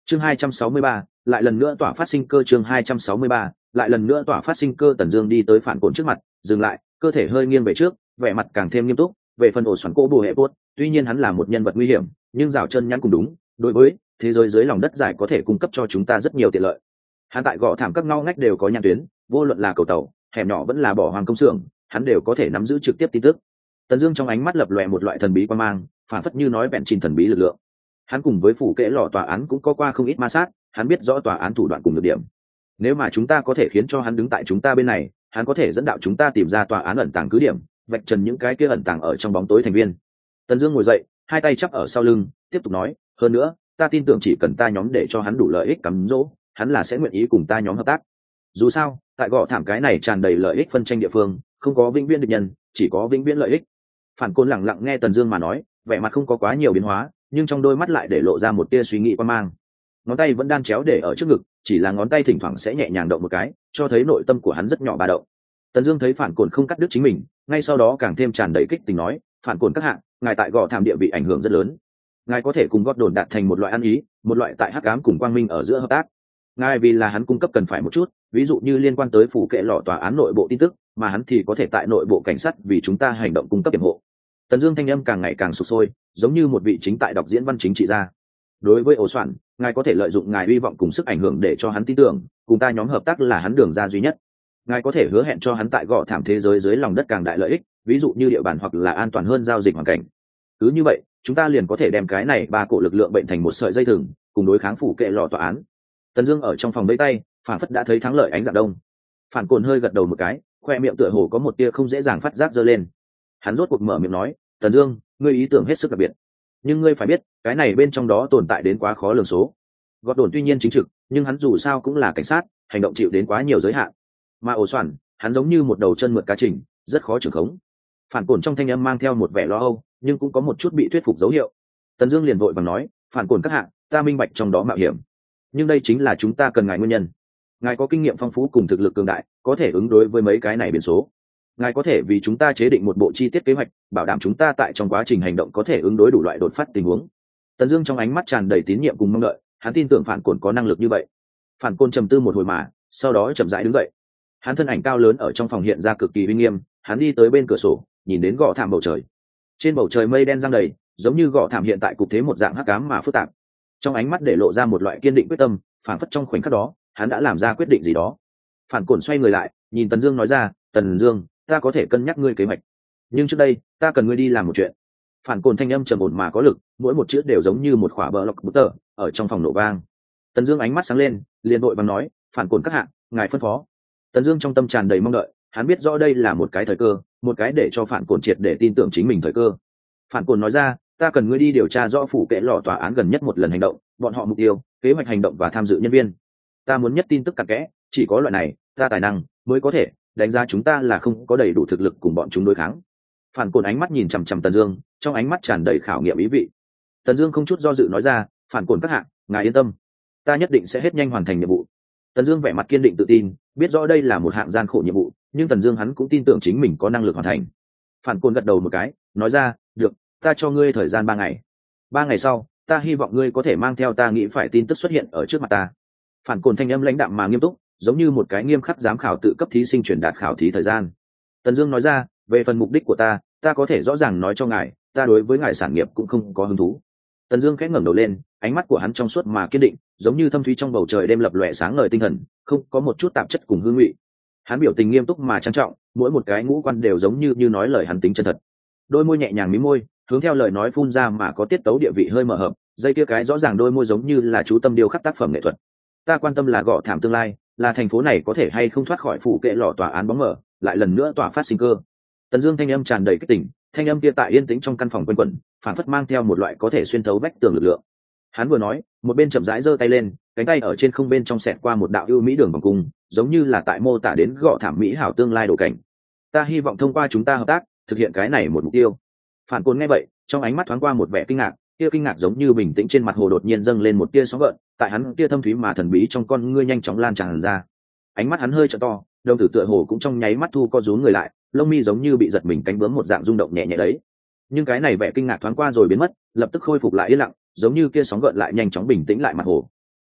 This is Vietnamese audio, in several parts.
chương 263, lại lần nữa tỏa phát sinh cơ. chương 263, lại lần nữa tỏa phát sinh cơ. Tần Dương đi tới Phản Cổn trước mặt, dừng lại, cơ thể hơi nghiêng về trước, vẻ mặt càng thêm nghiêm túc. Về phần ổ xoắn cô bù hệ buốt, tuy nhiên hắn là một nhân vật nguy hiểm, nhưng rào chân nhắn cũng đúng, đối với thế giới dưới lòng đất giải có thể cung cấp cho chúng ta rất nhiều tiện lợi. Hắn tại gõ thảm các ngõ ngách đều có nhãn tuyến, vô luận là cầu tàu, hẻm nhỏ vẫn là bỏ hoang công xưởng, hắn đều có thể nắm giữ trực tiếp tin tức. Tần Dương trong ánh mắt lập lòe một loại thần bí quan mang, phản phất như nói bèn trình thần bí lực lượng. Hắn cùng với phủ kệ lọ tòa án cũng có qua không ít ma sát, hắn biết rõ tòa án thủ đoạn cùng nhược điểm. Nếu mà chúng ta có thể khiến cho hắn đứng tại chúng ta bên này, hắn có thể dẫn đạo chúng ta tìm ra tòa án ẩn tàng cứ điểm, vạch trần những cái kia ẩn tàng ở trong bóng tối thành viên. Tần Dương ngồi dậy, hai tay chắp ở sau lưng, tiếp tục nói, hơn nữa, ta tin tưởng chỉ cần ta nhóm để cho hắn đủ lợi ích cắm dỗ, hắn là sẽ nguyện ý cùng ta nhóm hợp tác. Dù sao, tại gò thảm cái này tràn đầy lợi ích phân tranh địa phương, không có vĩnh viễn địch nhân, chỉ có vĩnh viễn lợi ích. Phản Côn lặng lặng nghe Tần Dương mà nói, vẻ mặt không có quá nhiều biến hóa, nhưng trong đôi mắt lại để lộ ra một tia suy nghĩ quan mang. Ngón tay vẫn đan chéo để ở trước ngực, chỉ là ngón tay thỉnh thoảng sẽ nhẹ nhàng động một cái, cho thấy nội tâm của hắn rất nhỏ ba động. Tần Dương thấy Phản Côn không cắt đứt chính mình, ngay sau đó càng thêm tràn đầy kích tình nói, Phản Côn các hạ, ngài tại gò thảm địa vị ảnh hưởng rất lớn, ngài có thể cùng gót đồn đạt thành một loại ăn ý, một loại tại hắc ám cùng quang minh ở giữa hợp tác. Ngài vì là hắn cung cấp cần phải một chút, ví dụ như liên quan tới phủ kệ lọ tòa án nội bộ tin tức, mà hắn thì có thể tại nội bộ cảnh sát vì chúng ta hành động cung cấp kiểm hộ. Tần Dương thanh âm càng ngày càng sục sôi, giống như một vị chính tại đọc diễn văn chính trị gia. Đối với Ổ Soạn, ngài có thể lợi dụng ngài hy vọng cùng sức ảnh hưởng để cho hắn tin tưởng, cùng ta nhóm hợp tác là hắn đường ra duy nhất. Ngài có thể hứa hẹn cho hắn tại gò thảm thế giới dưới lòng đất càng đại lợi ích, ví dụ như địa bàn hoặc là an toàn hơn giao dịch hoàn cảnh. Cứ như vậy, chúng ta liền có thể đem cái này ba cổ lực lượng bệnh thành một sợi dây thừng, cùng đối kháng phủ kệ lọ tòa án. Tần Dương ở trong phòng vẫy tay, phản phất đã thấy thắng lợi ánh dạng đông. Phản Côn hơi gật đầu một cái, khoe miệng tựa hồ có một tia không dễ dàng phát giác giơ lên. Hắn rốt cuộc mở miệng nói, Tần Dương, ngươi ý tưởng hết sức đặc biệt, nhưng ngươi phải biết, cái này bên trong đó tồn tại đến quá khó lường số. Gót đồn tuy nhiên chính trực, nhưng hắn dù sao cũng là cảnh sát, hành động chịu đến quá nhiều giới hạn. Mà Ổ Soạn, hắn giống như một đầu chân mượt cá trình, rất khó trưởng khống. Phản Côn trong thanh âm mang theo một vẻ lo âu, nhưng cũng có một chút bị thuyết phục dấu hiệu. Tần Dương liền vội vàng nói, Phản Côn các hạ, ta minh bạch trong đó mạo hiểm, nhưng đây chính là chúng ta cần ngài nguyên nhân. Ngài có kinh nghiệm phong phú cùng thực lực cường đại, có thể ứng đối với mấy cái này biến số. Ngài có thể vì chúng ta chế định một bộ chi tiết kế hoạch, bảo đảm chúng ta tại trong quá trình hành động có thể ứng đối đủ loại đột phát tình huống. Tần Dương trong ánh mắt tràn đầy tín nhiệm cùng mong đợi, hắn tin tưởng Phản Côn có năng lực như vậy. Phản Côn trầm tư một hồi mà, sau đó chậm rãi đứng dậy. Hắn thân ảnh cao lớn ở trong phòng hiện ra cực kỳ uy nghiêm, hắn đi tới bên cửa sổ, nhìn đến gò thảm bầu trời. Trên bầu trời mây đen giăng đầy, giống như gò thảm hiện tại cục thế một dạng hắc ám mà phức tạp. Trong ánh mắt để lộ ra một loại kiên định quyết tâm, phản phất trong khoảnh khắc đó, hắn đã làm ra quyết định gì đó. Phản Côn xoay người lại, nhìn Tần Dương nói ra, Tần Dương, ta có thể cân nhắc ngươi kế hoạch, nhưng trước đây ta cần ngươi đi làm một chuyện. Phản Côn thanh âm trầm ổn mà có lực, mỗi một chữ đều giống như một quả bờ lọc bút tờ ở trong phòng nổ vang. Tần Dương ánh mắt sáng lên, liền vội vàng nói, Phản Côn các hạ, ngài phân phó. Tần Dương trong tâm tràn đầy mong đợi, hắn biết rõ đây là một cái thời cơ, một cái để cho Phản Côn triệt để tin tưởng chính mình thời cơ. Phản Côn nói ra, ta cần ngươi đi điều tra rõ phủ kệ lọ tòa án gần nhất một lần hành động, bọn họ mục tiêu, kế hoạch hành động và tham dự nhân viên. Ta muốn nhất tin tức cặn kẽ, chỉ có loại này, ta tài năng mới có thể đánh giá chúng ta là không có đầy đủ thực lực cùng bọn chúng đối kháng. Phản Côn ánh mắt nhìn chằm chằm Tần Dương, trong ánh mắt tràn đầy khảo nghiệm ý vị. Tần Dương không chút do dự nói ra, Phản Côn các hạ, ngài yên tâm, ta nhất định sẽ hết nhanh hoàn thành nhiệm vụ. Tần Dương vẻ mặt kiên định tự tin, biết rõ đây là một hạng gian khổ nhiệm vụ, nhưng Tần Dương hắn cũng tin tưởng chính mình có năng lực hoàn thành. Phản Côn gật đầu một cái, nói ra, được, ta cho ngươi thời gian 3 ngày. 3 ngày sau, ta hy vọng ngươi có thể mang theo ta nghĩ phải tin tức xuất hiện ở trước mặt ta. Phản Côn thanh âm lãnh đạm mà nghiêm túc, giống như một cái nghiêm khắc giám khảo tự cấp thí sinh truyền đạt khảo thí thời gian. Tần Dương nói ra, về phần mục đích của ta có thể rõ ràng nói cho ngài, ta đối với ngài sản nghiệp cũng không có hứng thú. Tần Dương khẽ ngẩng đầu lên, ánh mắt của hắn trong suốt mà kiên định, giống như thâm thúy trong bầu trời đêm lập lòe sáng ngời tinh thần, không có một chút tạp chất cùng hư ngụy. Hắn biểu tình nghiêm túc mà trang trọng, mỗi một cái ngũ quan đều giống như nói lời hắn tính chân thật. Đôi môi nhẹ nhàng mím môi, hướng theo lời nói phun ra mà có tiết tấu địa vị hơi mở hợp, dây kia cái rõ ràng đôi môi giống như là chú tâm điêu khắc tác phẩm nghệ thuật. Ta quan tâm là gò thảm tương lai, là thành phố này có thể hay không thoát khỏi phủ kệ lọ tòa án bóng mờ, lại lần nữa tỏa phát sinh cơ. Tần Dương thanh âm tràn đầy kích tỉnh, thanh âm kia tại yên tĩnh trong căn phòng quanh quẩn, phản phất mang theo một loại có thể xuyên thấu vách tường lực lượng. Hắn vừa nói, một bên chậm rãi giơ tay lên, cánh tay ở trên không bên trong xẹt qua một đạo ưu mỹ đường vòng cung, giống như là tại mô tả đến gò thảm mỹ hảo tương lai đồ cảnh. Ta hy vọng thông qua chúng ta hợp tác, thực hiện cái này một mục tiêu. Phản Côn nghe vậy, trong ánh mắt thoáng qua một vẻ kinh ngạc, kia kinh ngạc giống như bình tĩnh trên mặt hồ đột nhiên dâng lên một tia sóng gợn, tại hắn kia thâm thúy mà thần bí trong con ngươi nhanh chóng lan tràn ra. Ánh mắt hắn hơi trợ to, đồng tử tựa hồ cũng trong nháy mắt thu co rúm người lại, lông mi giống như bị giật mình cánh bướm một dạng rung động nhẹ nhẹ đấy. Nhưng cái này vẻ kinh ngạc thoáng qua rồi biến mất, lập tức khôi phục lại yên lặng, giống như kia sóng gợn lại nhanh chóng bình tĩnh lại mặt hồ.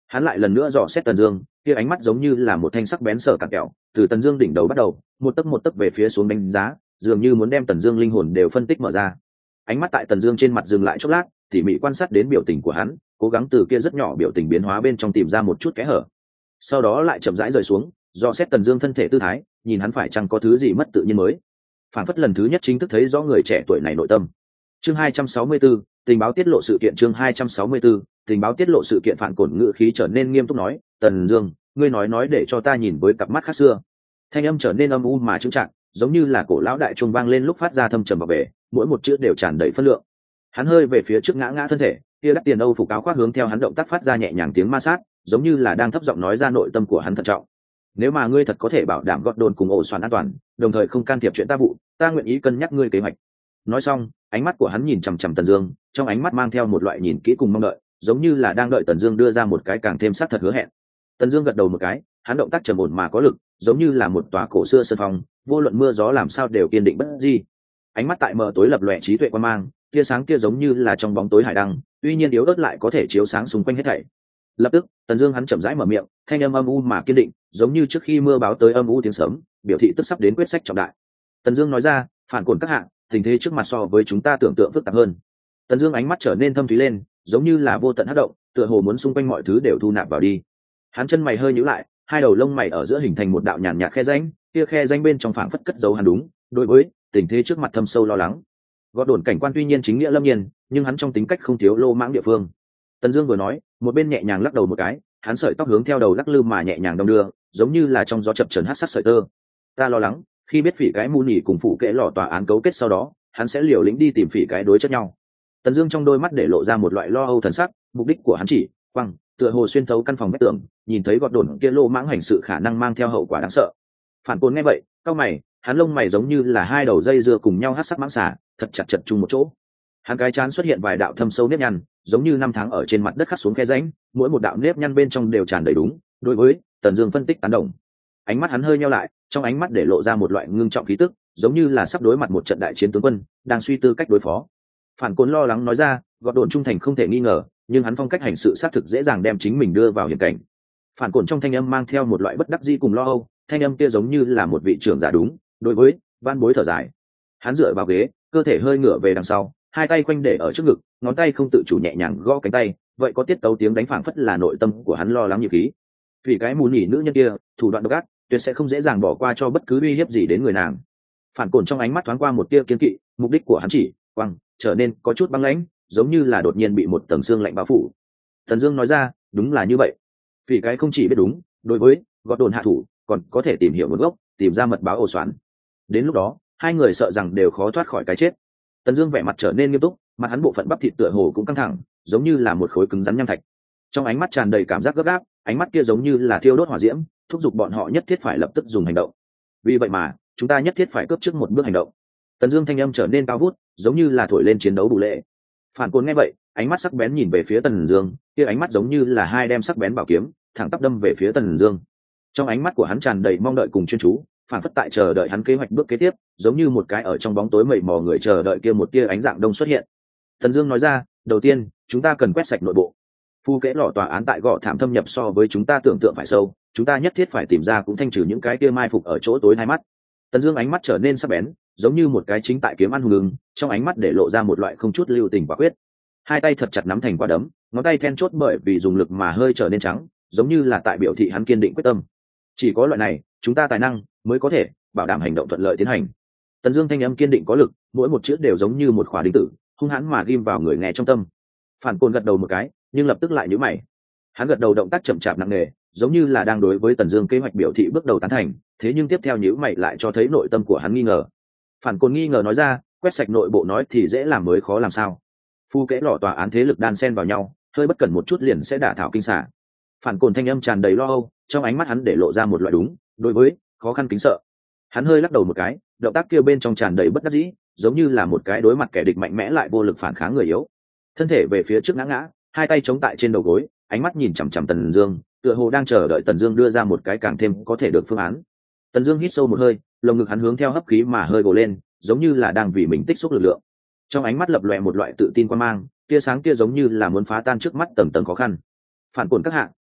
Hắn lại lần nữa dò xét Tần Dương, kia ánh mắt giống như là một thanh sắc bén sở cản kẹo, từ Tần Dương đỉnh đầu bắt đầu, một tấc về phía xuống đánh giá, dường như muốn đem Tần Dương linh hồn đều phân tích mở ra. Ánh mắt tại Tần Dương trên mặt dừng lại chốc lát, tỉ mỉ quan sát đến biểu tình của hắn, cố gắng từ kia rất nhỏ biểu tình biến hóa bên trong tìm ra một chút kẽ hở. Sau đó lại chậm rãi rời xuống, dò xét Tần Dương thân thể tư thái, nhìn hắn phải chăng có thứ gì mất tự nhiên mới. Phản phất lần thứ nhất chính thức thấy rõ người trẻ tuổi này nội tâm. Chương 264, tình báo tiết lộ sự kiện. Chương 264, tình báo tiết lộ sự kiện. Phản Cổn ngữ khí trở nên nghiêm túc nói, Tần Dương, ngươi nói để cho ta nhìn với cặp mắt khác xưa. Thanh âm trở nên âm u mà trưng trạng, giống như là cổ lão đại chuông vang lên lúc phát ra thâm trầm vào bể, mỗi một chữ đều tràn đầy phân lượng. Hắn hơi về phía trước ngã thân thể, kia đắt tiền Âu phục áo khoác hướng theo hắn động tác phát ra nhẹ nhàng tiếng ma sát, giống như là đang thấp giọng nói ra nội tâm của hắn thận trọng. Nếu mà ngươi thật có thể bảo đảm Gordon cùng ổ xoàn an toàn, đồng thời không can thiệp chuyện ta vụ, ta nguyện ý cân nhắc ngươi kế hoạch. Nói xong, ánh mắt của hắn nhìn chằm chằm Tần Dương, trong ánh mắt mang theo một loại nhìn kỹ cùng mong đợi, giống như là đang đợi Tần Dương đưa ra một cái càng thêm xác thật hứa hẹn. Tần Dương gật đầu một cái, hắn động tác trầm ổn mà có lực, giống như là một tòa cổ xưa sơn phong, vô luận mưa gió làm sao đều kiên định bất di. Ánh mắt tại mờ tối lập lòe trí tuệ quan mang, tia sáng kia giống như là trong bóng tối hải đăng, tuy nhiên yếu ớt lại có thể chiếu sáng xung quanh hết thảy. Lập tức, Tần Dương hắn chậm rãi mở miệng, thanh âm âm u mà kiên định, giống như trước khi mưa báo tới âm u tiếng sấm, biểu thị tức sắp đến quyết sách trọng đại. Tần Dương nói ra, Phản Cổn các hạ, tình thế trước mặt so với chúng ta tưởng tượng phức tạp hơn. Tần Dương ánh mắt trở nên thâm thúy lên, giống như là vô tận hắc động, tựa hồ muốn xung quanh mọi thứ đều thu nạp vào đi. Hắn chân mày hơi nhíu lại, hai đầu lông mày ở giữa hình thành một đạo nhàn nhạt khe rãnh, kia khe rãnh bên trong phảng phất cất giấu hắn đúng, đối với tình thế trước mặt thâm sâu lo lắng. Gọt đồn cảnh quan tuy nhiên chính nghĩa lâm nhiên, nhưng hắn trong tính cách không thiếu lô mãng địa phương. Tần Dương vừa nói, một bên nhẹ nhàng lắc đầu một cái, hắn sợi tóc hướng theo đầu lắc lư mà nhẹ nhàng đong đưa, giống như là trong gió chập chờn hắc sắc sợi tơ. Ta lo lắng, khi biết phỉ cái mù nhỉ cùng phụ kệ lọ tòa án cấu kết sau đó, hắn sẽ liều lĩnh đi tìm phỉ cái đối chất nhau. Tần Dương trong đôi mắt để lộ ra một loại lo âu thần sắc, mục đích của hắn chỉ quăng, tựa hồ xuyên thấu căn phòng vách tường, nhìn thấy gọt đồn kia lô mãng hành sự khả năng mang theo hậu quả đáng sợ. Phản Côn nghe vậy, cau mày, hắn lông mày giống như là hai đầu dây dưa cùng nhau hắc sắc mãng xà, thật chặt chặt chung một chỗ. Hắn cái trán xuất hiện vài đạo thâm sâu nếp nhăn, giống như năm tháng ở trên mặt đất khắc xuống khe rãnh, mỗi một đạo nếp nhăn bên trong đều tràn đầy đúng. Đối với Tần Dương phân tích tán đồng. Ánh mắt hắn hơi nheo lại, trong ánh mắt để lộ ra một loại ngưng trọng khí tức, giống như là sắp đối mặt một trận đại chiến tướng quân, đang suy tư cách đối phó. Phản Côn lo lắng nói ra, gọt đồn trung thành không thể nghi ngờ, nhưng hắn phong cách hành sự xác thực dễ dàng đem chính mình đưa vào hiểm cảnh. Phản Côn trong thanh âm mang theo một loại bất đắc dĩ cùng lo âu, thanh âm kia giống như là một vị trưởng giả đúng. Đối với van bối thở dài, hắn dựa vào ghế, cơ thể hơi ngửa về đằng sau, hai tay quanh để ở trước ngực, ngón tay không tự chủ nhẹ nhàng gõ cánh tay, vậy có tiết tấu tiếng đánh phảng phất là nội tâm của hắn lo lắng nhịp khí. Vì cái mù nhỉ nữ nhân kia, thủ đoạn độc ác, tuyệt sẽ không dễ dàng bỏ qua cho bất cứ uy hiếp gì đến người nàng. Phản Cổn trong ánh mắt thoáng qua một tia kiên kỵ, mục đích của hắn chỉ quăng trở nên có chút băng lãnh, giống như là đột nhiên bị một tầng xương lạnh bao phủ. Thần Dương nói ra, đúng là như vậy. Vì cái không chỉ biết đúng, đối với gọt đồn hạ thủ, còn có thể tìm hiểu nguồn gốc, tìm ra mật báo ổ xoắn. Đến lúc đó, hai người sợ rằng đều khó thoát khỏi cái chết. Tần Dương vẻ mặt trở nên nghiêm túc, mặt hắn bộ phận bắp thịt tựa hồ cũng căng thẳng, giống như là một khối cứng rắn nham thạch. Trong ánh mắt tràn đầy cảm giác gấp gáp, ánh mắt kia giống như là thiêu đốt hỏa diễm, thúc giục bọn họ nhất thiết phải lập tức dùng hành động. Vì vậy mà, chúng ta nhất thiết phải cướp trước một bước hành động. Tần Dương thanh âm trở nên cao vút, giống như là thổi lên chiến đấu bù lệ. Phản Côn nghe vậy, ánh mắt sắc bén nhìn về phía Tần Dương, kia ánh mắt giống như là hai đem sắc bén bảo kiếm, thẳng tắp đâm về phía Tần Dương. Trong ánh mắt của hắn tràn đầy mong đợi cùng chuyên chú, phản phất tại chờ đợi hắn kế hoạch bước kế tiếp, giống như một cái ở trong bóng tối mầy mò người chờ đợi kia một tia ánh dạng đông xuất hiện. Tần Dương nói ra, đầu tiên, chúng ta cần quét sạch nội bộ. Phu kẽ lọ tòa án tại Gò Thảm thâm nhập so với chúng ta tưởng tượng phải sâu, chúng ta nhất thiết phải tìm ra cũng thanh trừ những cái kia mai phục ở chỗ tối hai mắt. Tần Dương ánh mắt trở nên sắc bén, giống như một cái chính tại kiếm ăn hùng lưng, trong ánh mắt để lộ ra một loại không chút lưu tình quả quyết. Hai tay thật chặt nắm thành quả đấm, ngón tay then chốt bởi vì dùng lực mà hơi trở nên trắng, giống như là tại biểu thị hắn kiên định quyết tâm. Chỉ có loại này, chúng ta tài năng mới có thể bảo đảm hành động thuận lợi tiến hành. Tần Dương thanh âm kiên định có lực, mỗi một chữ đều giống như một khỏa đinh tử, hung hãn mà ghim vào người nghe trong tâm. Phản Côn gật đầu một cái, nhưng lập tức lại nhíu mày. Hắn gật đầu động tác chậm chạp nặng nề, giống như là đang đối với Tần Dương kế hoạch biểu thị bước đầu tán thành, thế nhưng tiếp theo nhíu mày lại cho thấy nội tâm của hắn nghi ngờ. Phản Côn nghi ngờ nói ra, quét sạch nội bộ nói thì dễ làm mới khó làm sao? Phu kẽ lọ tòa án thế lực đan xen vào nhau, hơi bất cẩn một chút liền sẽ đả thảo kinh xà. Phản Côn thanh âm tràn đầy lo âu, trong ánh mắt hắn để lộ ra một loại đúng, đối với khó khăn kính sợ. Hắn hơi lắc đầu một cái, động tác kia bên trong tràn đầy bất đắc dĩ, giống như là một cái đối mặt kẻ địch mạnh mẽ lại vô lực phản kháng người yếu. Thân thể về phía trước ngã ngã, hai tay chống tại trên đầu gối, ánh mắt nhìn chằm chằm Tần Dương, tựa hồ đang chờ đợi Tần Dương đưa ra một cái càng thêm có thể được phương án. Tần Dương hít sâu một hơi, lồng ngực hắn hướng theo hấp khí mà hơi gồ lên, giống như là đang vì mình tích xúc lực lượng. Trong ánh mắt lập lòe một loại tự tin quan mang, tia sáng kia giống như là muốn phá tan trước mắt tầng tầng khó khăn. Phản Cổn các hạ,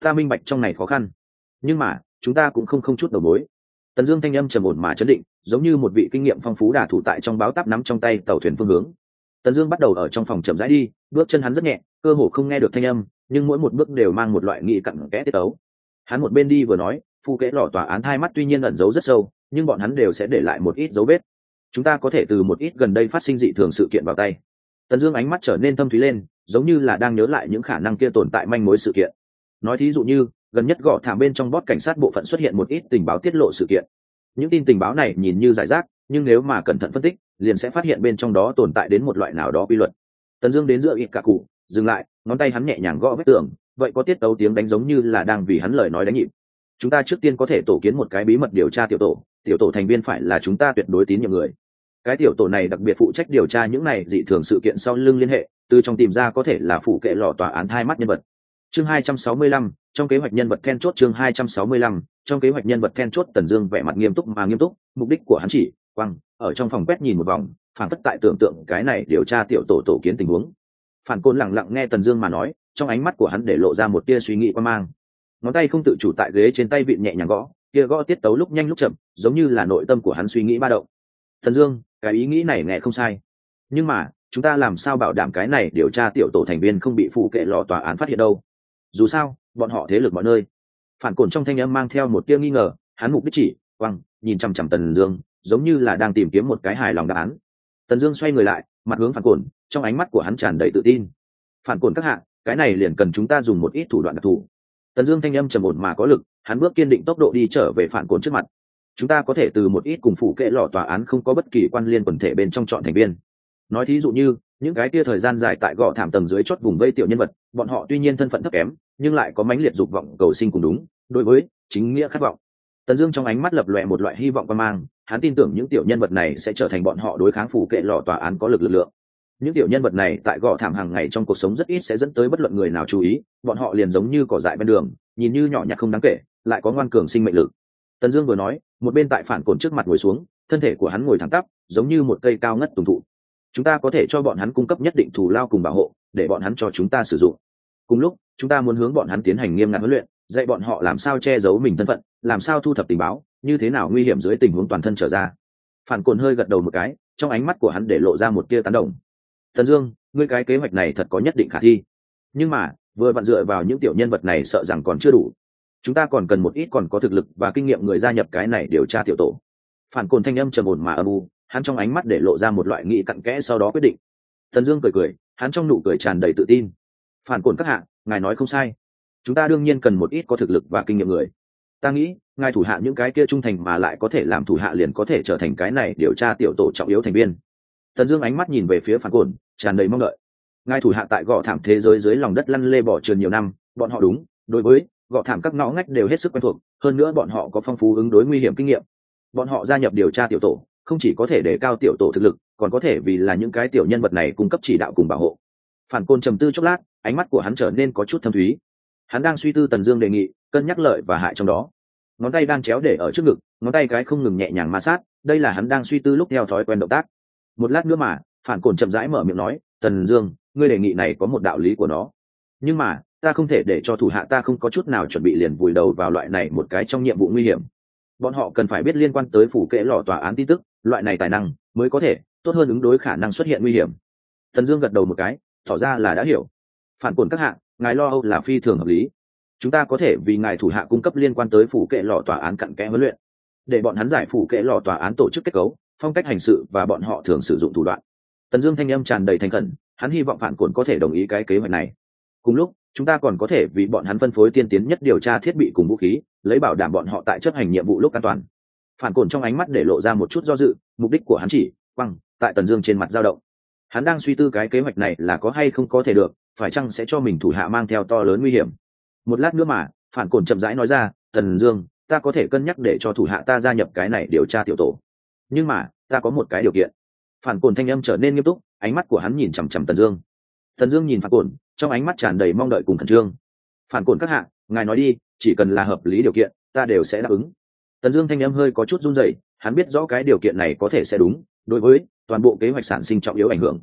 ta minh bạch trong này khó khăn, nhưng mà chúng ta cũng không chút đầu mối. Tần Dương thanh âm trầm ổn mà chấn định, giống như một vị kinh nghiệm phong phú đả thủ tại trong báo táp nắm trong tay tàu thuyền phương hướng. Tần Dương bắt đầu ở trong phòng chậm rãi đi, bước chân hắn rất nhẹ, cơ hồ không nghe được thanh âm, nhưng mỗi một bước đều mang một loại nghị cặn kẽ tiết tấu. Hắn một bên đi vừa nói, phu kệ lọ tòa án hai mắt tuy nhiên ẩn giấu rất sâu, nhưng bọn hắn đều sẽ để lại một ít dấu vết. Chúng ta có thể từ một ít gần đây phát sinh dị thường sự kiện vào tay. Tần Dương ánh mắt trở nên thâm thúy lên, giống như là đang nhớ lại những khả năng kia tồn tại manh mối sự kiện. Nói thí dụ như, gần nhất gõ thảm bên trong bót cảnh sát bộ phận xuất hiện một ít tình báo tiết lộ sự kiện. Những tin tình báo này nhìn như rải rác, nhưng nếu mà cẩn thận phân tích, liền sẽ phát hiện bên trong đó tồn tại đến một loại nào đó quy luật. Tần Dương đến giữa ít cả cụ, dừng lại, ngón tay hắn nhẹ nhàng gõ vết tường, vậy có tiết tấu tiếng đánh giống như là đang vì hắn lời nói đánh nhịp. Chúng ta trước tiên có thể tổ kiến một cái bí mật điều tra tiểu tổ thành viên phải là chúng ta tuyệt đối tín nhiệm người. Cái tiểu tổ này đặc biệt phụ trách điều tra những này dị thường sự kiện sau lưng liên hệ, từ trong tìm ra có thể là phụ kệ lọ tòa án hai mắt nhân vật. Chương 265, trong kế hoạch nhân vật then chốt. Chương 265, trong kế hoạch nhân vật then chốt. Tần Dương vẻ mặt nghiêm túc mà nghiêm túc, mục đích của hắn chỉ quăng ở trong phòng quét nhìn một vòng, phản phất tại tưởng tượng cái này điều tra tiểu tổ kiến tình huống. Phản Côn lặng lặng nghe Tần Dương mà nói, trong ánh mắt của hắn để lộ ra một tia suy nghĩ quan mang. Ngón tay không tự chủ tại ghế trên tay vịn nhẹ nhàng gõ, kia gõ tiết tấu lúc nhanh lúc chậm, giống như là nội tâm của hắn suy nghĩ ba động. Tần Dương, cái ý nghĩ này nghe không sai, nhưng mà chúng ta làm sao bảo đảm cái này điều tra tiểu tổ thành viên không bị phụ kệ lọ tòa án phát hiện đâu? Dù sao bọn họ thế lực mọi nơi. Phản Cổn trong thanh âm mang theo một tia nghi ngờ, hắn mục đích chỉ nhìn chằm chằm Tần Dương, giống như là đang tìm kiếm một cái hài lòng đáp án. Tần Dương xoay người lại, mặt hướng Phản Cổn, trong ánh mắt của hắn tràn đầy tự tin. Phản Cổn các hạ, cái này liền cần chúng ta dùng một ít thủ đoạn đặc thù. Tần Dương thanh âm trầm ổn mà có lực, hắn bước kiên định tốc độ đi trở về Phản Cổn trước mặt. Chúng ta có thể từ một ít cùng phụ kệ lọ tòa án không có bất kỳ quan liên quần thể bên trong chọn thành viên. Nói thí dụ như những cái kia thời gian dài tại gò thảm tầng dưới chót vùng vây tiểu nhân vật, bọn họ tuy nhiên thân phận thấp kém, nhưng lại có mãnh liệt dục vọng cầu sinh cùng đúng, đối với chính nghĩa khát vọng. Tần Dương trong ánh mắt lập lòe một loại hy vọng quan mang, hắn tin tưởng những tiểu nhân vật này sẽ trở thành bọn họ đối kháng phụ kệ lọ tòa án có lực lượng. Những tiểu nhân vật này tại gò thảm hàng ngày trong cuộc sống rất ít sẽ dẫn tới bất luận người nào chú ý, bọn họ liền giống như cỏ dại bên đường, nhìn như nhỏ nhặt không đáng kể, lại có ngoan cường sinh mệnh lực. Tần Dương vừa nói, một bên tại Phản Cổn trước mặt ngồi xuống, thân thể của hắn ngồi thẳng tắp, giống như một cây cao ngất tùng thụ. Chúng ta có thể cho bọn hắn cung cấp nhất định thù lao cùng bảo hộ, để bọn hắn cho chúng ta sử dụng. Cùng lúc, chúng ta muốn hướng bọn hắn tiến hành nghiêm ngặt huấn luyện, dạy bọn họ làm sao che giấu mình thân phận, làm sao thu thập tình báo, như thế nào nguy hiểm dưới tình huống toàn thân trở ra. Phản Cổn hơi gật đầu một cái, trong ánh mắt của hắn để lộ ra một tia tán đồng. Tần Dương, ngươi cái kế hoạch này thật có nhất định khả thi, nhưng mà vừa vặn dựa vào những tiểu nhân vật này sợ rằng còn chưa đủ. Chúng ta còn cần một ít còn có thực lực và kinh nghiệm người gia nhập cái này điều tra tiểu tổ. Phản Cổn thanh âm trầm ổn mà âm u, hắn trong ánh mắt để lộ ra một loại nghĩ cặn kẽ sau đó quyết định. Tần Dương cười cười, hắn trong nụ cười tràn đầy tự tin. Phản Cổn các hạ, ngài nói không sai. Chúng ta đương nhiên cần một ít có thực lực và kinh nghiệm người. Ta nghĩ, ngài thủ hạ những cái kia trung thành mà lại có thể làm thủ hạ liền có thể trở thành cái này điều tra tiểu tổ trọng yếu thành viên. Tần Dương ánh mắt nhìn về phía Phản Cổn, tràn đầy mong đợi. Ngài thủ hạ tại gò thảm thế giới dưới lòng đất lăn lê bò trườn nhiều năm, bọn họ đúng, đối với gò thảm các ngõ ngách đều hết sức quen thuộc, hơn nữa bọn họ có phong phú ứng đối nguy hiểm kinh nghiệm. Bọn họ gia nhập điều tra tiểu tổ, không chỉ có thể đề cao tiểu tổ thực lực, còn có thể vì là những cái tiểu nhân vật này cung cấp chỉ đạo cùng bảo hộ. Phản Côn trầm tư chốc lát, ánh mắt của hắn trở nên có chút thâm thúy. Hắn đang suy tư Tần Dương đề nghị, cân nhắc lợi và hại trong đó. Ngón tay đang chéo để ở trước ngực, ngón tay cái không ngừng nhẹ nhàng ma sát, đây là hắn đang suy tư lúc theo thói quen động tác. Một lát nữa mà, Phản Côn chậm rãi mở miệng nói, "Tần Dương, ngươi đề nghị này có một đạo lý của nó, nhưng mà ta không thể để cho thủ hạ ta không có chút nào chuẩn bị liền vùi đầu vào loại này một cái trong nhiệm vụ nguy hiểm. Bọn họ cần phải biết liên quan tới phủ kệ lọ tòa án tin tức, loại này tài năng mới có thể tốt hơn ứng đối khả năng xuất hiện nguy hiểm." Tần Dương gật đầu một cái, tỏ ra là đã hiểu. Phản Cổn các hạ, ngài lo âu là phi thường hợp lý. Chúng ta có thể vì ngài thủ hạ cung cấp liên quan tới phủ kệ lọ tòa án cặn kẽ huấn luyện, để bọn hắn giải phủ kệ lọ tòa án tổ chức kết cấu, phong cách hành sự và bọn họ thường sử dụng thủ đoạn. Tần Dương thanh âm tràn đầy thành khẩn, hắn hy vọng Phản Cổn có thể đồng ý cái kế hoạch này. Cùng lúc, chúng ta còn có thể vì bọn hắn phân phối tiên tiến nhất điều tra thiết bị cùng vũ khí, lấy bảo đảm bọn họ tại chấp hành nhiệm vụ lúc an toàn. Phản Cổn trong ánh mắt để lộ ra một chút do dự, mục đích của hắn chỉ tại Tần Dương trên mặt dao động. Hắn đang suy tư cái kế hoạch này là có hay không có thể được, phải chăng sẽ cho mình thủ hạ mang theo to lớn nguy hiểm. Một lát nữa mà, Phản Cổn chậm rãi nói ra, "Tần Dương, ta có thể cân nhắc để cho thủ hạ ta gia nhập cái này điều tra tiểu tổ. Nhưng mà, ta có một cái điều kiện." Phản Cổn thanh âm trở nên nghiêm túc, ánh mắt của hắn nhìn chằm chằm Tần Dương. Tần Dương nhìn Phản Cổn, trong ánh mắt tràn đầy mong đợi cùng khẩn trương. "Phản Cổn các hạ, ngài nói đi, chỉ cần là hợp lý điều kiện, ta đều sẽ đáp ứng." Tần Dương thanh âm hơi có chút run rẩy, hắn biết rõ cái điều kiện này có thể sẽ đúng, đối với toàn bộ kế hoạch sản sinh trọng yếu ảnh hưởng.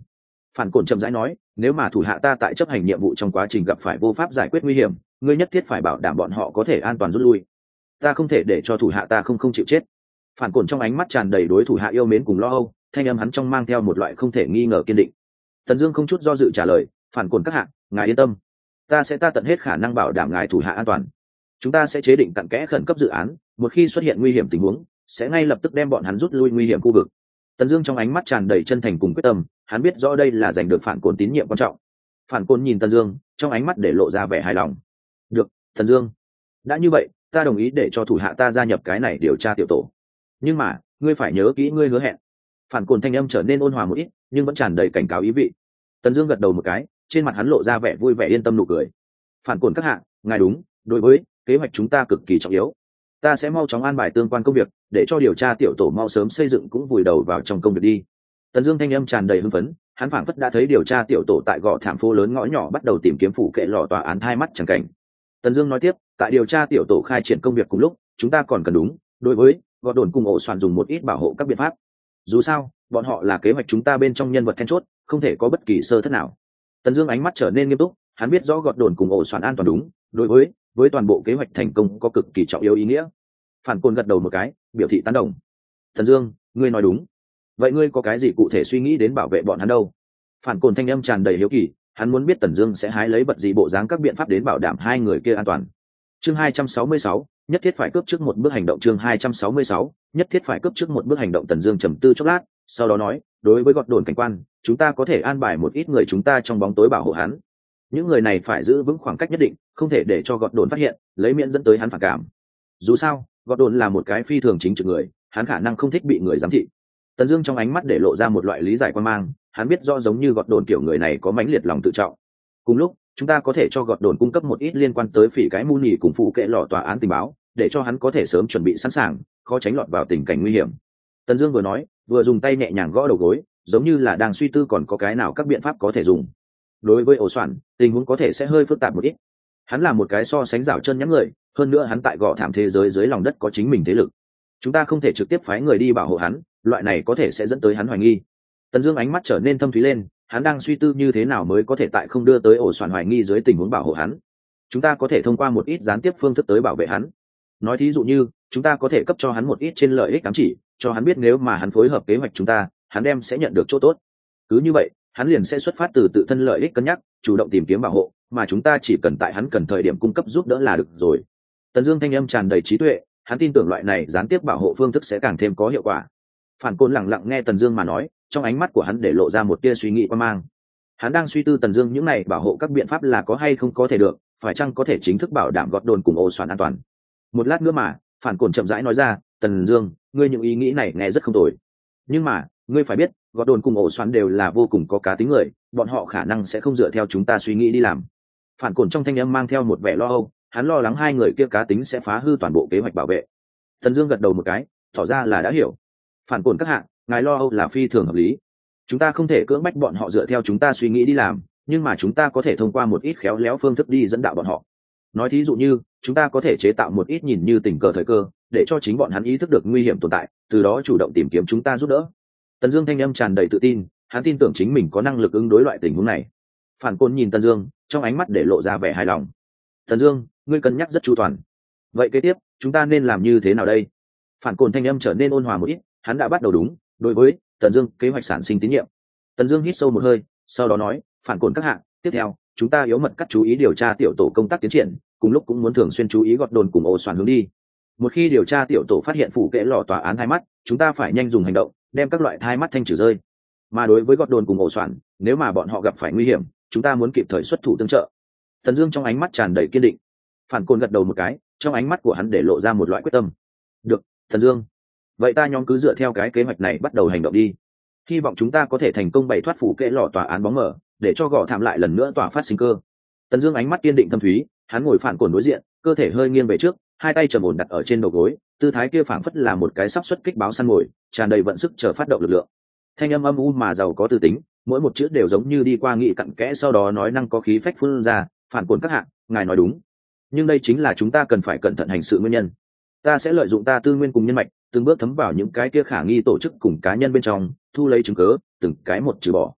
Phản cổn chậm rãi nói, nếu mà thủ hạ ta tại chấp hành nhiệm vụ trong quá trình gặp phải vô pháp giải quyết nguy hiểm, ngươi nhất thiết phải bảo đảm bọn họ có thể an toàn rút lui. Ta không thể để cho thủ hạ ta không chịu chết. Phản cổn trong ánh mắt tràn đầy đối thủ hạ yêu mến cùng lo âu, thanh âm hắn trong mang theo một loại không thể nghi ngờ kiên định. Tần Dương không chút do dự trả lời, phản cổn các hạ, ngài yên tâm, ta tận hết khả năng bảo đảm ngài thủ hạ an toàn. Chúng ta sẽ chế định cặn kẽ khẩn cấp dự án, một khi xuất hiện nguy hiểm tình huống, sẽ ngay lập tức đem bọn hắn rút lui nguy hiểm khu vực. Tần Dương trong ánh mắt tràn đầy chân thành cùng quyết tâm, hắn biết rõ đây là giành được phản cổn tín nhiệm quan trọng. Phản cổn nhìn Tần Dương, trong ánh mắt để lộ ra vẻ hài lòng. Được, Tần Dương, đã như vậy, ta đồng ý để cho thủ hạ ta gia nhập cái này điều tra tiểu tổ. Nhưng mà, ngươi phải nhớ kỹ ngươi hứa hẹn. Phản cổn thanh âm trở nên ôn hòa một ít, nhưng vẫn tràn đầy cảnh cáo ý vị. Tần Dương gật đầu một cái, trên mặt hắn lộ ra vẻ vui vẻ yên tâm nụ cười. Phản cổn các hạ, ngài đúng, đối với kế hoạch chúng ta cực kỳ trọng yếu. Ta sẽ mau chóng an bài tương quan công việc, để cho điều tra tiểu tổ mau sớm xây dựng cũng vùi đầu vào trong công việc đi. Tần Dương thanh âm tràn đầy hưng phấn, hắn phảng phất đã thấy điều tra tiểu tổ tại gò thảm phố lớn ngõ nhỏ bắt đầu tìm kiếm phủ kệ lọ tòa án thai mắt chẳng cảnh. Tần Dương nói tiếp, tại điều tra tiểu tổ khai triển công việc cùng lúc, chúng ta còn cần đúng, đối với gọt đồn cùng ổ soạn dùng một ít bảo hộ các biện pháp. Dù sao, bọn họ là kế hoạch chúng ta bên trong nhân vật then chốt, không thể có bất kỳ sơ thất nào. Tần Dương ánh mắt trở nên nghiêm túc, hắn biết rõ gọt đồn cùng ổ soạn an toàn đúng, đối với toàn bộ kế hoạch thành công có cực kỳ trọng yếu ý nghĩa. Phản Côn gật đầu một cái, biểu thị tán đồng. Tần Dương, ngươi nói đúng. Vậy ngươi có cái gì cụ thể suy nghĩ đến bảo vệ bọn hắn đâu? Phản Côn thanh âm tràn đầy hiếu kỳ, hắn muốn biết Tần Dương sẽ hái lấy bật gì bộ dáng các biện pháp đến bảo đảm hai người kia an toàn. Chương 266, nhất thiết phải cướp trước một bước hành động. Chương 266, nhất thiết phải cướp trước một bước hành động. Tần Dương trầm tư chốc lát, sau đó nói, đối với gọt đồn cảnh quan, chúng ta có thể an bài một ít người chúng ta trong bóng tối bảo hộ hắn. Những người này phải giữ vững khoảng cách nhất định, không thể để cho gọt đồn phát hiện, lấy miễn dẫn tới hắn phản cảm. Dù sao, gọt đồn là một cái phi thường chính trực người, hắn khả năng không thích bị người giám thị. Tần Dương trong ánh mắt để lộ ra một loại lý giải quan mang, hắn biết rõ giống như gọt đồn kiểu người này có mãnh liệt lòng tự trọng. Cùng lúc, chúng ta có thể cho gọt đồn cung cấp một ít liên quan tới phỉ cái mu nhì cùng phụ kệ lọ tòa án tình báo, để cho hắn có thể sớm chuẩn bị sẵn sàng, khó tránh lọt vào tình cảnh nguy hiểm. Tần Dương vừa nói, vừa dùng tay nhẹ nhàng gõ đầu gối, giống như là đang suy tư còn có cái nào các biện pháp có thể dùng. Đối với ổ soạn, tình huống có thể sẽ hơi phức tạp một ít. Hắn là một cái so sánh rào chân nhắn người, hơn nữa hắn tại gò thảm thế giới dưới lòng đất có chính mình thế lực. Chúng ta không thể trực tiếp phái người đi bảo hộ hắn, loại này có thể sẽ dẫn tới hắn hoài nghi. Tần Dương ánh mắt trở nên thâm thúy lên, hắn đang suy tư như thế nào mới có thể tại không đưa tới ổ soạn hoài nghi dưới tình huống bảo hộ hắn. Chúng ta có thể thông qua một ít gián tiếp phương thức tới bảo vệ hắn. Nói thí dụ như, chúng ta có thể cấp cho hắn một ít trên lợi ích ám chỉ, cho hắn biết nếu mà hắn phối hợp kế hoạch chúng ta, hắn đem sẽ nhận được chỗ tốt. Cứ như vậy, hắn liền sẽ xuất phát từ tự thân lợi ích cân nhắc, chủ động tìm kiếm bảo hộ, mà chúng ta chỉ cần tại hắn cần thời điểm cung cấp giúp đỡ là được rồi. Tần Dương thanh âm tràn đầy trí tuệ, hắn tin tưởng loại này gián tiếp bảo hộ phương thức sẽ càng thêm có hiệu quả. Phản Côn lặng lặng nghe Tần Dương mà nói, trong ánh mắt của hắn để lộ ra một tia suy nghĩ quan mang. Hắn đang suy tư Tần Dương những này bảo hộ các biện pháp là có hay không có thể được, phải chăng có thể chính thức bảo đảm gọt đồn cùng ổ soạn an toàn. Một lát nữa mà, Phản Côn chậm rãi nói ra, "Tần Dương, ngươi những ý nghĩ này nghe rất không tồi. Nhưng mà, ngươi phải biết, gọt đồn cùng ổ soạn đều là vô cùng có cá tính người, bọn họ khả năng sẽ không dựa theo chúng ta suy nghĩ đi làm." Phản Côn trong thanh âm mang theo một vẻ lo âu, hắn lo lắng hai người kia cá tính sẽ phá hư toàn bộ kế hoạch bảo vệ. Tần Dương gật đầu một cái, tỏ ra là đã hiểu. Phản Côn các hạ, ngài lo âu là phi thường hợp lý. Chúng ta không thể cưỡng bách bọn họ dựa theo chúng ta suy nghĩ đi làm, nhưng mà chúng ta có thể thông qua một ít khéo léo phương thức đi dẫn đạo bọn họ. Nói thí dụ như, chúng ta có thể chế tạo một ít nhìn như tình cờ thời cơ, để cho chính bọn hắn ý thức được nguy hiểm tồn tại, từ đó chủ động tìm kiếm chúng ta giúp đỡ. Tần Dương thanh âm tràn đầy tự tin, hắn tin tưởng chính mình có năng lực ứng đối loại tình huống này. Phản Côn nhìn Tần Dương, trong ánh mắt để lộ ra vẻ hài lòng. "Tần Dương, ngươi cân nhắc rất chu toàn. Vậy kế tiếp, chúng ta nên làm như thế nào đây?" Phản Côn thanh âm trở nên ôn hòa một ít, hắn đã bắt đầu đúng, đối với Tần Dương kế hoạch sản sinh tín nhiệm. Tần Dương hít sâu một hơi, sau đó nói, "Phản Côn các hạ, tiếp theo, chúng ta yếu mật cắt chú ý điều tra tiểu tổ công tác tiến triển, cùng lúc cũng muốn thường xuyên chú ý gọt đồn cùng ổ soạn hướng đi. Một khi điều tra tiểu tổ phát hiện phủ kệ lọ tòa án hai mắt, chúng ta phải nhanh dùng hành động, đem các loại thai mắt thanh trừ rơi. Mà đối với gọt đồn cùng ổ soạn, nếu mà bọn họ gặp phải nguy hiểm, chúng ta muốn kịp thời xuất thủ tương trợ." Tần Dương trong ánh mắt tràn đầy kiên định. Phản Côn gật đầu một cái, trong ánh mắt của hắn để lộ ra một loại quyết tâm. "Được, Tần Dương. Vậy ta nhóm cứ dựa theo cái kế hoạch này bắt đầu hành động đi. Hy vọng chúng ta có thể thành công bày thoát phủ kệ lọ tòa án bóng mờ, để cho gò thảm lại lần nữa tỏa phát sinh cơ." Tần Dương ánh mắt kiên định thâm thúy, hắn ngồi Phản Côn đối diện, cơ thể hơi nghiêng về trước, hai tay trầm ổn đặt ở trên đầu gối, tư thái kia phảng phất là một cái sắp xuất kích báo săn mồi, tràn đầy vận sức chờ phát động lực lượng. Thanh âm âm u mà giàu có tư tính, mỗi một chữ đều giống như đi qua nghị cặn kẽ sau đó nói năng có khí phách phun ra, "Phản Côn các hạ, ngài nói đúng. Nhưng đây chính là chúng ta cần phải cẩn thận hành sự nguyên nhân. Ta sẽ lợi dụng ta tư nguyên cùng nhân mạch, từng bước thấm vào những cái kia khả nghi tổ chức cùng cá nhân bên trong, thu lấy chứng cứ, từng cái một trừ bỏ."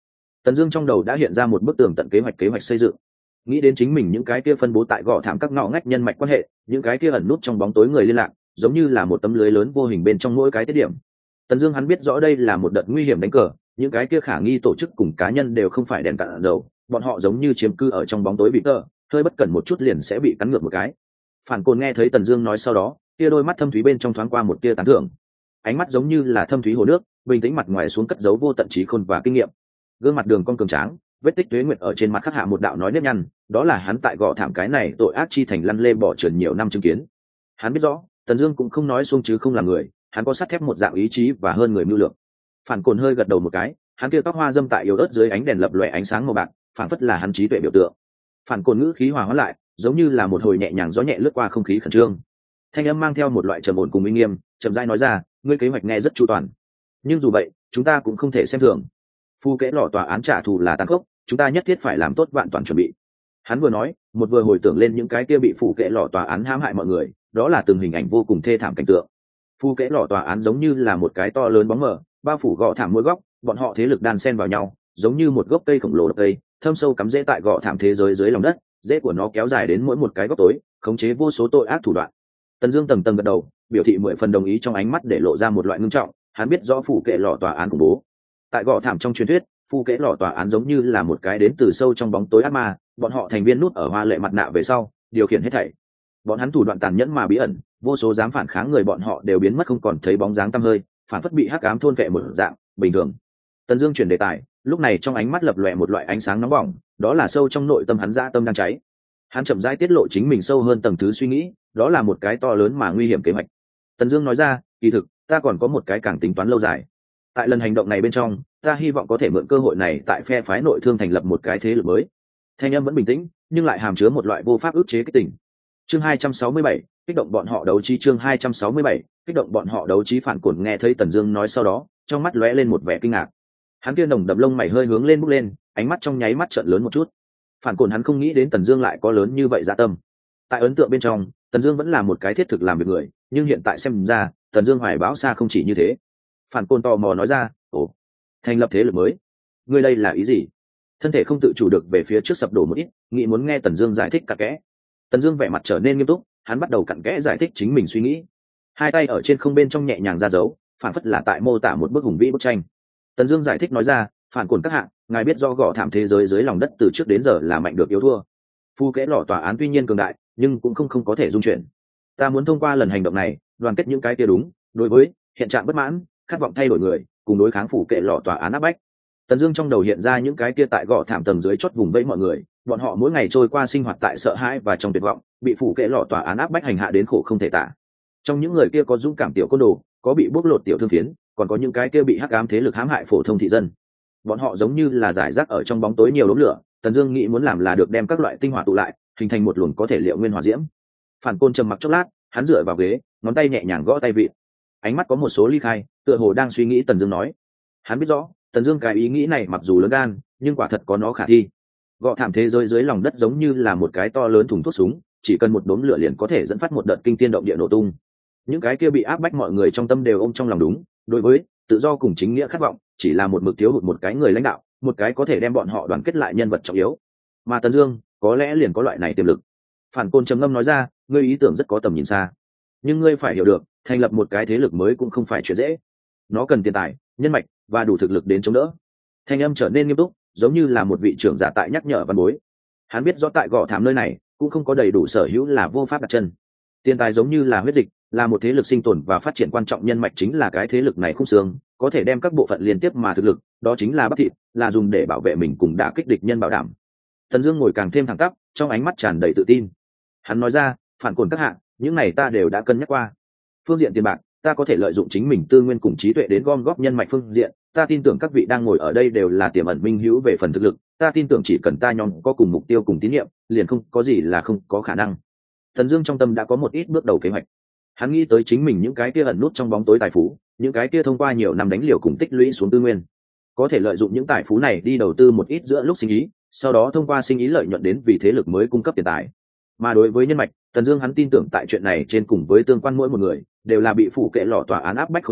Tần Dương trong đầu đã hiện ra một bức tường tận kế hoạch xây dựng. Nghĩ đến chính mình những cái kia phân bố tại gò thảm các ngõ ngách nhân mạch quan hệ, những cái kia ẩn nút trong bóng tối người liên lạc, giống như là một tấm lưới lớn vô hình bên trong mỗi cái tiết điểm. Tần Dương hắn biết rõ đây là một đợt nguy hiểm đánh cờ, những cái kia khả nghi tổ chức cùng cá nhân đều không phải đèn cạn dầu, bọn họ giống như chiếm cư ở trong bóng tối bị tơ, hơi bất cẩn một chút liền sẽ bị cắn ngược một cái. Phản Côn nghe thấy Tần Dương nói sau đó, kia đôi mắt thâm thúy bên trong thoáng qua một tia tán thưởng. Ánh mắt giống như là thâm thúy hồ nước, bình tĩnh mặt ngoài xuống cất giấu vô tận trí khôn và kinh nghiệm. Gương mặt đường cong cường tráng, vết tích tuế nguyệt ở trên mặt khắc hạ một đạo nói nếp nhăn, đó là hắn tại gò thảm cái này tội ác chi thành lăn lê bỏ trườn nhiều năm chứng kiến. Hắn biết rõ, Tần Dương cũng không nói xuông chứ không làm người, hắn có sắt thép một dạng ý chí và hơn người mưu lược. Phản Côn hơi gật đầu một cái, hắn kia tóc hoa dâm tại yếu ớt dưới ánh đèn lập lòe ánh sáng màu bạc, phảng phất là hắn trí tuệ biểu tượng. Phản Côn ngữ khí hòa hoãn lại, giống như là một hồi nhẹ nhàng gió nhẹ lướt qua không khí khẩn trương. Thanh âm mang theo một loại trầm ổn cùng uy nghiêm, chậm rãi nói ra, ngươi kế hoạch nghe rất chu toàn, nhưng dù vậy, chúng ta cũng không thể xem thường. Phu kẽ lọ tòa án trả thù là tàn khốc, chúng ta nhất thiết phải làm tốt vạn toàn chuẩn bị. Hắn vừa nói, một vừa hồi tưởng lên những cái kia bị phủ kẽ lọ tòa án hãm hại mọi người, đó là từng hình ảnh vô cùng thê thảm cảnh tượng. Phu kẽ lọ tòa án giống như là một cái to lớn bóng mờ, bao phủ gò thảm mỗi góc, bọn họ thế lực đan xen vào nhau, giống như một gốc cây khổng lồ độc cây, thâm sâu cắm rễ tại gò thảm thế giới dưới lòng đất, rễ của nó kéo dài đến mỗi một cái góc tối, khống chế vô số tội ác thủ đoạn. Tần Dương tầng tầng gật đầu, biểu thị 10 phần đồng ý, trong ánh mắt để lộ ra một loại ngưng trọng, hắn biết rõ phủ kẽ lọ tòa án khủng bố. Tại gò thảm trong truyền thuyết, phu kẽ lọ tòa án giống như là một cái đến từ sâu trong bóng tối ác ma, bọn họ thành viên nút ở hoa lệ mặt nạ về sau, điều khiển hết thảy. Bọn hắn thủ đoạn tàn nhẫn mà bí ẩn, vô số dám phản kháng người bọn họ đều biến mất không còn thấy bóng dáng tăm hơi, phản phất bị hắc ám thôn phệ một dạng, bình thường. Tần Dương chuyển đề tài, lúc này trong ánh mắt lập lòe một loại ánh sáng nóng bỏng, đó là sâu trong nội tâm hắn dã tâm đang cháy. Hắn chậm rãi tiết lộ chính mình sâu hơn tầng thứ suy nghĩ, đó là một cái to lớn mà nguy hiểm kế hoạch. Tần Dương nói ra, kỳ thực, ta còn có một cái càng tính toán lâu dài. Tại lần hành động này bên trong, ta hy vọng có thể mượn cơ hội này tại phe phái nội thương thành lập một cái thế lực mới. Thanh âm vẫn bình tĩnh, nhưng lại hàm chứa một loại vô pháp ức chế kích tỉnh. Chương 267, kích động bọn họ đấu trí. Chương 267, kích động bọn họ đấu trí. Phản Cổn nghe thấy Tần Dương nói sau đó, trong mắt lóe lên một vẻ kinh ngạc. Hắn kia nồng đậm lông mày hơi hướng lên bốc lên, ánh mắt trong nháy mắt trợn lớn một chút. Phản Cổn hắn không nghĩ đến Tần Dương lại có lớn như vậy dạ tâm. Tại ấn tượng bên trong, Tần Dương vẫn là một cái thiết thực làm việc người, nhưng hiện tại xem ra, Tần Dương hoài bão xa không chỉ như thế. Phản Cổn tò mò nói ra, "Ồ, thành lập thế lực mới? Ngươi đây là ý gì?" Thân thể không tự chủ được về phía trước sập đổ một ít, nghĩ muốn nghe Tần Dương giải thích cặn kẽ. Tần Dương vẻ mặt trở nên nghiêm túc, hắn bắt đầu cặn kẽ giải thích chính mình suy nghĩ. Hai tay ở trên không bên trong nhẹ nhàng ra dấu, phản phất là tại mô tả một bức hùng vĩ bức tranh. Tần Dương giải thích nói ra, Phản Cổn các hạ, ngài biết do gò thảm thế giới dưới lòng đất từ trước đến giờ là mạnh được yếu thua. Phu kẽ lọ tòa án tuy nhiên cường đại, nhưng cũng không có thể dung chuyển. Ta muốn thông qua lần hành động này, đoàn kết những cái kia đúng, đối với hiện trạng bất mãn, khát vọng thay đổi người, cùng đối kháng phủ kẽ lọ tòa án áp bách. Tần Dương trong đầu hiện ra những cái kia tại gò thảm tầng dưới chót vùng vẫy mọi người, bọn họ mỗi ngày trôi qua sinh hoạt tại sợ hãi và trong tuyệt vọng, bị phủ kẽ lọ tòa án áp bách hành hạ đến khổ không thể tả. Trong những người kia có dũng cảm tiểu côn đồ, có bị bóc lột tiểu thương phiến, còn có những cái kia bị hắc ám thế lực hãm hại phổ thông thị dân. Bọn họ giống như là rải rác ở trong bóng tối nhiều đốm lửa, Tần Dương nghĩ muốn làm là được đem các loại tinh hỏa tụ lại, hình thành một luồng có thể liệu nguyên hỏa diễm. Phản Côn trầm mặc chốc lát, hắn dựa vào ghế, ngón tay nhẹ nhàng gõ tay vịt. Ánh mắt có một số ly khai, tựa hồ đang suy nghĩ Tần Dương nói. Hắn biết rõ, Tần Dương cái ý nghĩ này mặc dù lớn gan, nhưng quả thật có nó khả thi. Gò thảm thế giới dưới lòng đất giống như là một cái to lớn thùng thuốc súng, chỉ cần một đốm lửa liền có thể dẫn phát một đợt kinh thiên động địa nổ tung. Những cái kia bị áp bách mọi người trong tâm đều ôm trong lòng đúng, đối với tự do cùng chính nghĩa khát vọng, chỉ là một mực thiếu hụt một cái người lãnh đạo, một cái có thể đem bọn họ đoàn kết lại nhân vật trọng yếu. Mà Tần Dương, có lẽ liền có loại này tiềm lực. Phản Côn trầm ngâm nói ra, ngươi ý tưởng rất có tầm nhìn xa, nhưng ngươi phải hiểu được, thành lập một cái thế lực mới cũng không phải chuyện dễ. Nó cần tiền tài, nhân mạch và đủ thực lực đến chống đỡ. Thanh âm trở nên nghiêm túc, giống như là một vị trưởng giả tại nhắc nhở văn bối. Hắn biết rõ tại gò thảm nơi này cũng không có đầy đủ sở hữu là vô pháp đặt chân. Tiền tài giống như là huyết dịch, là một thế lực sinh tồn và phát triển quan trọng, nhân mạch chính là cái thế lực này khung xương, có thể đem các bộ phận liên tiếp mà thực lực, đó chính là bắp thịt, là dùng để bảo vệ mình cùng đả kích địch nhân bảo đảm. Tần Dương ngồi càng thêm thẳng tắp, trong ánh mắt tràn đầy tự tin. Hắn nói ra, Phản Côn các hạ, những này ta đều đã cân nhắc qua. Phương diện tiền bạc, ta có thể lợi dụng chính mình tư nguyên cùng trí tuệ đến gom góp nhân mạch phương diện, ta tin tưởng các vị đang ngồi ở đây đều là tiềm ẩn minh hữu về phần thực lực, ta tin tưởng chỉ cần ta nhóm có cùng mục tiêu cùng tín nhiệm, liền không có gì là không có khả năng. Tần Dương trong tâm đã có một ít bước đầu kế hoạch. Hắn nghĩ tới chính mình những cái kia ẩn nút trong bóng tối tài phú, những cái kia thông qua nhiều năm đánh liều cùng tích lũy xuống tư nguyên, có thể lợi dụng những tài phú này đi đầu tư một ít giữa lúc sinh ý, sau đó thông qua sinh ý lợi nhuận đến vì thế lực mới cung cấp tiền tài. Mà đối với nhân mạch, Tần Dương hắn tin tưởng tại chuyện này trên cùng với tương quan mỗi một người đều là bị phủ kệ lọ tòa án áp bách khốn nhiễu,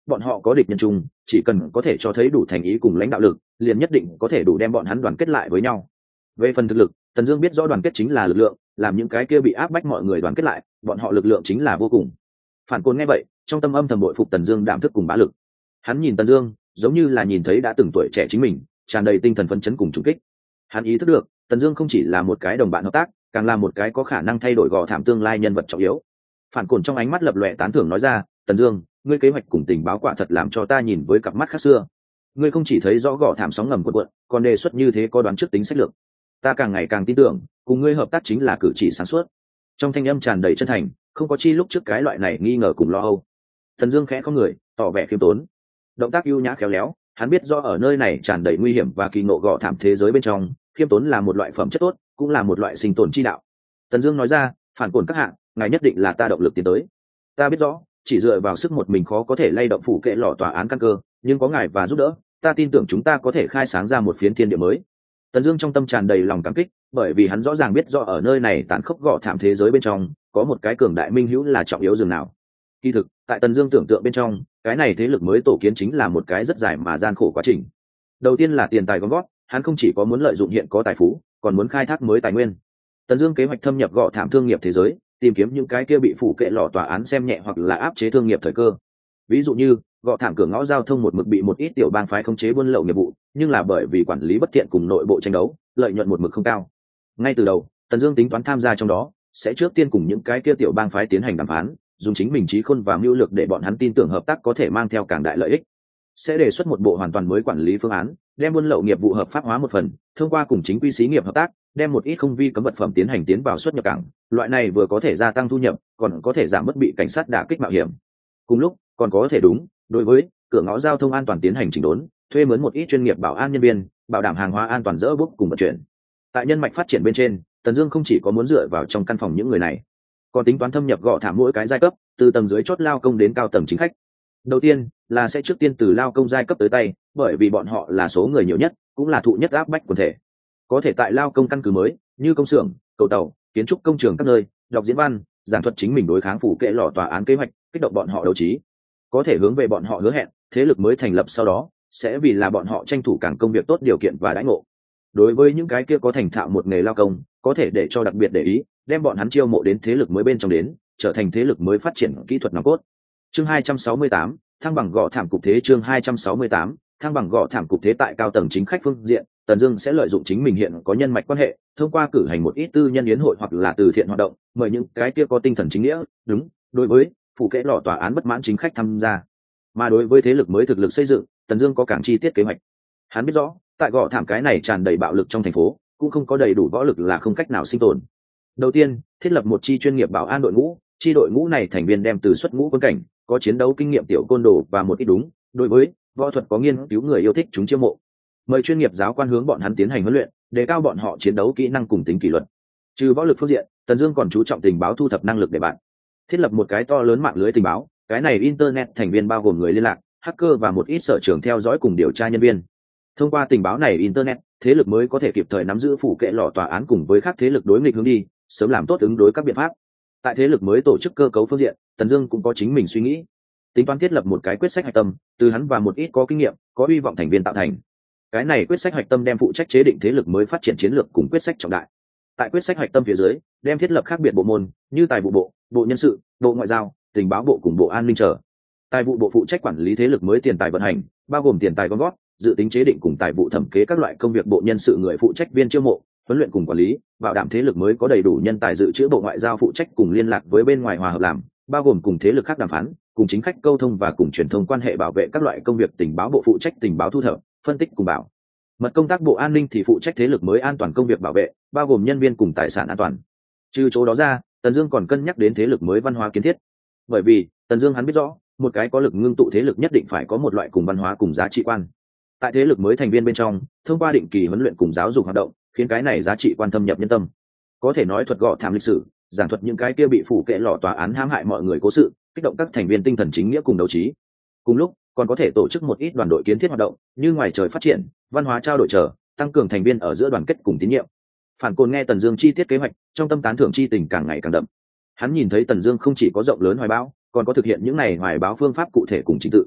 bọn họ có địch nhân chung, chỉ cần có thể cho thấy đủ thành ý cùng lãnh đạo lực, liền nhất định có thể đủ đem bọn hắn đoàn kết lại với nhau. Về phần thực lực, Tần Dương biết rõ đoàn kết chính là lực lượng, làm những cái kia bị áp bách mọi người đoàn kết lại, bọn họ lực lượng chính là vô cùng. Phản Côn nghe vậy, trong tâm âm thầm bội phục Tần Dương đảm thức cùng bá lực. Hắn nhìn Tần Dương, giống như là nhìn thấy đã từng tuổi trẻ chính mình, tràn đầy tinh thần phấn chấn cùng trùng kích. Hắn ý thức được, Tần Dương không chỉ là một cái đồng bạn hợp tác, càng là một cái có khả năng thay đổi gò thảm tương lai nhân vật trọng yếu. Phản Côn trong ánh mắt lập lòe tán thưởng nói ra, "Tần Dương, ngươi kế hoạch cùng tình báo quả thật làm cho ta nhìn với cặp mắt khác xưa. Ngươi không chỉ thấy rõ gò thảm sóng ngầm cuộn, còn đề xuất như thế có đoán trước tính sách lược. Ta càng ngày càng tin tưởng, cùng ngươi hợp tác chính là cử chỉ sáng suốt." Trong thanh âm tràn đầy chân thành, không có chi lúc trước cái loại này nghi ngờ cùng lo âu. Tần Dương khẽ không người, tỏ vẻ khiêm tốn. Động tác ưu nhã khéo léo, hắn biết rõ ở nơi này tràn đầy nguy hiểm và kỳ ngộ gò thảm thế giới bên trong, khiêm tốn là một loại phẩm chất tốt, cũng là một loại sinh tồn chi đạo. Tần Dương nói ra, "Phản Côn các hạng, ngài nhất định là ta động lực tiến tới. Ta biết rõ, chỉ dựa vào sức một mình khó có thể lay động phủ kệ lọ tòa án căn cơ, nhưng có ngài và giúp đỡ, ta tin tưởng chúng ta có thể khai sáng ra một phiến thiên địa mới." Tần Dương trong tâm tràn đầy lòng cảm kích, bởi vì hắn rõ ràng biết rõ ở nơi này tàn khốc gò thảm thế giới bên trong, có một cái cường đại minh hữu là trọng yếu dường nào. Kỳ thực, tại Tần Dương tưởng tượng bên trong, cái này thế lực mới tổ kiến chính là một cái rất dài mà gian khổ quá trình. Đầu tiên là tiền tài gom góp, hắn không chỉ có muốn lợi dụng hiện có tài phú, còn muốn khai thác mới tài nguyên. Tần Dương kế hoạch thâm nhập gò thảm thương nghiệp thế giới, tìm kiếm những cái kia bị phủ kệ lọ tòa án xem nhẹ hoặc là áp chế thương nghiệp thời cơ. Ví dụ như, gò thảm cửa ngõ giao thông một mực bị một ít tiểu bang phái khống chế buôn lậu nghiệp vụ, nhưng là bởi vì quản lý bất tiện cùng nội bộ tranh đấu, lợi nhuận một mực không cao. Ngay từ đầu, Tần Dương tính toán tham gia trong đó, sẽ trước tiên cùng những cái kia tiểu bang phái tiến hành đàm phán, dùng chính mình trí khôn và mưu lược để bọn hắn tin tưởng hợp tác có thể mang theo càng đại lợi ích. Sẽ đề xuất một bộ hoàn toàn mới quản lý phương án, đem buôn lậu nghiệp vụ hợp pháp hóa một phần, thông qua cùng chính quy xí nghiệp hợp tác, đem một ít không vi cấm vật phẩm tiến hành tiến vào xuất nhập cảng, loại này vừa có thể gia tăng thu nhập, còn có thể giảm bất bị cảnh sát đả kích mạo hiểm. Cùng lúc, còn có thể đối với cửa ngõ giao thông an toàn tiến hành chỉnh đốn, thuê mướn một ít chuyên nghiệp bảo an nhân viên, bảo đảm hàng hóa an toàn dỡ bốc cùng vận chuyển. Tại nhân mạch phát triển bên trên, Tần Dương không chỉ có muốn dựa vào trong căn phòng những người này, còn tính toán thâm nhập gò thảm mỗi cái giai cấp, từ tầng dưới chót lao công đến cao tầng chính khách. Đầu tiên là sẽ trước tiên từ lao công giai cấp tới tay, bởi vì bọn họ là số người nhiều nhất, cũng là thụ nhất áp bách quần thể. Có thể tại lao công căn cứ mới, như công xưởng, cầu tàu, kiến trúc công trường các nơi, đọc diễn văn, giảng thuật chính mình đối kháng phủ kệ lọ tòa án kế hoạch, kích động bọn họ đấu trí. Có thể hướng về bọn họ hứa hẹn, thế lực mới thành lập sau đó, sẽ vì là bọn họ tranh thủ càng công việc tốt điều kiện và đãi ngộ. Đối với những cái kia có thành thạo một nghề lao công, có thể để cho đặc biệt để ý, đem bọn hắn chiêu mộ đến thế lực mới bên trong đến, trở thành thế lực mới phát triển kỹ thuật nòng cốt. Chương 268, thăng bằng gò thảm cục thế. Chương 268, thăng bằng gò thảm cục thế. Tại cao tầng chính khách phương diện, Tần Dương sẽ lợi dụng chính mình hiện có nhân mạch quan hệ, thông qua cử hành một ít tư nhân yến hội hoặc là từ thiện hoạt động, mời những cái kia có tinh thần chính nghĩa, đối với phụ kệ lọ tòa án bất mãn chính khách tham gia. Mà đối với thế lực mới thực lực xây dựng, Tần Dương có càng chi tiết kế hoạch. Hắn biết rõ, tại gò thảm cái này tràn đầy bạo lực trong thành phố, cũng không có đầy đủ võ lực là không cách nào sinh tồn. Đầu tiên, thiết lập một chi chuyên nghiệp bảo an đội ngũ, chi đội ngũ này thành viên đem từ xuất ngũ quân cảnh, có chiến đấu kinh nghiệm tiểu côn đồ và một ít đối với võ thuật có nghiên cứu người yêu thích chúng chiêu mộ. Mời chuyên nghiệp giáo quan hướng bọn hắn tiến hành huấn luyện, đề cao bọn họ chiến đấu kỹ năng cùng tính kỷ luật. Trừ võ lực phương diện, Tần Dương còn chú trọng tình báo thu thập năng lực để bạn. Thiết lập một cái to lớn mạng lưới tình báo, cái này internet thành viên bao gồm người liên lạc, hacker và một ít sở trường theo dõi cùng điều tra nhân viên. Thông qua tình báo này internet, thế lực mới có thể kịp thời nắm giữ phủ kệ lọ tòa án cùng với các thế lực đối nghịch hướng đi, sớm làm tốt ứng đối các biện pháp. Tại thế lực mới tổ chức cơ cấu phương diện, Tần Dương cũng có chính mình suy nghĩ, tính toán thiết lập một cái quyết sách hạch tâm, từ hắn và một ít có kinh nghiệm, có hy vọng thành viên tạo thành. Cái này quyết sách hạch tâm đem phụ trách chế định thế lực mới phát triển chiến lược cùng quyết sách trọng đại. Tại quyết sách hạch tâm phía dưới, đem thiết lập khác biệt bộ môn, như tài vụ bộ, bộ nhân sự, bộ ngoại giao, tình báo bộ cùng bộ an ninh trở. Tài vụ bộ phụ trách quản lý thế lực mới tiền tài vận hành, bao gồm tiền tài gom góp, dự tính chế định cùng tài vụ thẩm kế các loại công việc. Bộ nhân sự người phụ trách viên chiêu mộ, huấn luyện cùng quản lý, bảo đảm thế lực mới có đầy đủ nhân tài dự trữ. Bộ ngoại giao phụ trách cùng liên lạc với bên ngoài hòa hợp làm, bao gồm cùng thế lực khác đàm phán, cùng chính khách câu thông và cùng truyền thông quan hệ bảo vệ các loại công việc. Tình báo bộ phụ trách tình báo thu thập, phân tích cùng bảo mật công tác. Bộ an ninh thì phụ trách thế lực mới an toàn công việc bảo vệ, bao gồm nhân viên cùng tài sản an toàn. Trừ chỗ đó ra, Tần Dương còn cân nhắc đến thế lực mới văn hóa kiến thiết, bởi vì Tần Dương hắn biết rõ, một cái có lực ngưng tụ thế lực nhất định phải có một loại cùng văn hóa cùng giá trị quan. Tại thế lực mới thành viên bên trong, thông qua định kỳ huấn luyện cùng giáo dục hoạt động, khiến cái này giá trị quan thâm nhập nhân tâm. Có thể nói thuật gõ thảm lịch sử, giảng thuật những cái kia bị phủ kệ lọ tòa án hãm hại mọi người cố sự, kích động các thành viên tinh thần chính nghĩa cùng đấu trí. Cùng lúc, còn có thể tổ chức một ít đoàn đội kiến thiết hoạt động, như ngoài trời phát triển, văn hóa trao đổi trở, tăng cường thành viên ở giữa đoàn kết cùng tín nhiệm. Phản Côn nghe Tần Dương chi tiết kế hoạch, trong tâm tán thưởng chi tình càng ngày càng đậm. Hắn nhìn thấy Tần Dương không chỉ có rộng lớn hoài bão, còn có thực hiện những này hoài bão phương pháp cụ thể cùng trình tự.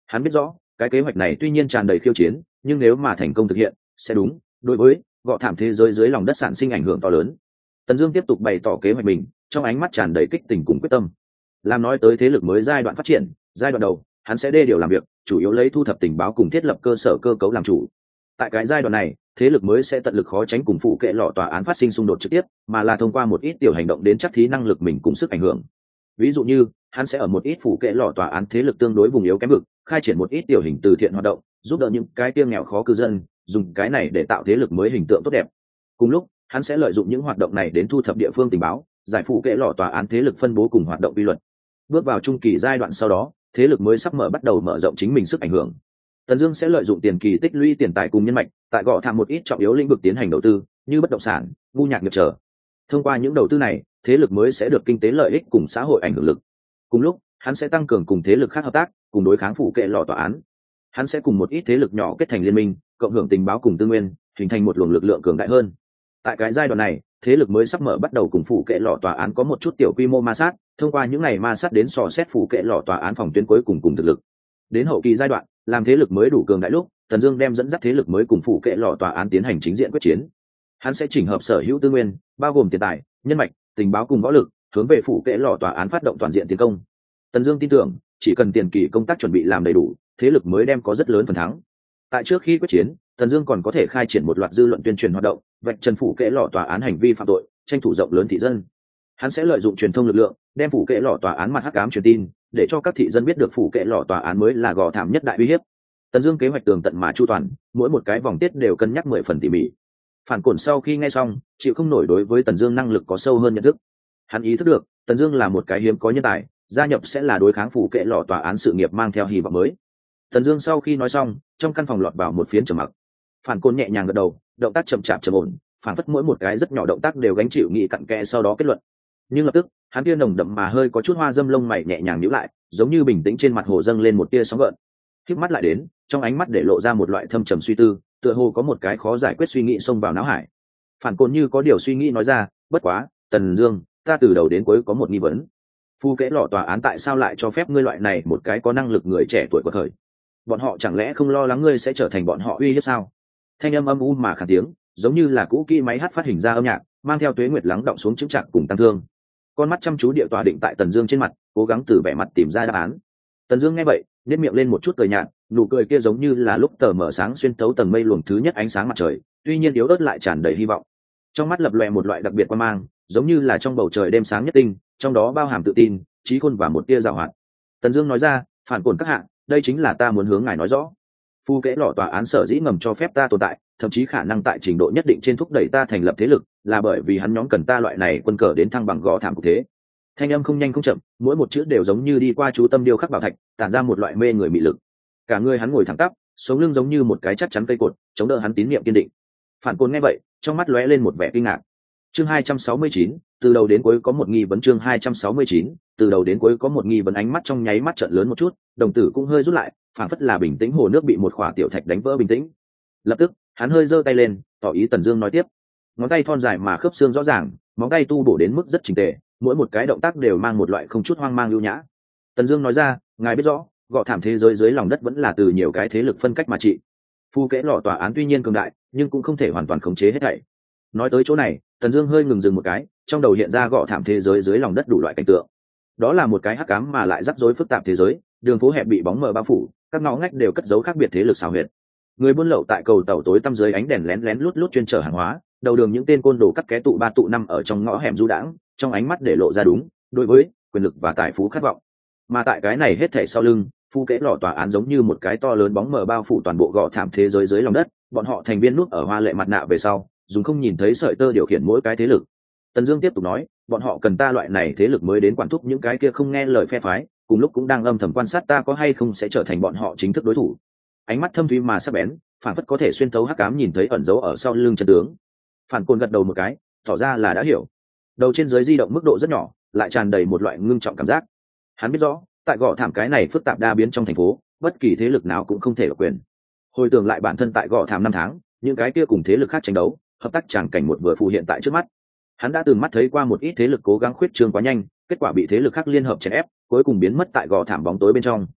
Hắn biết rõ cái kế hoạch này tuy nhiên tràn đầy khiêu chiến, nhưng nếu mà thành công thực hiện sẽ đúng đối với gọ thảm thế giới dưới lòng đất sản sinh ảnh hưởng to lớn. Tần Dương tiếp tục bày tỏ kế hoạch mình, trong ánh mắt tràn đầy kích tình cùng quyết tâm. Làm nói tới thế lực mới giai đoạn phát triển, giai đoạn đầu hắn sẽ đê điều làm việc, chủ yếu lấy thu thập tình báo cùng thiết lập cơ sở cơ cấu làm chủ. Tại cái giai đoạn này, thế lực mới sẽ tận lực khó tránh cùng phụ kệ lọ tòa án phát sinh xung đột trực tiếp, mà là thông qua một ít tiểu hành động đến chắc thí năng lực mình cùng sức ảnh hưởng. Ví dụ như hắn sẽ ở một ít phụ kệ lọ tòa án thế lực tương đối vùng yếu kém vực, khai triển một ít tiểu hình từ thiện hoạt động, giúp đỡ những cái tiêu nghèo khó cư dân, dùng cái này để tạo thế lực mới hình tượng tốt đẹp. Cùng lúc hắn sẽ lợi dụng những hoạt động này đến thu thập địa phương tình báo, giải phụ kệ lọ tòa án thế lực phân bố cùng hoạt động quy luật. Bước vào trung kỳ giai đoạn sau đó, thế lực mới sắp bắt đầu mở rộng chính mình sức ảnh hưởng. Tần Dương sẽ lợi dụng tiền kỳ tích lũy tiền tài cùng nhân mạch, tại gõ thảm một ít trọng yếu lĩnh vực tiến hành đầu tư, như bất động sản, ngu nhạc nghiệp trở. Thông qua những đầu tư này, thế lực mới sẽ được kinh tế lợi ích cùng xã hội ảnh hưởng lực. Cùng lúc, hắn sẽ tăng cường cùng thế lực khác hợp tác, cùng đối kháng phụ kệ lọ tòa án. Hắn sẽ cùng một ít thế lực nhỏ kết thành liên minh, cộng hưởng tình báo cùng tư nguyên, hình thành một luồng lực lượng cường đại hơn. Tại cái giai đoạn này, thế lực mới sắp bắt đầu cùng phụ kệ lọ tòa án có một chút tiểu quy mô ma sát, thông qua những ngày ma sát đến dò xét phụ kệ lọ tòa án phòng tuyến cuối cùng thực lực. Đến hậu kỳ giai đoạn, làm thế lực mới đủ cường đại lúc, Tần Dương đem dẫn dắt thế lực mới cùng phụ kệ lọ tòa án tiến hành chính diện quyết chiến. Hắn sẽ chỉnh hợp sở hữu tư nguyên, bao gồm tiền tài, nhân mạch, tình báo cùng võ lực, hướng về phụ kệ lọ tòa án phát động toàn diện tiến công. Tần Dương tin tưởng, chỉ cần tiền kỳ công tác chuẩn bị làm đầy đủ, thế lực mới đem có rất lớn phần thắng. Tại trước khi quyết chiến, Tần Dương còn có thể khai triển một loạt dư luận tuyên truyền hoạt động, vạch trần phụ kệ lọ tòa án hành vi phạm tội, tranh thủ rộng lớn thị dân. Hắn sẽ lợi dụng truyền thông lực lượng, đem phụ kệ lọ tòa án mặt hắc ám truyền tin, để cho các thị dân biết được phụ kệ lọ tòa án mới là gò thảm nhất đại uy hiếp. Tần Dương kế hoạch tường tận mà chu toàn, mỗi một cái vòng tiết đều cân nhắc 10 phần tỉ mỉ. Phản Cổn sau khi nghe xong, chịu không nổi đối với Tần Dương năng lực có sâu hơn nhận thức. Hắn ý thức được, Tần Dương là một cái hiếm có nhân tài, gia nhập sẽ là đối kháng phụ kệ lọ tòa án sự nghiệp mang theo hy vọng mới. Tần Dương sau khi nói xong, trong căn phòng lọt vào một phiến trầm mặc. Phản Cổn nhẹ nhàng gật đầu, động tác chậm chạp trầm ổn, phản phất mỗi một cái rất nhỏ động tác đều gánh chịu nghị cặn kẽ sau đó kết luận. Nhưng lập tức, hắn tia nồng đậm mà hơi có chút hoa dâm lông mày nhẹ nhàng nhíu lại, giống như bình tĩnh trên mặt hồ dâng lên một tia sóng gợn. Khép mắt lại đến, trong ánh mắt để lộ ra một loại thâm trầm suy tư, tựa hồ có một cái khó giải quyết suy nghĩ xông vào não hải. Phản Cổn như có điều suy nghĩ nói ra, bất quá, Tần Dương, ta từ đầu đến cuối có một nghi vấn. Phu kệ lọ tòa án tại sao lại cho phép ngươi loại này một cái có năng lực người trẻ tuổi của thời? Bọn họ chẳng lẽ không lo lắng ngươi sẽ trở thành bọn họ uy hiếp sao? Thanh âm âm u mà khàn tiếng, giống như là cũ kỹ máy hát phát hình ra âm nhạc, mang theo tuế nguyệt lắng động xuống chứng trạng cùng tăng thương. Con mắt chăm chú địa tòa định tại Tần Dương trên mặt, cố gắng từ vẻ mặt tìm ra đáp án. Tần Dương nghe vậy, nhếch miệng lên một chút cười nhạt, nụ cười kia giống như là lúc tờ mở sáng xuyên thấu tầng mây luồng thứ nhất ánh sáng mặt trời, tuy nhiên yếu ớt lại tràn đầy hy vọng. Trong mắt lập lòe một loại đặc biệt quang mang, giống như là trong bầu trời đêm sáng nhất tinh, trong đó bao hàm tự tin, trí khôn và một tia giàu hoạt. Tần Dương nói ra, Phản Cổn các hạ, đây chính là ta muốn hướng ngài nói rõ. Phu kệ lọ tòa án sở dĩ ngầm cho phép ta tồn tại, thậm chí khả năng tại trình độ nhất định trên thúc đẩy ta thành lập thế lực, là bởi vì hắn nhóm cần ta loại này quân cờ đến thăng bằng gò thảm cục thế. Thanh âm không nhanh không chậm, mỗi một chữ đều giống như đi qua chú tâm điêu khắc bảo thạch, tản ra một loại mê người mị lực. Cả người hắn ngồi thẳng tắp, sống lưng giống như một cái chắc chắn cây cột, chống đỡ hắn tín niệm kiên định. Phản Cổn nghe vậy, trong mắt lóe lên một vẻ kinh ngạc. Chương 269, từ đầu đến cuối có một nghi vấn. Chương 269, từ đầu đến cuối có một nghi vấn. Ánh mắt trong nháy mắt trợn lớn một chút, đồng tử cũng hơi rút lại, phảng phất là bình tĩnh hồ nước bị một khỏa tiểu thạch đánh vỡ bình tĩnh. Lập tức, hắn hơi giơ tay lên, tỏ ý Tần Dương nói tiếp. Ngón tay thon dài mà khớp xương rõ ràng, móng tay tu bổ đến mức rất chỉnh tề, mỗi một cái động tác đều mang một loại không chút hoang mang lưu nhã. Tần Dương nói ra, ngài biết rõ, gọ thảm thế giới dưới lòng đất vẫn là từ nhiều cái thế lực phân cách mà trị. Phu kệ lọ tòa án tuy nhiên cường đại, nhưng cũng không thể hoàn toàn khống chế hết thảy. Nói tới chỗ này, Tần Dương hơi ngừng dừng một cái, trong đầu hiện ra gọ thảm thế giới dưới lòng đất đủ loại cảnh tượng. Đó là một cái hắc ám mà lại rắc rối phức tạp thế giới, đường phố hẹp bị bóng mờ bao phủ, các ngõ ngách đều cất giấu khác biệt thế lực xảo huyệt. Người buôn lậu tại cầu tàu tối tăm dưới ánh đèn lén lén lút lút chuyên chở hàng hóa, đầu đường những tên côn đồ cắt ké tụ ba tụ năm ở trong ngõ hẻm du đãng, trong ánh mắt để lộ ra đúng đối với quyền lực và tài phú khát vọng. Mà tại cái này hết thảy sau lưng, phu kệ lọ tòa án giống như một cái to lớn bóng mờ bao phủ toàn bộ gò thảm thế giới dưới lòng đất, bọn họ thành viên núp ở hoa lệ mặt nạ về sau, dùng không nhìn thấy sợi tơ điều khiển mỗi cái thế lực. Tần Dương tiếp tục nói, bọn họ cần ta loại này thế lực mới đến quản thúc những cái kia không nghe lời phe phái, cùng lúc cũng đang âm thầm quan sát ta có hay không sẽ trở thành bọn họ chính thức đối thủ. Ánh mắt thâm thúy mà sắc bén, phản phất có thể xuyên thấu hắc ám nhìn thấy ẩn dấu ở sau lưng chân tướng. Phản Cổn gật đầu một cái, tỏ ra là đã hiểu. Đầu trên dưới di động mức độ rất nhỏ, lại tràn đầy một loại ngưng trọng cảm giác. Hắn biết rõ, tại gò thảm cái này phức tạp đa biến trong thành phố, bất kỳ thế lực nào cũng không thể độc quyền. Hồi tưởng lại bản thân tại gò thảm 5 tháng, những cái kia cùng thế lực khác tranh đấu, hợp tác tràng cảnh một vừa phù hiện tại trước mắt. Hắn đã từng mắt thấy qua một ít thế lực cố gắng khuyết trương quá nhanh, kết quả bị thế lực khác liên hợp chèn ép, cuối cùng biến mất tại gò thảm bóng tối bên trong.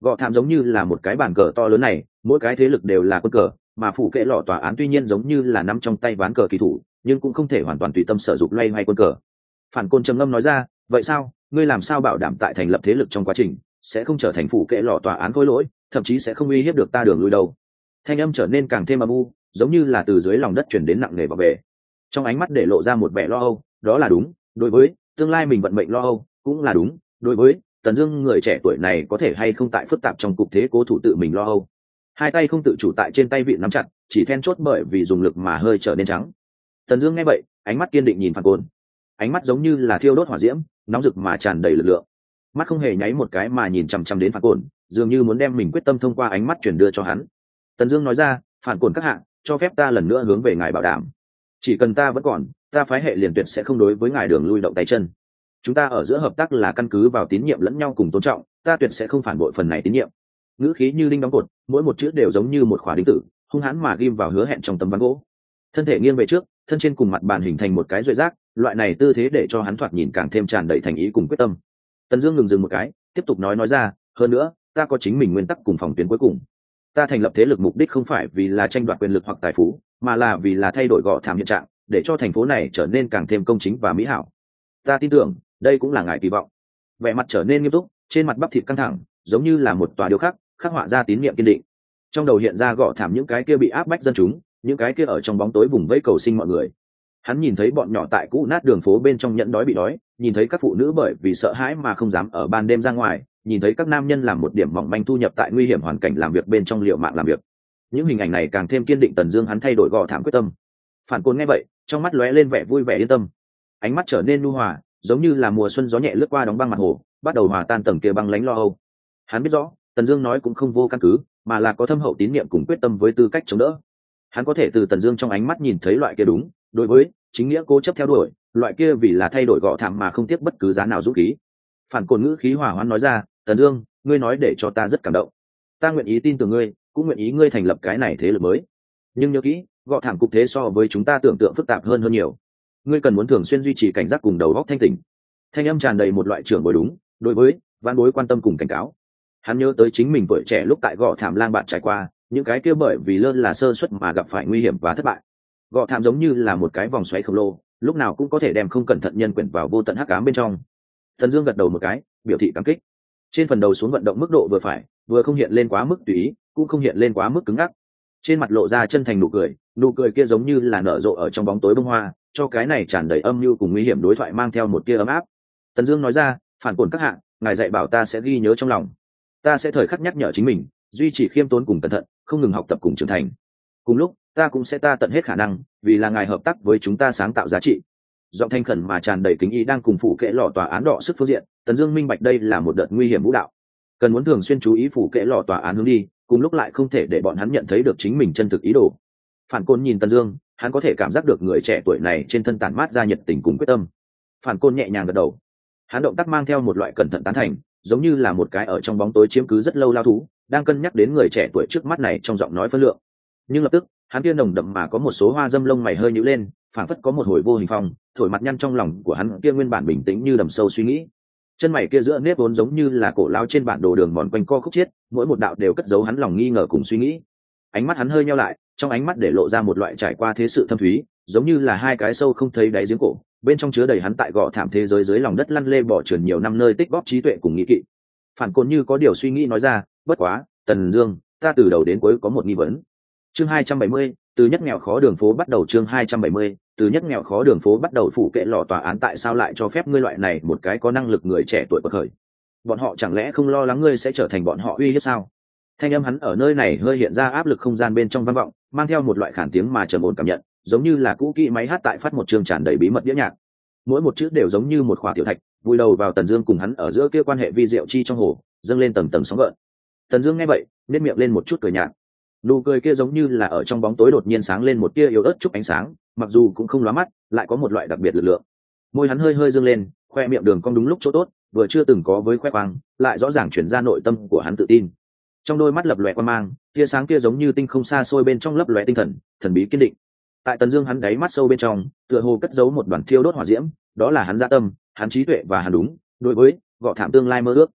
Gọ thảm giống như là một cái bàn cờ to lớn này, mỗi cái thế lực đều là quân cờ, mà phủ kệ lọ tòa án tuy nhiên giống như là nắm trong tay ván cờ kỳ thủ, nhưng cũng không thể hoàn toàn tùy tâm sử dụng loay hoay quân cờ. Phản Côn trầm ngâm nói ra, vậy sao, ngươi làm sao bảo đảm tại thành lập thế lực trong quá trình sẽ không trở thành phủ kệ lọ tòa án khối lỗi, thậm chí sẽ không uy hiếp được ta đường lui đâu? Thanh âm trở nên càng thêm âm u, giống như là từ dưới lòng đất truyền đến nặng nề vào về. Trong ánh mắt để lộ ra một vẻ lo âu, đó là đúng, đối với tương lai mình vận mệnh lo âu, cũng là đúng, đối với Tần Dương người trẻ tuổi này có thể hay không tại phức tạp trong cục thế cố thủ tự mình lo âu. Hai tay không tự chủ tại trên tay vị nắm chặt, chỉ then chốt bởi vì dùng lực mà hơi trở nên trắng. Tần Dương nghe vậy, ánh mắt kiên định nhìn Phản Côn. Ánh mắt giống như là thiêu đốt hỏa diễm, nóng rực mà tràn đầy lực lượng. Mắt không hề nháy một cái mà nhìn chằm chằm đến Phản Côn, dường như muốn đem mình quyết tâm thông qua ánh mắt truyền đưa cho hắn. Tần Dương nói ra, Phản Côn các hạ, cho phép ta lần nữa hướng về ngài bảo đảm, chỉ cần ta vẫn còn, ta phái hệ liền tuyệt sẽ không đối với ngài đường lui động tay chân. Chúng ta ở giữa hợp tác là căn cứ vào tín nhiệm lẫn nhau cùng tôn trọng, ta tuyệt sẽ không phản bội phần này tín nhiệm. Ngữ khí như đinh đóng cột, mỗi một chữ đều giống như một khỏa đinh tử, hung hãn mà ghim vào hứa hẹn trong tấm ván gỗ. Thân thể nghiêng về trước, thân trên cùng mặt bàn hình thành một cái duệ giác, loại này tư thế để cho hắn thoạt nhìn càng thêm tràn đầy thành ý cùng quyết tâm. Tần Dương ngừng dừng một cái, tiếp tục nói ra, hơn nữa, ta có chính mình nguyên tắc cùng phòng tuyến cuối cùng. Ta thành lập thế lực mục đích không phải vì là tranh đoạt quyền lực hoặc tài phú, mà là vì là thay đổi Gọ Thảm hiện trạng, để cho thành phố này trở nên càng thêm công chính và mỹ hảo. Ta tin tưởng, đây cũng là ngài kỳ vọng. Vẻ mặt trở nên nghiêm túc, trên mặt bắp thịt căng thẳng, giống như là một tòa điêu khắc, khắc họa ra tín niệm kiên định. Trong đầu hiện ra Gọ Thảm những cái kia bị áp bách dân chúng, những cái kia ở trong bóng tối vùng vẫy cầu sinh mọi người. Hắn nhìn thấy bọn nhỏ tại cũ nát đường phố bên trong nhẫn đói bị đói, nhìn thấy các phụ nữ bởi vì sợ hãi mà không dám ở ban đêm ra ngoài, nhìn thấy các nam nhân làm một điểm mỏng manh thu nhập tại nguy hiểm hoàn cảnh làm việc bên trong liều mạng làm việc. Những hình ảnh này càng thêm kiên định Tần Dương hắn thay đổi Gọ Thảm quyết tâm. Phản Côn nghe vậy, trong mắt lóe lên vẻ vui vẻ yên tâm, ánh mắt trở nên nhu hòa, giống như là mùa xuân gió nhẹ lướt qua đóng băng mặt hồ, bắt đầu hòa tan tầng kia băng lãnh lo âu. Hắn biết rõ, Tần Dương nói cũng không vô căn cứ, mà là có thâm hậu tín niệm cùng quyết tâm với tư cách chống đỡ. Hắn có thể từ Tần Dương trong ánh mắt nhìn thấy loại kia đúng, đối với chính nghĩa cố chấp theo đuổi, loại kia vì là thay đổi Gọ Thảm mà không tiếc bất cứ giá nào dũng khí. Phản Côn ngữ khí hòa hoãn nói ra, Tần Dương, ngươi nói để cho ta rất cảm động. Ta nguyện ý tin tưởng ngươi, cũng nguyện ý ngươi thành lập cái này thế lực mới. Nhưng nhớ kỹ, Gọ Thảm cục thế so với chúng ta tưởng tượng phức tạp hơn nhiều. Ngươi cần muốn thường xuyên duy trì cảnh giác cùng đầu óc thanh tỉnh. Thanh âm tràn đầy một loại trưởng bối đúng, đối với vãn bối quan tâm cùng cảnh cáo. Hắn nhớ tới chính mình tuổi trẻ lúc tại Gọ Thảm lang bạn trải qua, những cái kia bởi vì lơ là sơ suất mà gặp phải nguy hiểm và thất bại. Gọ Thảm giống như là một cái vòng xoáy khổng lồ, lúc nào cũng có thể đem không cẩn thận nhân quyển vào vô tận hắc ám bên trong. Thần Dương gật đầu một cái, biểu thị cảm kích. Trên phần đầu xuống vận động mức độ vừa phải, vừa không hiện lên quá mức tùy ý, cũng không hiện lên quá mức cứng ngắc. Trên mặt lộ ra chân thành nụ cười kia giống như là nở rộ ở trong bóng tối bông hoa, cho cái này tràn đầy âm mưu cùng nguy hiểm đối thoại mang theo một tia ấm áp. Tần Dương nói ra, Phản Côn các hạ, ngài dạy bảo ta sẽ ghi nhớ trong lòng. Ta sẽ thời khắc nhắc nhở chính mình, duy trì khiêm tốn cùng cẩn thận, không ngừng học tập cùng trưởng thành. Cùng lúc, ta cũng sẽ tận hết khả năng, vì là ngài hợp tác với chúng ta sáng tạo giá trị. Giọng thanh khẩn mà tràn đầy kính ý đang cùng phủ kệ lọ tòa án đọ sức phương diện, Tần Dương minh bạch đây là một đợt nguy hiểm vũ đạo. Cần muốn thường xuyên chú ý phủ kệ lọ tòa án hướng đi, cùng lúc lại không thể để bọn hắn nhận thấy được chính mình chân thực ý đồ. Phản Côn nhìn Tần Dương, hắn có thể cảm giác được người trẻ tuổi này trên thân tản mát ra nhiệt tình cùng quyết tâm. Phản Côn nhẹ nhàng gật đầu, hắn động tác mang theo một loại cẩn thận tán thành, giống như là một cái ở trong bóng tối chiếm cứ rất lâu lao thú, đang cân nhắc đến người trẻ tuổi trước mắt này trong giọng nói phân lượng. Nhưng lập tức, hắn kia nồng đậm mà có một số hoa dâm lông mày hơi nhíu lên, phảng phất có một hồi vô hình phong, thổi mặt nhăn trong lòng của hắn kia nguyên bản bình tĩnh như đầm sâu suy nghĩ. Chân mày kia giữa nếp vốn giống như là cổ lao trên bản đồ đường mòn quanh co khúc chiết, mỗi một đạo đều cất giấu hắn lòng nghi ngờ cùng suy nghĩ. Ánh mắt hắn hơi nheo lại, trong ánh mắt để lộ ra một loại trải qua thế sự thâm thúy, giống như là hai cái sâu không thấy đáy giếng cổ, bên trong chứa đầy hắn tại Gọ Thảm thế giới dưới lòng đất lăn lê bỏ trườn nhiều năm nơi tích góp trí tuệ cùng nghĩ kỵ. Phản Côn như có điều suy nghĩ nói ra, bất quá, Tần Dương, ta từ đầu đến cuối có một nghi vấn. Chương 270, từ nhất nghèo khó đường phố bắt đầu. Chương 270, từ nhất nghèo khó đường phố bắt đầu. Phủ kệ lọ tòa án tại sao lại cho phép ngươi loại này một cái có năng lực người trẻ tuổi bậc khởi? Bọn họ chẳng lẽ không lo lắng ngươi sẽ trở thành bọn họ uy hiếp sao? Thanh âm hắn ở nơi này hơi hiện ra áp lực không gian bên trong vang vọng, mang theo một loại khản tiếng mà trầm ổn cảm nhận, giống như là cũ kỹ máy hát tại phát một chương tràn đầy bí mật đĩa nhạc. Mỗi một chữ đều giống như một khỏa tiểu thạch, vùi đầu vào Tần Dương cùng hắn ở giữa kia quan hệ vi diệu chi trong hồ, dâng lên tầng tầng sóng gợn. Tần Dương nghe vậy, nhếch miệng lên một chút cười nhạt. Nụ cười kia giống như là ở trong bóng tối đột nhiên sáng lên một tia yếu ớt chút ánh sáng, mặc dù cũng không lóa mắt, lại có một loại đặc biệt lực lượng. Môi hắn hơi hơi dương lên, khoe miệng đường cong đúng lúc chỗ tốt, vừa chưa từng có với khoe khoang, lại rõ ràng truyền ra nội tâm của hắn tự tin. Trong đôi mắt lập lòe quang mang, tia sáng kia giống như tinh không xa xôi bên trong lấp lóe tinh thần, thần bí kiên định. Tại Tần Dương hắn đáy mắt sâu bên trong, tựa hồ cất giấu một đoàn thiêu đốt hỏa diễm, đó là hắn dạ tâm, hắn trí tuệ và hắn đúng, đối với Gọ Thảm tương lai mơ ước.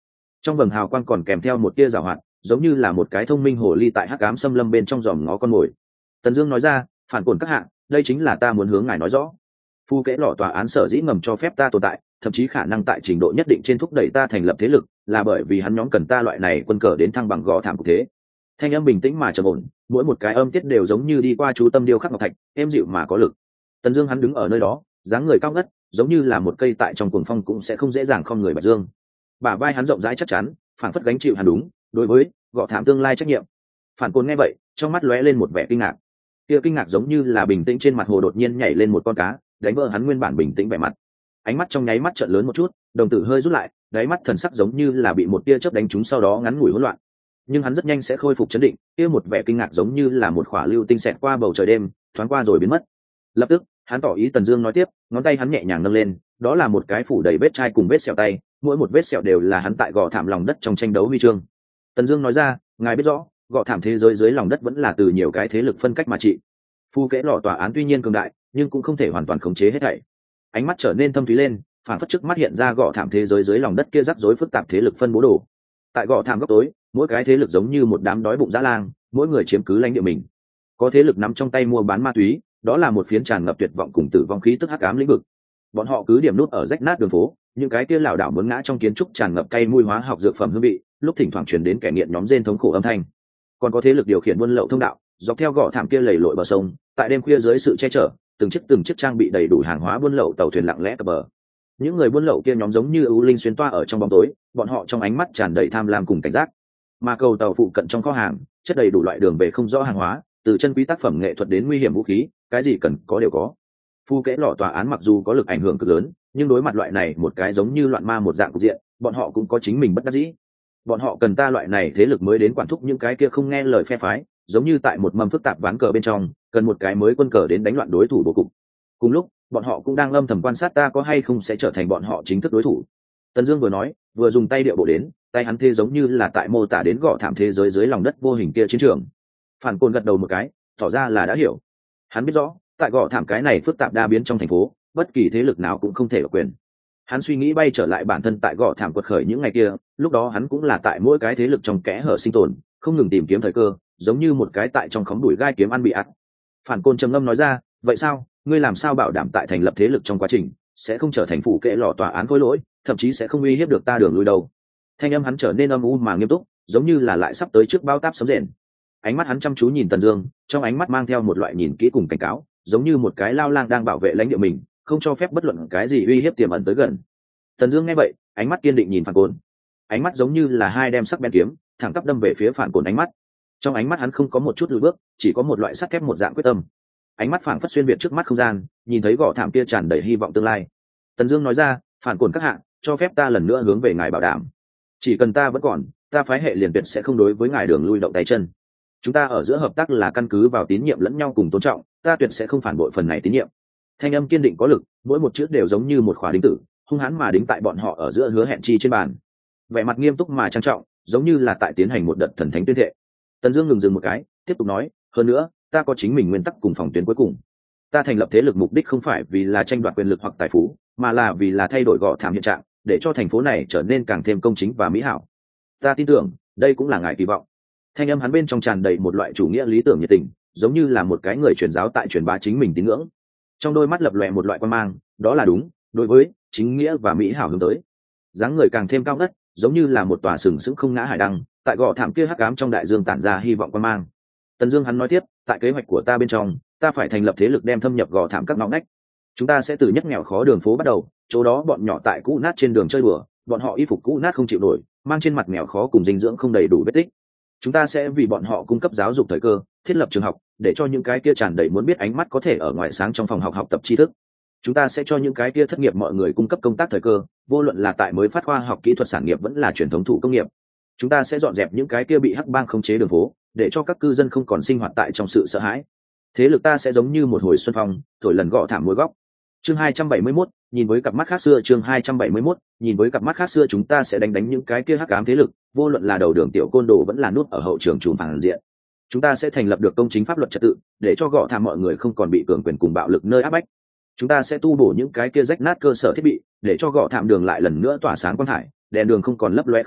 trong vầng hào quang còn kèm theo một tia giảo hoạt, giống như là một cái thông minh hồ ly tại hắc ám xâm lâm bên trong dòm ngó con mồi. Tần Dương nói ra, phản cổn các hạ, đây chính là ta muốn hướng ngài nói rõ. Phu kẽ lọ tòa án sở dĩ ngầm cho phép ta tồn tại, thậm chí khả năng tại trình độ nhất định trên thúc đẩy ta thành lập thế lực, là bởi vì hắn nhóm cần ta loại này quân cờ đến thăng bằng gõ thảm cục thế. Thanh âm bình tĩnh mà trầm ổn, mỗi một cái âm tiết đều giống như đi qua chú tâm điêu khắc ngọc thạch, êm dịu mà có lực. Tần Dương hắn đứng ở nơi đó, dáng người cao ngất, giống như là một cây tại trong cuồng phong cũng sẽ không dễ dàng không người bạch dương. Bả vai hắn rộng rãi chắc chắn, phảng phất gánh chịu hắn đúng đối với gõ thảm tương lai trách nhiệm. Phản Côn nghe vậy, trong mắt lóe lên một vẻ kinh ngạc. Kia kinh ngạc giống như là bình tĩnh trên mặt hồ đột nhiên nhảy lên một con cá, đánh vỡ hắn nguyên bản bình tĩnh vẻ mặt. Ánh mắt trong nháy mắt trợn lớn một chút, đồng tử hơi rút lại, đáy mắt thần sắc giống như là bị một tia chớp đánh trúng, sau đó ngắn ngủi hỗn loạn. Nhưng hắn rất nhanh sẽ khôi phục chấn định, kia một vẻ kinh ngạc giống như là một khỏa lưu tinh xẹt qua bầu trời đêm, thoáng qua rồi biến mất. Lập tức, hắn tỏ ý Tần Dương nói tiếp, ngón tay hắn nhẹ nhàng nâng lên, đó là một cái phủ đầy vết chai cùng vết sẹo tay, mỗi một vết sẹo đều là hắn tại gò thảm lòng đất trong tranh đấu huy chương. Tần Dương nói ra, ngài biết rõ, gò thảm thế giới dưới lòng đất vẫn là từ nhiều cái thế lực phân cách mà trị. Phu kẽ lọ tòa án tuy nhiên cường đại, nhưng cũng không thể hoàn toàn khống chế hết thảy. Ánh mắt trở nên thâm thúy lên, phản phất trước mắt hiện ra gò thảm thế giới dưới lòng đất kia rắc rối phức tạp thế lực phân bố đồ. Tại gò thảm góc tối, mỗi cái thế lực giống như một đám đói bụng dã lang, mỗi người chiếm cứ lãnh địa mình. Có thế lực nắm trong tay mua bán ma túy, đó là một phiến tràn ngập tuyệt vọng cùng tử vong khí tức hắc ám lĩnh vực. Bọn họ cứ điểm nút ở rách nát đường phố, những cái kia lảo đảo muốn ngã trong kiến trúc tràn ngập cay mùi hóa học dược phẩm hương vị, lúc thỉnh thoảng truyền đến kẻ nghiện nhóm rên thống khổ âm thanh. Còn có thế lực điều khiển buôn lậu thông đạo, dọc theo gò thảm kia lầy lội bờ sông, tại đêm khuya dưới sự che chở, từng chiếc trang bị đầy đủ hàng hóa buôn lậu tàu thuyền lặng lẽ cập bờ. Những người buôn lậu kia nhóm giống như ưu linh xuyên toa ở trong bóng tối, bọn họ trong ánh mắt tràn đầy tham lam cùng cảnh giác. Mà cầu tàu phụ cận trong kho hàng, chất đầy đủ loại đường về không rõ hàng hóa, từ chân quý tác phẩm nghệ thuật đến nguy hiểm vũ khí, cái gì cần có đều có. Phu kẽ lọ tòa án mặc dù có lực ảnh hưởng cực lớn, nhưng đối mặt loại này một cái giống như loạn ma một dạng cục diện, bọn họ cũng có chính mình bất đắc dĩ. Bọn họ cần ta loại này thế lực mới đến quản thúc những cái kia không nghe lời phe phái, giống như tại một mâm phức tạp ván cờ bên trong, cần một cái mới quân cờ đến đánh loạn đối thủ bố cục. Cùng lúc, bọn họ cũng đang âm thầm quan sát ta có hay không sẽ trở thành bọn họ chính thức đối thủ. Tần Dương vừa nói, vừa dùng tay điệu bộ đến, tay hắn thế giống như là tại mô tả đến gò thảm thế giới dưới lòng đất vô hình kia chiến trường. Phản Côn gật đầu một cái, tỏ ra là đã hiểu. Hắn biết rõ, tại gò thảm cái này phức tạp đa biến trong thành phố, bất kỳ thế lực nào cũng không thể độc quyền. Hắn suy nghĩ bay trở lại bản thân tại gò thảm quật khởi những ngày kia, lúc đó hắn cũng là tại mỗi cái thế lực trong kẽ hở sinh tồn, không ngừng tìm kiếm thời cơ, giống như một cái tại trong khóm đùi gai kiếm ăn bị ắt. Phản Côn trầm ngâm nói ra, vậy sao, ngươi làm sao bảo đảm tại thành lập thế lực trong quá trình sẽ không trở thành phủ kệ lọ tòa án khối lỗi, thậm chí sẽ không uy hiếp được ta đường lui đâu? Thanh âm hắn trở nên âm u mà nghiêm túc, giống như là lại sắp tới trước bao táp sấm rền. Ánh mắt hắn chăm chú nhìn Tần Dương, trong ánh mắt mang theo một loại nhìn kỹ cùng cảnh cáo, giống như một cái lao lang đang bảo vệ lãnh địa mình, không cho phép bất luận cái gì uy hiếp tiềm ẩn tới gần. Tần Dương nghe vậy, ánh mắt kiên định nhìn Phản Côn. Ánh mắt giống như là hai đem sắc bén kiếm, thẳng tắp đâm về phía Phản Côn ánh mắt. Trong ánh mắt hắn không có một chút lùi bước, chỉ có một loại sắt thép một dạng quyết tâm. Ánh mắt phảng phất xuyên việt trước mắt không gian, nhìn thấy gò thảm kia tràn đầy hy vọng tương lai. Tần Dương nói ra, Phản Côn các hạ, cho phép ta lần nữa hướng về ngài bảo đảm, chỉ cần ta vẫn còn, ta phái hệ liền tuyệt sẽ không đối với ngài đường lui động tay chân. Chúng ta ở giữa hợp tác là căn cứ vào tín nhiệm lẫn nhau cùng tôn trọng, ta tuyệt sẽ không phản bội phần này tín nhiệm. Thanh âm kiên định có lực, mỗi một chữ đều giống như một khỏa đinh tử, hung hãn mà đính tại bọn họ ở giữa hứa hẹn chi trên bàn. Vẻ mặt nghiêm túc mà trang trọng, giống như là tại tiến hành một đợt thần thánh tuyên thệ. Tần Dương ngừng dừng một cái, tiếp tục nói, hơn nữa, ta có chính mình nguyên tắc cùng phòng tuyến cuối cùng. Ta thành lập thế lực mục đích không phải vì là tranh đoạt quyền lực hoặc tài phú, mà là vì là thay đổi gò thảm hiện trạng, để cho thành phố này trở nên càng thêm công chính và mỹ hảo. Ta tin tưởng, đây cũng là ngài kỳ vọng. Thanh âm hắn bên trong tràn đầy một loại chủ nghĩa lý tưởng nhiệt tình, giống như là một cái người truyền giáo tại truyền bá chính mình tín ngưỡng. Trong đôi mắt lập lòe một loại quan mang, đó là đúng, đối với chính nghĩa và mỹ hảo hướng tới. Dáng người càng thêm cao ngất, giống như là một tòa sừng sững không ngã hải đăng, tại gò thảm kia hắc ám trong đại dương tản ra hy vọng quan mang. Tần Dương hắn nói tiếp, tại kế hoạch của ta bên trong, ta phải thành lập thế lực đem thâm nhập gò thảm các ngõ ngách. Chúng ta sẽ từ nhất nghèo khó đường phố bắt đầu, chỗ đó bọn nhỏ tại cũ nát trên đường chơi đùa, bọn họ y phục cũ nát không chịu nổi, mang trên mặt nghèo khó cùng dinh dưỡng không đầy đủ vết tích. Chúng ta sẽ vì bọn họ cung cấp giáo dục thời cơ, thiết lập trường học, để cho những cái kia tràn đầy muốn biết ánh mắt có thể ở ngoài sáng trong phòng học học tập tri thức. Chúng ta sẽ cho những cái kia thất nghiệp mọi người cung cấp công tác thời cơ, vô luận là tại mới phát khoa học kỹ thuật sản nghiệp vẫn là truyền thống thủ công nghiệp. Chúng ta sẽ dọn dẹp những cái kia bị hắc bang khống chế đường phố, để cho các cư dân không còn sinh hoạt tại trong sự sợ hãi. Thế lực ta sẽ giống như một hồi xuân phong, thổi lần gõ thảm mỗi góc. Chương 271, nhìn với cặp mắt khác xưa. Chương 271, nhìn với cặp mắt khác xưa. Chúng ta sẽ đánh những cái kia hắc ám thế lực, vô luận là đầu đường tiểu côn đồ vẫn là nút ở hậu trường trùm phản diện. Chúng ta sẽ thành lập được công chính pháp luật trật tự, để cho gõ thảm mọi người không còn bị cường quyền cùng bạo lực nơi áp bách. Chúng ta sẽ tu bổ những cái kia rách nát cơ sở thiết bị, để cho gõ thảm đường lại lần nữa tỏa sáng quang hải, đèn đường không còn lấp loe không yên,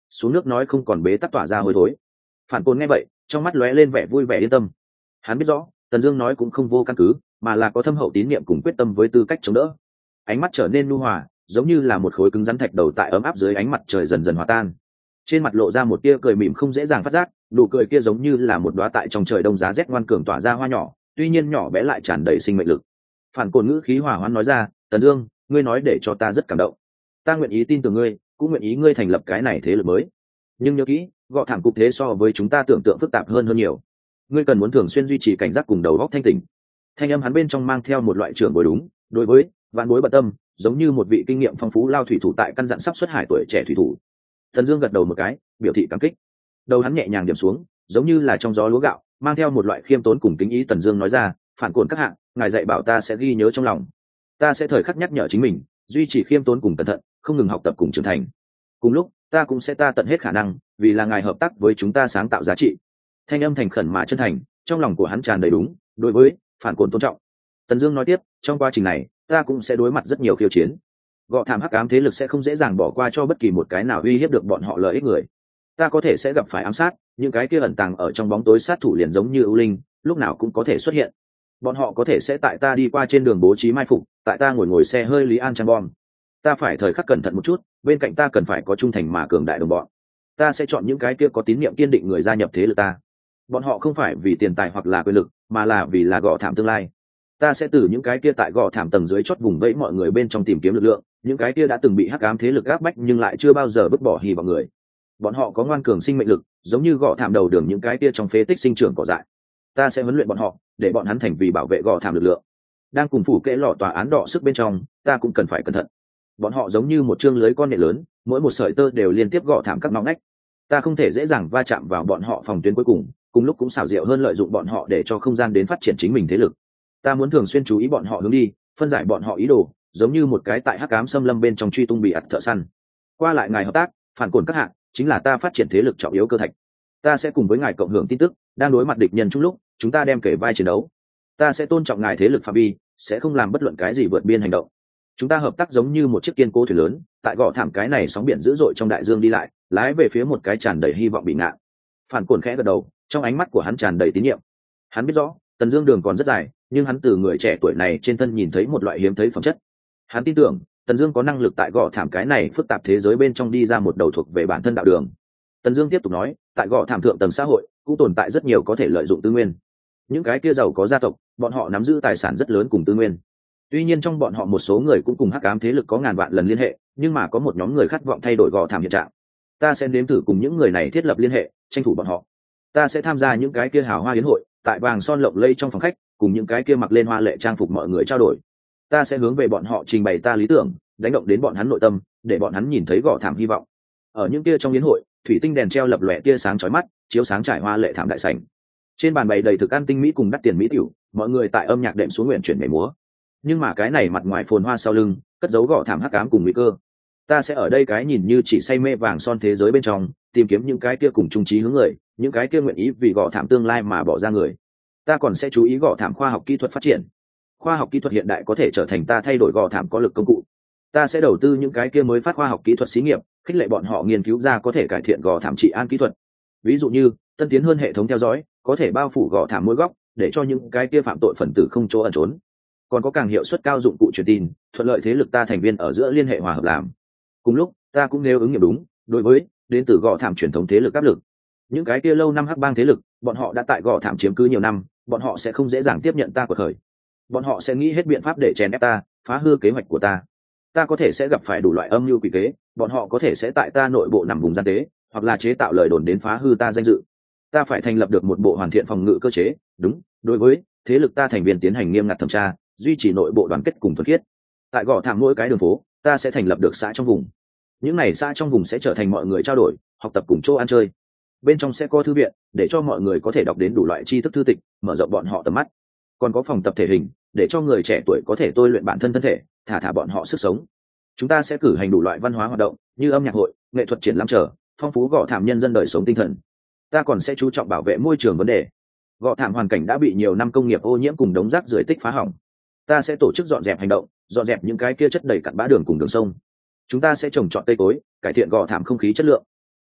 xuống nước nói không còn bế tắc tỏa ra hôi thối. Phản Côn nghe vậy trong mắt lóe lên vẻ vui vẻ yên tâm. Hắn biết rõ Tần Dương nói cũng không vô căn cứ, mà là có thâm hậu tín niệm cùng quyết tâm với tư cách chống đỡ. Ánh mắt trở nên nhu hòa, giống như là một khối cứng rắn thạch đầu tại ấm áp dưới ánh mặt trời dần dần hòa tan. Trên mặt lộ ra một tia cười mỉm không dễ dàng phát giác, nụ cười kia giống như là một đóa tại trong trời đông giá rét ngoan cường tỏa ra hoa nhỏ, tuy nhiên nhỏ bé lại tràn đầy sinh mệnh lực. Phản Côn ngữ khí hòa hoãn nói ra, "Tần Dương, ngươi nói để cho ta rất cảm động. Ta nguyện ý tin tưởng ngươi, cũng nguyện ý ngươi thành lập cái này thế lực mới. Nhưng nhớ kỹ, gọ thảm cục thế so với chúng ta tưởng tượng phức tạp hơn nhiều. Ngươi cần muốn thường xuyên duy trì cảnh giác cùng đầu óc thanh tỉnh." Thanh âm hắn bên trong mang theo một loại trưởng bối đúng, đối với vạn bối bận tâm, giống như một vị kinh nghiệm phong phú lao thủy thủ tại căn dặn sắp xuất hải tuổi trẻ thủy thủ. Tần Dương gật đầu một cái, biểu thị cảm kích. Đầu hắn nhẹ nhàng điểm xuống, giống như là trong gió lúa gạo, mang theo một loại khiêm tốn cùng kính ý. Tần Dương nói ra, "Phản Côn các hạ, ngài dạy bảo ta sẽ ghi nhớ trong lòng. Ta sẽ thời khắc nhắc nhở chính mình, duy trì khiêm tốn cùng cẩn thận, không ngừng học tập cùng trưởng thành. Cùng lúc, ta cũng sẽ tận hết khả năng, vì là ngài hợp tác với chúng ta sáng tạo giá trị." Thanh âm thành khẩn mà chân thành, trong lòng của hắn tràn đầy đúng, đối với Phản Côn tôn trọng. Tần Dương nói tiếp, "Trong quá trình này, ta cũng sẽ đối mặt rất nhiều khiêu chiến. Gọ thảm hắc ám thế lực sẽ không dễ dàng bỏ qua cho bất kỳ một cái nào uy hiếp được bọn họ lợi ích người. Ta có thể sẽ gặp phải ám sát, những cái kia ẩn tàng ở trong bóng tối sát thủ liền giống như ưu linh, lúc nào cũng có thể xuất hiện. Bọn họ có thể sẽ tại ta đi qua trên đường bố trí mai phục, tại ta ngồi xe hơi lý an trang bom. Ta phải thời khắc cẩn thận một chút, bên cạnh ta cần phải có trung thành mà cường đại đồng bọn. Ta sẽ chọn những cái kia có tín nhiệm kiên định người gia nhập thế lực ta. Bọn họ không phải vì tiền tài hoặc là quyền lực, mà là vì là gọ thảm tương lai. Ta sẽ từ những cái kia tại gọ thảm tầng dưới chót vùng vẫy mọi người bên trong tìm kiếm lực lượng, những cái kia đã từng bị hắc ám thế lực gác bách nhưng lại chưa bao giờ vứt bỏ hy vọng người. Bọn họ có ngoan cường sinh mệnh lực, giống như gọ thảm đầu đường những cái kia trong phế tích sinh trưởng cỏ dại. Ta sẽ huấn luyện bọn họ, để bọn hắn thành vì bảo vệ gọ thảm lực lượng. Đang cùng phủ kẽ lọ tòa án đỏ sức bên trong, ta cũng cần phải cẩn thận. Bọn họ giống như một chương lưới con nhện lớn, mỗi một sợi tơ đều liên tiếp gọ thảm các ngõ ngách. Ta không thể dễ dàng va chạm vào bọn họ phòng tuyến cuối cùng lúc cũng xảo diệu hơn lợi dụng bọn họ để cho không gian đến phát triển chính mình thế lực. Ta muốn thường xuyên chú ý bọn họ hướng đi, phân giải bọn họ ý đồ, giống như một cái tại hắc ám xâm lâm bên trong truy tung bị ặt thợ săn. Qua lại ngài hợp tác, Phản Côn các hạng chính là ta phát triển thế lực trọng yếu cơ thạch. Ta sẽ cùng với ngài cộng hưởng tin tức, đang đối mặt địch nhân chung lúc chúng ta đem kể vai chiến đấu. Ta sẽ tôn trọng ngài thế lực phạm vi, sẽ không làm bất luận cái gì vượt biên hành động. Chúng ta hợp tác giống như một chiếc kiên cố thuyền lớn, tại gọ thảm cái này sóng biển dữ dội trong đại dương đi lại, lái về phía một cái tràn đầy hy vọng bị ngạn. Phản Côn khẽ gật đầu, trong ánh mắt của hắn tràn đầy tín nhiệm. Hắn biết rõ Tần Dương đường còn rất dài, nhưng hắn từ người trẻ tuổi này trên thân nhìn thấy một loại hiếm thấy phẩm chất. Hắn tin tưởng Tần Dương có năng lực tại gọ thảm cái này phức tạp thế giới bên trong đi ra một đầu thuộc về bản thân đạo đường. Tần Dương tiếp tục nói, tại gọ thảm thượng tầng xã hội cũng tồn tại rất nhiều có thể lợi dụng tư nguyên. Những cái kia giàu có gia tộc, bọn họ nắm giữ tài sản rất lớn cùng tư nguyên. Tuy nhiên trong bọn họ một số người cũng cùng hắc ám thế lực có ngàn vạn lần liên hệ, nhưng mà có một nhóm người khát vọng thay đổi gọ thảm hiện trạng. Ta sẽ nếm thử cùng những người này thiết lập liên hệ, tranh thủ bọn họ. Ta sẽ tham gia những cái kia hào hoa yến hội, tại vàng son lộng lẫy trong phòng khách, cùng những cái kia mặc lên hoa lệ trang phục mọi người trao đổi. Ta sẽ hướng về bọn họ trình bày ta lý tưởng, đánh động đến bọn hắn nội tâm, để bọn hắn nhìn thấy gọ thảm hy vọng. Ở những kia trong yến hội, thủy tinh đèn treo lập lòe tia sáng chói mắt, chiếu sáng trải hoa lệ thảm đại sảnh. Trên bàn bày đầy thực ăn tinh mỹ cùng đắt tiền mỹ tiểu, mọi người tại âm nhạc đệm xuống nguyện chuyển nhảy múa. Nhưng mà cái này mặt ngoài phồn hoa sau lưng, cất giấu gọ thảm hắc ám cùng nguy cơ. Ta sẽ ở đây cái nhìn như chỉ say mê vàng son thế giới bên trong, tìm kiếm những cái kia cùng chung chí hướng người, những cái kia nguyện ý vì gọ thảm tương lai mà bỏ ra người. Ta còn sẽ chú ý gọ thảm khoa học kỹ thuật phát triển. Khoa học kỹ thuật hiện đại có thể trở thành ta thay đổi gọ thảm có lực công cụ. Ta sẽ đầu tư những cái kia mới phát khoa học kỹ thuật xí nghiệp, khích lệ bọn họ nghiên cứu ra có thể cải thiện gọ thảm trị an kỹ thuật. Ví dụ như tân tiến hơn hệ thống theo dõi, có thể bao phủ gọ thảm mỗi góc, để cho những cái kia phạm tội phần tử không chỗ ẩn trốn. Còn có càng hiệu suất cao dụng cụ truyền tin, thuận lợi thế lực ta thành viên ở giữa liên hệ hòa hợp làm. Cùng lúc, ta cũng nêu ứng nghiệm đúng, đối với đến từ gọ thảm truyền thống thế lực áp lực. Những cái kia lâu năm hắc bang thế lực, bọn họ đã tại gọ thảm chiếm cứ nhiều năm, bọn họ sẽ không dễ dàng tiếp nhận ta của khởi. Bọn họ sẽ nghĩ hết biện pháp để chèn ép ta, phá hư kế hoạch của ta. Ta có thể sẽ gặp phải đủ loại âm mưu quỷ kế, bọn họ có thể sẽ tại ta nội bộ nằm vùng gian tế, hoặc là chế tạo lời đồn đến phá hư ta danh dự. Ta phải thành lập được một bộ hoàn thiện phòng ngự cơ chế, đúng, đối với thế lực ta thành viên tiến hành nghiêm ngặt thẩm tra, duy trì nội bộ đoàn kết cùng thuần khiết. Tại gò thảm mỗi cái đường phố, ta sẽ thành lập được xã trong vùng. Những này xã trong vùng sẽ trở thành mọi người trao đổi, học tập cùng chỗ ăn chơi. Bên trong sẽ có thư viện, để cho mọi người có thể đọc đến đủ loại tri thức thư tịch, mở rộng bọn họ tầm mắt. Còn có phòng tập thể hình, để cho người trẻ tuổi có thể tôi luyện bản thân thân thể, thả bọn họ sức sống. Chúng ta sẽ cử hành đủ loại văn hóa hoạt động, như âm nhạc hội, nghệ thuật triển lãm trở, phong phú gò thảm nhân dân đời sống tinh thần. Ta còn sẽ chú trọng bảo vệ môi trường vấn đề. Gò thảm hoàn cảnh đã bị nhiều năm công nghiệp ô nhiễm cùng đống rác rưởi tích phá hỏng. Ta sẽ tổ chức dọn dẹp hành động, dọn dẹp những cái kia chất đầy cặn bã đường cùng đường sông. Chúng ta sẽ trồng trọt cây cối, cải thiện gò thảm không khí chất lượng.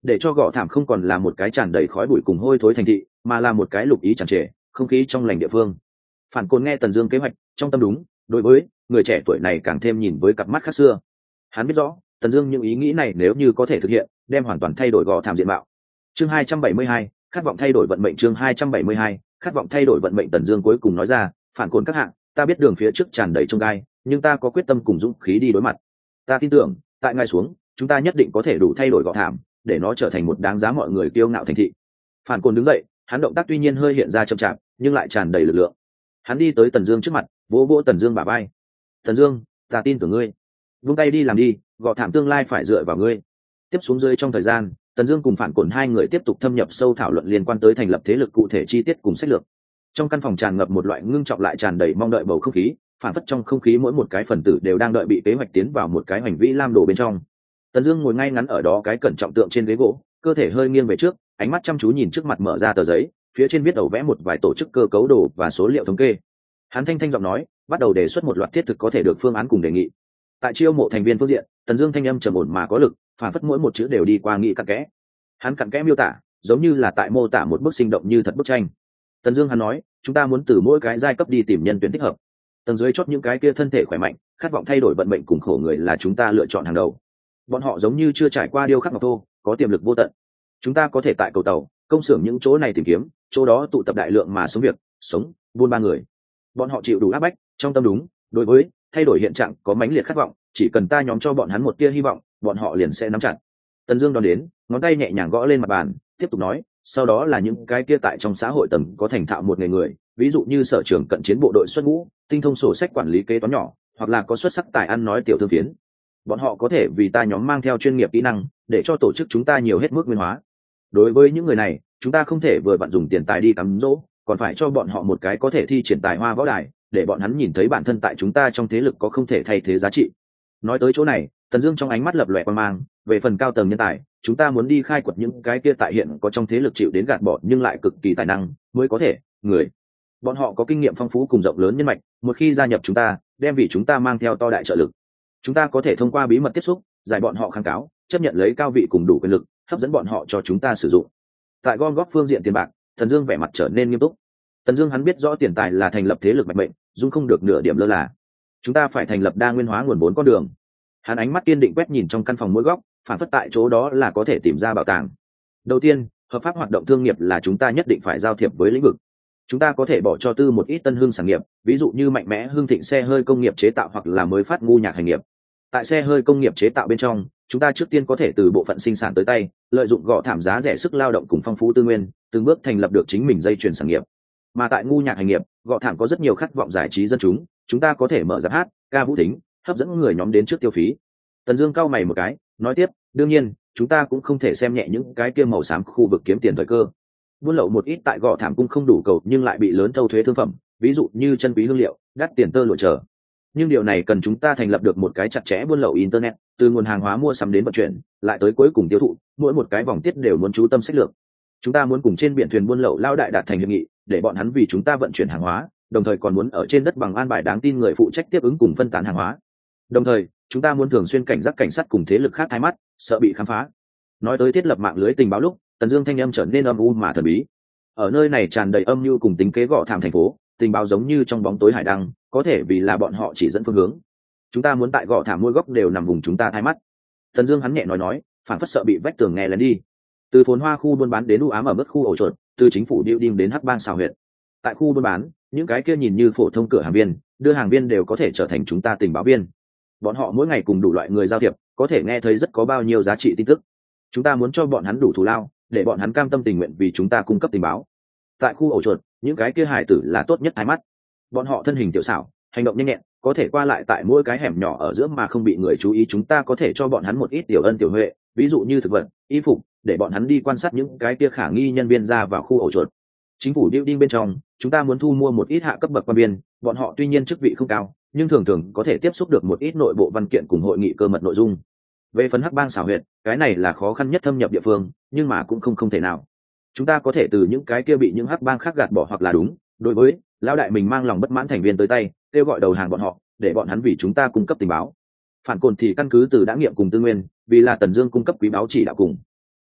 để cho gõ thảm không còn là một cái tràn đầy khói bụi cùng hôi thối thành thị, mà là một cái lục ý tràn trề, không khí trong lành địa phương. Phản Côn nghe Tần Dương kế hoạch, trong tâm đúng, đối với người trẻ tuổi này càng thêm nhìn với cặp mắt khác xưa. Hắn biết rõ, Tần Dương những ý nghĩ này nếu như có thể thực hiện, đem hoàn toàn thay đổi gò thảm diện mạo. Chương 272, khát vọng thay đổi vận mệnh. Chương 272, khát vọng thay đổi vận mệnh. Tần Dương cuối cùng nói ra, Phản Côn các hạng, ta biết đường phía trước tràn đầy chông gai, nhưng ta có quyết tâm cùng dũng khí đi đối mặt. Ta tin tưởng, tại ngay xuống, chúng ta nhất định có thể đủ thay đổi gò thảm, để nó trở thành một đáng giá mọi người kiêu ngạo thành thị. Phản Côn đứng dậy, hắn động tác tuy nhiên hơi hiện ra chậm chạp, nhưng lại tràn đầy lực lượng. Hắn đi tới Tần Dương trước mặt, vỗ vỗ Tần Dương bả vai. Tần Dương, ta tin tưởng ngươi, vung tay đi làm đi, gò thảm tương lai phải dựa vào ngươi. Tiếp xuống dưới trong thời gian, Tần Dương cùng Phản Cổn hai người tiếp tục thâm nhập sâu thảo luận liên quan tới thành lập thế lực cụ thể chi tiết cùng sách lược. Trong căn phòng tràn ngập một loại ngưng trọng lại tràn đầy mong đợi bầu không khí, phản phất trong không khí mỗi một cái phần tử đều đang đợi bị kế hoạch tiến vào một cái hành vi lam đồ bên trong. Tần Dương ngồi ngay ngắn ở đó cái cẩn trọng tượng trên ghế gỗ, cơ thể hơi nghiêng về trước, ánh mắt chăm chú nhìn trước mặt mở ra tờ giấy, phía trên viết đầu vẽ một vài tổ chức cơ cấu đồ và số liệu thống kê. Hắn thanh thanh giọng nói, bắt đầu đề xuất một loạt thiết thực có thể được phương án cùng đề nghị. Tại chiêu mộ thành viên phương diện, Tần Dương thanh âm trầm ổn mà có lực, phản phất mỗi một chữ đều đi qua nghị cặn kẽ. Hắn cặn kẽ miêu tả, giống như là tại mô tả một bức sinh động như thật bức tranh. Tần Dương hắn nói, chúng ta muốn từ mỗi cái giai cấp đi tìm nhân tuyển thích hợp. Tầng dưới chót những cái kia thân thể khỏe mạnh, khát vọng thay đổi vận mệnh cùng khổ người là chúng ta lựa chọn hàng đầu. Bọn họ giống như chưa trải qua điêu khắc ngọc thô, có tiềm lực vô tận. Chúng ta có thể tại cầu tàu, công xưởng những chỗ này tìm kiếm, chỗ đó tụ tập đại lượng mà sống việc, sống, buôn ba người. Bọn họ chịu đủ áp bách, trong tâm đúng, đối với thay đổi hiện trạng có mãnh liệt khát vọng, chỉ cần ta nhóm cho bọn hắn một tia hy vọng, bọn họ liền sẽ nắm chặt. Tần Dương đón đến, ngón tay nhẹ nhàng gõ lên mặt bàn, tiếp tục nói, sau đó là những cái kia tại trong xã hội tầng có thành thạo một nghề người, ví dụ như sở trưởng cận chiến bộ đội xuất ngũ, tinh thông sổ sách quản lý kế toán nhỏ, hoặc là có xuất sắc tài ăn nói tiểu thương phiến. Bọn họ có thể vì ta nhóm mang theo chuyên nghiệp kỹ năng, để cho tổ chức chúng ta nhiều hết mức nguyên hóa. Đối với những người này, chúng ta không thể vừa vặn dùng tiền tài đi cắm dỗ, còn phải cho bọn họ một cái có thể thi triển tài hoa võ đài, để bọn hắn nhìn thấy bản thân tại chúng ta trong thế lực có không thể thay thế giá trị. Nói tới chỗ này, Tần Dương trong ánh mắt lập lòe quang mang, về phần cao tầng nhân tài, chúng ta muốn đi khai quật những cái kia tại hiện có trong thế lực chịu đến gạt bỏ nhưng lại cực kỳ tài năng, mới có thể, người. Bọn họ có kinh nghiệm phong phú cùng rộng lớn nhân mạch, một khi gia nhập chúng ta, đem vì chúng ta mang theo to đại trợ lực. Chúng ta có thể thông qua bí mật tiếp xúc, giải bọn họ kháng cáo, chấp nhận lấy cao vị cùng đủ quyền lực, hấp dẫn bọn họ cho chúng ta sử dụng. Tại gom góp phương diện tiền bạc, Tần Dương vẻ mặt trở nên nghiêm túc. Tần Dương hắn biết rõ tiền tài là thành lập thế lực mạnh mệnh, dung không được nửa điểm lơ là. Chúng ta phải thành lập đa nguyên hóa nguồn vốn con đường. Hắn ánh mắt kiên định quét nhìn trong căn phòng mỗi góc, phản phất tại chỗ đó là có thể tìm ra bảo tàng. Đầu tiên, hợp pháp hoạt động thương nghiệp là chúng ta nhất định phải giao thiệp với lĩnh vực. Chúng ta có thể bỏ cho tư một ít tân hương sản nghiệp, ví dụ như mạnh mẽ hương thịnh xe hơi công nghiệp chế tạo hoặc là mới phát ngu nhạc hành nghiệp. Tại xe hơi công nghiệp chế tạo bên trong, chúng ta trước tiên có thể từ bộ phận sinh sản tới tay, lợi dụng gõ thảm giá rẻ sức lao động cùng phong phú tư nguyên, từng bước thành lập được chính mình dây chuyền sản nghiệp. Mà tại ngu nhạc hành nghiệp, gõ thảm có rất nhiều khát vọng giải trí dân chúng ta có thể mở ra hát, ca vũ tính, hấp dẫn người nhóm đến trước tiêu phí. Tần Dương cau mày một cái, nói tiếp, đương nhiên, chúng ta cũng không thể xem nhẹ những cái kia màu xám khu vực kiếm tiền thời cơ. Buôn lậu một ít tại gò thảm cũng không đủ cầu nhưng lại bị lớn thâu thuế thương phẩm, ví dụ như chân quý hương liệu, đắt tiền tơ lụa chờ. Nhưng điều này cần chúng ta thành lập được một cái chặt chẽ buôn lậu internet, từ nguồn hàng hóa mua sắm đến vận chuyển, lại tới cuối cùng tiêu thụ, mỗi một cái vòng tiết đều muốn chú tâm sách lược. Chúng ta muốn cùng trên biển thuyền buôn lậu lao đại đạt thành hiệp nghị, để bọn hắn vì chúng ta vận chuyển hàng hóa, đồng thời còn muốn ở trên đất bằng an bài đáng tin người phụ trách tiếp ứng cùng phân tán hàng hóa. Đồng thời, chúng ta muốn thường xuyên cảnh giác cảnh sát cùng thế lực khác thay mắt, sợ bị khám phá. Nói tới thiết lập mạng lưới tình báo lúc, Tần Dương thanh âm trở nên âm u mà thần bí. Ở nơi này tràn đầy âm mưu cùng tính kế gõ thảm thành phố, tình báo giống như trong bóng tối hải đăng, có thể vì là bọn họ chỉ dẫn phương hướng. Chúng ta muốn tại gõ thảm mỗi góc đều nằm vùng chúng ta thay mắt. Tần Dương hắn nhẹ nói, phản phất sợ bị vách tường nghe lén đi. Từ phồn hoa khu buôn bán đến u ám ở mức khu ổ chuột, từ chính phủ building đến hắc bang xào huyệt. Tại khu buôn bán, những cái kia nhìn như phổ thông cửa hàng viên, đưa hàng viên đều có thể trở thành chúng ta tình báo viên. Bọn họ mỗi ngày cùng đủ loại người giao thiệp, có thể nghe thấy rất có bao nhiêu giá trị tin tức. Chúng ta muốn cho bọn hắn đủ thù lao, để bọn hắn cam tâm tình nguyện vì chúng ta cung cấp tình báo. Tại khu ổ chuột, những cái kia hải tử là tốt nhất hai mắt. Bọn họ thân hình tiểu xảo, hành động nhanh nhẹn, có thể qua lại tại mỗi cái hẻm nhỏ ở giữa mà không bị người chú ý. Chúng ta có thể cho bọn hắn một ít tiểu ân tiểu huệ, ví dụ như thực vật, y phục, để bọn hắn đi quan sát những cái kia khả nghi nhân viên ra vào khu ổ chuột. Chính phủ building bên trong, chúng ta muốn thu mua một ít hạ cấp bậc quan viên, bọn họ tuy nhiên chức vị không cao, nhưng thường thường có thể tiếp xúc được một ít nội bộ văn kiện cùng hội nghị cơ mật nội dung. Về phần hắc bang xảo huyệt, cái này là khó khăn nhất thâm nhập địa phương, nhưng mà cũng không thể nào. Chúng ta có thể từ những cái kia bị những hắc bang khác gạt bỏ hoặc là đúng, đối với lão đại mình mang lòng bất mãn thành viên tới tay, kêu gọi đầu hàng bọn họ, để bọn hắn vì chúng ta cung cấp tình báo. Phản Cổn thì căn cứ từ đã nghiệm cùng tư nguyên, vì là Tần Dương cung cấp quý báo chỉ đạo cùng.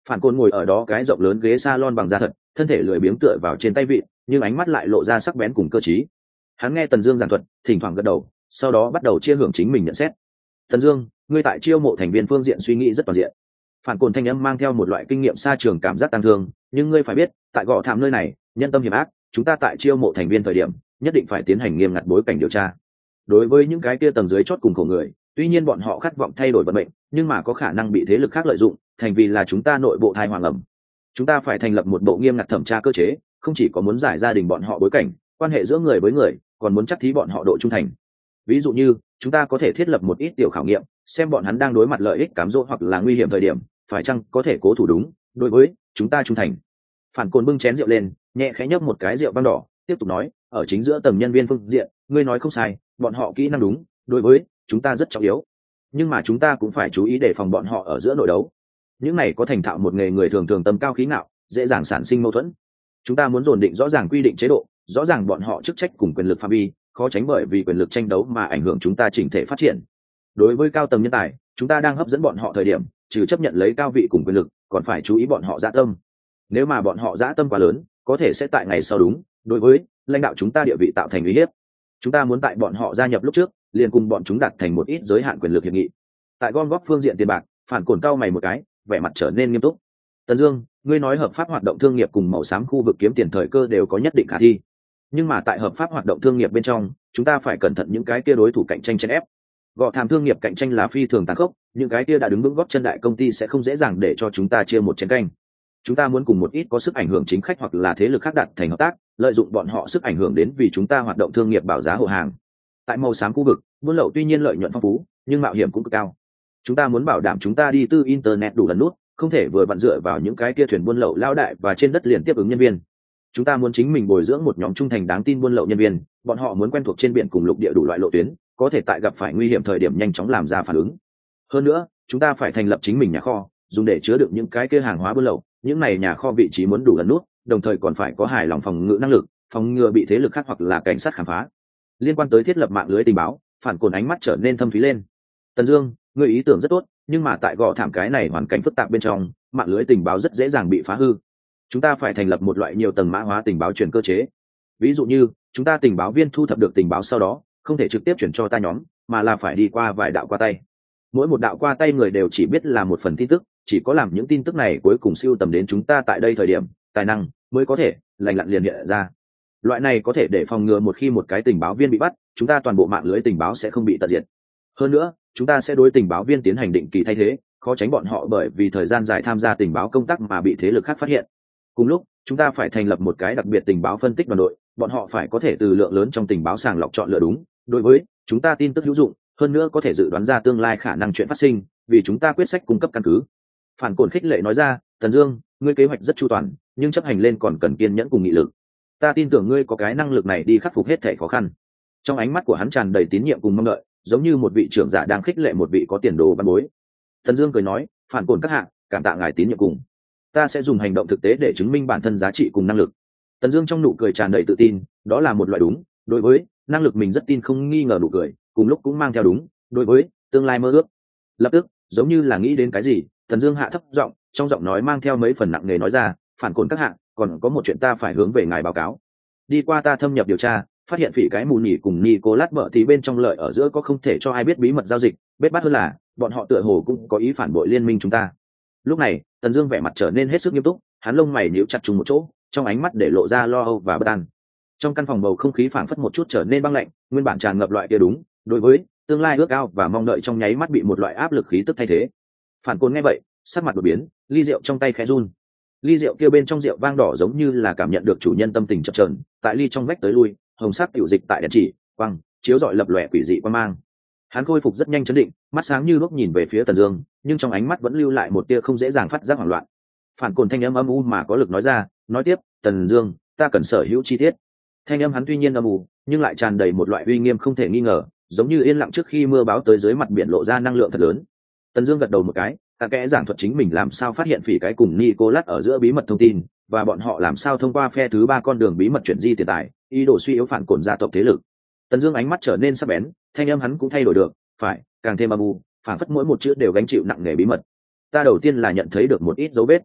Phản Côn ngồi ở đó cái rộng lớn ghế salon bằng da thật, thân thể lười biếng tựa vào trên tay vịn, nhưng ánh mắt lại lộ ra sắc bén cùng cơ trí. Hắn nghe Tần Dương giảng thuật, thỉnh thoảng gật đầu, sau đó bắt đầu chia hưởng chính mình nhận xét. Tần Dương, ngươi tại chiêu mộ thành viên phương diện suy nghĩ rất toàn diện. Phản Côn thanh âm mang theo một loại kinh nghiệm xa trường cảm giác tăng thương, nhưng ngươi phải biết, tại Gò Thảm nơi này, nhân tâm hiểm ác, chúng ta tại chiêu mộ thành viên thời điểm, nhất định phải tiến hành nghiêm ngặt bối cảnh điều tra. Đối với những cái kia tầng dưới chót cùng khổ người, tuy nhiên bọn họ khát vọng thay đổi vận mệnh, nhưng mà có khả năng bị thế lực khác lợi dụng, thành vì là chúng ta nội bộ thai hoàng ẩm. Chúng ta phải thành lập một bộ nghiêm ngặt thẩm tra cơ chế, không chỉ có muốn giải gia đình bọn họ bối cảnh, quan hệ giữa người với người, còn muốn chắc thí bọn họ độ trung thành. Ví dụ như, chúng ta có thể thiết lập một ít tiểu khảo nghiệm, xem bọn hắn đang đối mặt lợi ích cám dỗ hoặc là nguy hiểm thời điểm, phải chăng có thể cố thủ đúng, đối với chúng ta trung thành. Phản Côn bưng chén rượu lên, nhẹ khẽ nhấp một cái rượu vang đỏ, tiếp tục nói, ở chính giữa tầng nhân viên phương diện, ngươi nói không sai, bọn họ kỹ năng đúng, đối với chúng ta rất trọng yếu. Nhưng mà chúng ta cũng phải chú ý để phòng bọn họ ở giữa nội đấu. Những này có thành thạo một nghề người thường thường tâm cao khí ngạo, dễ dàng sản sinh mâu thuẫn. Chúng ta muốn dồn định rõ ràng quy định chế độ, rõ ràng bọn họ chức trách cùng quyền lực phạm vi, khó tránh bởi vì quyền lực tranh đấu mà ảnh hưởng chúng ta chỉnh thể phát triển. Đối với cao tầng nhân tài, chúng ta đang hấp dẫn bọn họ thời điểm, trừ chấp nhận lấy cao vị cùng quyền lực, còn phải chú ý bọn họ dã tâm. Nếu mà bọn họ dã tâm quá lớn, có thể sẽ tại ngày sau đúng, đối với lãnh đạo chúng ta địa vị tạo thành uy hiếp. Chúng ta muốn tại bọn họ gia nhập lúc trước, liền cùng bọn chúng đặt thành một ít giới hạn quyền lực hiệp nghị. Tại gom góp phương diện tiền bạc, Phản Côn cao mày một cái, vẻ mặt trở nên nghiêm túc. Tần Dương, ngươi nói hợp pháp hoạt động thương nghiệp cùng màu xám khu vực kiếm tiền thời cơ đều có nhất định khả thi, nhưng mà tại hợp pháp hoạt động thương nghiệp bên trong, chúng ta phải cẩn thận những cái kia đối thủ cạnh tranh chen ép. Gò Thảm thương nghiệp cạnh tranh là phi thường tàn khốc, những cái kia đã đứng vững gót chân đại công ty sẽ không dễ dàng để cho chúng ta chia một chén canh. Chúng ta muốn cùng một ít có sức ảnh hưởng chính khách hoặc là thế lực khác đặt thành hợp tác, lợi dụng bọn họ sức ảnh hưởng đến vì chúng ta hoạt động thương nghiệp bảo giá hộ hàng. Tại màu xám khu vực, buôn lậu tuy nhiên lợi nhuận phong phú, nhưng mạo hiểm cũng cực cao. Chúng ta muốn bảo đảm chúng ta đi từ internet đủ lần nút, không thể vừa vặn dựa vào những cái kia thuyền buôn lậu lao đại và trên đất liền tiếp ứng nhân viên. Chúng ta muốn chính mình bồi dưỡng một nhóm trung thành đáng tin buôn lậu nhân viên, bọn họ muốn quen thuộc trên biển cùng lục địa đủ loại lộ tuyến, có thể tại gặp phải nguy hiểm thời điểm nhanh chóng làm ra phản ứng. Hơn nữa, chúng ta phải thành lập chính mình nhà kho, dùng để chứa đựng những cái kia hàng hóa buôn lậu. Những này nhà kho vị trí muốn đủ lần nút, đồng thời còn phải có hài lòng phòng ngự năng lực, phòng ngừa bị thế lực khác hoặc là cảnh sát khám phá. Liên quan tới thiết lập mạng lưới tình báo, Phản Côn ánh mắt trở nên thâm thúy lên. Tần Dương, ngươi ý tưởng rất tốt, nhưng mà tại Gò Thảm cái này hoàn cảnh phức tạp bên trong, mạng lưới tình báo rất dễ dàng bị phá hư. Chúng ta phải thành lập một loại nhiều tầng mã hóa tình báo truyền cơ chế. Ví dụ như, chúng ta tình báo viên thu thập được tình báo sau đó, không thể trực tiếp chuyển cho ta nhóm, mà là phải đi qua vài đạo qua tay. Mỗi một đạo qua tay người đều chỉ biết là một phần tin tức, chỉ có làm những tin tức này cuối cùng siêu tầm đến chúng ta tại đây thời điểm, tài năng mới có thể lành lặn liền hiện ra. Loại này có thể để phòng ngừa một khi một cái tình báo viên bị bắt, chúng ta toàn bộ mạng lưới tình báo sẽ không bị tận diệt. Hơn nữa, chúng ta sẽ đối tình báo viên tiến hành định kỳ thay thế, khó tránh bọn họ bởi vì thời gian dài tham gia tình báo công tác mà bị thế lực khác phát hiện. Cùng lúc, chúng ta phải thành lập một cái đặc biệt tình báo phân tích đoàn đội, bọn họ phải có thể từ lượng lớn trong tình báo sàng lọc chọn lựa đúng, đối với chúng ta tin tức hữu dụng, hơn nữa có thể dự đoán ra tương lai khả năng chuyện phát sinh, vì chúng ta quyết sách cung cấp căn cứ. Phản Côn khích lệ nói ra, Tần Dương, ngươi kế hoạch rất chu toàn, nhưng chấp hành lên còn cần kiên nhẫn cùng nghị lực. Ta tin tưởng ngươi có cái năng lực này đi khắc phục hết thảy khó khăn. Trong ánh mắt của hắn tràn đầy tín nhiệm cùng mong đợi, giống như một vị trưởng giả đang khích lệ một vị có tiền đồ văn bối. Tần Dương cười nói, Phản Côn các hạ, cảm tạ ngài tín nhiệm cùng. Ta sẽ dùng hành động thực tế để chứng minh bản thân giá trị cùng năng lực. Tần Dương trong nụ cười tràn đầy tự tin, đó là một loại đúng, đối với năng lực mình rất tin không nghi ngờ nụ cười, cùng lúc cũng mang theo đúng, đối với tương lai mơ ước. Lập tức, giống như là nghĩ đến cái gì, Tần Dương hạ thấp giọng, trong giọng nói mang theo mấy phần nặng nề nói ra, Phản Côn các hạ, còn có một chuyện ta phải hướng về ngài báo cáo. Đi qua ta thâm nhập điều tra, phát hiện phỉ cái mù nhỉ cùng Nicolas bợ tí bên trong lợi ở giữa có không thể cho ai biết bí mật giao dịch, bết bát hơn là bọn họ tựa hồ cũng có ý phản bội liên minh chúng ta. Lúc này, Tần Dương vẻ mặt trở nên hết sức nghiêm túc, hắn lông mày nhíu chặt trùng một chỗ, trong ánh mắt để lộ ra lo âu và bất an. Trong căn phòng bầu không khí phảng phất một chút trở nên băng lạnh, nguyên bản tràn ngập loại kia đúng, đối với tương lai ước ao và mong đợi trong nháy mắt bị một loại áp lực khí tức thay thế. Phản Côn nghe vậy, sắc mặt đột biến, ly rượu trong tay khẽ run. Ly rượu kia bên trong rượu vang đỏ giống như là cảm nhận được chủ nhân tâm tình chập chờn, tại ly trong vách tới lui, hồng sắc tiểu dịch tại đèn chỉ, quang, chiếu rọi lập lòe quỷ dị quang mang. Hắn khôi phục rất nhanh chấn định, mắt sáng như lúc nhìn về phía Tần Dương, nhưng trong ánh mắt vẫn lưu lại một tia không dễ dàng phát giác hoảng loạn. Phản Côn thanh âm âm u mà có lực nói ra, nói tiếp, Tần Dương, ta cần sở hữu chi tiết. Thanh âm hắn tuy nhiên âm u, nhưng lại tràn đầy một loại uy nghiêm không thể nghi ngờ, giống như yên lặng trước khi mưa báo tới dưới mặt biển lộ ra năng lượng thật lớn. Tần Dương gật đầu một cái, ta kẽ giảng thuật chính mình làm sao phát hiện phỉ cái cùng Nicolas ở giữa bí mật thông tin, và bọn họ làm sao thông qua phe thứ ba con đường bí mật chuyển di tiền tài, ý đồ suy yếu Phản Côn gia tộc thế lực. Tần Dương ánh mắt trở nên sắc bén, thanh âm hắn cũng thay đổi được, phải, càng thêm âm u, phản phất mỗi một chữ đều gánh chịu nặng nề bí mật. Ta đầu tiên là nhận thấy được một ít dấu vết,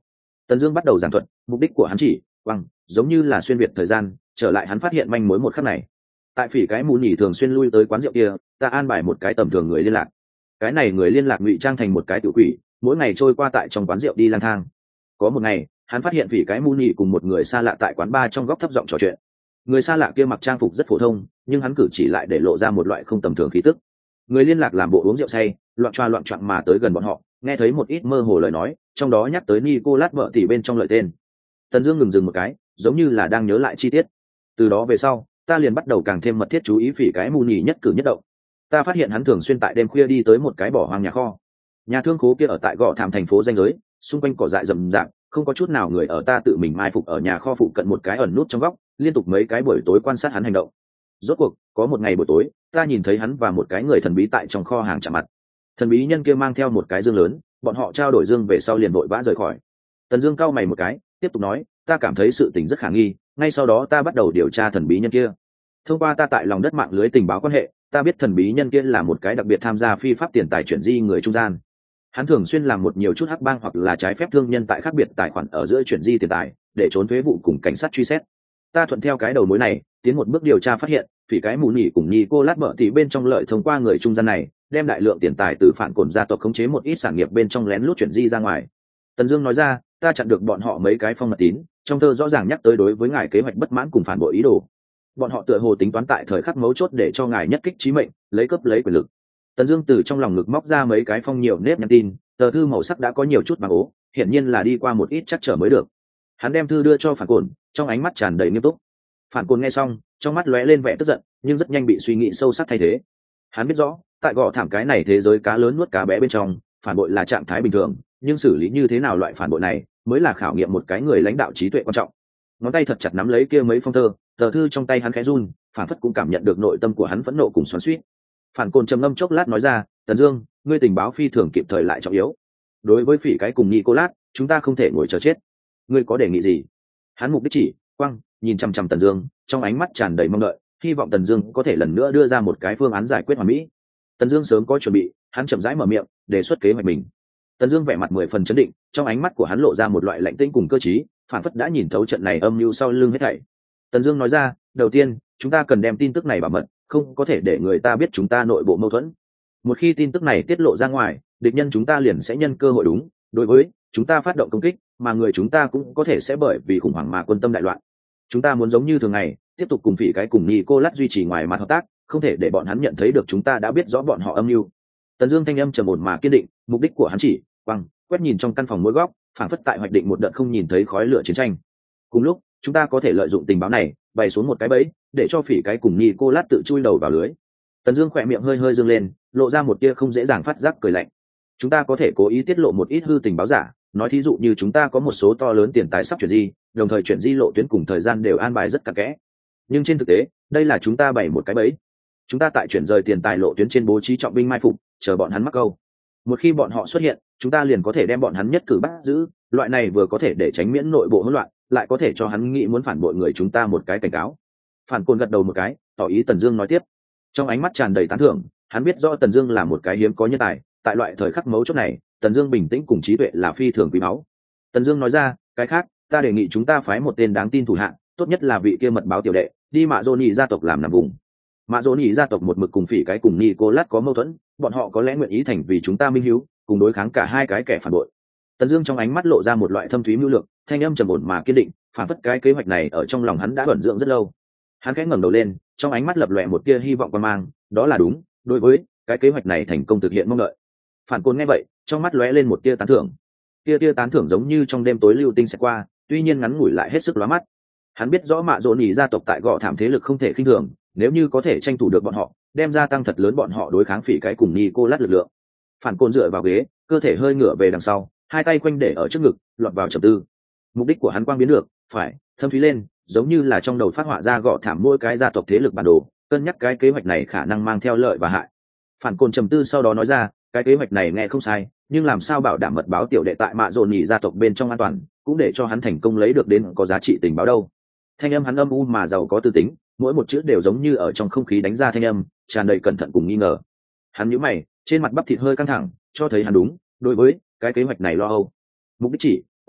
Tần Dương bắt đầu giảng thuật, mục đích của hắn chỉ, giống như là xuyên việt thời gian, trở lại hắn phát hiện manh mối một khắc này. Tại phỉ cái mù nhỉ thường xuyên lui tới quán rượu kia, ta an bài một cái tầm thường người liên lạc. Cái này người liên lạc ngụy trang thành một cái tiểu quỷ, mỗi ngày trôi qua tại trong quán rượu đi lang thang. Có một ngày, hắn phát hiện phỉ cái mù nhỉ cùng một người xa lạ tại quán bar trong góc thấp giọng trò chuyện. Người xa lạ kia mặc trang phục rất phổ thông, nhưng hắn cử chỉ lại để lộ ra một loại không tầm thường khí tức. Người liên lạc làm bộ uống rượu say, loạn choạng mà tới gần bọn họ, nghe thấy một ít mơ hồ lời nói, trong đó nhắc tới Nicolas vợ tỷ bên trong lời tên. Tần Dương ngừng dừng một cái, giống như là đang nhớ lại chi tiết. Từ đó về sau, ta liền bắt đầu càng thêm mật thiết chú ý phỉ cái mù nhỉ nhất cử nhất động. Ta phát hiện hắn thường xuyên tại đêm khuya đi tới một cái bỏ hoang nhà kho. Nhà thương khố kia ở tại Gò Thảm thành phố danh giới, xung quanh cỏ dại rậm rạp, không có chút nào người ở. Ta tự mình mai phục ở nhà kho phụ cận một cái ẩn nút trong góc, liên tục mấy cái buổi tối quan sát hắn hành động. Rốt cuộc, có một ngày buổi tối, ta nhìn thấy hắn và một cái người thần bí tại trong kho hàng chạm mặt. Thần bí nhân kia mang theo một cái dương lớn, bọn họ trao đổi dương về sau liền vội vã rời khỏi. Tần Dương cau mày một cái, tiếp tục nói, ta cảm thấy sự tình rất khả nghi, ngay sau đó ta bắt đầu điều tra thần bí nhân kia. Thông qua ta tại lòng đất mạng lưới tình báo quan hệ, ta biết thần bí nhân kia là một cái đặc biệt tham gia phi pháp tiền tài chuyển di người trung gian. Hắn thường xuyên làm một nhiều chút hắc bang hoặc là trái phép thương nhân tại khác biệt tài khoản ở giữa chuyển di tiền tài, để trốn thuế vụ cùng cảnh sát truy xét. Ta thuận theo cái đầu mối này, tiến một bước điều tra phát hiện, phỉ cái mù nhỉ cùng Nicolas bợ tỷ bên trong lợi thông qua người trung gian này, đem đại lượng tiền tài từ phản cổn gia tộc khống chế một ít sản nghiệp bên trong lén lút chuyển di ra ngoài. Tần Dương nói ra, ta chặn được bọn họ mấy cái phong mật tín, trong thơ rõ ràng nhắc tới đối với ngài kế hoạch bất mãn cùng phản bội ý đồ. Bọn họ tựa hồ tính toán tại thời khắc mấu chốt để cho ngài nhất kích chí mệnh, lấy cướp lấy quyền lực. Tần Dương từ trong lòng ngực móc ra mấy cái phong nhiều nếp nhăn tin, tờ thư màu sắc đã có nhiều chút bạc ố, hiển nhiên là đi qua một ít chắc trở mới được. Hắn đem thư đưa cho phản cổn, trong ánh mắt tràn đầy nghiêm túc. Phản cổn nghe xong, trong mắt lóe lên vẻ tức giận, nhưng rất nhanh bị suy nghĩ sâu sắc thay thế. Hắn biết rõ, tại Gò Thảm cái này thế giới cá lớn nuốt cá bé bên trong, phản bội là trạng thái bình thường, nhưng xử lý như thế nào loại phản bội này, mới là khảo nghiệm một cái người lãnh đạo trí tuệ quan trọng. Ngón tay thật chặt nắm lấy kia mấy phong thơ, tờ thư trong tay hắn khẽ run, phản phất cũng cảm nhận được nội tâm của hắn phẫn nộ cùng xoắn xuýt. Phản Côn trầm ngâm chốc lát nói ra, Tần Dương, ngươi tình báo phi thường kịp thời lại trọng yếu. Đối với phỉ cái cùng Nicolas, chúng ta không thể ngồi chờ chết. Ngươi có đề nghị gì? Hắn mục đích chỉ, nhìn chăm chăm Tần Dương, trong ánh mắt tràn đầy mong đợi, hy vọng Tần Dương có thể lần nữa đưa ra một cái phương án giải quyết hoàn mỹ. Tần Dương sớm có chuẩn bị, hắn chậm rãi mở miệng, đề xuất kế hoạch mình. Tần Dương vẻ mặt 10 phần chấn định, trong ánh mắt của hắn lộ ra một loại lạnh tĩnh cùng cơ trí, phản phất đã nhìn thấu trận này âm mưu sau lưng hết thảy. Tần Dương nói ra, đầu tiên, chúng ta cần đem tin tức này bảo mật, không có thể để người ta biết chúng ta nội bộ mâu thuẫn. Một khi tin tức này tiết lộ ra ngoài, địch nhân chúng ta liền sẽ nhân cơ hội đúng, đối với chúng ta phát động công kích, mà người chúng ta cũng có thể sẽ bởi vì khủng hoảng mà quân tâm đại loạn. Chúng ta muốn giống như thường ngày, tiếp tục cùng phỉ cái cùng Nicolas duy trì ngoài mặt hợp tác, không thể để bọn hắn nhận thấy được chúng ta đã biết rõ bọn họ âm mưu. Tần Dương thanh âm trầm ổn mà kiên định, mục đích của hắn chỉ, quét nhìn trong căn phòng mỗi góc, phản phất tại hoạch định một đợt không nhìn thấy khói lửa chiến tranh. Cùng lúc, chúng ta có thể lợi dụng tình báo này, bày xuống một cái bẫy, để cho phỉ cái cùng Nicolas tự chui đầu vào lưới. Tần Dương khẽ miệng hơi hơi dương lên, lộ ra một tia không dễ dàng phát giác cười lạnh. Chúng ta có thể cố ý tiết lộ một ít hư tình báo giả, nói thí dụ như chúng ta có một số to lớn tiền tài sắp chuyển di, đồng thời chuyển di lộ tuyến cùng thời gian đều an bài rất cặn kẽ. Nhưng trên thực tế, đây là chúng ta bày một cái bẫy. Chúng ta tại chuyển rời tiền tài lộ tuyến trên bố trí trọng binh mai phục, chờ bọn hắn mắc câu. Một khi bọn họ xuất hiện, chúng ta liền có thể đem bọn hắn nhất cử bắt giữ, loại này vừa có thể để tránh miễn nội bộ hỗn loạn, lại có thể cho hắn nghĩ muốn phản bội người chúng ta một cái cảnh cáo. Phản Côn gật đầu một cái, tỏ ý Tần Dương nói tiếp. Trong ánh mắt tràn đầy tán thưởng, hắn biết rõ Tần Dương là một cái hiếm có nhân tài, tại loại thời khắc mấu chốt này, Tần Dương bình tĩnh cùng trí tuệ là phi thường quý báu. Tần Dương nói ra, cái khác, ta đề nghị chúng ta phái một tên đáng tin thủ hạ, tốt nhất là vị kia mật báo tiểu đệ, đi Mạ Dỗ Nhị gia tộc làm nằm vùng. Mạ Dỗ Nhị gia tộc một mực cùng phỉ cái cùng Nicolas có mâu thuẫn, bọn họ có lẽ nguyện ý thành vì chúng ta minh hiếu, cùng đối kháng cả hai cái kẻ phản bội. Tần Dương trong ánh mắt lộ ra một loại thâm thúy mưu lược, thanh âm trầm ổn mà kiên định, phản phất cái kế hoạch này ở trong lòng hắn đã ẩn dưỡng rất lâu. Hắn khẽ ngẩng đầu lên, trong ánh mắt lập lòe một tia hy vọng quan mang, đó là đúng, đối với cái kế hoạch này thành công thực hiện mong đợi. Phản Côn nghe vậy, trong mắt lóe lên một tia tán thưởng. Tia tán thưởng giống như trong đêm tối lưu tinh sẽ qua, tuy nhiên ngắn ngủi lại hết sức lóa mắt. Hắn biết rõ Mạ Dỗ Nhị gia tộc tại Gò Thảm thế lực không thể khinh thường, nếu như có thể tranh thủ được bọn họ, đem gia tăng thật lớn bọn họ đối kháng phỉ cái cùng Nicolas lực lượng. Phản Côn dựa vào ghế, cơ thể hơi ngửa về đằng sau, hai tay quanh để ở trước ngực, lọt vào trầm tư. Mục đích của hắn quang biến được, phải thâm thúy lên, giống như là trong đầu phát họa ra Gò Thảm mỗi cái gia tộc thế lực bản đồ, cân nhắc cái kế hoạch này khả năng mang theo lợi và hại. Phản Côn trầm tư sau đó nói ra, cái kế hoạch này nghe không sai, nhưng làm sao bảo đảm mật báo tiểu đệ tại Mạ Dỗ Nhị gia tộc bên trong an toàn, cũng để cho hắn thành công lấy được đến có giá trị tình báo đâu. Thanh âm hắn âm u mà giàu có tư tính, mỗi một chữ đều giống như ở trong không khí đánh ra thanh âm, tràn đầy cẩn thận cùng nghi ngờ. Hắn nhíu mày, trên mặt bắp thịt hơi căng thẳng, cho thấy hắn đúng, đối với cái kế hoạch này lo âu. Mục đích chỉ,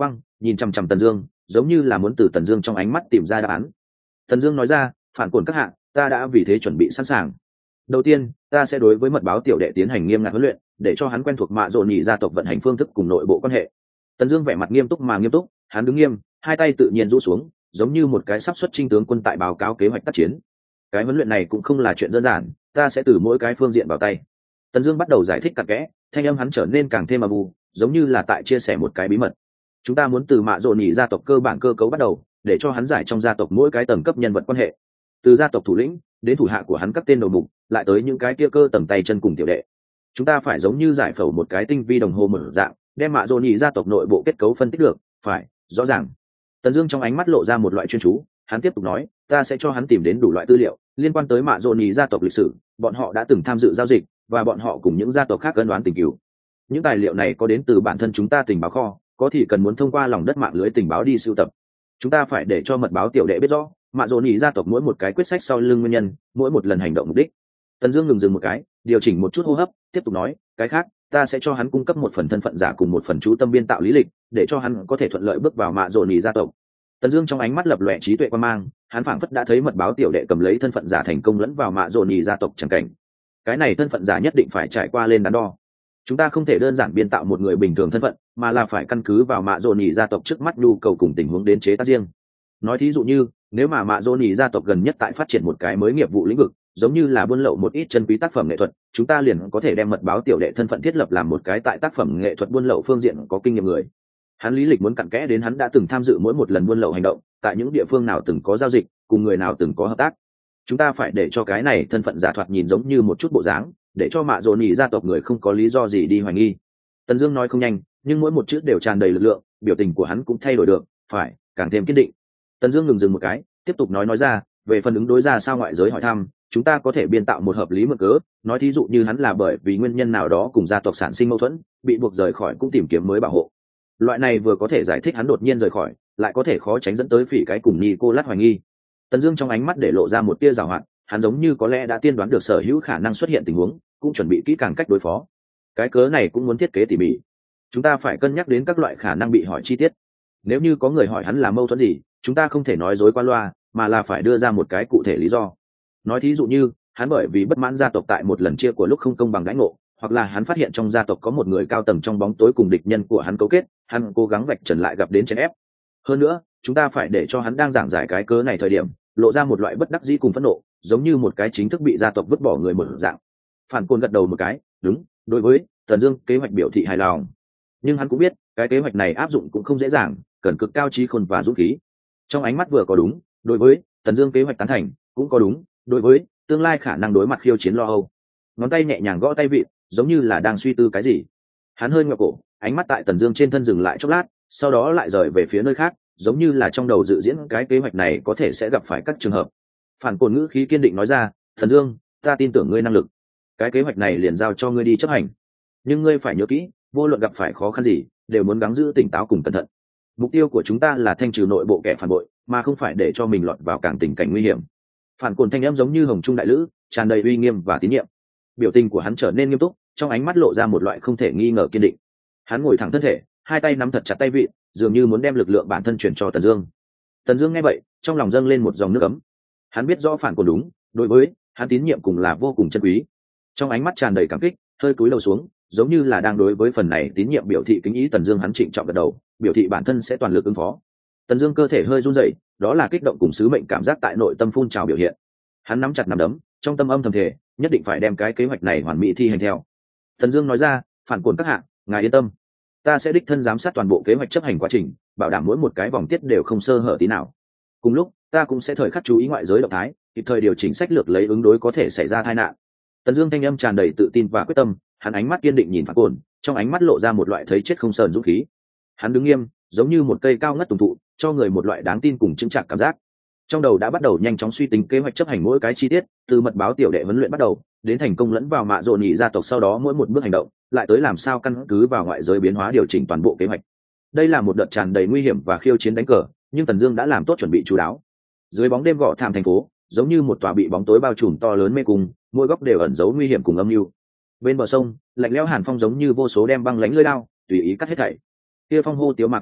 nhìn chằm chằm Tần Dương, giống như là muốn từ Tần Dương trong ánh mắt tìm ra đáp án. Tần Dương nói ra, phản cồn các hạ, ta đã vì thế chuẩn bị sẵn sàng. Đầu tiên, ta sẽ đối với mật báo tiểu đệ tiến hành nghiêm ngặt huấn luyện, để cho hắn quen thuộc mạ dồn nhị gia tộc vận hành phương thức cùng nội bộ quan hệ. Tần Dương vẻ mặt nghiêm túc mà nghiêm túc, hắn đứng nghiêm, hai tay tự nhiên rũ xuống, giống như một cái sắp xuất chinh tướng quân tại báo cáo kế hoạch tác chiến. Cái huấn luyện này cũng không là chuyện đơn giản, ta sẽ từ mỗi cái phương diện vào tay. Tần Dương bắt đầu giải thích cặn kẽ, thanh âm hắn trở nên càng thêm âm u, giống như là tại chia sẻ một cái bí mật. Chúng ta muốn từ mạ dồn nhị gia tộc cơ bản cơ cấu bắt đầu, để cho hắn giải trong gia tộc mỗi cái tầng cấp nhân vật quan hệ, từ gia tộc thủ lĩnh đến thủ hạ của hắn các tên đầu mục, lại tới những cái kia cơ tầng tay chân cùng tiểu đệ. Chúng ta phải giống như giải phẫu một cái tinh vi đồng hồ mở dạng, đem mạ dồn nhị gia tộc nội bộ kết cấu phân tích được, phải rõ ràng. Tần Dương trong ánh mắt lộ ra một loại chuyên chú, hắn tiếp tục nói, ta sẽ cho hắn tìm đến đủ loại tư liệu liên quan tới mạ dồn nhị gia tộc lịch sử, bọn họ đã từng tham dự giao dịch, và bọn họ cùng những gia tộc khác ân oán tình cừu. Những tài liệu này có đến từ bản thân chúng ta tình báo kho, có thì cần muốn thông qua lòng đất mạng lưới tình báo đi sưu tập. Chúng ta phải để cho mật báo tiểu đệ biết rõ mạ dồn nhị gia tộc mỗi một cái quyết sách sau lưng nguyên nhân, mỗi một lần hành động mục đích. Tần Dương ngừng dừng một cái, điều chỉnh một chút hô hấp, tiếp tục nói, cái khác, ta sẽ cho hắn cung cấp một phần thân phận giả cùng một phần chú tâm biên tạo lý lịch, để cho hắn có thể thuận lợi bước vào mạ dồn nhị gia tộc. Tần Dương trong ánh mắt lập lòe trí tuệ quan mang, hắn phảng phất đã thấy mật báo tiểu đệ cầm lấy thân phận giả thành công lẫn vào mạ dồn nhị gia tộc chẳng cảnh. Cái này thân phận giả nhất định phải trải qua lên đắn đo. Chúng ta không thể đơn giản biên tạo một người bình thường thân phận, mà là phải căn cứ vào mạ dồn nhị gia tộc trước mắt nhu cầu cùng tình huống đến chế tác riêng. Nói thí dụ như, nếu mà mạ dồn nhị gia tộc gần nhất tại phát triển một cái mới nghiệp vụ lĩnh vực, giống như là buôn lậu một ít chân quý tác phẩm nghệ thuật, chúng ta liền có thể đem mật báo tiểu đệ thân phận thiết lập làm một cái tại tác phẩm nghệ thuật buôn lậu phương diện có kinh nghiệm người. Hắn lý lịch muốn cặn kẽ đến hắn đã từng tham dự mỗi một lần buôn lậu hành động, tại những địa phương nào từng có giao dịch, cùng người nào từng có hợp tác. Chúng ta phải để cho cái này thân phận giả thoạt nhìn giống như một chút bộ dáng, để cho mạ dồn nhị gia tộc người không có lý do gì đi hoài nghi. Tần Dương nói không nhanh, nhưng mỗi một chữ đều tràn đầy lực lượng, biểu tình của hắn cũng thay đổi được, phải càng thêm kiên định. Tần Dương ngừng dừng một cái, tiếp tục nói ra, về phần ứng đối ra sao ngoại giới hỏi thăm, chúng ta có thể biên tạo một hợp lý mượn cớ, nói thí dụ như hắn là bởi vì nguyên nhân nào đó cùng gia tộc sản sinh mâu thuẫn, bị buộc rời khỏi cũng tìm kiếm mới bảo hộ. Loại này vừa có thể giải thích hắn đột nhiên rời khỏi, lại có thể khó tránh dẫn tới phỉ cái cùng Nicolas hoài nghi. Tần Dương trong ánh mắt để lộ ra một tia giảo hoạt, hắn giống như có lẽ đã tiên đoán được sở hữu khả năng xuất hiện tình huống, cũng chuẩn bị kỹ càng cách đối phó. Cái cớ này cũng muốn thiết kế tỉ mỉ. Chúng ta phải cân nhắc đến các loại khả năng bị hỏi chi tiết. Nếu như có người hỏi hắn là mâu thuẫn gì, chúng ta không thể nói dối qua loa, mà là phải đưa ra một cái cụ thể lý do. Nói thí dụ như, hắn bởi vì bất mãn gia tộc tại một lần chia của lúc không công bằng đãi ngộ, hoặc là hắn phát hiện trong gia tộc có một người cao tầng trong bóng tối cùng địch nhân của hắn cấu kết, hắn cố gắng vạch trần lại gặp đến chèn ép. Hơn nữa, chúng ta phải để cho hắn đang giảng giải cái cớ này thời điểm, lộ ra một loại bất đắc dĩ cùng phẫn nộ, giống như một cái chính thức bị gia tộc vứt bỏ người một dạng. Phản Côn gật đầu một cái, đúng, đối với Tần Dương kế hoạch biểu thị hài lòng. Nhưng hắn cũng biết, cái kế hoạch này áp dụng cũng không dễ dàng, cần cực cao trí khôn và dũng khí. Trong ánh mắt vừa có đúng, đối với Tần Dương kế hoạch tán thành, cũng có đúng, đối với tương lai khả năng đối mặt khiêu chiến lo âu. Ngón tay nhẹ nhàng gõ tay vịn, giống như là đang suy tư cái gì. Hắn hơi ngẹo cổ, ánh mắt tại Tần Dương trên thân dừng lại chốc lát, sau đó lại rời về phía nơi khác, giống như là trong đầu dự diễn cái kế hoạch này có thể sẽ gặp phải các trường hợp. Phản Côn ngữ khí kiên định nói ra, "Tần Dương, ta tin tưởng ngươi năng lực. Cái kế hoạch này liền giao cho ngươi đi chấp hành. Nhưng ngươi phải nhớ kỹ, vô luận gặp phải khó khăn gì, đều muốn gắng giữ tỉnh táo cùng cẩn thận. Mục tiêu của chúng ta là thanh trừ nội bộ kẻ phản bội, mà không phải để cho mình lọt vào càng tình cảnh nguy hiểm." Phản Côn thanh âm giống như hồng trung đại lữ, tràn đầy uy nghiêm và tín nhiệm. Biểu tình của hắn trở nên nghiêm túc, trong ánh mắt lộ ra một loại không thể nghi ngờ kiên định. Hắn ngồi thẳng thân thể, hai tay nắm thật chặt tay vịn, dường như muốn đem lực lượng bản thân truyền cho Tần Dương. Tần Dương nghe vậy, trong lòng dâng lên một dòng nước ấm. Hắn biết rõ Phản Côn đúng, đối với hắn tín nhiệm cùng là vô cùng chân quý. Trong ánh mắt tràn đầy cảm kích, hơi cúi đầu xuống, giống như là đang đối với phần này tín nhiệm biểu thị kính ý. Tần Dương hắn trịnh trọng gật đầu, biểu thị bản thân sẽ toàn lực ứng phó. Tần Dương cơ thể hơi run rẩy, đó là kích động cùng sứ mệnh cảm giác tại nội tâm phun trào biểu hiện. Hắn nắm chặt nắm đấm, trong tâm âm thầm thề, nhất định phải đem cái kế hoạch này hoàn mỹ thi hành theo. Tần Dương nói ra, Phản Côn các hạ, ngài yên tâm, ta sẽ đích thân giám sát toàn bộ kế hoạch chấp hành quá trình, bảo đảm mỗi một cái vòng tiết đều không sơ hở tí nào. Cùng lúc, ta cũng sẽ thời khắc chú ý ngoại giới động thái, kịp thời điều chỉnh sách lược lấy ứng đối có thể xảy ra tai nạn. Tần Dương thanh âm tràn đầy tự tin và quyết tâm, hắn ánh mắt kiên định nhìn Phản Côn, trong ánh mắt lộ ra một loại thấy chết không sờn dũng khí. Hắn đứng nghiêm, giống như một cây cao ngất tùng thụ, cho người một loại đáng tin cùng chững chạc cảm giác. Trong đầu đã bắt đầu nhanh chóng suy tính kế hoạch chấp hành mỗi cái chi tiết, từ mật báo tiểu đệ huấn luyện bắt đầu, đến thành công lẫn vào mạ dồn nhị gia tộc sau đó mỗi một bước hành động, lại tới làm sao căn cứ vào ngoại giới biến hóa điều chỉnh toàn bộ kế hoạch. Đây là một đợt tràn đầy nguy hiểm và khiêu chiến đánh cờ, nhưng Tần Dương đã làm tốt chuẩn bị chú đáo. Dưới bóng đêm gõ thảm thành phố, giống như một tòa bị bóng tối bao trùm to lớn mê cung, mỗi góc đều ẩn giấu nguy hiểm cùng âm mưu. Bên bờ sông, lạnh lẽo hàn phong giống như vô số đem băng lãnh lưỡi dao, tùy ý cắt hết thảy. Kia phong hô tiếu mà qua,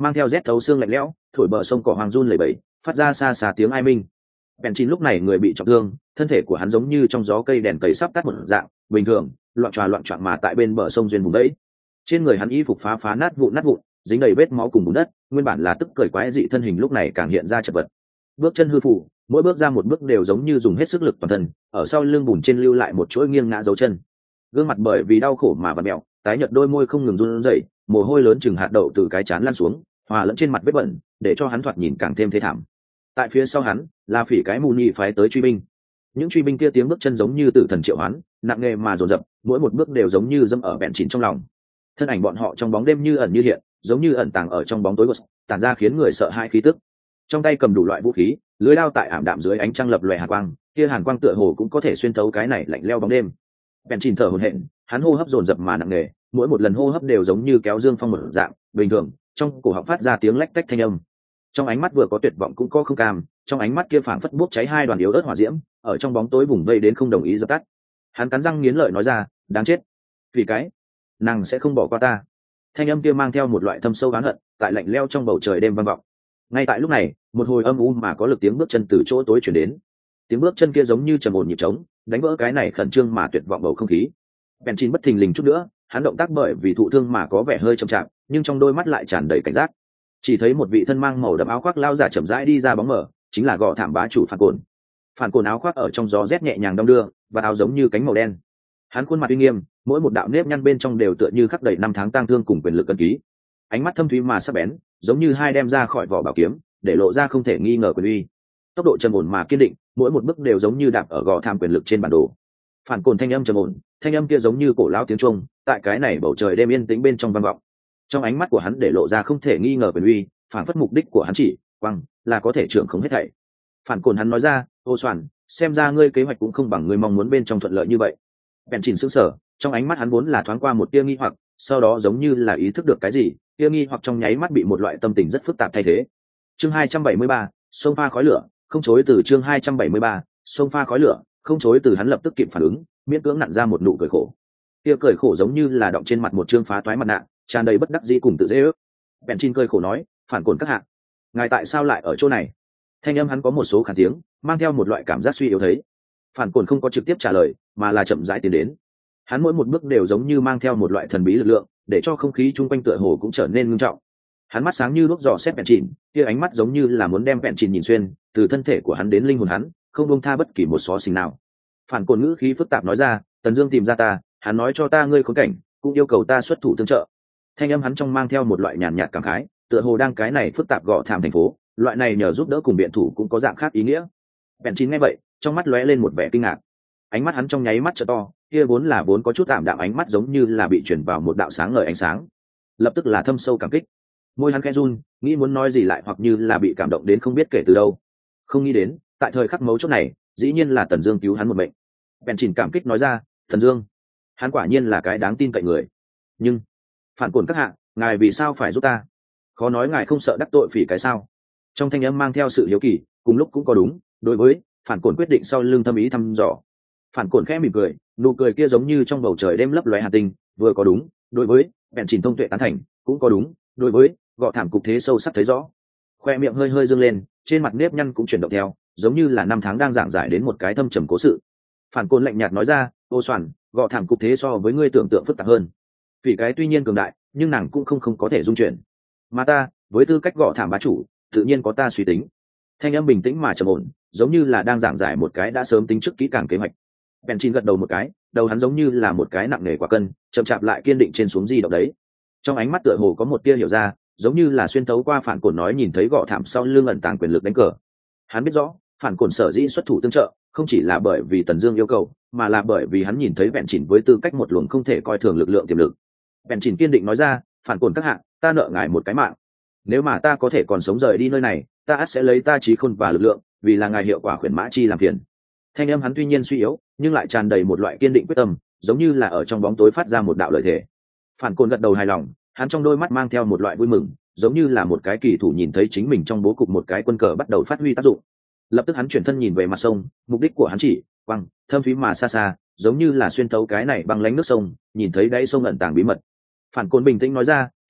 mang theo rét thấu xương lạnh lẽo, thổi bờ sông cỏ hoang run lẩy bẩy, phát ra xa xa tiếng ai minh. Bèn chín lúc này người bị trọng thương, thân thể của hắn giống như trong gió cây đèn cầy sắp tắt một dạng, bình thường loạn choạng mà tại bên bờ sông duyên vùng đấy. Trên người hắn y phục phá nát vụn, dính đầy vết máu cùng bùn đất, nguyên bản là tức cười quái dị thân hình lúc này càng hiện ra chật vật. Bước chân hư phù, mỗi bước ra một bước đều giống như dùng hết sức lực toàn thân, ở sau lưng bùn trên lưu lại một chuỗi nghiêng ngã dấu chân. Gương mặt bởi vì đau khổ mà vặn mèo, tái nhợt, đôi môi không ngừng run rẩy, mồ hôi lớn chừng hạt đậu từ cái trán lan xuống, hòa lẫn trên mặt vết bẩn, để cho hắn thoạt nhìn càng thêm thê thảm. Tại phía sau hắn là Phỉ cái mù nhị phái tới truy binh. Những truy binh kia tiếng bước chân giống như tử thần triệu hoán, nặng nề mà dồn dập, mỗi một bước đều giống như dâm ở bẹn chín trong lòng. Thân ảnh bọn họ trong bóng đêm như ẩn như hiện, giống như ẩn tàng ở trong bóng tối ghost, tản ra khiến người sợ hãi khí tức. Trong tay cầm đủ loại vũ khí, lưới lao tại ảm đạm dưới ánh trăng lập lòe hàn quang, kia hàn quang tựa hồ cũng có thể xuyên thấu cái này lạnh lẽo bóng đêm. Bèn chìn thở hổn hển, hắn hô hấp dồn dập mà nặng nề, mỗi một lần hô hấp đều giống như kéo dương phong một dạng, bình thường, trong cổ họng phát ra tiếng lách tách thanh âm. Trong ánh mắt vừa có tuyệt vọng cũng có không cam, trong ánh mắt kia phảng phất bốc cháy hai đoàn yếu ớt hỏa diễm, ở trong bóng tối vùng vây đến không đồng ý dập tắt. Hắn cắn răng nghiến lợi nói ra, đáng chết, vì cái nàng sẽ không bỏ qua ta. Thanh âm kia mang theo một loại thâm sâu oán hận, tại lạnh lẽo trong bầu trời đêm vang vọng. Ngay tại lúc này, một hồi âm u mà có lực tiếng bước chân từ chỗ tối truyền đến. Tiếng bước chân kia giống như trầm ổn nhịp trống, đánh vỡ cái này khẩn trương mà tuyệt vọng bầu không khí. Bèn chín bất thình lình chút nữa, hắn động tác bởi vì thụ thương mà có vẻ hơi chậm chạp, nhưng trong đôi mắt lại tràn đầy cảnh giác. Chỉ thấy một vị thân mang màu đậm áo khoác lao giả chậm rãi đi ra bóng mờ, chính là Gò Thảm bá chủ Phản Cổn. Phản Cổn áo khoác ở trong gió rét nhẹ nhàng đong đưa, và áo giống như cánh màu đen. Hắn khuôn mặt uy nghiêm, mỗi một đạo nếp nhăn bên trong đều tựa như khắc đầy năm tháng tang thương cùng quyền lực cân ký. Ánh mắt thâm thúy mà sắc bén, giống như hai đem ra khỏi vỏ bảo kiếm, để lộ ra không thể nghi ngờ quyền uy. Tốc độ trầm ổn mà kiên định, mỗi một bước đều giống như đạp ở Gò Thảm quyền lực trên bản đồ. Phản Cổn thanh âm trầm ổn, thanh âm kia giống như cổ lão tiếng chuông, tại cái này bầu trời đêm yên tĩnh bên trong vang vọng. Trong ánh mắt của hắn để lộ ra không thể nghi ngờ quyền uy, phản phất mục đích của hắn chỉ quăng là có thể trưởng không hết thảy. Phản Cổn hắn nói ra, ô soàn, xem ra ngươi kế hoạch cũng không bằng ngươi mong muốn bên trong thuận lợi như vậy. Bèn chỉnh sững sờ, trong ánh mắt hắn vốn là thoáng qua một tia nghi hoặc, sau đó giống như là ý thức được cái gì, tia nghi hoặc trong nháy mắt bị một loại tâm tình rất phức tạp thay thế. Chương 273, sông pha khói lửa, không chối từ. Chương 273, sông pha khói lửa, không chối từ. Hắn lập tức kịp phản ứng, miễn cưỡng nặn ra một nụ cười khổ. Tia cười khổ giống như là đọng trên mặt một trương phá toái mặt nạ, tràn đầy bất đắc dĩ cùng tự dễ ước. Bèn chín cười khổ nói, Phản Cổn các hạ, ngài tại sao lại ở chỗ này? Thanh âm hắn có một số khàn tiếng, mang theo một loại cảm giác suy yếu thấy. Phản Cổn không có trực tiếp trả lời, mà là chậm rãi tiến đến. Hắn mỗi một bước đều giống như mang theo một loại thần bí lực lượng, để cho không khí chung quanh tựa hồ cũng trở nên ngưng trọng. Hắn mắt sáng như đuốc dò xét Bèn Chìn, kia ánh mắt giống như là muốn đem Bèn Chìn nhìn xuyên, từ thân thể của hắn đến linh hồn hắn, không buông tha bất kỳ một xó xỉnh nào. Phản Cổn ngữ khí phức tạp nói ra, Tần Dương tìm ra ta, hắn nói cho ta ngươi khốn cảnh, cũng yêu cầu ta xuất thủ tương trợ. Thanh âm hắn trong mang theo một loại nhàn nhạt cảm khái, tựa hồ đang cái này phức tạp Gò Thảm thành phố, loại này nhờ giúp đỡ cùng biện thủ cũng có dạng khác ý nghĩa. Bèn Chín nghe vậy, trong mắt lóe lên một vẻ kinh ngạc. Ánh mắt hắn trong nháy mắt trợ to, kia vốn có chút tạm đạm ánh mắt giống như là bị chuyển vào một đạo sáng ngời ánh sáng, lập tức là thâm sâu cảm kích. Môi hắn khẽ run, nghĩ muốn nói gì lại hoặc như là bị cảm động đến không biết kể từ đâu. Không nghĩ đến, tại thời khắc mấu chốt này, dĩ nhiên là Tần Dương cứu hắn một mệnh. Bèn Chín cảm kích nói ra, Tần Dương, hắn quả nhiên là cái đáng tin cậy người. Nhưng, Phản Cổn các hạ, ngài vì sao phải giúp ta? Khó nói ngài không sợ đắc tội Phỉ cái sao? Trong thanh âm mang theo sự hiếu kỳ, cùng lúc cũng có đúng, đối với Phản Cổn quyết định sau lưng thâm ý thăm dò. Phản Cổn khẽ mỉm cười, nụ cười kia giống như trong bầu trời đêm lấp lóe hàn tinh, vừa có đúng, đối với Bèn Chìn thông tuệ tán thành, cũng có đúng, đối với Gò Thảm cục thế sâu sắc thấy rõ. Khoe miệng hơi hơi dương lên, trên mặt nếp nhăn cũng chuyển động theo, giống như là năm tháng đang giảng giải đến một cái thâm trầm cố sự. Phản Cổn lạnh nhạt nói ra, ô soàn, Gò Thảm cục thế so với ngươi tưởng tượng phức tạp hơn. Vì cái tuy nhiên cường đại, nhưng nàng cũng không có thể dung chuyển. Mà ta, với tư cách Gò Thảm bá chủ, tự nhiên có ta suy tính. Thanh âm bình tĩnh mà trầm ổn, giống như là đang giảng giải một cái đã sớm tính trước kỹ càng kế hoạch. Bèn Chín gật đầu một cái, đầu hắn giống như là một cái nặng nề quả cân, chậm chạp lại kiên định trên xuống di động đấy. Trong ánh mắt tựa hồ có một tia hiểu ra, giống như là xuyên thấu qua Phản Cổn nói nhìn thấy Gò Thảm sau lưng ẩn tàng quyền lực đánh cờ. Hắn biết rõ, Phản Cổn sở dĩ xuất thủ tương trợ, không chỉ là bởi vì Tần Dương yêu cầu, mà là bởi vì hắn nhìn thấy Bèn Chín với tư cách một luồng không thể coi thường lực lượng tiềm lực. Bèn Chín kiên định nói ra, Phản Cổn các hạ, ta nợ ngài một cái mạng. Nếu mà ta có thể còn sống rời đi nơi này, ta ắt sẽ lấy ta trí khôn và lực lượng, vì là ngài hiệu quả khuyển mã chi làm phiền. Thanh âm hắn tuy nhiên suy yếu, nhưng lại tràn đầy một loại kiên định quyết tâm, giống như là ở trong bóng tối phát ra một đạo lời thề. Phản Cổn gật đầu hài lòng, hắn trong đôi mắt mang theo một loại vui mừng, giống như là một cái kỳ thủ nhìn thấy chính mình trong bố cục một cái quân cờ bắt đầu phát huy tác dụng. Lập tức hắn chuyển thân nhìn về mặt sông, mục đích của hắn chỉ quăng thâm thúy mà xa xa, giống như là xuyên thấu cái này băng lánh nước sông, nhìn thấy đáy sông ẩn tàng bí mật. Phản Cổn bình tĩnh nói ra, hiện tại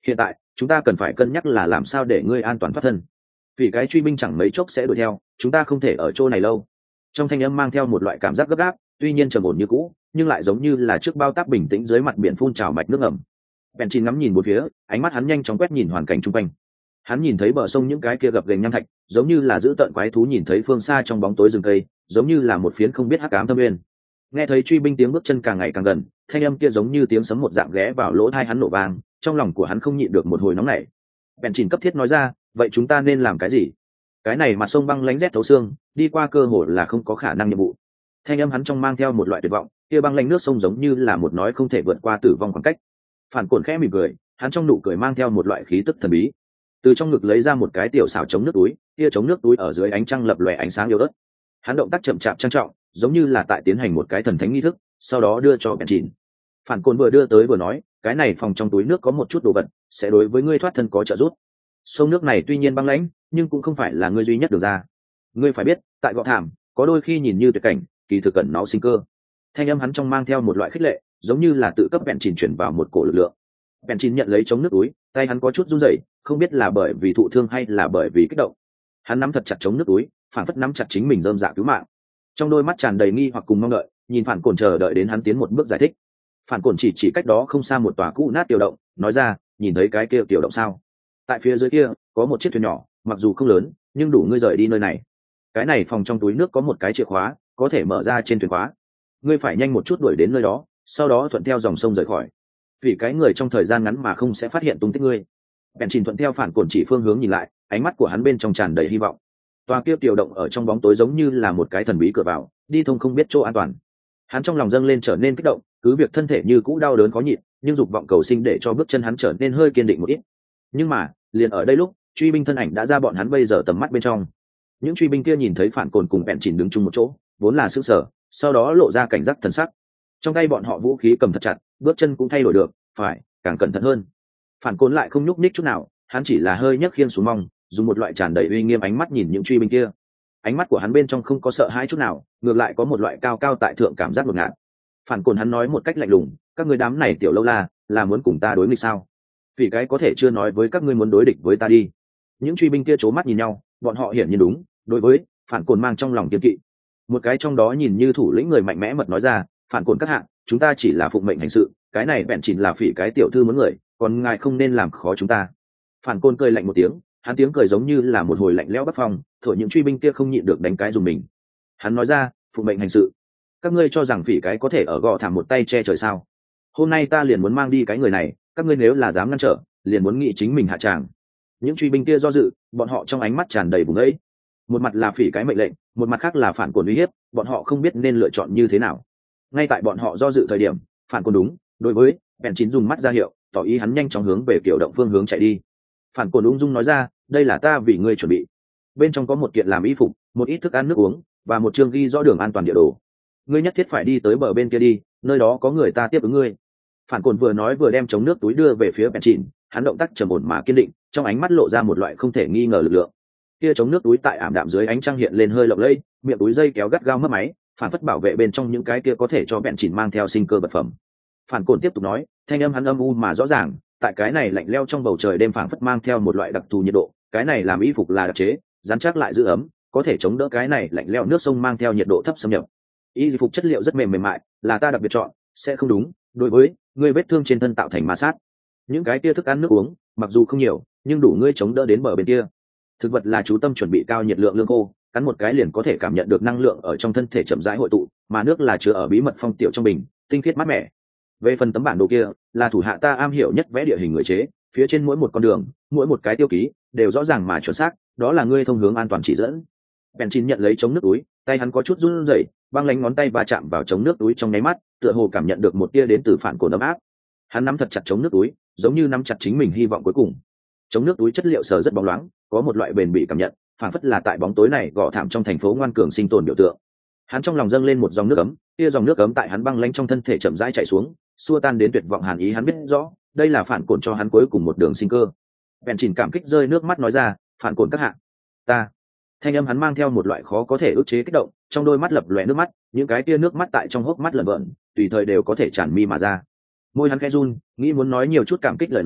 chúng ta cần phải cân nhắc là làm sao để ngươi an toàn thoát thân, vì cái truy binh chẳng mấy chốc sẽ đuổi theo, chúng ta không thể ở chỗ này lâu. Trong thanh âm mang theo một loại cảm giác gấp gáp, tuy nhiên trầm ổn như cũ, nhưng lại giống như là trước bao táp bình tĩnh dưới mặt biển phun trào mạch nước ngầm. Bentin ngắm nhìn bốn phía, ánh mắt hắn nhanh chóng quét nhìn hoàn cảnh xung quanh. Hắn nhìn thấy bờ sông những cái kia gập ghềnh nham thạch, giống như là giữ tợn quái thú nhìn thấy phương xa trong bóng tối rừng cây, giống như là một phiến không biết hắc ám thâm nguyên. Nghe thấy truy binh tiếng bước chân càng ngày càng gần, thanh âm kia giống như tiếng sấm một dạng ghé vào lỗ tai hắn nổ vang, trong lòng của hắn không nhịn được một hồi nóng nảy. Bentin cấp thiết nói ra, vậy chúng ta nên làm cái gì? Cái này mặt sông băng lãnh rét thấu xương, đi qua cơ hội là không có khả năng nhiệm vụ. Thanh âm hắn trong mang theo một loại tuyệt vọng, kia băng lãnh nước sông giống như là một nói không thể vượt qua tử vong khoảng cách. Phản Cổn khẽ mỉm cười, hắn trong nụ cười mang theo một loại khí tức thần bí. Từ trong ngực lấy ra một cái tiểu xảo chống nước túi, kia chống nước túi ở dưới ánh trăng lập lòe ánh sáng yếu ớt. Hắn động tác chậm chạp trang trọng, giống như là tại tiến hành một cái thần thánh nghi thức, sau đó đưa cho Bentin. Phản Cổn vừa đưa tới vừa nói, cái này phòng trong túi nước có một chút đồ vật, sẽ đối với ngươi thoát thân có trợ giúp. Sông nước này tuy nhiên băng lãnh, nhưng cũng không phải là ngươi duy nhất được ra. Ngươi phải biết, tại Gò Thảm, có đôi khi nhìn như tuyệt cảnh, kỳ thực cẩn nó sinh cơ. Thanh âm hắn trong mang theo một loại khích lệ, giống như là tự cấp Bentin chuyển vào một cổ lực lượng. Bentin nhận lấy chống nước túi, tay hắn có chút run rẩy, không biết là bởi vì thụ thương hay là bởi vì kích động. Hắn nắm thật chặt chống nước túi, phản phất nắm chặt chính mình rơm dạ cứu mạng. Trong đôi mắt tràn đầy nghi hoặc cùng mong đợi, nhìn Phản Cổn chờ đợi đến hắn tiến một bước giải thích. Phản Cổn chỉ cách đó không xa một tòa cũ nát tiểu động, nói ra, nhìn thấy cái kia tiểu động sao? Tại phía dưới kia có một chiếc thuyền nhỏ, mặc dù không lớn, nhưng đủ ngươi rời đi nơi này. Cái này phòng trong túi nước có một cái chìa khóa, có thể mở ra trên thuyền khóa. Ngươi phải nhanh một chút đuổi đến nơi đó, sau đó thuận theo dòng sông rời khỏi. Vì cái người trong thời gian ngắn mà không sẽ phát hiện tung tích ngươi. Bentin thuận theo Phản Cổn chỉ phương hướng nhìn lại, ánh mắt của hắn bên trong tràn đầy hy vọng. Tòa kia tiểu động ở trong bóng tối giống như là một cái thần bí cửa vào, đi thông không biết chỗ an toàn. Hắn trong lòng dâng lên trở nên kích động, cứ việc thân thể như cũ đau đớn khó nhịn, nhưng dục vọng cầu sinh để cho bước chân hắn trở nên hơi kiên định một ít. Nhưng mà, liền ở đây lúc, truy binh thân ảnh đã ra bọn hắn bây giờ tầm mắt bên trong. Những truy binh kia nhìn thấy Phản Cổn cùng Bentin đứng chung một chỗ, vốn là sững sờ, sau đó lộ ra cảnh giác thần sắc. Trong tay bọn họ vũ khí cầm thật chặt, bước chân cũng thay đổi được, phải càng cẩn thận hơn. Phản Cổn lại không nhúc nhích chút nào, hắn chỉ là hơi nhấc khiên xuống mong, dùng một loại tràn đầy uy nghiêm ánh mắt nhìn những truy binh kia. Ánh mắt của hắn bên trong không có sợ hãi chút nào, ngược lại có một loại cao cao tại thượng cảm giác ngột ngạt. Phản Cổn hắn nói một cách lạnh lùng, các ngươi đám này tiểu lâu la, là muốn cùng ta đối nghịch sao? Vì cái có thể chưa nói với các ngươi muốn đối địch với ta đi. Những truy binh kia c mắt nhìn nhau, bọn họ hiển nhiên đúng, đối với Phản Cổn mang trong lòng kiên kỵ. Một cái trong đó nhìn như thủ lĩnh người mạnh mẽ mật nói ra, Phản Cổn các hạ, chúng ta chỉ là phụng mệnh hành sự, cái này bèn chỉ là phỉ cái tiểu thư muốn người, còn ngài không nên làm khó chúng ta. Phản Cổn cười lạnh một tiếng, hắn tiếng cười giống như là một hồi lạnh lẽo bắc phong, thổi những truy binh kia không nhịn được đánh cái dùng mình. Hắn nói ra, phụng mệnh hành sự, các ngươi cho rằng phỉ cái có thể ở Gò Thảm một tay che trời sao? Hôm nay ta liền muốn mang đi cái người này, các ngươi nếu là dám ngăn trở, liền muốn nghĩ chính mình hạ tràng. Những truy binh kia do dự, bọn họ trong ánh mắt tràn đầy bùng ấy. Một mặt là phỉ cái mệnh lệnh, một mặt khác là Phản Cổn uy hiếp, bọn họ không biết nên lựa chọn như thế nào. Ngay tại bọn họ do dự thời điểm, Phản Cổn đúng, đối với bèn chín dùng mắt ra hiệu, tỏ ý hắn nhanh chóng hướng về kiểu động phương hướng chạy đi. Phản Cổn ung dung nói ra, đây là ta vì ngươi chuẩn bị. Bên trong có một kiện làm y phục, một ít thức ăn nước uống và một chương ghi rõ đường an toàn địa đồ. Ngươi nhất thiết phải đi tới bờ bên kia đi, nơi đó có người ta tiếp ứng ngươi. Phản Cổn vừa nói vừa đem chống nước túi đưa về phía bèn chín, hắn động tác trầm ổn mà kiên định, trong ánh mắt lộ ra một loại không thể nghi ngờ lực lượng. Kia chống nước túi tại ảm đạm dưới ánh trăng hiện lên hơi lộng lẫy, miệng túi dây kéo gắt gao mất máy, phản phất bảo vệ bên trong những cái kia có thể cho bèn chỉnh mang theo sinh cơ vật phẩm. Phản Cổn tiếp tục nói, thanh âm hắn âm u mà rõ ràng, tại cái này lạnh lẽo trong bầu trời đêm phản phất mang theo một loại đặc thù nhiệt độ, cái này làm y phục là đặc chế, rắn chắc lại giữ ấm, có thể chống đỡ cái này lạnh lẽo nước sông mang theo nhiệt độ thấp xâm nhập. Y phục chất liệu rất mềm mại, là ta đặc biệt chọn, sẽ không đúng, đối với ngươi vết thương trên thân tạo thành ma sát. Những cái kia thức ăn nước uống, mặc dù không nhiều, nhưng đủ ngươi chống đỡ đến bờ bên kia. Thực vật là chú tâm chuẩn bị cao nhiệt lượng lương khô, cắn một cái liền có thể cảm nhận được năng lượng ở trong thân thể chậm rãi hội tụ, mà nước là chứa ở bí mật phong tiểu trong bình, tinh khiết mát mẻ. Về phần tấm bản đồ kia, là thủ hạ ta am hiểu nhất vẽ địa hình người chế, phía trên mỗi một con đường, mỗi một cái tiêu ký đều rõ ràng mà chuẩn xác, đó là ngươi thông hướng an toàn chỉ dẫn. Bentin nhận lấy chống nước túi, tay hắn có chút run rẩy, băng lánh ngón tay va chạm vào chống nước túi trong nháy mắt, tựa hồ cảm nhận được một tia đến từ Phản Cổn ấm áp. Hắn nắm thật chặt chống nước túi, giống như nắm chặt chính mình hy vọng cuối cùng. Chống nước túi chất liệu sờ rất bóng loáng, có một loại bền bỉ cảm nhận, phản phất là tại bóng tối này Gò Thảm trong thành phố ngoan cường sinh tồn biểu tượng. Hắn trong lòng dâng lên một dòng nước ấm, kia dòng nước ấm tại hắn băng lánh trong thân thể chậm rãi chảy xuống, xua tan đến tuyệt vọng hàn ý. Hắn biết rõ, đây là Phản Cổn cho hắn cuối cùng một đường sinh cơ. Bèn chỉnh cảm kích rơi nước mắt nói ra, Phản Cổn các hạ, ta. Thanh âm hắn mang theo một loại khó có thể ức chế kích động, trong đôi mắt lập lòe nước mắt, những cái tia nước mắt tại trong hốc mắt lởn vởn, tùy thời đều có thể tràn mi mà ra. Môi hắn khẽ run, nghĩ muốn nói nhiều chút cảm kích lời nói,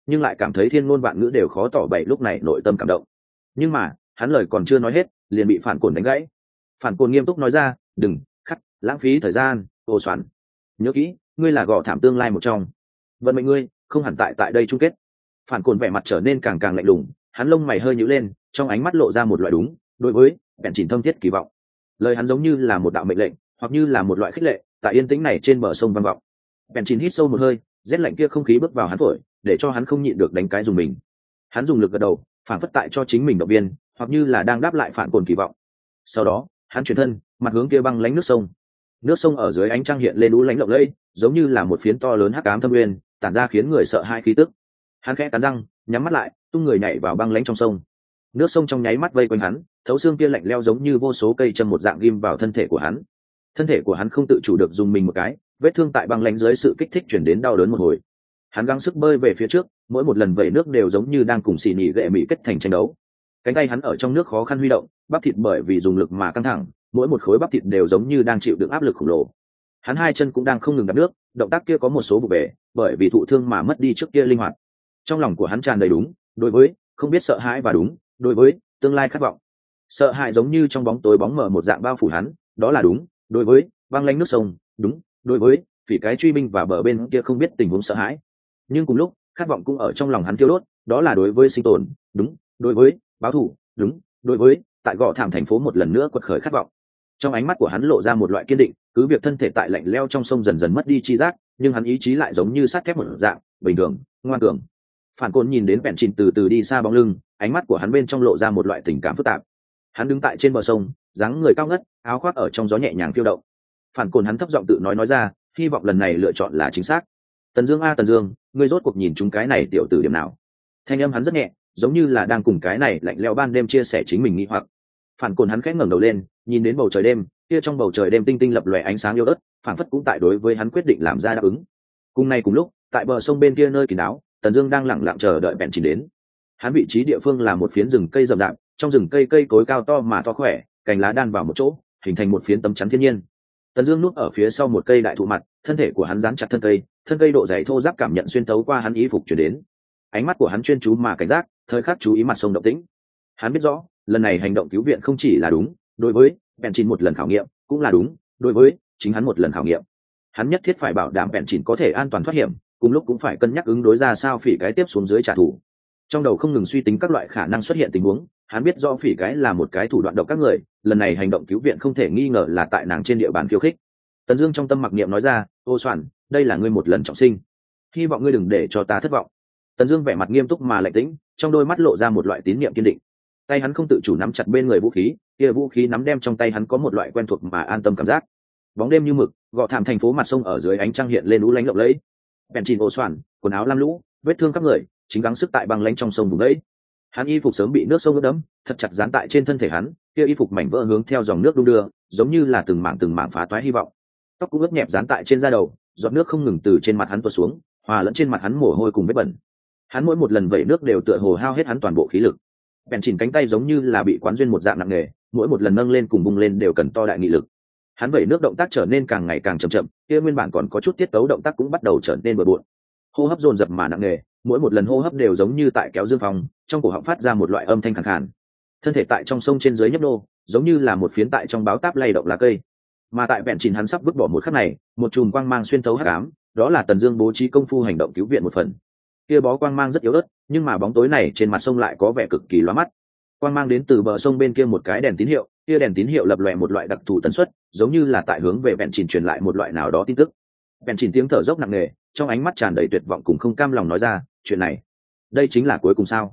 nhưng lại cảm thấy thiên ngôn vạn ngữ đều khó tỏ bày lúc này nội tâm cảm động. Nhưng mà hắn lời còn chưa nói hết liền bị phản cồn đánh gãy. Phản cồn nghiêm túc nói ra, đừng khắc lãng phí thời gian, ô soạn, nhớ kỹ ngươi là gò thảm tương lai một trong, vận mệnh ngươi không hẳn tại đây chung kết. Phản cồn vẻ mặt trở nên càng càng lạnh lùng, hắn lông mày hơi nhíu lên, trong ánh mắt lộ ra một loại đúng đối với bèn chỉnh thâm thiết kỳ vọng. Lời hắn giống như là một đạo mệnh lệnh, hoặc như là một loại khích lệ tại yên tĩnh này trên bờ sông vang vọng. Bèn chỉnh hít sâu một hơi, rét lạnh kia không khí bước vào hắn phổi, để cho hắn không nhịn được đánh cái dùng mình. Hắn dùng lực gật đầu, phản phất tại cho chính mình động viên, hoặc như là đang đáp lại phản cồn kỳ vọng. Sau đó hắn chuyển thân, mặt hướng kia băng lánh nước sông. Nước sông ở dưới ánh trăng hiện lên u lánh lộng lẫy, giống như là một phiến to lớn hắc ám thâm nguyên, tản ra khiến người sợ hãi khí tức. Hắn khẽ cắn răng, nhắm mắt lại, tung người nhảy vào băng lánh trong sông. Nước sông trong nháy mắt vây quanh hắn, thấu xương kia lạnh leo giống như vô số cây châm một dạng ghim vào thân thể của hắn. Thân thể của hắn không tự chủ được dùng mình một cái, vết thương tại băng lánh dưới sự kích thích chuyển đến đau đớn một hồi. Hắn gắng sức bơi về phía trước, mỗi một lần vẩy nước đều giống như đang cùng xì nhị gệ mỹ kết thành tranh đấu. Cánh tay hắn ở trong nước khó khăn huy động, bắp thịt bởi vì dùng lực mà căng thẳng, mỗi một khối bắp thịt đều giống như đang chịu đựng áp lực khổng lồ. Hắn hai chân cũng đang không ngừng đạp nước, động tác kia có một số vụ bể, bởi vì thụ thương mà mất đi trước kia linh hoạt. Trong lòng của hắn tràn đầy đúng đối với không biết sợ hãi và đúng đối với tương lai khát vọng. Sợ hãi giống như trong bóng tối bóng mờ một dạng bao phủ hắn, đó là đúng đối với băng lanh nước sông, đúng đối với phỉ cái truy binh và bờ bên kia không biết tình huống sợ hãi. Nhưng cùng lúc khát vọng cũng ở trong lòng hắn thiêu đốt, đó là đối với sinh tồn, đúng đối với báo thù, đúng đối với tại gò thảm thành phố một lần nữa quật khởi khát vọng. Trong ánh mắt của hắn lộ ra một loại kiên định, cứ việc thân thể tại lạnh leo trong sông dần dần mất đi chi giác, nhưng hắn ý chí lại giống như sắt thép một dạng bình thường ngoan cường. Phản cồn nhìn đến bèn chìn từ từ đi xa bóng lưng, ánh mắt của hắn bên trong lộ ra một loại tình cảm phức tạp. Hắn đứng tại trên bờ sông, dáng người cao ngất, áo khoác ở trong gió nhẹ nhàng phiêu động. Phản cồn hắn thấp giọng tự nói ra, hy vọng lần này lựa chọn là chính xác. Tần Dương a Tần Dương, ngươi rốt cuộc nhìn chúng cái này tiểu tử điểm nào? Thanh âm hắn rất nhẹ, giống như là đang cùng cái này lạnh lẽo ban đêm chia sẻ chính mình nghi hoặc. Phản cồn hắn khẽ ngẩng đầu lên, nhìn đến bầu trời đêm, kia trong bầu trời đêm tinh tinh lập lòe ánh sáng yếu ớt, phản phất cũng tại đối với hắn quyết định làm ra đáp ứng. Cùng ngày cùng lúc, tại bờ sông bên kia nơi kín đáo, Tần Dương đang lặng lặng chờ đợi bèn chìn đến. Hắn vị trí địa phương là một phiến rừng cây rậm rạp, trong rừng cây cây cối cao to mà to khỏe, cành lá đan vào một chỗ, hình thành một phiến tấm chắn thiên nhiên. Tần Dương núp ở phía sau một cây đại thụ mặt, thân thể của hắn dán chặt thân cây độ dày thô ráp cảm nhận xuyên tấu qua hắn y phục truyền đến. Ánh mắt của hắn chuyên chú mà cảnh giác, thời khắc chú ý mặt sông động tĩnh. Hắn biết rõ, lần này hành động cứu viện không chỉ là đúng đối với bèn chìn một lần khảo nghiệm, cũng là đúng đối với chính hắn một lần khảo nghiệm. Hắn nhất thiết phải bảo đảm bèn chìn có thể an toàn thoát hiểm, cùng lúc cũng phải cân nhắc ứng đối ra sao phỉ cái tiếp xuống dưới trả thù. Trong đầu không ngừng suy tính các loại khả năng xuất hiện tình huống, hắn biết rõ phỉ cái là một cái thủ đoạn độc các người, lần này hành động cứu viện không thể nghi ngờ là tại nàng trên địa bàn khiêu khích. Tần Dương trong tâm mặc niệm nói ra, ô soạn, đây là ngươi một lần trọng sinh, hy vọng ngươi đừng để cho ta thất vọng. Tần Dương vẻ mặt nghiêm túc mà lạnh tĩnh, trong đôi mắt lộ ra một loại tín niệm kiên định. Tay hắn không tự chủ nắm chặt bên người vũ khí, kia vũ khí nắm đem trong tay hắn có một loại quen thuộc mà an tâm cảm giác. Bóng đêm như mực, gò thảm thành phố mặt sông ở dưới ánh trăng hiện lên lũ lánh lộng lẫy. Bèn chìn ô xoàn, quần áo lam lũ, vết thương khắp người, chính gắng sức tại băng lánh trong sông vùng đấy. Hắn y phục sớm bị nước sông ướt đẫm, thật chặt dán tại trên thân thể hắn, kia y phục mảnh vỡ hướng theo dòng nước đung đưa, giống như là từng mảng phá toái hy vọng. Tóc cũng ướt nhẹp dán tại trên da đầu, giọt nước không ngừng từ trên mặt hắn tuột xuống, hòa lẫn trên mặt hắn mồ hôi cùng vết bẩn. Hắn mỗi một lần vẩy nước đều tựa hồ hao hết hắn toàn bộ khí lực. Bèn chìn cánh tay giống như là bị quán duyên một dạng nặng nề, mỗi một lần nâng lên cùng bung lên đều cần to đại nghị lực. Hắn vẩy nước động tác trở nên càng ngày càng chậm, kia nguyên bản còn có chút tiết tấu động tác cũng bắt đầu trở nên bừa bộn. Hô hấp dồn dập mà nặng nề, mỗi một lần hô hấp đều giống như tại kéo dương phong, trong cổ họng phát ra một loại âm thanh khàn khàn. Thân thể tại trong sông trên dưới nhấp nô, giống như là một phiến tại trong báo táp lay động lá cây. Mà tại bèn chìn hắn sắp vứt bỏ một khắc này, một chùm quang mang xuyên thấu hắc ám, đó là Tần Dương bố trí công phu hành động cứu viện một phần. Kia bó quang mang rất yếu ớt, nhưng mà bóng tối này trên mặt sông lại có vẻ cực kỳ lóa mắt. Quang mang đến từ bờ sông bên kia một cái đèn tín hiệu, kia đèn tín hiệu lập lòe một loại đặc thù tần suất, giống như là tại hướng về bèn chìn truyền lại một loại nào đó tin tức. Bèn chìn tiếng thở dốc nặng nề, trong ánh mắt tràn đầy tuyệt vọng cùng không cam lòng nói ra, chuyện này, đây chính là cuối cùng sao?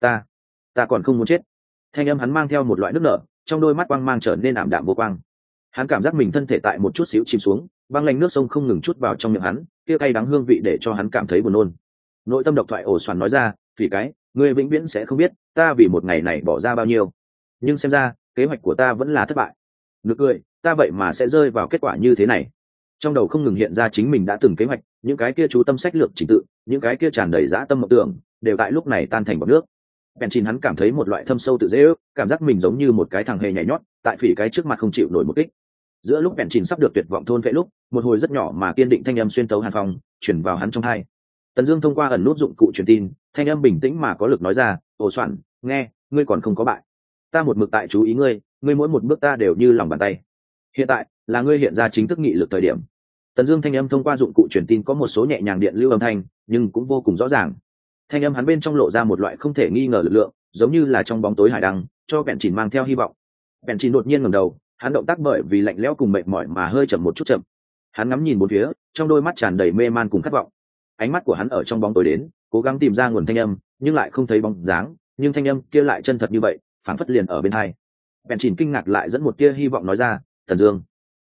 Ta còn không muốn chết. Thanh âm hắn mang theo một loại nước nở, trong đôi mắt quang mang trở nên ảm đạm vô quang. Hắn cảm giác mình thân thể tại một chút xíu chìm xuống, băng lạnh nước sông không ngừng chút vào trong miệng hắn, kia cay đắng hương vị để cho hắn cảm thấy buồn nôn. Nội tâm độc thoại ổ xoàn nói ra, vì cái, ngươi vĩnh viễn sẽ không biết, ta vì một ngày này bỏ ra bao nhiêu. Nhưng xem ra, kế hoạch của ta vẫn là thất bại. Nực cười, ta vậy mà sẽ rơi vào kết quả như thế này. Trong đầu không ngừng hiện ra chính mình đã từng kế hoạch, những cái kia chú tâm sách lược trình tự, những cái kia tràn đầy dã tâm mộng tưởng, đều tại lúc này tan thành bọt nước. Bèn chìn hắn cảm thấy một loại thâm sâu tự dễ ước, cảm giác mình giống như một cái thằng hề nhảy nhót, tại phỉ cái trước mặt không chịu nổi một kích. Giữa lúc bèn chìn sắp được tuyệt vọng thôn vệ lúc, một hồi rất nhỏ mà kiên định thanh âm xuyên tấu hàn phòng, chuyển vào hắn trong tai. Tần Dương thông qua ẩn nút dụng cụ truyền tin, thanh âm bình tĩnh mà có lực nói ra, ồ soạn, nghe, ngươi còn không có bại. Ta một mực tại chú ý ngươi, ngươi mỗi một bước ta đều như lòng bàn tay. Hiện tại là ngươi hiện ra chính thức nghị lực thời điểm. Tần Dương thanh âm thông qua dụng cụ truyền tin có một số nhẹ nhàng điện lưu âm thanh, nhưng cũng vô cùng rõ ràng. Thanh âm hắn bên trong lộ ra một loại không thể nghi ngờ lực lượng, giống như là trong bóng tối hải đăng, cho Bèn Chìn mang theo hy vọng. Bèn Chìn đột nhiên ngẩng đầu, hắn động tác bởi vì lạnh lẽo cùng mệt mỏi mà hơi chậm một chút chậm. Hắn ngắm nhìn bốn phía, trong đôi mắt tràn đầy mê man cùng khát vọng. Ánh mắt của hắn ở trong bóng tối đến, cố gắng tìm ra nguồn thanh âm, nhưng lại không thấy bóng dáng, nhưng thanh âm kia lại chân thật như vậy, phảng phất liền ở bên tai. Bèn Chìn kinh ngạc lại dẫn một tia hy vọng nói ra, "Tần Dương,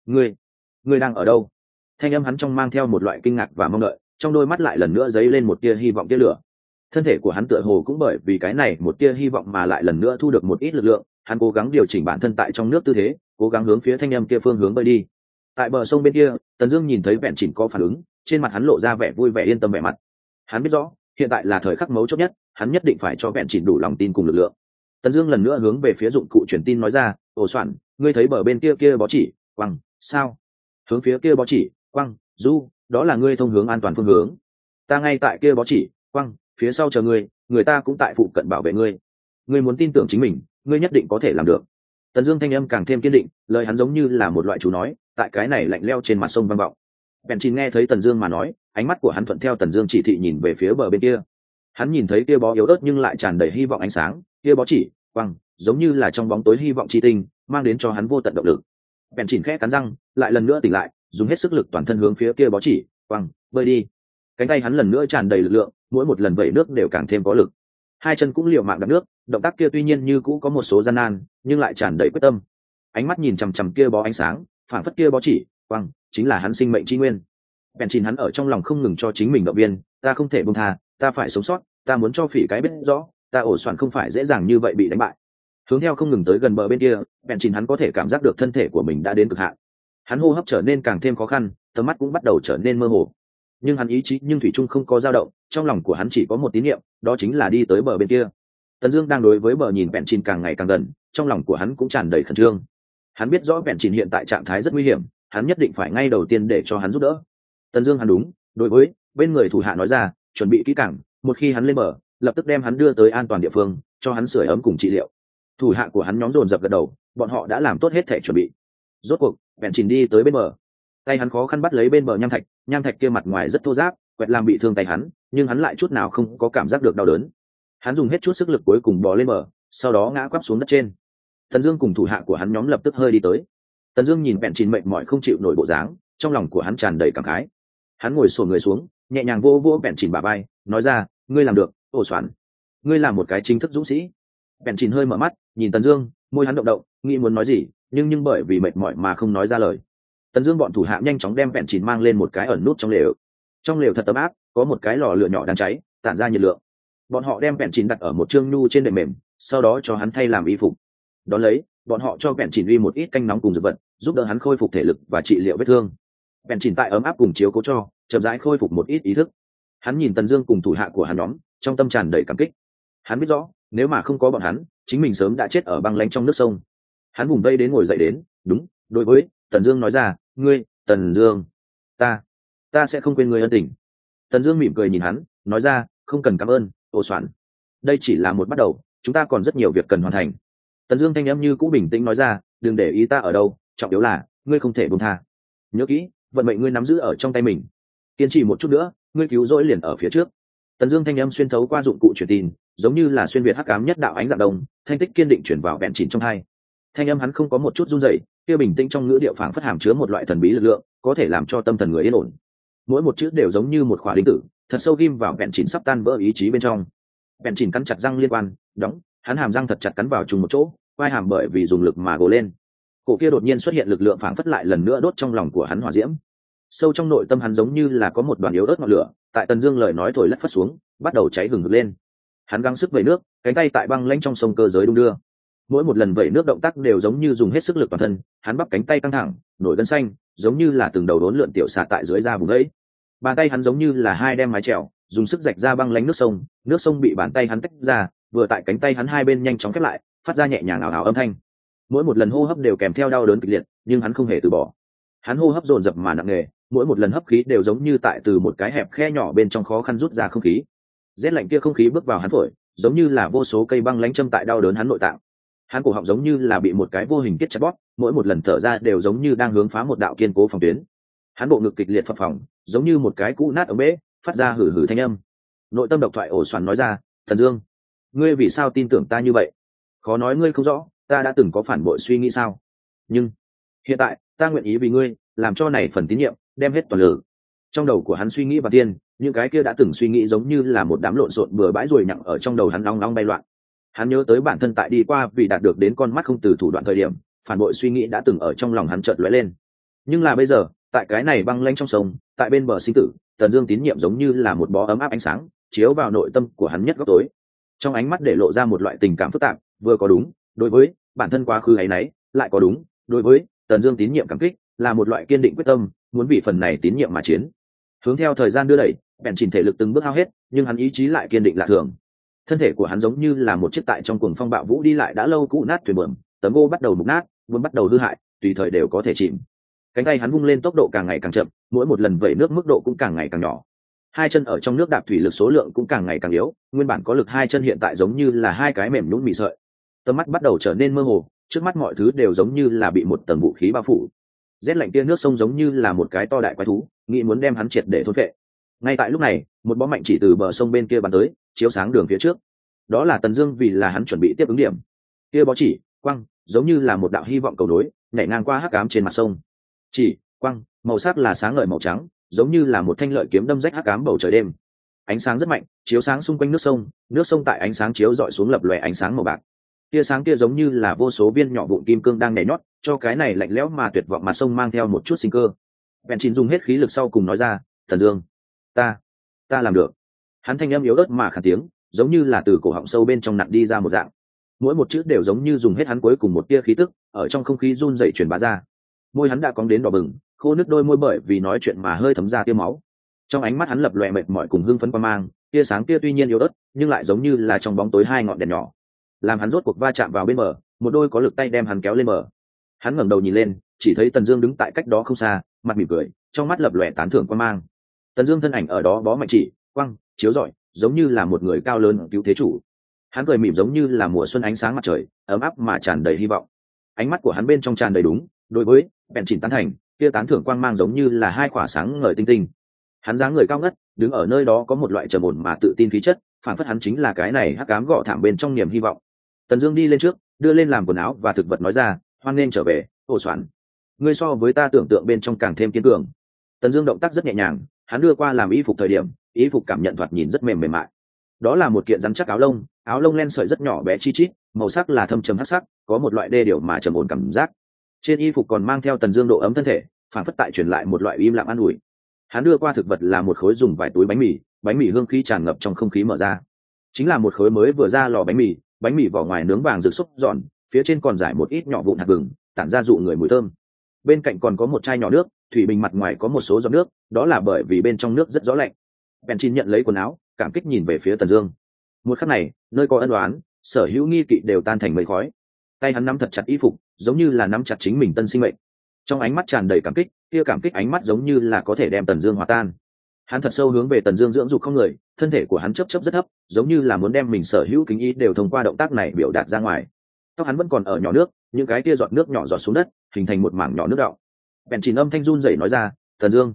ngươi đang ở đâu?" Thanh âm hắn trong mang theo một loại kinh ngạc và mong đợi, trong đôi mắt lại lần nữa dấy lên một tia hy vọng tia lửa. Thân thể của hắn tựa hồ cũng bởi vì cái này một tia hy vọng mà lại lần nữa thu được một ít lực lượng, hắn cố gắng điều chỉnh bản thân tại trong nước tư thế, cố gắng hướng phía thanh âm kia phương hướng bơi đi. Tại bờ sông bên kia, Tần Dương nhìn thấy Bèn Chìn có phản ứng, trên mặt hắn lộ ra vẻ vui vẻ yên tâm vẻ mặt. Hắn biết rõ, hiện tại là thời khắc mấu chốt nhất, hắn nhất định phải cho Bèn Chìn đủ lòng tin cùng lực lượng. Tần Dương lần nữa hướng về phía dụng cụ truyền tin nói ra, "Ồ Soạn, ngươi thấy bờ bên kia bó chỉ, quăng, sao?" Hướng phía kia bó chỉ, quăng, "Du, đó là ngươi thông hướng an toàn phương hướng. Ta ngay tại kia bó chỉ, quăng, phía sau chờ ngươi, người ta cũng tại phụ cận bảo vệ ngươi. Ngươi muốn tin tưởng chính mình, ngươi nhất định có thể làm được." Tần Dương thanh âm càng thêm kiên định, lời hắn giống như là một loại chú nói, tại cái này lạnh lẽo trên mặt sông vang vọng. Bèn Chìn nghe thấy Tần Dương mà nói, ánh mắt của hắn thuận theo Tần Dương chỉ thị nhìn về phía bờ bên kia. Hắn nhìn thấy kia bó yếu ớt nhưng lại tràn đầy hy vọng ánh sáng, kia bó chỉ, quăng, giống như là trong bóng tối hy vọng chi tinh, mang đến cho hắn vô tận động lực. Bèn Chìn khẽ cắn răng, lại lần nữa tỉnh lại, dùng hết sức lực toàn thân hướng phía kia bó chỉ, quăng, bơi đi. Cánh tay hắn lần nữa tràn đầy lực lượng, mỗi một lần vẩy nước đều càng thêm có lực. Hai chân cũng liều mạng đạp nước, động tác kia tuy nhiên như cũ có một số gian nan, nhưng lại tràn đầy quyết tâm. Ánh mắt nhìn chằm chằm kia bó ánh sáng, phản phất kia bó chỉ, quăng, chính là hắn sinh mệnh chi nguyên. Bèn Chìn hắn ở trong lòng không ngừng cho chính mình động viên, ta không thể buông tha, ta phải sống sót, ta muốn cho Phỉ cái biết rõ, ta Ổ Soạn không phải dễ dàng như vậy bị đánh bại. Hướng theo không ngừng tới gần bờ bên kia, Bèn Chìn hắn có thể cảm giác được thân thể của mình đã đến cực hạn. Hắn hô hấp trở nên càng thêm khó khăn, tầm mắt cũng bắt đầu trở nên mơ hồ. Nhưng hắn ý chí nhưng thủy chung không có dao động, trong lòng của hắn chỉ có một tín niệm, đó chính là đi tới bờ bên kia. Tần Dương đang đối với bờ nhìn Bèn Chìn càng ngày càng gần, trong lòng của hắn cũng tràn đầy khẩn trương. Hắn biết rõ Bèn Chìn hiện tại trạng thái rất nguy hiểm, hắn nhất định phải ngay đầu tiên để cho hắn giúp đỡ. Tần Dương hắn đúng, đối với bên người thủ hạ nói ra, chuẩn bị kỹ càng, một khi hắn lên bờ, lập tức đem hắn đưa tới an toàn địa phương, cho hắn sưởi ấm cùng trị liệu. Thủ hạ của hắn nhóm dồn dập gật đầu, bọn họ đã làm tốt hết thể chuẩn bị. Rốt cuộc, Bèn Chìn đi tới bên bờ. Tay hắn khó khăn bắt lấy bên bờ nham thạch kia mặt ngoài rất thô ráp, quẹt làm bị thương tay hắn, nhưng hắn lại chút nào không có cảm giác được đau đớn. Hắn dùng hết chút sức lực cuối cùng bò lên bờ, sau đó ngã quắp xuống đất trên. Tần Dương cùng thủ hạ của hắn nhóm lập tức hơi đi tới. Tần Dương nhìn Bèn Chìn mệt mỏi không chịu nổi bộ dáng, trong lòng của hắn tràn đầy cảm khái. Hắn ngồi xổm người xuống, nhẹ nhàng vỗ vỗ Bèn Chìn bả vai, nói ra, ngươi làm được, Ổ Soạn. Ngươi là một cái chính thức dũng sĩ. Bèn Chìn hơi mở mắt, nhìn Tần Dương, môi hắn động động, nghĩ muốn nói gì, nhưng bởi vì mệt mỏi mà không nói ra lời. Tần Dương bọn thủ hạ nhanh chóng đem Bèn Chìn mang lên một cái ẩn nút trong lều. Trong lều thật ấm áp, có một cái lò lửa nhỏ đang cháy, tản ra nhiệt lượng. Bọn họ đem Bèn Chìn đặt ở một trương nhu trên đệm mềm, sau đó cho hắn thay làm y phục. Đón lấy, bọn họ cho Bèn Chìn uy một ít canh nóng cùng dược vật, giúp đỡ hắn khôi phục thể lực và trị liệu vết thương. Bèn Chìn tại ấm áp cùng chiếu cố cho, chậm rãi khôi phục một ít ý thức. Hắn nhìn Tần Dương cùng thủ hạ của hắn nhóm, trong tâm tràn đầy cảm kích. Hắn biết rõ, nếu mà không có bọn hắn, chính mình sớm đã chết ở băng lãnh trong nước sông. Hắn vùng vây đến ngồi dậy đến, đúng, đối với Tần Dương nói ra, ngươi, Tần Dương, ta sẽ không quên ngươi ân tình. Tần Dương mỉm cười nhìn hắn, nói ra, không cần cảm ơn, Ổ Soạn. Đây chỉ là một bắt đầu, chúng ta còn rất nhiều việc cần hoàn thành. Tần Dương thanh âm như cũ bình tĩnh nói ra, đừng để ý ta ở đâu, trọng yếu là ngươi không thể buông tha. Nhớ kỹ, vận mệnh ngươi nắm giữ ở trong tay mình. Kiên trì một chút nữa, ngươi cứu rỗi liền ở phía trước. Tần Dương thanh âm xuyên thấu qua dụng cụ truyền tin, giống như là xuyên việt hắc ám nhất đạo ánh dạng đông, thanh tích kiên định truyền vào Bèn Chìn trong tai. Thanh âm hắn không có một chút run rẩy, kia bình tĩnh trong ngữ điệu phảng phất hàm chứa một loại thần bí lực lượng, có thể làm cho tâm thần người yên ổn. Mỗi một chữ đều giống như một khỏa đinh tử, thật sâu ghim vào Bèn Chìn sắp tan vỡ ý chí bên trong. Bèn Chìn cắn chặt răng liên quan, đóng, hắn hàm răng thật chặt cắn vào chung một chỗ, vai hàm bởi vì dùng lực mà gồ lên. Cổ kia đột nhiên xuất hiện lực lượng phảng phất lại lần nữa đốt trong lòng của hắn hỏa diễm. Sâu trong nội tâm hắn giống như là có một đoàn yếu ớt ngọn lửa, tại Tần Dương lời nói thổi lất phất xuống, bắt đầu cháy hừng hực lên. Hắn gắng sức vẩy nước, cánh tay tại băng lãnh trong sông cơ giới đung đưa. Mỗi một lần vẩy nước động tác đều giống như dùng hết sức lực toàn thân, hắn bắp cánh tay căng thẳng, nổi gân xanh, giống như là từng đầu đốn lượn tiểu xà tại dưới da vùng ấy. Bàn tay hắn giống như là hai đem mái chèo, dùng sức rạch ra băng lãnh nước sông bị bàn tay hắn tách ra, vừa tại cánh tay hắn hai bên nhanh chóng khép lại, phát ra nhẹ nhàng ảo ảo âm thanh. Mỗi một lần hô hấp đều kèm theo đau đớn kịch liệt, nhưng hắn không hề từ bỏ. Hắn hô hấp dồn dập mà nặng nề, mỗi một lần hấp khí đều giống như tại từ một cái hẹp khe nhỏ bên trong khó khăn rút ra không khí. rét lạnh kia không khí bước vào hắn phổi, giống như là vô số cây băng lánh châm tại đau đớn hắn nội tạng. Hắn cổ họng giống như là bị một cái vô hình kết chặt bóp, mỗi một lần thở ra đều giống như đang hướng phá một đạo kiên cố phòng tuyến. Hắn bộ ngực kịch liệt phập phồng, giống như một cái cũ nát ống bể, phát ra hử hử thanh âm. Nội tâm độc thoại ổ xoàn nói ra, Thần Dương, ngươi vì sao tin tưởng ta như vậy? Khó nói ngươi không rõ, ta đã từng có phản bội suy nghĩ sao? Nhưng hiện tại, ta nguyện ý vì ngươi, làm cho này phần tín nhiệm, đem hết toàn lực. Trong đầu của hắn suy nghĩ và tiên, những cái kia đã từng suy nghĩ giống như là một đám lộn xộn bừa bãi ruồi nhặng ở trong đầu hắn long long bay loạn. Hắn nhớ tới bản thân tại đi qua vì đạt được đến con mắt không từ thủ đoạn thời điểm, phản bội suy nghĩ đã từng ở trong lòng hắn chợt lóe lên. Nhưng là bây giờ, tại cái này băng lanh trong sông, tại bên bờ sinh tử, Tần Dương tín nhiệm giống như là một bó ấm áp ánh sáng, chiếu vào nội tâm của hắn nhất góc tối. Trong ánh mắt để lộ ra một loại tình cảm phức tạp, vừa có đúng, đối với bản thân quá khứ ấy nấy, lại có đúng, đối với Tần Dương tín nhiệm cảm kích, là một loại kiên định quyết tâm, muốn vì phần này tín nhiệm mà chiến. Hướng theo thời gian đưa đẩy, bèn chỉnh thể lực từng bước hao hết, nhưng hắn ý chí lại kiên định lạ thường. Thân thể của hắn giống như là một chiếc tại trong cuồng phong bạo vũ đi lại đã lâu cũ nát thuyền buồm, tấm gỗ bắt đầu mục nát, buồm bắt đầu hư hại, tùy thời đều có thể chìm. Cánh tay hắn vung lên tốc độ càng ngày càng chậm, mỗi một lần vẩy nước mức độ cũng càng ngày càng nhỏ. Hai chân ở trong nước đạp thủy lực số lượng cũng càng ngày càng yếu, nguyên bản có lực hai chân hiện tại giống như là hai cái mềm nhũn mì sợi. Tầm mắt bắt đầu trở nên mơ hồ, trước mắt mọi thứ đều giống như là bị một tầng vũ khí bao phủ. Rét lạnh kia nước sông giống như là một cái to đại quái thú, nghĩ muốn đem hắn triệt để thôn phệ. Ngay tại lúc này, một bó mạnh chỉ từ bờ sông bên kia bắn tới, chiếu sáng đường phía trước. Đó là Tần Dương vì là hắn chuẩn bị tiếp ứng điểm. Kia bó chỉ quăng, giống như là một đạo hy vọng cầu nối, nhảy ngang qua hắc ám trên mặt sông. Chỉ quăng, màu sắc là sáng ngời màu trắng, giống như là một thanh lợi kiếm đâm rách hắc ám bầu trời đêm. Ánh sáng rất mạnh, chiếu sáng xung quanh nước sông tại ánh sáng chiếu rọi xuống lập lòe ánh sáng màu bạc. Tia sáng kia giống như là vô số viên nhỏ vụn kim cương đang nhảy nhót, cho cái này lạnh lẽo mà tuyệt vọng mặt sông mang theo một chút sinh cơ. Bèn Chín dùng hết khí lực sau cùng nói ra, "Thần Dương, ta làm được." Hắn thanh âm yếu ớt mà khàn tiếng, giống như là từ cổ họng sâu bên trong nặn đi ra một dạng. Mỗi một chữ đều giống như dùng hết hắn cuối cùng một tia khí tức, ở trong không khí run rẩy truyền bá ra. Môi hắn đã cong đến đỏ bừng, khô nứt đôi môi bởi vì nói chuyện mà hơi thấm ra tia máu. Trong ánh mắt hắn lập lòe mệt mỏi cùng hưng phấn quan mang, tia sáng kia tuy nhiên yếu ớt, nhưng lại giống như là trong bóng tối hai ngọn đèn nhỏ. Làm hắn rốt cuộc va chạm vào bên bờ, một đôi có lực tay đem hắn kéo lên bờ. Hắn ngẩng đầu nhìn lên, chỉ thấy Tần Dương đứng tại cách đó không xa, mặt mỉm cười, trong mắt lập lòe tán thưởng quan mang. Tần Dương thân ảnh ở đó bó mạnh chỉ quăng chiếu rọi, giống như là một người cao lớn cứu thế chủ. Hắn cười mỉm giống như là mùa xuân ánh sáng mặt trời, ấm áp mà tràn đầy hy vọng. Ánh mắt của hắn bên trong tràn đầy đúng, đối với bèn chỉnh tán thành, kia tán thưởng quang mang giống như là hai quả sáng ngời tinh tinh. Hắn dáng người cao ngất, đứng ở nơi đó có một loại trầm ổn mà tự tin khí chất, phản phất hắn chính là cái này hắc ám gọ thảm bên trong niềm hy vọng. Tần Dương đi lên trước, đưa lên làm quần áo và thực vật nói ra, hoan nghênh trở về, Ô Soạn. Ngươi so với ta tưởng tượng bên trong càng thêm kiên cường. Tần Dương động tác rất nhẹ nhàng, hắn đưa qua làm y phục thời điểm, y phục cảm nhận thoạt nhìn rất mềm mại. Đó là một kiện rắn chắc áo lông len sợi rất nhỏ bé chi chít, màu sắc là thâm trầm hắc sắc, có một loại đê điều mà trầm ổn cảm giác. Trên y phục còn mang theo Tần Dương độ ấm thân thể, phản phất tại truyền lại một loại im lặng an ủi. Hắn đưa qua thực vật là một khối dùng vài túi bánh mì hương khí tràn ngập trong không khí mở ra. Chính là một khối mới vừa ra lò bánh mì vỏ ngoài nướng vàng rực xúc giòn, phía trên còn rải một ít nhỏ vụn hạt vừng, tản ra dụ người mùi thơm. Bên cạnh còn có một chai nhỏ nước, thủy bình mặt ngoài có một số giọt nước, đó là bởi vì bên trong nước rất rõ lạnh. Bentin nhận lấy quần áo, cảm kích nhìn về phía Tần Dương. Một khắc này, nơi có ân oán, sở hữu nghi kỵ đều tan thành mây khói. Tay hắn nắm thật chặt y phục, giống như là nắm chặt chính mình tân sinh mệnh. Trong ánh mắt tràn đầy cảm kích, kia cảm kích ánh mắt giống như là có thể đem Tần Dương hòa tan. Hắn thật sâu hướng về Tần Dương dưỡng dục không người, thân thể của hắn chớp chớp rất thấp, giống như là muốn đem mình sở hữu kính ý đều thông qua động tác này biểu đạt ra ngoài. Tóc hắn vẫn còn ở nhỏ nước, những cái kia giọt nước nhỏ giọt xuống đất, hình thành một mảng nhỏ nước đọng. Bèn Chín âm thanh run rẩy nói ra, "Tần Dương,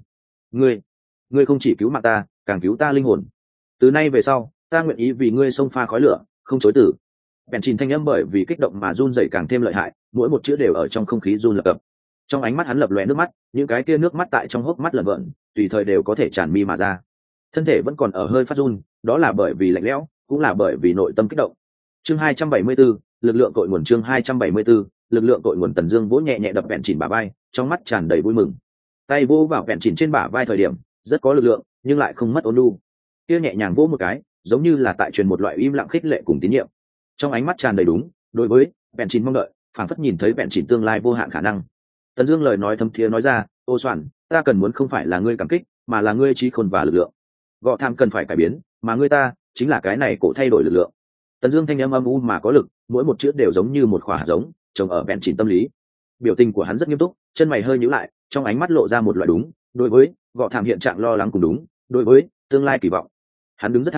ngươi không chỉ cứu mạng ta, càng cứu ta linh hồn. Từ nay về sau, ta nguyện ý vì ngươi xông pha khói lửa, không chối từ." Bèn Chín thanh âm bởi vì kích động mà run rẩy càng thêm lợi hại, mỗi một chữ đều ở trong không khí run lập cập. Trong ánh mắt hắn lập lòe nước mắt, những cái kia nước mắt tại trong hốc mắt lởn vởn, tùy thời đều có thể tràn mi mà ra. Thân thể vẫn còn ở hơi phát run, đó là bởi vì lạnh lẽo, cũng là bởi vì nội tâm kích động. Chương 274, lực lượng cội nguồn. Chương 274, lực lượng cội nguồn. Tần Dương vỗ nhẹ nhẹ đập Bèn Chín bả vai, trong mắt tràn đầy vui mừng. Tay vỗ vào Bèn Chín trên bả vai thời điểm, rất có lực lượng, nhưng lại không mất ôn nhu. Kia nhẹ nhàng vỗ một cái, giống như là tại truyền một loại im lặng khích lệ cùng tín nhiệm. Trong ánh mắt tràn đầy đúng, đối với Bèn Chín mong đợi, phảng phất nhìn thấy Bèn Chín tương lai vô hạn khả năng. Tần Dương lời nói thâm thiế nói ra, "Ô Soạn, ta cần muốn không phải là ngươi cảm kích, mà là ngươi trí khôn và lực lượng. Gọ tham cần phải cải biến, mà ngươi ta chính là cái này cổ thay đổi lực lượng." Tần Dương thanh âm u mà có lực, mỗi một chữ đều giống như một quả hạt giống, trồng ở Bèn Chín tâm lý. Biểu tình của hắn rất nghiêm túc, chân mày hơi nhíu lại, trong ánh mắt lộ ra một loại đúng, đối với Gọ tham hiện trạng lo lắng cùng đúng, đối với tương lai kỳ vọng. Hắn đứng rất thẳng,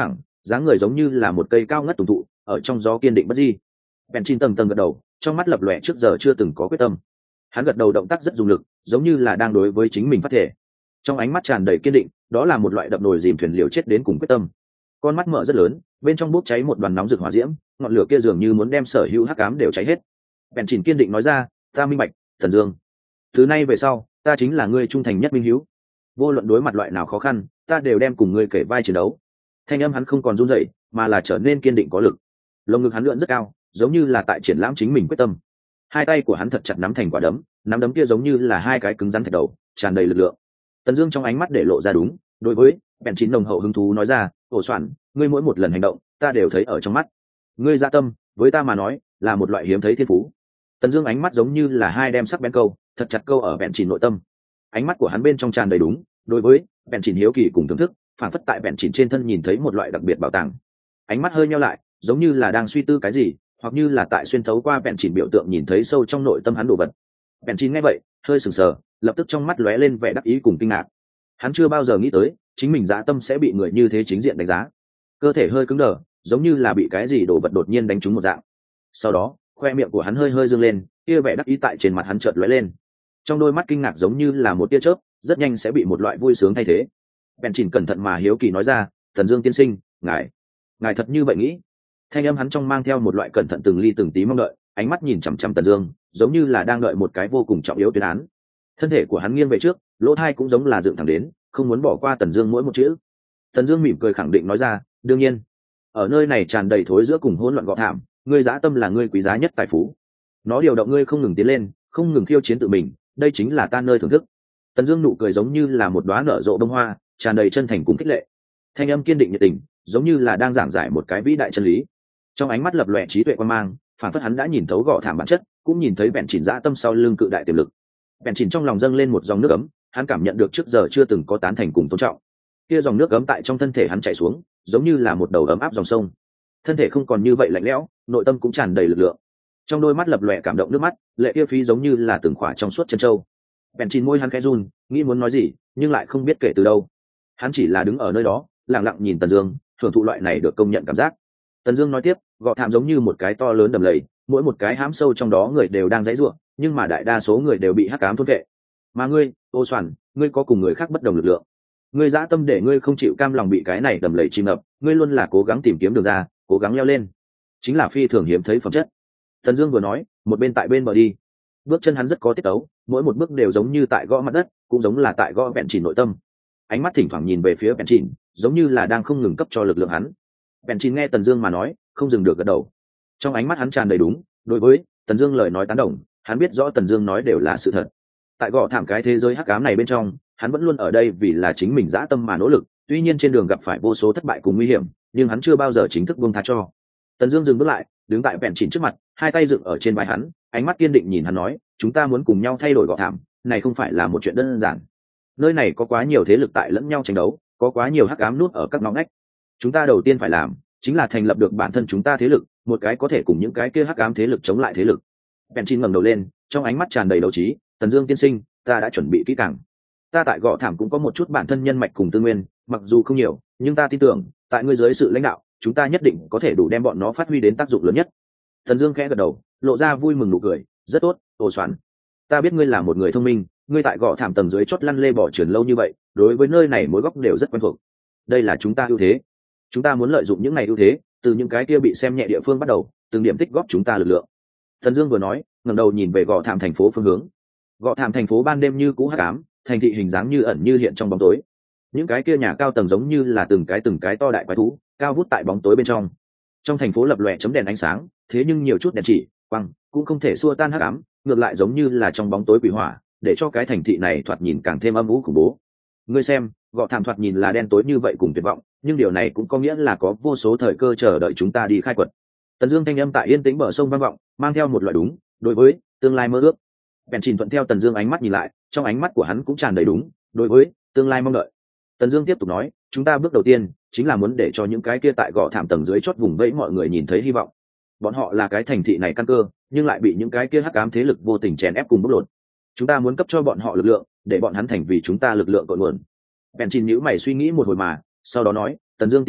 dáng người giống như là một cây cao ngất tùng thụ ở trong gió kiên định bất di. Bèn chín tầng tầng gật đầu, trong mắt lập lòe trước giờ chưa từng có quyết tâm. Hắn gật đầu động tác rất dùng lực, giống như là đang đối với chính mình phát thể. Trong ánh mắt tràn đầy kiên định, đó là một loại đập nồi dìm thuyền liều chết đến cùng quyết tâm. Con mắt mở rất lớn, bên trong bốc cháy một đoàn nóng rực hỏa diễm, ngọn lửa kia dường như muốn đem sở hữu hắc ám đều cháy hết. Bèn chỉnh kiên định nói ra, ta minh bạch, Thần Dương, từ nay về sau ta chính là ngươi trung thành nhất minh hiếu, vô luận đối mặt loại nào khó khăn ta đều đem cùng ngươi kể vai chiến đấu. Thanh âm hắn không còn run rẩy, mà là trở nên kiên định có lực. Lồng ngực hắn lượn rất cao, giống như là tại triển lãm chính mình quyết tâm. Hai tay của hắn thật chặt nắm thành quả đấm, nắm đấm kia giống như là hai cái cứng rắn thạch đầu, tràn đầy lực lượng. Tần Dương trong ánh mắt để lộ ra đúng, đối với bèn chín nồng hậu hứng thú nói ra, ổ soạn, ngươi mỗi một lần hành động ta đều thấy ở trong mắt. Ngươi dạ tâm với ta mà nói là một loại hiếm thấy thiên phú. Tần Dương ánh mắt giống như là hai đem sắc bén câu, thật chặt câu ở bèn chín nội tâm. Ánh mắt của hắn bên trong tràn đầy đúng, đối với bèn chín hiếu kỳ cùng thưởng thức, phản phất tại bèn chín trên thân nhìn thấy một loại đặc biệt bảo tàng. Ánh mắt hơi nheo lại, giống như là đang suy tư cái gì, hoặc như là tại xuyên thấu qua bèn chín biểu tượng nhìn thấy sâu trong nội tâm hắn đồ vật. Bèn chín nghe vậy hơi sừng sờ, lập tức trong mắt lóe lên vẻ đắc ý cùng kinh ngạc. Hắn chưa bao giờ nghĩ tới chính mình dã tâm sẽ bị người như thế chính diện đánh giá. Cơ thể hơi cứng đờ, giống như là bị cái gì đồ vật đột nhiên đánh trúng một dạng. Sau đó khoe miệng của hắn hơi hơi dương lên, kia vẻ đắc ý tại trên mặt hắn chợt lóe lên. Trong đôi mắt kinh ngạc giống như là một tia chớp, rất nhanh sẽ bị một loại vui sướng thay thế. Bèn chỉnh cẩn thận mà hiếu kỳ nói ra, Tần Dương tiên sinh, ngài thật như vậy nghĩ? Thanh âm hắn trong mang theo một loại cẩn thận từng ly từng tí mong đợi, ánh mắt nhìn chằm chằm Tần Dương, giống như là đang đợi một cái vô cùng trọng yếu tuyên án. Thân thể của hắn nghiêng về trước, lỗ tai cũng giống là dựng thẳng đến, không muốn bỏ qua Tần Dương mỗi một chữ. Tần Dương mỉm cười khẳng định nói ra, đương nhiên. Ở nơi này tràn đầy thối giữa cùng hỗn loạn gọ thảm, ngươi dã tâm là ngươi quý giá nhất tài phú. Nó điều động ngươi không ngừng tiến lên, không ngừng khiêu chiến tự mình, đây chính là ta nơi thưởng thức. Tần Dương nụ cười giống như là một đóa nở rộ bông hoa, tràn đầy chân thành cùng khích lệ. Thanh âm kiên định nhiệt tình, giống như là đang giảng giải một cái vĩ đại chân lý. Trong ánh mắt lập lòe trí tuệ quan mang, phản phất hắn đã nhìn thấu gọ thảm bản chất, cũng nhìn thấy bèn chỉnh dã tâm sau lưng cự đại tiềm lực. Bèn chỉnh trong lòng dâng lên một dòng nước ấm, hắn cảm nhận được trước giờ chưa từng có tán thành cùng tôn trọng. Kia dòng nước ấm tại trong thân thể hắn chảy xuống, giống như là một đầu ấm áp dòng sông. Thân thể không còn như vậy lạnh lẽo, nội tâm cũng tràn đầy lực lượng. Trong đôi mắt lập lòe cảm động nước mắt, lệ kia phí giống như là từng khỏa trong suốt chân châu. Bèn chỉnh môi hắn khẽ run, nghĩ muốn nói gì, nhưng lại không biết kể từ đâu. Hắn chỉ là đứng ở nơi đó, lặng lặng nhìn Tần Dương, thưởng thụ loại này được công nhận cảm giác. Tần Dương nói tiếp, gọ thảm giống như một cái to lớn đầm lầy, mỗi một cái hãm sâu trong đó người đều đang giãy giụa, nhưng mà đại đa số người đều bị hắc ám thôn vệ. Mà ngươi, Ô Soản, ngươi có cùng người khác bất đồng lực lượng. Ngươi dã tâm để ngươi không chịu cam lòng bị cái này đầm lầy chìm ngập, ngươi luôn là cố gắng tìm kiếm đường ra, cố gắng leo lên. Chính là phi thường hiếm thấy phẩm chất. Tần Dương vừa nói, một bên tại bên bờ đi. Bước chân hắn rất có tiết tấu, mỗi một bước đều giống như tại gõ mặt đất, cũng giống là tại gõ bèn chỉnh nội tâm. Ánh mắt thỉnh thoảng nhìn về phía bèn chỉnh, giống như là đang không ngừng cấp cho lực lượng hắn. Bèn chỉnh nghe Tần Dương mà nói, không dừng được gật đầu. Trong ánh mắt hắn tràn đầy đúng, đối với Tần Dương lời nói tán đồng, hắn biết rõ Tần Dương nói đều là sự thật. Tại gò thảm cái thế giới hắc ám này bên trong, hắn vẫn luôn ở đây vì là chính mình dã tâm mà nỗ lực, tuy nhiên trên đường gặp phải vô số thất bại cùng nguy hiểm, nhưng hắn chưa bao giờ chính thức buông tha cho. Tần Dương dừng bước lại, đứng tại bèn chỉnh trước mặt, hai tay dựng ở trên vai hắn, ánh mắt kiên định nhìn hắn nói, chúng ta muốn cùng nhau thay đổi gò thảm, này không phải là một chuyện đơn giản. Nơi này có quá nhiều thế lực tại lẫn nhau tranh đấu, có quá nhiều hắc ám nút ở các ngõ ngách. Chúng ta đầu tiên phải làm chính là thành lập được bản thân chúng ta thế lực, một cái có thể cùng những cái kia hắc ám thế lực chống lại thế lực. Bèn chỉnh ngẩng đầu lên, trong ánh mắt tràn đầy đấu trí, Tần Dương tiên sinh, ta đã chuẩn bị kỹ càng. Ta tại gò thảm cũng có một chút bản thân nhân mạch cùng tư nguyên, mặc dù không nhiều, nhưng ta tin tưởng, tại ngươi dưới sự lãnh đạo, chúng ta nhất định có thể đủ đem bọn nó phát huy đến tác dụng lớn nhất. Tần Dương khẽ gật đầu, lộ ra vui mừng nụ cười, rất tốt, Ô Soản. Ta biết ngươi là một người thông minh, ngươi tại gò thảm tầng dưới chót lăn lê bò trườn lâu như vậy, đối với nơi này mỗi góc đều rất quen thuộc. Đây là chúng ta ưu thế. Chúng ta muốn lợi dụng những này ưu thế, từ những cái kia bị xem nhẹ địa phương bắt đầu, từng điểm tích góp chúng ta lực lượng. Tần Dương vừa nói, ngẩng đầu nhìn về gò thảm thành phố phương hướng. Gò thảm thành phố ban đêm như cũ hắc ám, thành thị hình dáng như ẩn như hiện trong bóng tối. Những cái kia nhà cao tầng giống như là từng cái to đại quái thú, cao vút tại bóng tối bên trong. Trong thành phố lập lòe chấm đèn ánh sáng, thế nhưng nhiều chút đèn chỉ, quang cũng không thể xua tan hắc ám, ngược lại giống như là trong bóng tối quỷ hỏa, để cho cái thành thị này thoạt nhìn càng thêm âm u khủng bố. Ngươi xem, gò thảm thoạt nhìn là đen tối như vậy cùng tuyệt vọng, nhưng điều này cũng có nghĩa là có vô số thời cơ chờ đợi chúng ta đi khai quật. Tần Dương thanh âm tại yên tĩnh bờ sông vang vọng, mang theo một loại đúng, đối với tương lai mơ ước. Bèn chỉnh thuận theo Tần Dương ánh mắt nhìn lại, trong ánh mắt của hắn cũng tràn đầy đúng, đối với tương lai mong đợi. Tần Dương tiếp tục nói, chúng ta bước đầu tiên chính là muốn để cho những cái kia tại gò thảm tầng dưới chót vùng vẫy mọi người nhìn thấy hy vọng. Bọn họ là cái thành thị này căn cơ, nhưng lại bị những cái kia hắc ám thế lực vô tình chèn ép cùng bóc lột. Chúng ta muốn cấp cho bọn họ lực lượng, để bọn hắn thành vì chúng ta lực lượng cội nguồn. Bèn chỉnh nhíu mày suy nghĩ một hồi mà, sau đó nói, Tần Dương tiên sinh,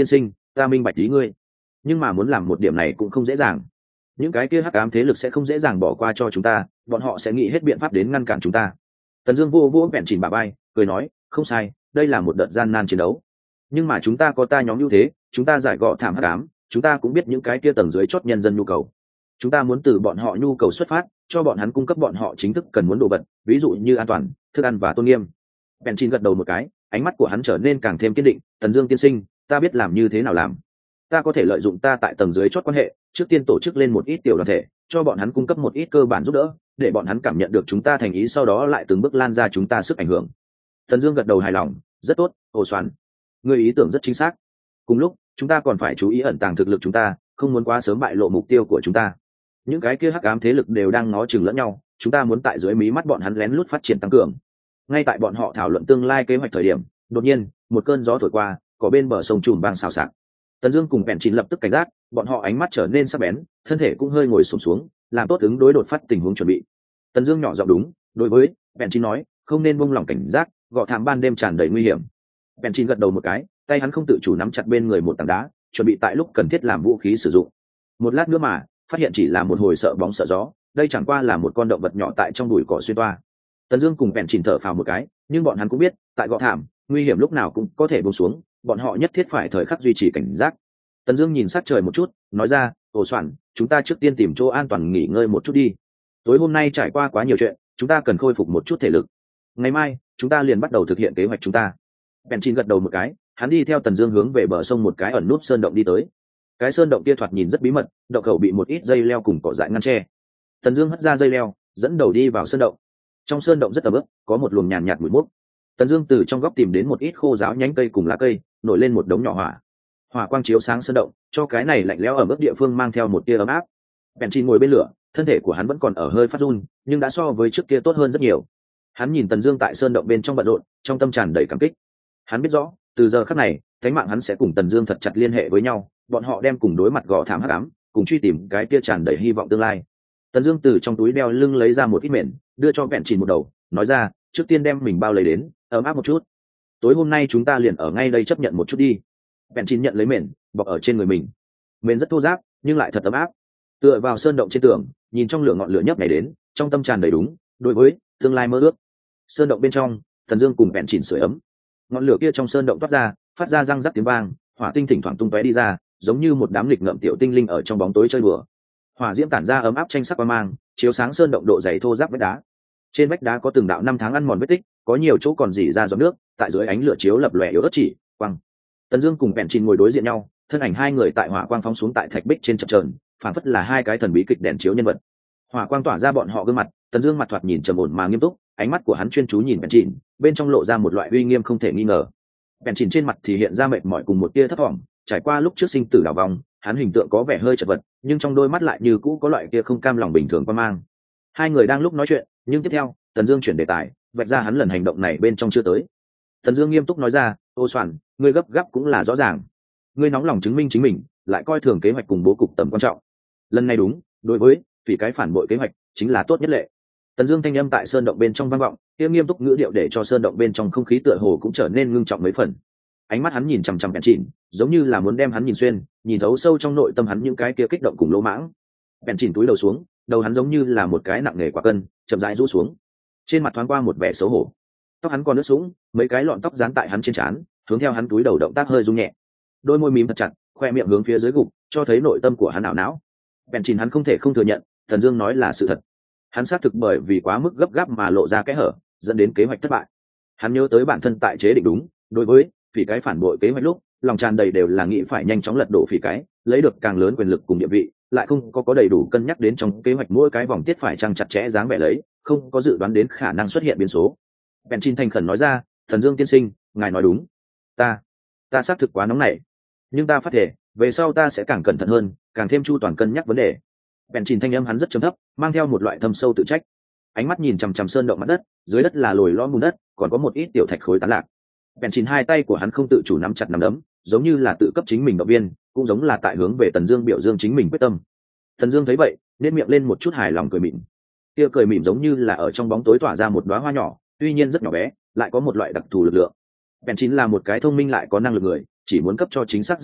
ta minh bạch ý ngươi, nhưng mà muốn làm một điểm này cũng không dễ dàng. Những cái kia hắc ám thế lực sẽ không dễ dàng bỏ qua cho chúng ta, bọn họ sẽ nghĩ hết biện pháp đến ngăn cản chúng ta. Tần Dương vô vỗ vẹn chỉnh bả vai, cười nói, không sai, đây là một đợt gian nan chiến đấu, nhưng mà chúng ta có ta nhóm ưu thế, chúng ta giải gọ thảm hắc ám, chúng ta cũng biết những cái kia tầng dưới chót nhân dân nhu cầu, chúng ta muốn từ bọn họ nhu cầu xuất phát, cho bọn hắn cung cấp bọn họ chính thức cần muốn đồ vật, ví dụ như an toàn, thức ăn và tôn nghiêm. Vẹn chỉnh gật đầu một cái, ánh mắt của hắn trở nên càng thêm kiên định. Tần Dương tiên sinh, ta biết làm như thế nào làm. Ta có thể lợi dụng ta tại tầng dưới chót quan hệ, trước tiên tổ chức lên một ít tiểu đoàn thể, cho bọn hắn cung cấp một ít cơ bản giúp đỡ, để bọn hắn cảm nhận được chúng ta thành ý, sau đó lại từng bước lan ra chúng ta sức ảnh hưởng. Tần Dương gật đầu hài lòng, rất tốt, Hồ Soạn, ngươi ý tưởng rất chính xác. Cùng lúc, chúng ta còn phải chú ý ẩn tàng thực lực chúng ta, không muốn quá sớm bại lộ mục tiêu của chúng ta. Những cái kia hắc ám thế lực đều đang ngó chừng lẫn nhau, chúng ta muốn tại dưới mí mắt bọn hắn lén lút phát triển tăng cường. Ngay tại bọn họ thảo luận tương lai kế hoạch thời điểm, đột nhiên, một cơn gió thổi qua, có bên bờ sông trùm vang xào xạc. Tần Dương cùng Vẹn Chín lập tức cảnh giác, bọn họ ánh mắt trở nên sắc bén, thân thể cũng hơi ngồi xổm xuống, làm tốt ứng đối đột phát tình huống chuẩn bị. Tần Dương nhỏ giọng đúng, đối với Vẹn Chín nói, không nên buông lỏng cảnh giác, gọ thảm ban đêm tràn đầy nguy hiểm. Vẹn Chín gật đầu một cái, tay hắn không tự chủ nắm chặt bên người một tảng đá, chuẩn bị tại lúc cần thiết làm vũ khí sử dụng. Một lát nữa mà, phát hiện chỉ là một hồi sợ bóng sợ gió, đây chẳng qua là một con động vật nhỏ tại trong bụi cỏ xuyên toa. Tần Dương cùng Vẹn Chín thở phào một cái, nhưng bọn hắn cũng biết, tại gọ thảm, nguy hiểm lúc nào cũng có thể buông xuống, bọn họ nhất thiết phải thời khắc duy trì cảnh giác. Tần Dương nhìn sát trời một chút, nói ra, Ổ Soạn, chúng ta trước tiên tìm chỗ an toàn nghỉ ngơi một chút đi. Tối hôm nay trải qua quá nhiều chuyện, chúng ta cần khôi phục một chút thể lực. Ngày mai, chúng ta liền bắt đầu thực hiện kế hoạch chúng ta. Vẹn Chín gật đầu một cái, hắn đi theo Tần Dương hướng về bờ sông một cái ẩn núp sơn động đi tới. Cái sơn động kia thoạt nhìn rất bí mật, động khẩu bị một ít dây leo cùng cỏ dại ngăn che. Tần Dương hất ra dây leo, dẫn đầu đi vào sơn động. Trong sơn động rất ẩm ướt, có một luồng nhàn nhạt mùi mốc. Tần Dương từ trong góc tìm đến một ít khô ráo nhánh cây cùng lá cây, nổi lên một đống nhỏ hỏa. Hỏa quang chiếu sáng sơn động, cho cái này lạnh lẽo ẩm ướt địa phương mang theo một tia ấm áp. Vẹn Chín ngồi bên lửa, thân thể của hắn vẫn còn ở hơi phát run, nhưng đã so với trước kia tốt hơn rất nhiều. Hắn nhìn Tần Dương tại sơn động bên trong bận rộn, trong tâm tràn đầy cảm kích. Hắn biết rõ, từ giờ khắc này, cánh mạng hắn sẽ cùng Tần Dương thật chặt liên hệ với nhau, bọn họ đem cùng đối mặt gò thảm hắc ám, cùng truy tìm cái kia tràn đầy hy vọng tương lai. Tần Dương từ trong túi đeo lưng lấy ra một ít mền, đưa cho Vẹn Chín một đầu, nói ra, trước tiên đem mình bao lấy đến, ấm áp một chút. Tối hôm nay chúng ta liền ở ngay đây chấp nhận một chút đi. Vẹn Chín nhận lấy mền, bọc ở trên người mình. Mền rất thô ráp, nhưng lại thật ấm áp. Tựa vào sơn động trên tường, nhìn trong lửa ngọn lửa nhấp này đến, trong tâm tràn đầy đúng, đối với tương lai mơ ước. Sơn động bên trong, Tần Dương cùng Vẹn Chín sưởi ấm. Ngọn lửa kia trong sơn động toát ra, phát ra răng rắc tiếng vang, hỏa tinh thỉnh thoảng tung tóe đi ra, giống như một đám lịch ngợm tiểu tinh linh ở trong bóng tối chơi đùa. Hỏa diễm tản ra ấm áp tranh sắc quang mang, chiếu sáng sơn động độ dày thô ráp vách đá. Trên vách đá có từng đạo năm tháng ăn mòn vết tích, có nhiều chỗ còn rỉ ra giọt nước, tại dưới ánh lửa chiếu lập lòe yếu ớt chỉ quang. Tần Dương cùng Vẹn Chín ngồi đối diện nhau, thân ảnh hai người tại hỏa quang phóng xuống tại thạch bích trên chập chờn, phảng phất là hai cái thần bí kịch đèn chiếu nhân vật. Hỏa quang tỏa ra bọn họ gương mặt, Tần Dương mặt thoạt nhìn trầm ổn mà nghiêm túc, ánh mắt của hắn chuyên chú nhìn Vẹn Chín, bên trong lộ ra một loại uy nghiêm không thể nghi ngờ. Vẹn Chín trên mặt thì hiện ra mệt mỏi cùng một tia thất vọng, trải qua lúc trước sinh tử đảo vòng, hắn hình tượng có vẻ hơi chật vật, nhưng trong đôi mắt lại như cũ có loại kia không cam lòng bình thường qua mang. Hai người đang lúc nói chuyện, nhưng tiếp theo, Tần Dương chuyển đề tài, vạch ra hắn lần hành động này bên trong chưa tới. Tần Dương nghiêm túc nói ra, Ô Soạn, ngươi gấp gáp cũng là rõ ràng. Ngươi nóng lòng chứng minh chính mình, lại coi thường kế hoạch cùng bố cục tầm quan trọng. Lần này đúng, đối với vì cái phản bội kế hoạch chính là tốt nhất lệ. Tần Dương thanh âm tại sơn động bên trong vang vọng, kia nghiêm túc ngữ điệu để cho sơn động bên trong không khí tựa hồ cũng trở nên ngưng trọng mấy phần. Ánh mắt hắn nhìn chằm chằm Vẹn Chín, giống như là muốn đem hắn nhìn xuyên, nhìn thấu sâu trong nội tâm hắn những cái kia kích động cùng lỗ mãng. Vẹn Chín túi đầu xuống, đầu hắn giống như là một cái nặng nề quả cân, chậm rãi rũ xuống. Trên mặt thoáng qua một vẻ xấu hổ. Tóc hắn còn ướt sũng, mấy cái lọn tóc dán tại hắn trên trán, hướng theo hắn túi đầu động tác hơi rung nhẹ. Đôi môi mím thật chặt, khoe miệng hướng phía dưới gục, cho thấy nội tâm của hắn ảo não. Vẹn Chín hắn không thể không thừa nhận, Tần Dương nói là sự thật. Hắn xác thực bởi vì quá mức gấp gáp mà lộ ra kẽ hở, dẫn đến kế hoạch thất bại. Hắn nhớ tới bản thân tại chế định đúng, đối với phỉ cái phản bội kế hoạch lúc, lòng tràn đầy đều là nghĩ phải nhanh chóng lật đổ phỉ cái, lấy được càng lớn quyền lực cùng địa vị, lại không có đầy đủ cân nhắc đến trong kế hoạch mỗi cái vòng tiết phải chăng chặt chẽ dáng vẻ lấy, không có dự đoán đến khả năng xuất hiện biến số. Vẹn Chín thành khẩn nói ra, Thần Dương tiên sinh, ngài nói đúng, ta xác thực quá nóng nảy, nhưng ta phát thể, về sau ta sẽ càng cẩn thận hơn, càng thêm chu toàn cân nhắc vấn đề. Vẹn Chín thanh âm hắn rất trầm thấp, mang theo một loại thâm sâu tự trách. Ánh mắt nhìn chằm chằm sơn động mặt đất, dưới đất là lồi lõm bùn đất, còn có một ít tiểu thạch khối tán lạc. Vẹn Chín hai tay của hắn không tự chủ nắm chặt nắm đấm, giống như là tự cấp chính mình động viên, cũng giống là tại hướng về Tần Dương biểu dương chính mình quyết tâm. Tần Dương thấy vậy, nhếch miệng lên một chút hài lòng cười mỉm. Kia cười mỉm giống như là ở trong bóng tối tỏa ra một đóa hoa nhỏ, tuy nhiên rất nhỏ bé, lại có một loại đặc thù lực lượng. Vẹn Chín là một cái thông minh lại có năng lực người, chỉ muốn cấp cho chính xác dẫn đạo,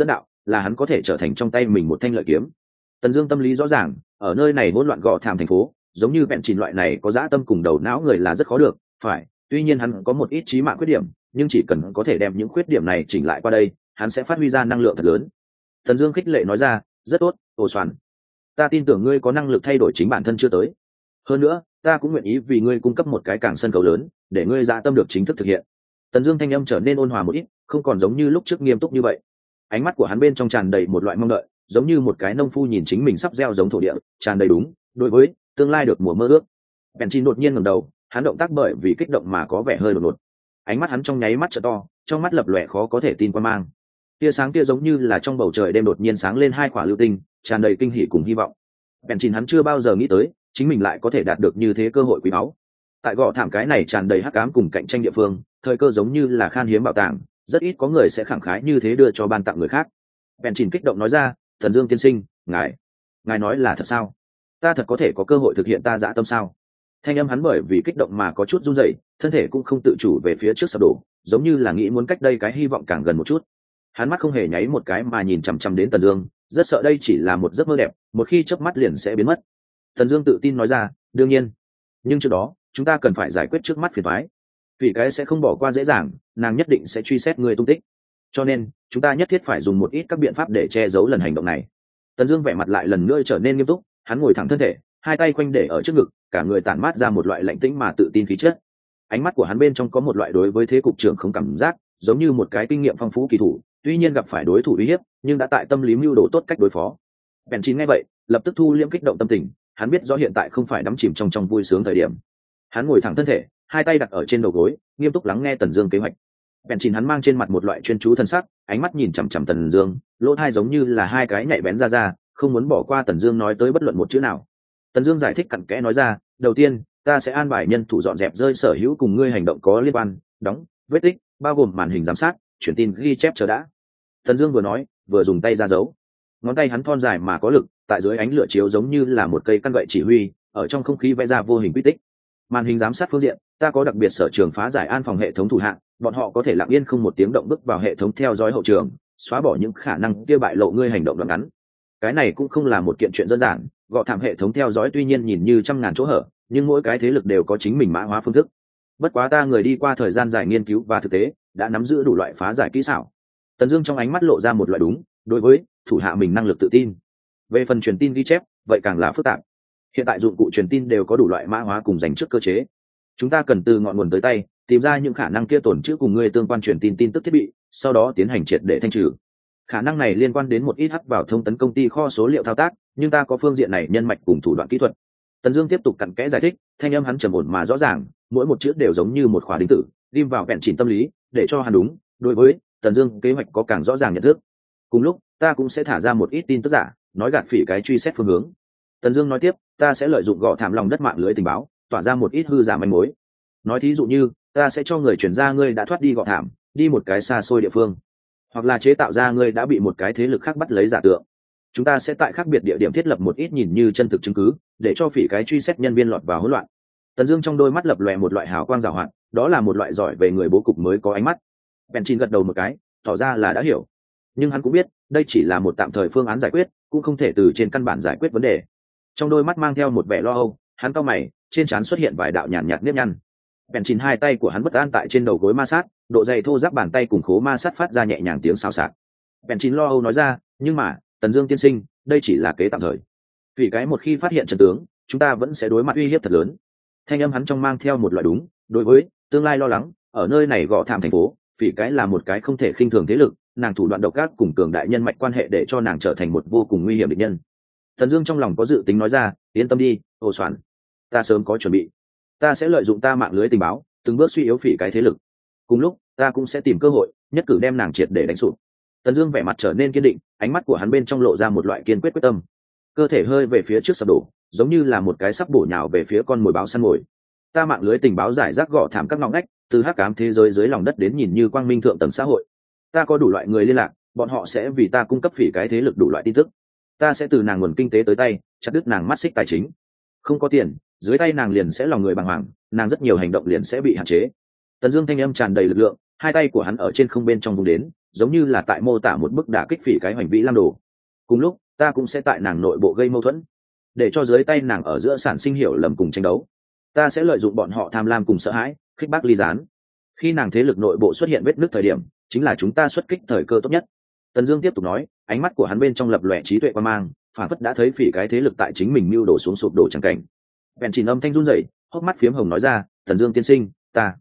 là hắn có thể trở thành trong tay mình một thanh lợi kiếm. Tần Dương tâm lý rõ ràng, ở nơi này hỗn loạn gò thảm thành phố, giống như bẹn chìn loại này có dã tâm cùng đầu não người là rất khó được, phải, tuy nhiên hắn có một ít chí mạng khuyết điểm, nhưng chỉ cần có thể đem những khuyết điểm này chỉnh lại qua đây, hắn sẽ phát huy ra năng lượng thật lớn. Tần Dương khích lệ nói ra, rất tốt, Ổ Soạn, ta tin tưởng ngươi có năng lực thay đổi chính bản thân chưa tới. Hơn nữa, ta cũng nguyện ý vì ngươi cung cấp một cái cảng sân khấu lớn, để ngươi dã tâm được chính thức thực hiện. Tần Dương thanh âm trở nên ôn hòa một ít, không còn giống như lúc trước nghiêm túc như vậy. Ánh mắt của hắn bên trong tràn đầy một loại mong đợi, giống như một cái nông phu nhìn chính mình sắp gieo giống thổ địa, tràn đầy đúng đối với tương lai được mùa mơ ước. Benji đột nhiên ngẩng đầu, hắn động tác bởi vì kích động mà có vẻ hơi đột ngột. Ánh mắt hắn trong nháy mắt trợ to, trong mắt lập lòe khó có thể tin quan mang. Tia sáng kia giống như là trong bầu trời đêm đột nhiên sáng lên hai quả lưu tinh, tràn đầy kinh hỉ cùng hy vọng. Benji hắn chưa bao giờ nghĩ tới, chính mình lại có thể đạt được như thế cơ hội quý báu. Tại gò thảm cái này tràn đầy hắc ám cùng cạnh tranh địa phương, thời cơ giống như là khan hiếm bảo tàng, rất ít có người sẽ khẳng khái như thế đưa cho ban tặng người khác. Benji kích động nói ra, Thần Dương tiên sinh, ngài nói là thật sao? Ta thật có thể có cơ hội thực hiện ta dã tâm sao? Thanh âm hắn bởi vì kích động mà có chút run rẩy, thân thể cũng không tự chủ về phía trước sập đổ, giống như là nghĩ muốn cách đây cái hy vọng càng gần một chút. Hắn mắt không hề nháy một cái mà nhìn chằm chằm đến Tần Dương, rất sợ đây chỉ là một giấc mơ đẹp, một khi chớp mắt liền sẽ biến mất. Tần Dương tự tin nói ra, đương nhiên, nhưng trước đó chúng ta cần phải giải quyết trước mắt phiền toái. Vì cái sẽ không bỏ qua dễ dàng, nàng nhất định sẽ truy xét người tung tích. Cho nên chúng ta nhất thiết phải dùng một ít các biện pháp để che giấu lần hành động này. Tần Dương vẻ mặt lại lần nữa trở nên nghiêm túc, hắn ngồi thẳng thân thể, hai tay quanh để ở trước ngực, cả người tản mát ra một loại lạnh tĩnh mà tự tin khí chất. Ánh mắt của hắn bên trong có một loại đối với thế cục trưởng không cảm giác, giống như một cái kinh nghiệm phong phú kỳ thủ, tuy nhiên gặp phải đối thủ uy hiếp, nhưng đã tại tâm lý mưu đồ tốt cách đối phó. Benji nghe vậy, lập tức thu liễm kích động tâm tình, hắn biết rõ hiện tại không phải đắm chìm trong vui sướng thời điểm. Hắn ngồi thẳng thân thể, hai tay đặt ở trên đầu gối, nghiêm túc lắng nghe Tần Dương kế hoạch. Benji hắn mang trên mặt một loại chuyên chú thân sắc, ánh mắt nhìn chằm chằm Tần Dương, lỗ tai giống như là hai cái nhạy bén ra, không muốn bỏ qua Tần Dương nói tới bất luận một chữ nào. Tần Dương giải thích cặn kẽ nói ra, đầu tiên, ta sẽ an bài nhân thủ dọn dẹp rơi sở hữu cùng ngươi hành động có liên quan, đóng, vết tích, bao gồm màn hình giám sát, truyền tin ghi chép chờ đã. Tần Dương vừa nói, vừa dùng tay ra dấu. Ngón tay hắn thon dài mà có lực, tại dưới ánh lửa chiếu giống như là một cây căn gậy chỉ huy, ở trong không khí vẽ ra vô hình quy tích. Màn hình giám sát phương diện, ta có đặc biệt sở trường phá giải an phòng hệ thống thủ hạng, bọn họ có thể lặng yên không một tiếng động bước vào hệ thống theo dõi hậu trường, xóa bỏ những khả năng kia bại lộ ngươi hành động đoạn ngắn. Cái này cũng không là một kiện chuyện đơn giản, gọ thảm hệ thống theo dõi tuy nhiên nhìn như trăm ngàn chỗ hở, nhưng mỗi cái thế lực đều có chính mình mã hóa phương thức. Bất quá ta người đi qua thời gian dài nghiên cứu và thực tế, đã nắm giữ đủ loại phá giải kỹ xảo. Tần Dương trong ánh mắt lộ ra một loại đúng đối với thủ hạ mình năng lực tự tin. Về phần truyền tin ghi chép, vậy càng là phức tạp. Hiện tại dụng cụ truyền tin đều có đủ loại mã hóa cùng dành trước cơ chế. Chúng ta cần từ ngọn nguồn tới tay, tìm ra những khả năng kia tồn trữ cùng người tương quan truyền tin tin tức thiết bị, sau đó tiến hành triệt để thanh trừ. Khả năng này liên quan đến một ít hắc vào thông tấn công ty kho số liệu thao tác, nhưng ta có phương diện này nhân mạch cùng thủ đoạn kỹ thuật. Tần Dương tiếp tục cặn kẽ giải thích, thanh âm hắn trầm ổn mà rõ ràng, mỗi một chữ đều giống như một khóa đinh tử, ghim vào vẹn chỉnh tâm lý, để cho hắn đúng đối với Tần Dương kế hoạch có càng rõ ràng nhận thức. Cùng lúc, ta cũng sẽ thả ra một ít tin tức giả, nói gạt phỉ cái truy xét phương hướng. Tần Dương nói tiếp, ta sẽ lợi dụng gò thảm lòng đất mạng lưới tình báo, tỏa ra một ít hư giả manh mối. Nói thí dụ như, ta sẽ cho người chuyển ra ngươi đã thoát đi gò thảm, đi một cái xa xôi địa phương, hoặc là chế tạo ra ngươi đã bị một cái thế lực khác bắt lấy giả tượng. Chúng ta sẽ tại khác biệt địa điểm thiết lập một ít nhìn như chân thực chứng cứ, để cho phỉ cái truy xét nhân viên lọt vào hỗn loạn. Tần Dương trong đôi mắt lập lòe một loại hào quang giảo hoạt, đó là một loại giỏi về người bố cục mới có ánh mắt. Benji gật đầu một cái, tỏ ra là đã hiểu. Nhưng hắn cũng biết, đây chỉ là một tạm thời phương án giải quyết, cũng không thể từ trên căn bản giải quyết vấn đề. Trong đôi mắt mang theo một vẻ lo âu, hắn cau mày, trên trán xuất hiện vài đạo nhàn nhạt nếp nhăn. Benji hai tay của hắn bất an tại trên đầu gối ma sát, độ dày thô ráp bàn tay cùng khố ma sát phát ra nhẹ nhàng tiếng xào xạc. Benji lo âu nói ra, nhưng mà, Tần Dương tiên sinh, đây chỉ là kế tạm thời. Vì cái một khi phát hiện chân tướng, chúng ta vẫn sẽ đối mặt uy hiếp thật lớn. Thanh âm hắn trong mang theo một loại đúng đối với tương lai lo lắng, ở nơi này gò thảm thành phố, vì cái là một cái không thể khinh thường thế lực, nàng thủ đoạn độc ác cùng cường đại nhân mạch quan hệ để cho nàng trở thành một vô cùng nguy hiểm địch nhân. Tần Dương trong lòng có dự tính nói ra, yên tâm đi, Hồ Soạn, ta sớm có chuẩn bị. Ta sẽ lợi dụng ta mạng lưới tình báo, từng bước suy yếu phỉ cái thế lực. Cùng lúc, ta cũng sẽ tìm cơ hội, nhất cử đem nàng triệt để đánh sụp. Tần Dương vẻ mặt trở nên kiên định, ánh mắt của hắn bên trong lộ ra một loại kiên quyết quyết tâm. Cơ thể hơi về phía trước sập đổ, giống như là một cái sắp bổ nhào về phía con mồi báo săn mồi. Ta mạng lưới tình báo giải rác gõ thảm các ngõ ngách, từ hắc ám thế giới dưới lòng đất đến nhìn như quang minh thượng tầng xã hội. Ta có đủ loại người liên lạc, bọn họ sẽ vì ta cung cấp phỉ cái thế lực đủ loại tin tức. Ta sẽ từ nàng nguồn kinh tế tới tay, chặt đứt nàng mắt xích tài chính. Không có tiền, dưới tay nàng liền sẽ lòng người bàng hoàng, nàng rất nhiều hành động liền sẽ bị hạn chế. Tần Dương thanh âm tràn đầy lực lượng, hai tay của hắn ở trên không bên trong vung đến, giống như là tại mô tả một bức đả kích phỉ cái hoành vĩ lam đồ. Cùng lúc ta cũng sẽ tại nàng nội bộ gây mâu thuẫn, để cho dưới tay nàng ở giữa sản sinh hiểu lầm cùng tranh đấu. Ta sẽ lợi dụng bọn họ tham lam cùng sợ hãi, khích bác ly gián. Khi nàng thế lực nội bộ xuất hiện vết nứt thời điểm, chính là chúng ta xuất kích thời cơ tốt nhất. Tần Dương tiếp tục nói, ánh mắt của hắn bên trong lập lòe trí tuệ quan mang, phản phất đã thấy phỉ cái thế lực tại chính mình mưu đổ xuống sụp đổ chẳng cảnh. Bèn chỉnh âm thanh run rẩy, hốc mắt phiếm hồng nói ra, Tần Dương tiên sinh,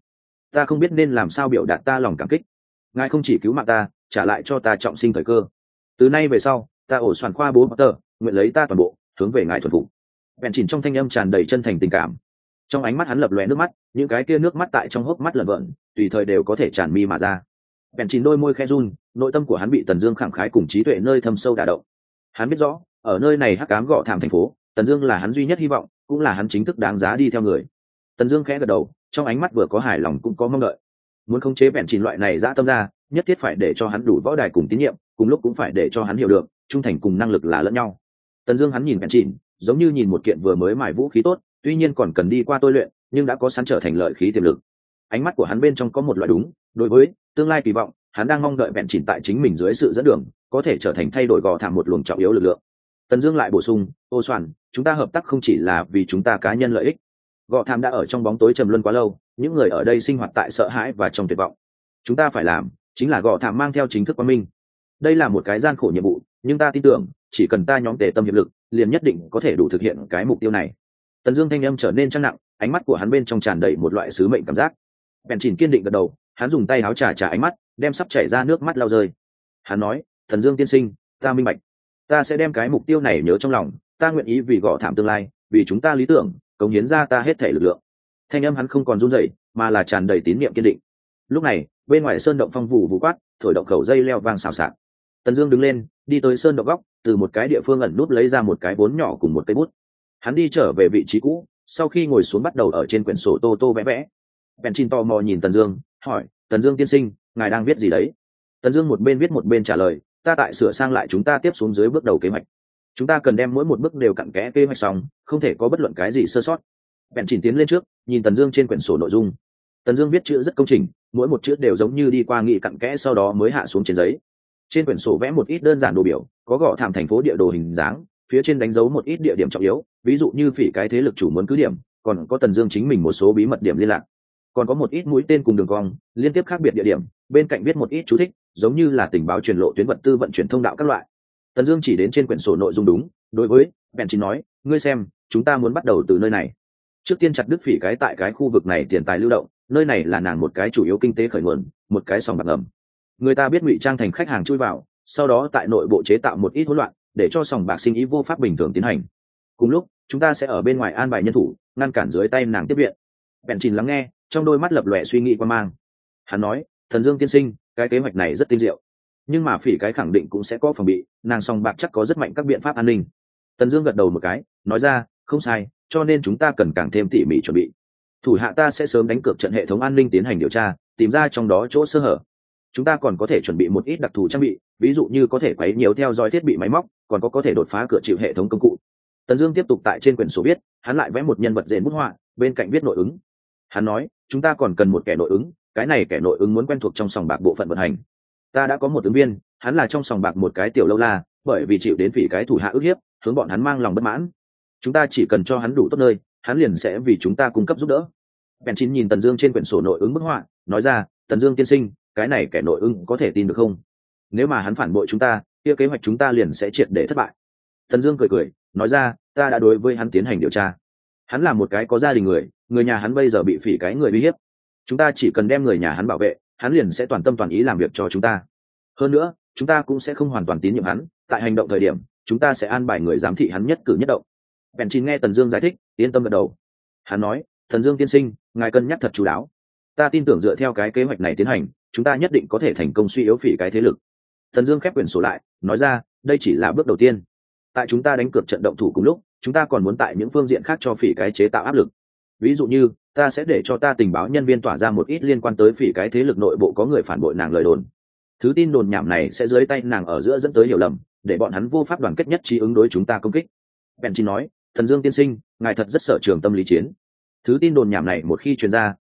ta không biết nên làm sao biểu đạt ta lòng cảm kích. Ngài không chỉ cứu mạng ta, trả lại cho ta trọng sinh thời cơ. Từ nay về sau, ta ổ soạn khoa bố Potter, nguyện lấy ta toàn bộ, hướng về ngài thuần phục. Bèn chỉnh trong thanh âm tràn đầy chân thành tình cảm. Trong ánh mắt hắn lập lòe nước mắt, những cái kia nước mắt tại trong hốc mắt lởn vởn, tùy thời đều có thể tràn mi mà ra. Bèn chỉnh đôi môi khẽ run, nội tâm của hắn bị Tần Dương khẳng khái cùng trí tuệ nơi thâm sâu đả động. Hắn biết rõ, ở nơi này hắc ám gọ thảm thành phố, Tần Dương là hắn duy nhất hy vọng, cũng là hắn chính thức đáng giá đi theo người. Tần Dương khẽ gật đầu, trong ánh mắt vừa có hài lòng cũng có mong đợi. Muốn khống chế bèn chỉnh loại này dã tâm ra, nhất thiết phải để cho hắn đủ võ đài cùng tín nhiệm, cùng lúc cũng phải để cho hắn hiểu được, trung thành cùng năng lực là lẫn nhau. Tần Dương hắn nhìn bèn chỉnh, giống như nhìn một kiện vừa mới mài vũ khí tốt, tuy nhiên còn cần đi qua tôi luyện, nhưng đã có sẵn trở thành lợi khí tiềm lực. Ánh mắt của hắn bên trong có một loại đúng, đối với tương lai kỳ vọng, hắn đang mong đợi bèn chỉnh tại chính mình dưới sự dẫn đường, có thể trở thành thay đổi gò thảm một luồng trọng yếu lực lượng. Tần Dương lại bổ sung, ô soạn, chúng ta hợp tác không chỉ là vì chúng ta cá nhân lợi ích. Gò thảm đã ở trong bóng tối trầm luân quá lâu, những người ở đây sinh hoạt tại sợ hãi và trong tuyệt vọng. Chúng ta phải làm chính là gò thảm mang theo chính thức quang minh. Đây là một cái gian khổ nhiệm vụ, nhưng ta tin tưởng, chỉ cần ta nhóm tề tâm hiệp lực, liền nhất định có thể đủ thực hiện cái mục tiêu này. Tần Dương thanh âm trở nên trang nặng, ánh mắt của hắn bên trong tràn đầy một loại sứ mệnh cảm giác. Bèn chỉnh kiên định gật đầu, hắn dùng tay áo trà ánh mắt, đem sắp chảy ra nước mắt lau rơi. Hắn nói, Tần Dương tiên sinh, ta minh bạch, ta sẽ đem cái mục tiêu này nhớ trong lòng, ta nguyện ý vì gò thảm tương lai, vì chúng ta lý tưởng, cống hiến ra ta hết thể lực lượng. Thanh âm hắn không còn run rẩy, mà là tràn đầy tín niệm kiên định. Lúc này, bên ngoài sơn động phong vụ vụ quát, thổi động khẩu dây leo vang xào xạc. Tần Dương đứng lên, đi tới sơn động góc, từ một cái địa phương ẩn núp lấy ra một cái vốn nhỏ cùng một cây bút. Hắn đi trở về vị trí cũ, sau khi ngồi xuống bắt đầu ở trên quyển sổ tô tô vẽ vẽ. Benjin tò mò nhìn Tần Dương, hỏi, Tần Dương tiên sinh, ngài đang viết gì đấy? Tần Dương một bên viết một bên trả lời, ta tại sửa sang lại chúng ta tiếp xuống dưới bước đầu kế hoạch. Chúng ta cần đem mỗi một bước đều cặn kẽ kế hoạch xong, không thể có bất luận cái gì sơ sót. Benjin tiến lên trước, nhìn Tần Dương trên quyển sổ nội dung. Tần Dương viết chữ rất công trình, mỗi một chữ đều giống như đi qua nghị cặn kẽ sau đó mới hạ xuống trên giấy. Trên quyển sổ vẽ một ít đơn giản đồ biểu, có gõ thảm thành phố địa đồ hình dáng, phía trên đánh dấu một ít địa điểm trọng yếu, ví dụ như phỉ cái thế lực chủ muốn cứ điểm, còn có Tần Dương chính mình một số bí mật điểm liên lạc, còn có một ít mũi tên cùng đường cong liên tiếp khác biệt địa điểm, bên cạnh viết một ít chú thích, giống như là tình báo truyền lộ tuyến vật tư vận chuyển thông đạo các loại. Tần Dương chỉ đến trên quyển sổ nội dung đúng, đối với Benjin nói, ngươi xem, chúng ta muốn bắt đầu từ nơi này. Trước tiên chặt đứt phỉ cái tại cái khu vực này tiền tài lưu động, nơi này là nàng một cái chủ yếu kinh tế khởi nguồn, một cái sòng bạc ngầm. Người ta biết ngụy trang thành khách hàng chui vào, sau đó tại nội bộ chế tạo một ít hỗn loạn, để cho sòng bạc sinh ý vô pháp bình thường tiến hành. Cùng lúc, chúng ta sẽ ở bên ngoài an bài nhân thủ, ngăn cản dưới tay nàng tiếp viện. Benjin lắng nghe, trong đôi mắt lập lòe suy nghĩ quan mang. Hắn nói, Thần Dương tiên sinh, cái kế hoạch này rất tinh diệu, nhưng mà phỉ cái khẳng định cũng sẽ có phòng bị, nàng sòng bạc chắc có rất mạnh các biện pháp an ninh. Tần Dương gật đầu một cái, nói ra, không sai, cho nên chúng ta cần càng thêm tỉ mỉ chuẩn bị. Thủ hạ ta sẽ sớm đánh cược trận hệ thống an ninh tiến hành điều tra, tìm ra trong đó chỗ sơ hở. Chúng ta còn có thể chuẩn bị một ít đặc thù trang bị, ví dụ như có thể quấy nhiều theo dõi thiết bị máy móc, còn có thể đột phá cửa chịu hệ thống công cụ. Tần Dương tiếp tục tại trên quyển sổ viết, hắn lại vẽ một nhân vật dệt bút họa, bên cạnh viết nội ứng. Hắn nói, chúng ta còn cần một kẻ nội ứng, cái này kẻ nội ứng muốn quen thuộc trong sòng bạc bộ phận vận hành. Ta đã có một ứng viên, hắn là trong sòng bạc một cái tiểu lâu la, bởi vì chịu đến phỉ cái thủ hạ ức hiếp, hướng bọn hắn mang lòng bất mãn. Chúng ta chỉ cần cho hắn đủ tốt nơi, hắn liền sẽ vì chúng ta cung cấp giúp đỡ. Benjin nhìn Tần Dương trên quyển sổ nội ứng bức họa, nói ra, Tần Dương tiên sinh, cái này kẻ nội ứng có thể tin được không? Nếu mà hắn phản bội chúng ta, kia kế hoạch chúng ta liền sẽ triệt để thất bại. Tần Dương cười cười, nói ra, ta đã đối với hắn tiến hành điều tra. Hắn là một cái có gia đình người, người nhà hắn bây giờ bị phỉ cái người uy hiếp. Chúng ta chỉ cần đem người nhà hắn bảo vệ, hắn liền sẽ toàn tâm toàn ý làm việc cho chúng ta. Hơn nữa, chúng ta cũng sẽ không hoàn toàn tín nhiệm hắn, tại hành động thời điểm, chúng ta sẽ an bài người giám thị hắn nhất cử nhất động. Benjin nghe Tần Dương giải thích, yên tâm gật đầu. Hắn nói, Tần Dương tiên sinh, ngài cân nhắc thật chú đáo. Ta tin tưởng dựa theo cái kế hoạch này tiến hành, chúng ta nhất định có thể thành công suy yếu phỉ cái thế lực. Tần Dương khép quyển sổ lại, nói ra, đây chỉ là bước đầu tiên. Tại chúng ta đánh cược trận động thủ cùng lúc, chúng ta còn muốn tại những phương diện khác cho phỉ cái chế tạo áp lực. Ví dụ như, ta sẽ để cho ta tình báo nhân viên tỏa ra một ít liên quan tới phỉ cái thế lực nội bộ có người phản bội nàng lời đồn. Thứ tin đồn nhảm này sẽ dưới tay nàng ở giữa dẫn tới hiểu lầm, để bọn hắn vô pháp đoàn kết nhất trí ứng đối chúng ta công kích. Benjin nói, Thần Dương tiên sinh, ngài thật rất sở trường tâm lý chiến. Thứ tin đồn nhảm này một khi truyền ra,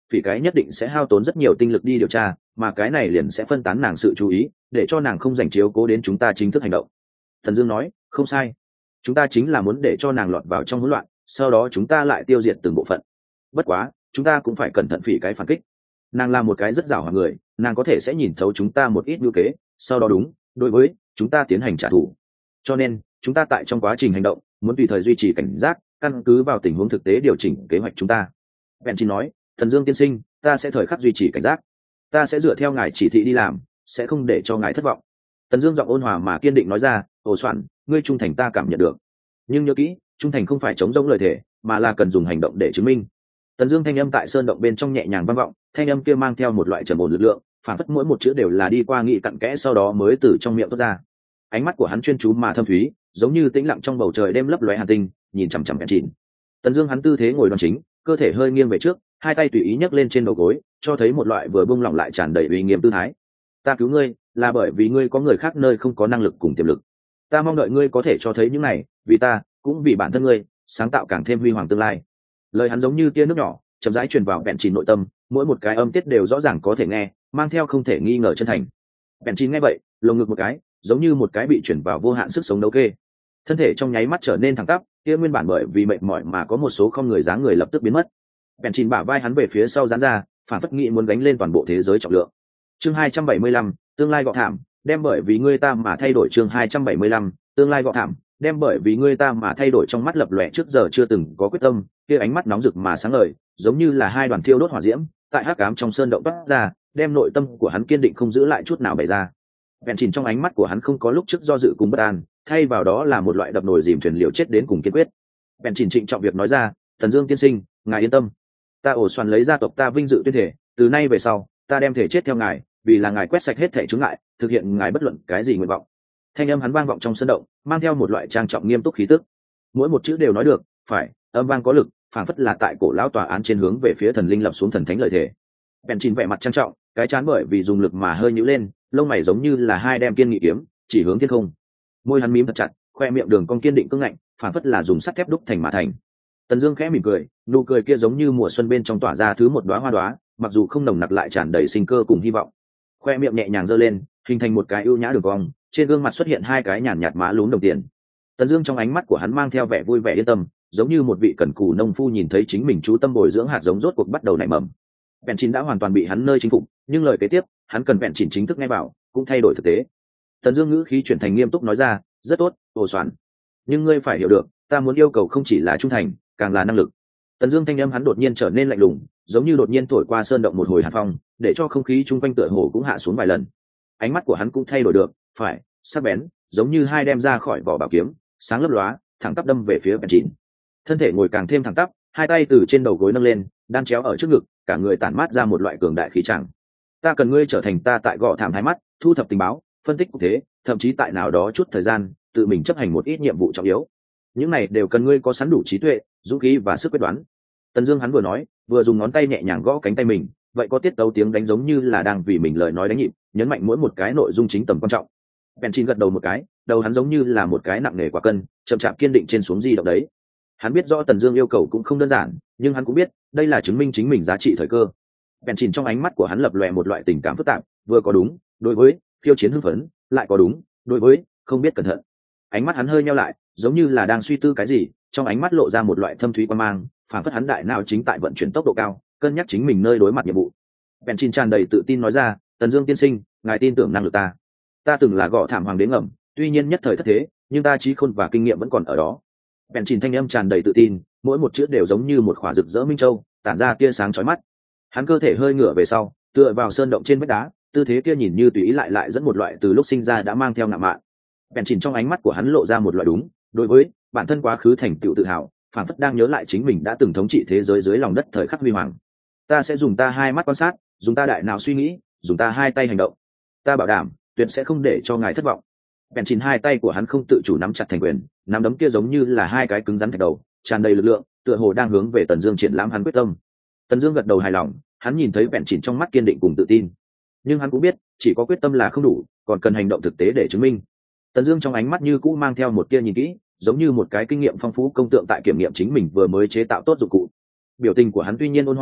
phỉ cái nhất định sẽ hao tốn rất nhiều tinh lực đi điều tra, mà cái này liền sẽ phân tán nàng sự chú ý, để cho nàng không dành chiếu cố đến chúng ta chính thức hành động. Thần Dương nói, không sai, chúng ta chính là muốn để cho nàng lọt vào trong hỗn loạn, sau đó chúng ta lại tiêu diệt từng bộ phận. Bất quá chúng ta cũng phải cẩn thận phỉ cái phản kích, nàng là một cái rất giàu hoạt người, nàng có thể sẽ nhìn thấu chúng ta một ít mưu kế, sau đó đối với chúng ta tiến hành trả thù. Cho nên chúng ta tại trong quá trình hành động muốn tùy thời duy trì cảnh giác, căn cứ vào tình huống thực tế điều chỉnh kế hoạch chúng ta. Bèn chỉ nói, Thần Dương tiên sinh, ta sẽ thời khắc duy trì cảnh giác, ta sẽ dựa theo ngài chỉ thị đi làm, sẽ không để cho ngài thất vọng. Tần Dương giọng ôn hòa mà kiên định nói ra, Ổ Soạn, ngươi trung thành ta cảm nhận được, nhưng nhớ kỹ, trung thành không phải chống rỗng lời thề, mà là cần dùng hành động để chứng minh. Tần Dương thanh âm tại sơn động bên trong nhẹ nhàng vang vọng, thanh âm kia mang theo một loại trầm ổn lực lượng, phản phất mỗi một chữ đều là đi qua nghị cặn kẽ sau đó mới từ trong miệng thoát ra. Ánh mắt của hắn chuyên chú mà thâm thúy, giống như tĩnh lặng trong bầu trời đêm lấp lóe hàn tinh, nhìn chằm chằm Bèn Chìn. Tần Dương hắn tư thế ngồi đoan chính, cơ thể hơi nghiêng về trước, hai tay tùy ý nhấc lên trên đầu gối, cho thấy một loại vừa buông lỏng lại tràn đầy uy nghiêm tư thái. Ta cứu ngươi, là bởi vì ngươi có người khác nơi không có năng lực cùng tiềm lực. Ta mong đợi ngươi có thể cho thấy những này, vì ta, cũng vì bản thân ngươi, sáng tạo càng thêm huy hoàng tương lai. Lời hắn giống như tia nước nhỏ, chậm rãi truyền vào Bèn Chìn nội tâm, mỗi một cái âm tiết đều rõ ràng có thể nghe, mang theo không thể nghi ngờ chân thành. Bèn Chìn nghe vậy, lồng ngực một cái, giống như một cái bị chuyển vào vô hạn sức sống đấu kê. Thân thể trong nháy mắt trở nên thẳng tắp, kia nguyên bản bởi vì mệt mỏi mà có một số không người dáng người lập tức biến mất. Bèn Chìn bả vai hắn về phía sau giãn ra, phản phất nghĩ muốn gánh lên toàn bộ thế giới trọng lượng. Chương 275, tương lai gọ thảm, đem bởi vì ngươi ta mà thay đổi. Chương 275, tương lai gọ thảm, đem bởi vì ngươi ta mà thay đổi. Trong mắt lập lòe trước giờ chưa từng có quyết tâm, kia ánh mắt nóng rực mà sáng ngời, giống như là hai đoàn thiêu đốt hỏa diễm, tại hắc ám trong sơn động toát ra, đem nội tâm của hắn kiên định không giữ lại chút nào bày ra. Bèn Chìn trong ánh mắt của hắn không có lúc trước do dự cùng bất an, thay vào đó là một loại đập nồi dìm thuyền liều chết đến cùng kiên quyết. Bèn Chìn trịnh trọng việc nói ra, Thần Dương tiên sinh, ngài yên tâm, ta Ổ Soạn lấy gia tộc ta vinh dự tuyên thể, từ nay về sau, ta đem thể chết theo ngài, vì là ngài quét sạch hết thể chướng ngại, thực hiện ngài bất luận cái gì nguyện vọng. Thanh âm hắn vang vọng trong sân động, mang theo một loại trang trọng nghiêm túc khí tức. Mỗi một chữ đều nói được, phải, âm vang có lực, phảng phất là tại cổ lão tòa án trên hướng về phía thần linh lập xuống thần thánh lời thề. Bèn Chìn vẻ mặt trang trọng, cái chán bởi vì dùng lực mà hơi nhíu lên, lông mày giống như là hai đem kiên nghị kiếm, chỉ hướng thiên không. Môi hắn mím thật chặt, khoe miệng đường cong kiên định cứng ngạnh, phảng phất là dùng sắt thép đúc thành mà thành. Tần Dương khẽ mỉm cười, nụ cười kia giống như mùa xuân bên trong tỏa ra thứ một đóa hoa đóa, mặc dù không nồng nặc lại tràn đầy sinh cơ cùng hy vọng. Khoe miệng nhẹ nhàng giơ lên, hình thành một cái ưu nhã đường cong, trên gương mặt xuất hiện hai cái nhàn nhạt má lúm đồng tiền. Tần Dương trong ánh mắt của hắn mang theo vẻ vui vẻ yên tâm, giống như một vị cẩn cù nông phu nhìn thấy chính mình chú tâm bồi dưỡng hạt giống rốt cuộc bắt đầu nảy mầm. Bèn Chìn đã hoàn toàn bị hắn nơi chính phục, nhưng lời kế tiếp, hắn cần Bèn Chìn chính thức nghe vào, cũng thay đổi thực tế. Tần Dương ngữ khí chuyển thành nghiêm túc nói ra, rất tốt, Ổ Soạn, nhưng ngươi phải hiểu được, ta muốn yêu cầu không chỉ là trung thành, càng là năng lực. Tần Dương thanh âm hắn đột nhiên trở nên lạnh lùng, giống như đột nhiên thổi qua sơn động một hồi hàn phong, để cho không khí chung quanh tựa hồ cũng hạ xuống vài lần. Ánh mắt của hắn cũng thay đổi được, phải, sắc bén, giống như hai đem ra khỏi vỏ bảo kiếm, sáng lấp lóa, thẳng tắp đâm về phía Bèn Chìn. Thân thể ngồi càng thêm thẳng tắp, hai tay từ trên đầu gối nâng lên, đan chéo ở trước ngực, cả người tản mát ra một loại cường đại khí tràng. Ta cần ngươi trở thành ta tại gọ thảm hai mắt, thu thập tình báo, phân tích cục thế, thậm chí tại nào đó chút thời gian, tự mình chấp hành một ít nhiệm vụ trọng yếu. Những này đều cần ngươi có sẵn đủ trí tuệ, dũng khí và sức quyết đoán. Tần Dương hắn vừa nói, vừa dùng ngón tay nhẹ nhàng gõ cánh tay mình, vậy có tiết tấu tiếng đánh giống như là đang vì mình lời nói đánh nhịp, nhấn mạnh mỗi một cái nội dung chính tầm quan trọng. Bèn Chìn gật đầu một cái, đầu hắn giống như là một cái nặng nề quả cân, chậm chạp kiên định trên xuống di động đấy. Hắn biết rõ Tần Dương yêu cầu cũng không đơn giản, nhưng hắn cũng biết, đây là chứng minh chính mình giá trị thời cơ. Bèn Chìn trong ánh mắt của hắn lập lòe một loại tình cảm phức tạp, vừa có đúng, đối với phiêu chiến hưng phấn, lại có đúng, đối với không biết cẩn thận. Ánh mắt hắn hơi nheo lại, giống như là đang suy tư cái gì, trong ánh mắt lộ ra một loại thâm thúy quan mang, phản phất hắn đại não chính tại vận chuyển tốc độ cao, cân nhắc chính mình nơi đối mặt nhiệm vụ. Bèn Chìn tràn đầy tự tin nói ra, Tần Dương tiên sinh, ngài tin tưởng năng lực ta. Ta từng là gọ thảm hoàng đế ngầm, tuy nhiên nhất thời thất thế, nhưng ta trí khôn và kinh nghiệm vẫn còn ở đó. Bèn Chìn thanh âm tràn đầy tự tin, mỗi một chữ đều giống như một khỏa rực rỡ minh châu, tản ra tia sáng chói mắt. Hắn cơ thể hơi ngửa về sau, tựa vào sơn động trên vách đá, tư thế kia nhìn như tùy ý lại dẫn một loại từ lúc sinh ra đã mang theo ngạo mạn. Bèn Chìn trong ánh mắt của hắn lộ ra một loại đúng, đối với bản thân quá khứ thành tựu tự hào, phản phất đang nhớ lại chính mình đã từng thống trị thế giới dưới lòng đất thời khắc huy hoàng. Ta sẽ dùng ta hai mắt quan sát, dùng ta đại não suy nghĩ, dùng ta hai tay hành động. Ta bảo đảm, tuyệt sẽ không để cho ngài thất vọng. Bèn Chìn hai tay của hắn không tự chủ nắm chặt thành quyền, nắm đấm kia giống như là hai cái cứng rắn thạch đầu, tràn đầy lực lượng, tựa hồ đang hướng về Tần Dương triển lãm hắn quyết tâm. Tần Dương gật đầu hài lòng, hắn nhìn thấy Bèn Chìn trong mắt kiên định cùng tự tin, nhưng hắn cũng biết, chỉ có quyết tâm là không đủ, còn cần hành động thực tế để chứng minh. Tần Dương trong ánh mắt như cũ mang theo một tia nhìn kỹ, giống như một cái kinh nghiệm phong phú công tượng tại kiểm nghiệm chính mình vừa mới chế tạo tốt dụng cụ. Biểu tình của hắn tuy nhiên ôn hòa,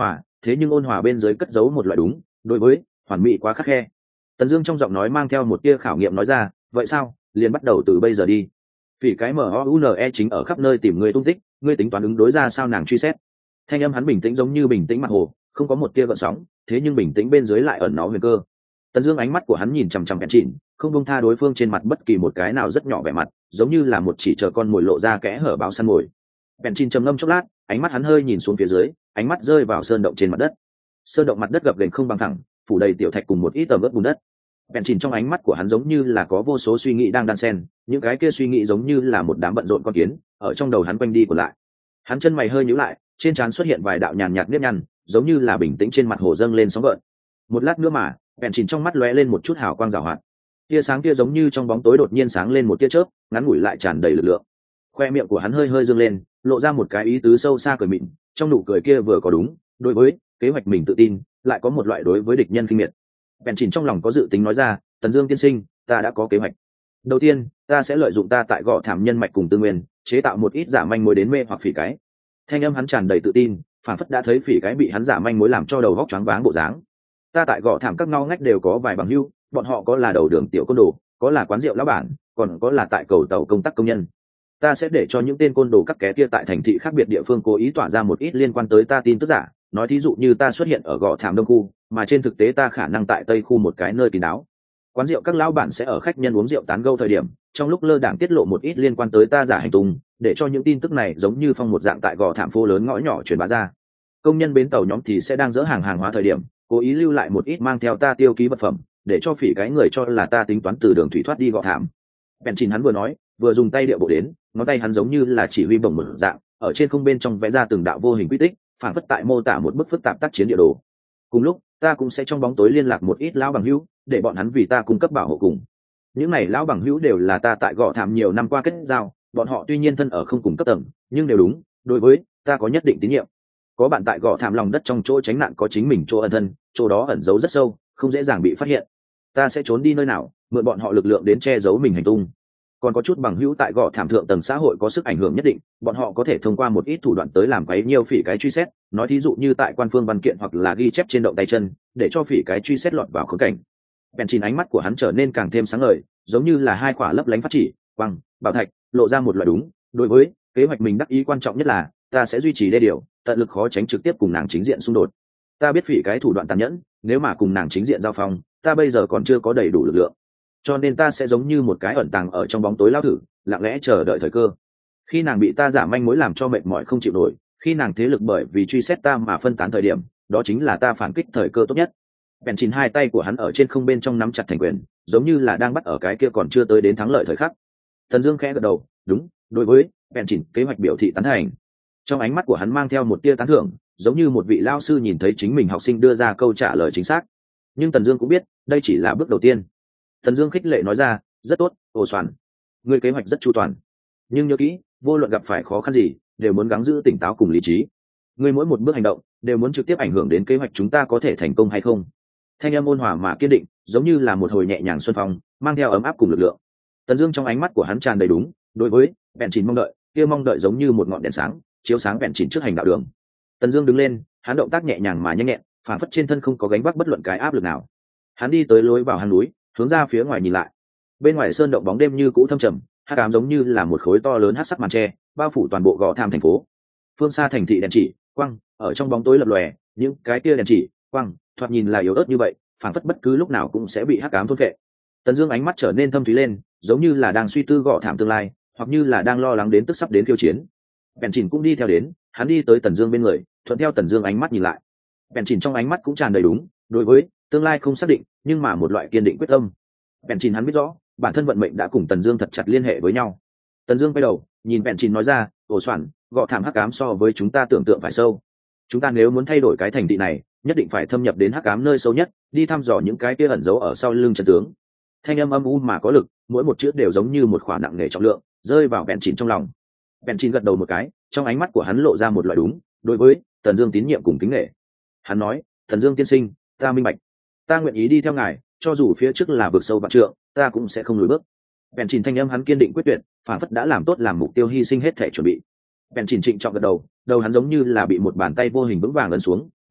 thế nhưng ôn hòa bên dưới cất giấu một loại đúng đối với hoàn mỹ quá khắt khe. Tần Dương trong giọng nói mang theo một tia khảo nghiệm nói ra, vậy sao, liền bắt đầu từ bây giờ đi. Vì cái MOUNE chính ở khắp nơi tìm người tung tích, ngươi tính toán ứng đối ra sao nàng truy xét. Thanh âm hắn bình tĩnh giống như bình tĩnh mặt hồ, không có một tia gợn sóng, thế nhưng bình tĩnh bên dưới lại ẩn nó huyền cơ. Tần Dương ánh mắt của hắn nhìn chằm chằm Bèn Chỉnh, không buông tha đối phương trên mặt bất kỳ một cái nào rất nhỏ vẻ mặt, giống như là một chỉ chờ con mồi lộ ra kẽ hở báo săn mồi. Bèn Chỉnh trầm ngâm chốc lát, ánh mắt hắn hơi nhìn xuống phía dưới, ánh mắt rơi vào sơn động trên mặt đất. Sơn động mặt đất gập ghềnh không bằng phẳng, phủ đầy tiểu thạch cùng một ít tầm ướt bùn đất. Bèn Chỉnh trong ánh mắt của hắn giống như là có vô số suy nghĩ đang đan xen, những cái kia suy nghĩ giống như là một đám bận rộn con kiến, ở trong đầu hắn quanh đi của lại. Hắn chân mày hơi nhíu lại, trên trán xuất hiện vài đạo nhàn nhạt nếp nhăn, giống như là bình tĩnh trên mặt hồ dâng lên sóng gợn. Một lát nữa mà, Bèn Chỉnh trong mắt lóe lên một chút hào quang rào hoạt. Tia sáng kia giống như trong bóng tối đột nhiên sáng lên một tia chớp, ngắn ngủi lại tràn đầy lực lượng. Khoe miệng của hắn hơi hơi dương lên, lộ ra một cái ý tứ sâu xa cười mịn, trong nụ cười kia vừa có đúng, đối với kế hoạch mình tự tin, lại có một loại đối với địch nhân khinh miệt. Bèn Chỉnh trong lòng có dự tính nói ra, Tần Dương tiên sinh, ta đã có kế hoạch. Đầu tiên, ta sẽ lợi dụng ta tại Gò Thảm nhân mạch cùng tư nguyên, chế tạo một ít giả manh mối đến mê hoặc phỉ cái. Thanh âm hắn tràn đầy tự tin, phản phất đã thấy phỉ cái bị hắn giả manh mối làm cho đầu óc choáng váng bộ dáng. Ta tại Gò Thảm các ngõ ngách đều có vài bằng hữu, bọn họ có là đầu đường tiểu côn đồ, có là quán rượu lão bản, còn có là tại cầu tàu công tác công nhân. Ta sẽ để cho những tên côn đồ các ké kia tại thành thị khác biệt địa phương cố ý tỏa ra một ít liên quan tới ta tin tức giả, nói thí dụ như ta xuất hiện ở Gò Thảm đông khu, mà trên thực tế ta khả năng tại tây khu một cái nơi kín đáo. Quán rượu các lão bản sẽ ở khách nhân uống rượu tán gẫu thời điểm, trong lúc lơ đãng tiết lộ một ít liên quan tới ta giả hành tung, để cho những tin tức này giống như phong một dạng tại Gò Thảm phố lớn ngõ nhỏ truyền bá ra. Công nhân bến tàu nhóm thì sẽ đang dỡ hàng hóa thời điểm, cố ý lưu lại một ít mang theo ta tiêu ký vật phẩm, để cho phỉ cái người cho là ta tính toán từ đường thủy thoát đi Gò Thảm. Bèn Chỉnh hắn vừa nói, vừa dùng tay địa bộ đến, ngón tay hắn giống như là chỉ huy bổng một dạng, ở trên không bên trong vẽ ra từng đạo vô hình quy tích, phản phất tại mô tả một bức phức tạp tác chiến địa đồ. Cùng lúc, ta cũng sẽ trong bóng tối liên lạc một ít lão bằng hữu, để bọn hắn vì ta cung cấp bảo hộ cùng. Những này lão bằng hữu đều là ta tại Gò Thảm nhiều năm qua kết giao, bọn họ tuy nhiên thân ở không cùng cấp tầng, nhưng đều đúng, đối với ta có nhất định tín nhiệm. Có bạn tại Gò Thảm lòng đất trong chỗ tránh nạn có chính mình chỗ ẩn thân, chỗ đó ẩn giấu rất sâu, không dễ dàng bị phát hiện. Ta sẽ trốn đi nơi nào, mượn bọn họ lực lượng đến che giấu mình hành tung. Còn có chút bằng hữu tại Gò Thảm thượng tầng xã hội có sức ảnh hưởng nhất định, bọn họ có thể thông qua một ít thủ đoạn tới làm quấy nhiều phỉ cái truy xét, nói thí dụ như tại quan phương văn kiện hoặc là ghi chép trên động tay chân, để cho phỉ cái truy xét lọt vào khốn cảnh. Bèn Chỉnh ánh mắt của hắn trở nên càng thêm sáng ngời, giống như là hai quả lấp lánh phát chỉ, quang, bảo thạch, lộ ra một loại đúng, đối với kế hoạch mình đắc ý quan trọng nhất là ta sẽ duy trì đê điều, tận lực khó tránh trực tiếp cùng nàng chính diện xung đột. Ta biết phỉ cái thủ đoạn tàn nhẫn, nếu mà cùng nàng chính diện giao phong, ta bây giờ còn chưa có đầy đủ lực lượng, cho nên ta sẽ giống như một cái ẩn tàng ở trong bóng tối lao thử, lặng lẽ chờ đợi thời cơ. Khi nàng bị ta giả manh mối làm cho mệt mỏi không chịu nổi, khi nàng thế lực bởi vì truy xét ta mà phân tán thời điểm, đó chính là ta phản kích thời cơ tốt nhất. Bèn Chỉnh hai tay của hắn ở trên không bên trong nắm chặt thành quyền, giống như là đang bắt ở cái kia còn chưa tới đến thắng lợi thời khắc. Tần Dương khẽ gật đầu, đúng, đối với Bèn Chỉnh kế hoạch biểu thị tán thành. Trong ánh mắt của hắn mang theo một tia tán thưởng, giống như một vị lao sư nhìn thấy chính mình học sinh đưa ra câu trả lời chính xác. Nhưng Tần Dương cũng biết, đây chỉ là bước đầu tiên. Tần Dương khích lệ nói ra, rất tốt, Ô Soạn, ngươi kế hoạch rất chu toàn. Nhưng nhớ kỹ, vô luận gặp phải khó khăn gì, đều muốn gắng giữ tỉnh táo cùng lý trí. Ngươi mỗi một bước hành động đều muốn trực tiếp ảnh hưởng đến kế hoạch chúng ta có thể thành công hay không. Thanh âm ôn hòa mà kiên định, giống như là một hồi nhẹ nhàng xuân phong, mang theo ấm áp cùng lực lượng. Tần Dương trong ánh mắt của hắn tràn đầy đúng, đối với Bèn Chỉnh mong đợi, kia mong đợi giống như một ngọn đèn sáng, chiếu sáng Bèn Chỉnh trước hành đạo đường. Tần Dương đứng lên, hắn động tác nhẹ nhàng mà nhanh nhẹn, phản phất trên thân không có gánh vác bất luận cái áp lực nào. Hắn đi tới lối vào hang núi, hướng ra phía ngoài nhìn lại. Bên ngoài sơn động bóng đêm như cũ thâm trầm, hắc ám giống như là một khối to lớn hắc sắc màn tre, bao phủ toàn bộ Gò Thảm thành phố. Phương xa thành thị đèn chỉ, quang, ở trong bóng tối lập lòe, những cái kia đèn chỉ, quang, thoạt nhìn là yếu ớt như vậy, phản phất bất cứ lúc nào cũng sẽ bị hắc ám thôn phệ. Tần Dương ánh mắt trở nên thâm thúy lên, giống như là đang suy tư Gò Thảm tương lai, hoặc như là đang lo lắng đến tức sắp đến khiêu chiến. Bèn Chỉnh cũng đi theo đến, hắn đi tới Tần Dương bên người, thuận theo Tần Dương ánh mắt nhìn lại. Bèn Chỉnh trong ánh mắt cũng tràn đầy đúng, đối với tương lai không xác định, nhưng mà một loại kiên định quyết tâm. Bèn Chỉnh hắn biết rõ, bản thân vận mệnh đã cùng Tần Dương thật chặt liên hệ với nhau. Tần Dương quay đầu, nhìn Bèn Chỉnh nói ra, "Ổ Soạn, Gò Thảm hắc ám so với chúng ta tưởng tượng phải sâu. Chúng ta nếu muốn thay đổi cái thành thị này, nhất định phải thâm nhập đến hắc ám nơi sâu nhất, đi thăm dò những cái kia ẩn giấu ở sau lưng trận tướng." Thanh âm âm u mà có lực, mỗi một chữ đều giống như một khỏa nặng nề trọng lượng, rơi vào Bèn Chỉnh trong lòng. Bèn Chỉnh gật đầu một cái, trong ánh mắt của hắn lộ ra một loại đúng, đối với Tần Dương tín nhiệm cùng kính nể. Hắn nói, "Tần Dương tiên sinh, ta minh bạch, ta nguyện ý đi theo ngài, cho dù phía trước là vực sâu vạn trượng, ta cũng sẽ không lùi bước." Bèn Chỉnh thanh âm hắn kiên định quyết tuyệt, phản phất đã làm tốt làm mục tiêu hy sinh hết thể chuẩn bị. Bèn Chỉnh trịnh trọng gật đầu, đầu hắn giống như là bị một bàn tay vô hình vững vàng ấn xuống,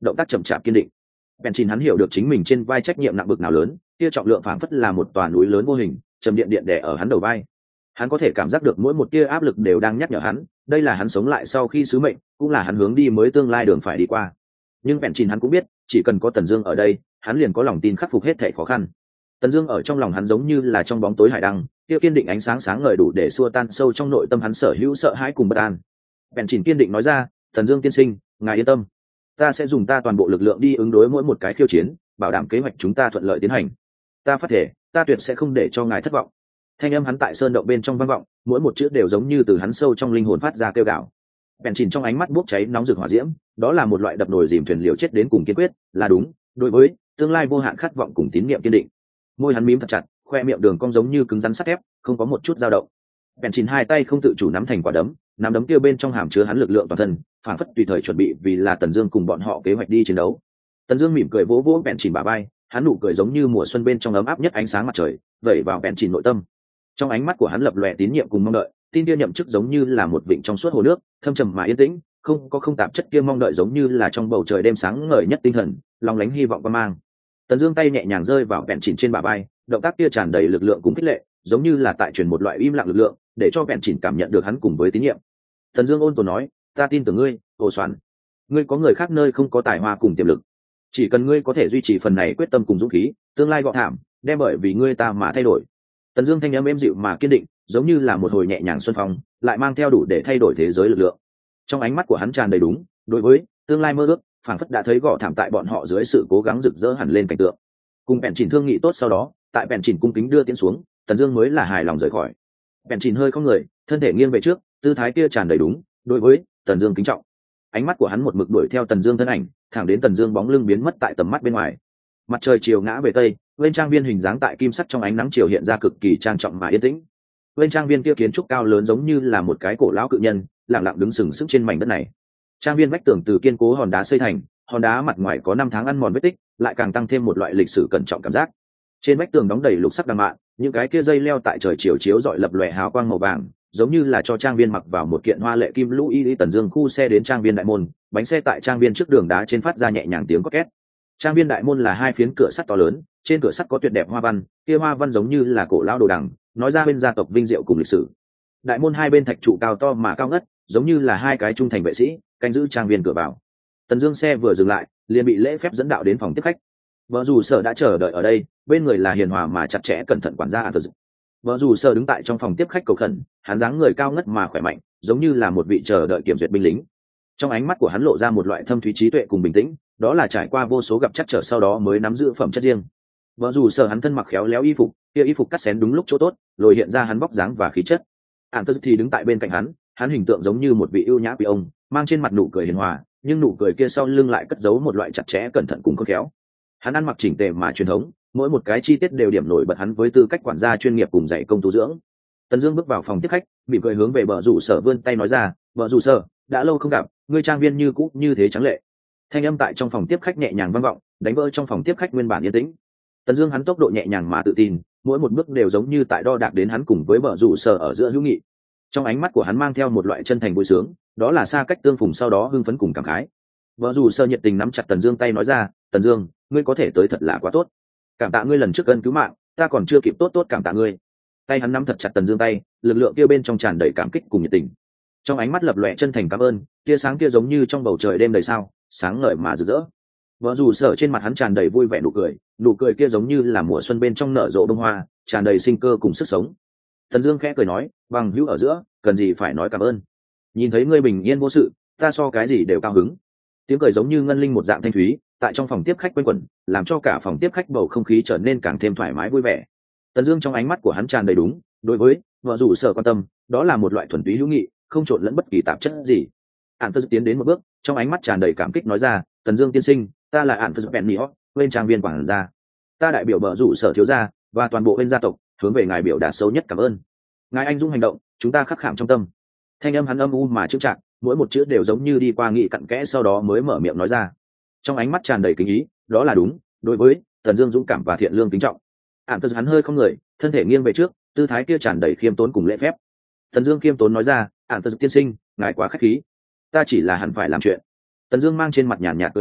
động tác chậm chạp kiên định. Bèn Chín hắn hiểu được chính mình trên vai trách nhiệm nặng bực nào lớn, kia trọng lượng phảng phất là một tòa núi lớn vô hình, trầm điện điện đè ở hắn đầu vai. Hắn có thể cảm giác được mỗi một tia áp lực đều đang nhắc nhở hắn, đây là hắn sống lại sau khi sứ mệnh, cũng là hắn hướng đi mới tương lai đường phải đi qua. Nhưng Bèn Chín hắn cũng biết, chỉ cần có Tần Dương ở đây, hắn liền có lòng tin khắc phục hết thảy khó khăn. Tần Dương ở trong lòng hắn giống như là trong bóng tối hải đăng, kia kiên định ánh sáng sáng ngời đủ để xua tan sâu trong nội tâm hắn sở hữu sợ hãi cùng bất an. Bèn Chín kiên định nói ra, "Tần Dương tiên sinh, ngài yên tâm, ta sẽ dùng ta toàn bộ lực lượng đi ứng đối mỗi một cái khiêu chiến, bảo đảm kế hoạch chúng ta thuận lợi tiến hành. Ta phát thể, ta tuyệt sẽ không để cho ngài thất vọng." Thanh âm hắn tại sơn động bên trong vang vọng, mỗi một chữ đều giống như từ hắn sâu trong linh hồn phát ra kêu gào. Bèn Chín trong ánh mắt bốc cháy nóng rực hỏa diễm, đó là một loại đập nồi dìm thuyền liều chết đến cùng kiên quyết, là đúng, đối với tương lai vô hạn khát vọng cùng tín niệm kiên định. Môi hắn mím thật chặt, khoe miệng đường cong giống như cứng rắn sắt thép, không có một chút dao động. Bèn Chín hai tay không tự chủ nắm thành quả đấm, nắm đấm kia bên trong hàm chứa hắn lực lượng toàn thân, phản phất tùy thời chuẩn bị vì là Tần Dương cùng bọn họ kế hoạch đi chiến đấu. Tần Dương mỉm cười vỗ vỗ Bèn Chín bả vai, hắn nụ cười giống như mùa xuân bên trong ấm áp nhất ánh sáng mặt trời, vẩy vào Bèn Chín nội tâm. Trong ánh mắt của hắn lập lòe tín nhiệm cùng mong đợi, tin kia nhậm chức giống như là một vịnh trong suốt hồ nước, thâm trầm mà yên tĩnh, không tạp chất kia mong đợi giống như là trong bầu trời đêm sáng ngời nhất tinh thần, long lánh hy vọng quan mang. Tần Dương tay nhẹ nhàng rơi vào Bèn Chín trên bả vai, động tác kia tràn đầy lực lượng cùng khích lệ, giống như là tại truyền một loại im lặng lực lượng, để cho Bèn Chín cảm nhận được hắn cùng với tín nhiệm. Tần Dương ôn tồn nói, "Ta tin tưởng ngươi, Ô Soạn. Ngươi có người khác nơi không có tài hoa cùng tiềm lực. Chỉ cần ngươi có thể duy trì phần này quyết tâm cùng dũng khí, tương lai Gọ Thảm đem bởi vì ngươi ta mà thay đổi." Tần Dương thanh âm êm dịu mà kiên định, giống như là một hồi nhẹ nhàng xuân phong, lại mang theo đủ để thay đổi thế giới lực lượng. Trong ánh mắt của hắn tràn đầy đúng, đối với tương lai mơ ước, phảng phất đã thấy Gọ Thảm tại bọn họ dưới sự cố gắng rực rỡ hẳn lên cảnh tượng. Cùng Bèn Chín thương nghị tốt sau đó, tại Bèn Chín cung kính đưa tiễn xuống, Tần Dương mới là hài lòng rời khỏi. Bèn Chín hơi cong người, thân thể nghiêng về trước, tư thái kia tràn đầy đúng, đối với Tần Dương kính trọng. Ánh mắt của hắn một mực đuổi theo Tần Dương thân ảnh, thẳng đến Tần Dương bóng lưng biến mất tại tầm mắt bên ngoài. Mặt trời chiều ngã về tây, bên trang viên hình dáng tại kim sắc trong ánh nắng chiều hiện ra cực kỳ trang trọng mà yên tĩnh. Bên trang viên kia kiến trúc cao lớn giống như là một cái cổ lão cự nhân, lặng lặng đứng sừng sững trên mảnh đất này. Trang viên vách tường từ kiên cố hòn đá xây thành, hòn đá mặt ngoài có năm tháng ăn mòn vết tích, lại càng tăng thêm một loại lịch sử cẩn trọng cảm giác. Trên vách tường đóng đầy lục sắc đằng mạn, những cái kia dây leo tại trời chiều chiếu rọi lập lòe hào quang màu vàng, giống như là cho trang viên mặc vào một kiện hoa lệ kim lũ y. Tần Dương khu xe đến trang viên đại môn, bánh xe tại trang viên trước đường đá trên phát ra nhẹ nhàng tiếng cót két. Trang viên đại môn là hai phiến cửa sắt to lớn, trên cửa sắt có tuyệt đẹp hoa văn, kia hoa văn giống như là cổ lão đồ đằng, nói ra bên gia tộc vinh diệu cùng lịch sử. Đại môn hai bên thạch trụ cao to mà cao ngất, giống như là hai cái trung thành vệ sĩ, canh giữ trang viên cửa vào. Tần Dương xe vừa dừng lại, liền bị lễ phép dẫn đạo đến phòng tiếp khách. Vợ dù sở đã chờ đợi ở đây, bên người là hiền hòa mà chặt chẽ cẩn thận quản gia Anthony. Vợ dù sở đứng tại trong phòng tiếp khách cầu khẩn, hắn dáng người cao ngất mà khỏe mạnh, giống như là một vị chờ đợi kiểm duyệt binh lính. Trong ánh mắt của hắn lộ ra một loại thâm thúy trí tuệ cùng bình tĩnh, đó là trải qua vô số gặp chắc trở sau đó mới nắm giữ phẩm chất riêng. Vợ dù sở hắn thân mặc khéo léo y phục, kia y phục cắt xén đúng lúc chỗ tốt, lồi hiện ra hắn vóc dáng và khí chất. Anthony thì đứng tại bên cạnh hắn hình tượng giống như một vị ưu nhã quý ông, mang trên mặt nụ cười hiền hòa, nhưng nụ cười kia sau lưng lại cất giấu một loại chặt chẽ cẩn thận cùng khôn khéo. Hắn ăn mặc chỉnh tề mà truyền thống, mỗi một cái chi tiết đều điểm nổi bật hắn với tư cách quản gia chuyên nghiệp cùng dạy công tu dưỡng. Tần Dương bước vào phòng tiếp khách, mỉm cười hướng về Bờ Rủ Sở vươn tay nói ra, "Bờ Rủ Sở, đã lâu không gặp, ngươi trang viên như cũ như thế trắng lệ." Thanh âm tại trong phòng tiếp khách nhẹ nhàng vang vọng, đánh vỡ trong phòng tiếp khách nguyên bản yên tĩnh. Tần Dương hắn tốc độ nhẹ nhàng mà tự tin, mỗi một bước đều giống như tại đo đạc đến hắn cùng với Bờ Rủ Sở ở giữa hữu nghị. Trong ánh mắt của hắn mang theo một loại chân thành vui sướng, đó là xa cách tương phùng sau đó hưng phấn cùng cảm khái. Bờ Rủ Sở nhiệt tình nắm chặt Tần Dương tay nói ra, "Tần Dương, ngươi có thể tới thật là quá tốt. Cảm tạ ngươi lần trước ân cứu mạng, ta còn chưa kịp tốt cảm tạ ngươi." Tay hắn nắm thật chặt Tần Dương tay, lực lượng kia bên trong tràn đầy cảm kích cùng nhiệt tình. Trong ánh mắt lập lòe chân thành cảm ơn, tia sáng kia giống như trong bầu trời đêm đầy sao, sáng ngời mà rực rỡ. Vợ dù sở trên mặt hắn tràn đầy vui vẻ nụ cười kia giống như là mùa xuân bên trong nở rộ bông hoa, tràn đầy sinh cơ cùng sức sống. Tần Dương khẽ cười nói, bằng hữu ở giữa, cần gì phải nói cảm ơn. Nhìn thấy ngươi bình yên vô sự, ta so cái gì đều cao hứng. Tiếng cười giống như ngân linh một dạng thanh thúy, tại trong phòng tiếp khách quanh quẩn, làm cho cả phòng tiếp khách bầu không khí trở nên càng thêm thoải mái vui vẻ. Tần Dương trong ánh mắt của hắn tràn đầy đúng, đối với vợ dù sở quan tâm, đó là một loại thuần túy hữu nghị, không trộn lẫn bất kỳ tạp chất gì. Ản Phật tiến đến một bước, trong ánh mắt tràn đầy cảm kích nói ra, "Tần Dương tiên sinh, ta là Ản Phật Penniot, bên trang viên quản gia. Ta đại biểu vợ dù sở thiếu gia và toàn bộ bên gia tộc, hướng về ngài biểu đạt sâu nhất cảm ơn. Ngài anh dũng hành động, chúng ta khắc khảm trong tâm." Thanh âm hắn âm u mà trưng trạng, mỗi một chữ đều giống như đi qua nghị cặn kẽ sau đó mới mở miệng nói ra. Trong ánh mắt tràn đầy kính ý, đó là đúng, đối với Tần Dương dũng cảm và thiện lương kính trọng. Ản Phật hắn hơi không người, thân thể nghiêng về trước, tư thái kia tràn đầy khiêm tốn cùng lễ phép. Tần Dương khiêm tốn nói ra, "Ản Phật tiên sinh, ngài quá khách khí, ta chỉ là hẳn phải làm chuyện." Tần Dương mang trên mặt nhàn nhạt cười mịn,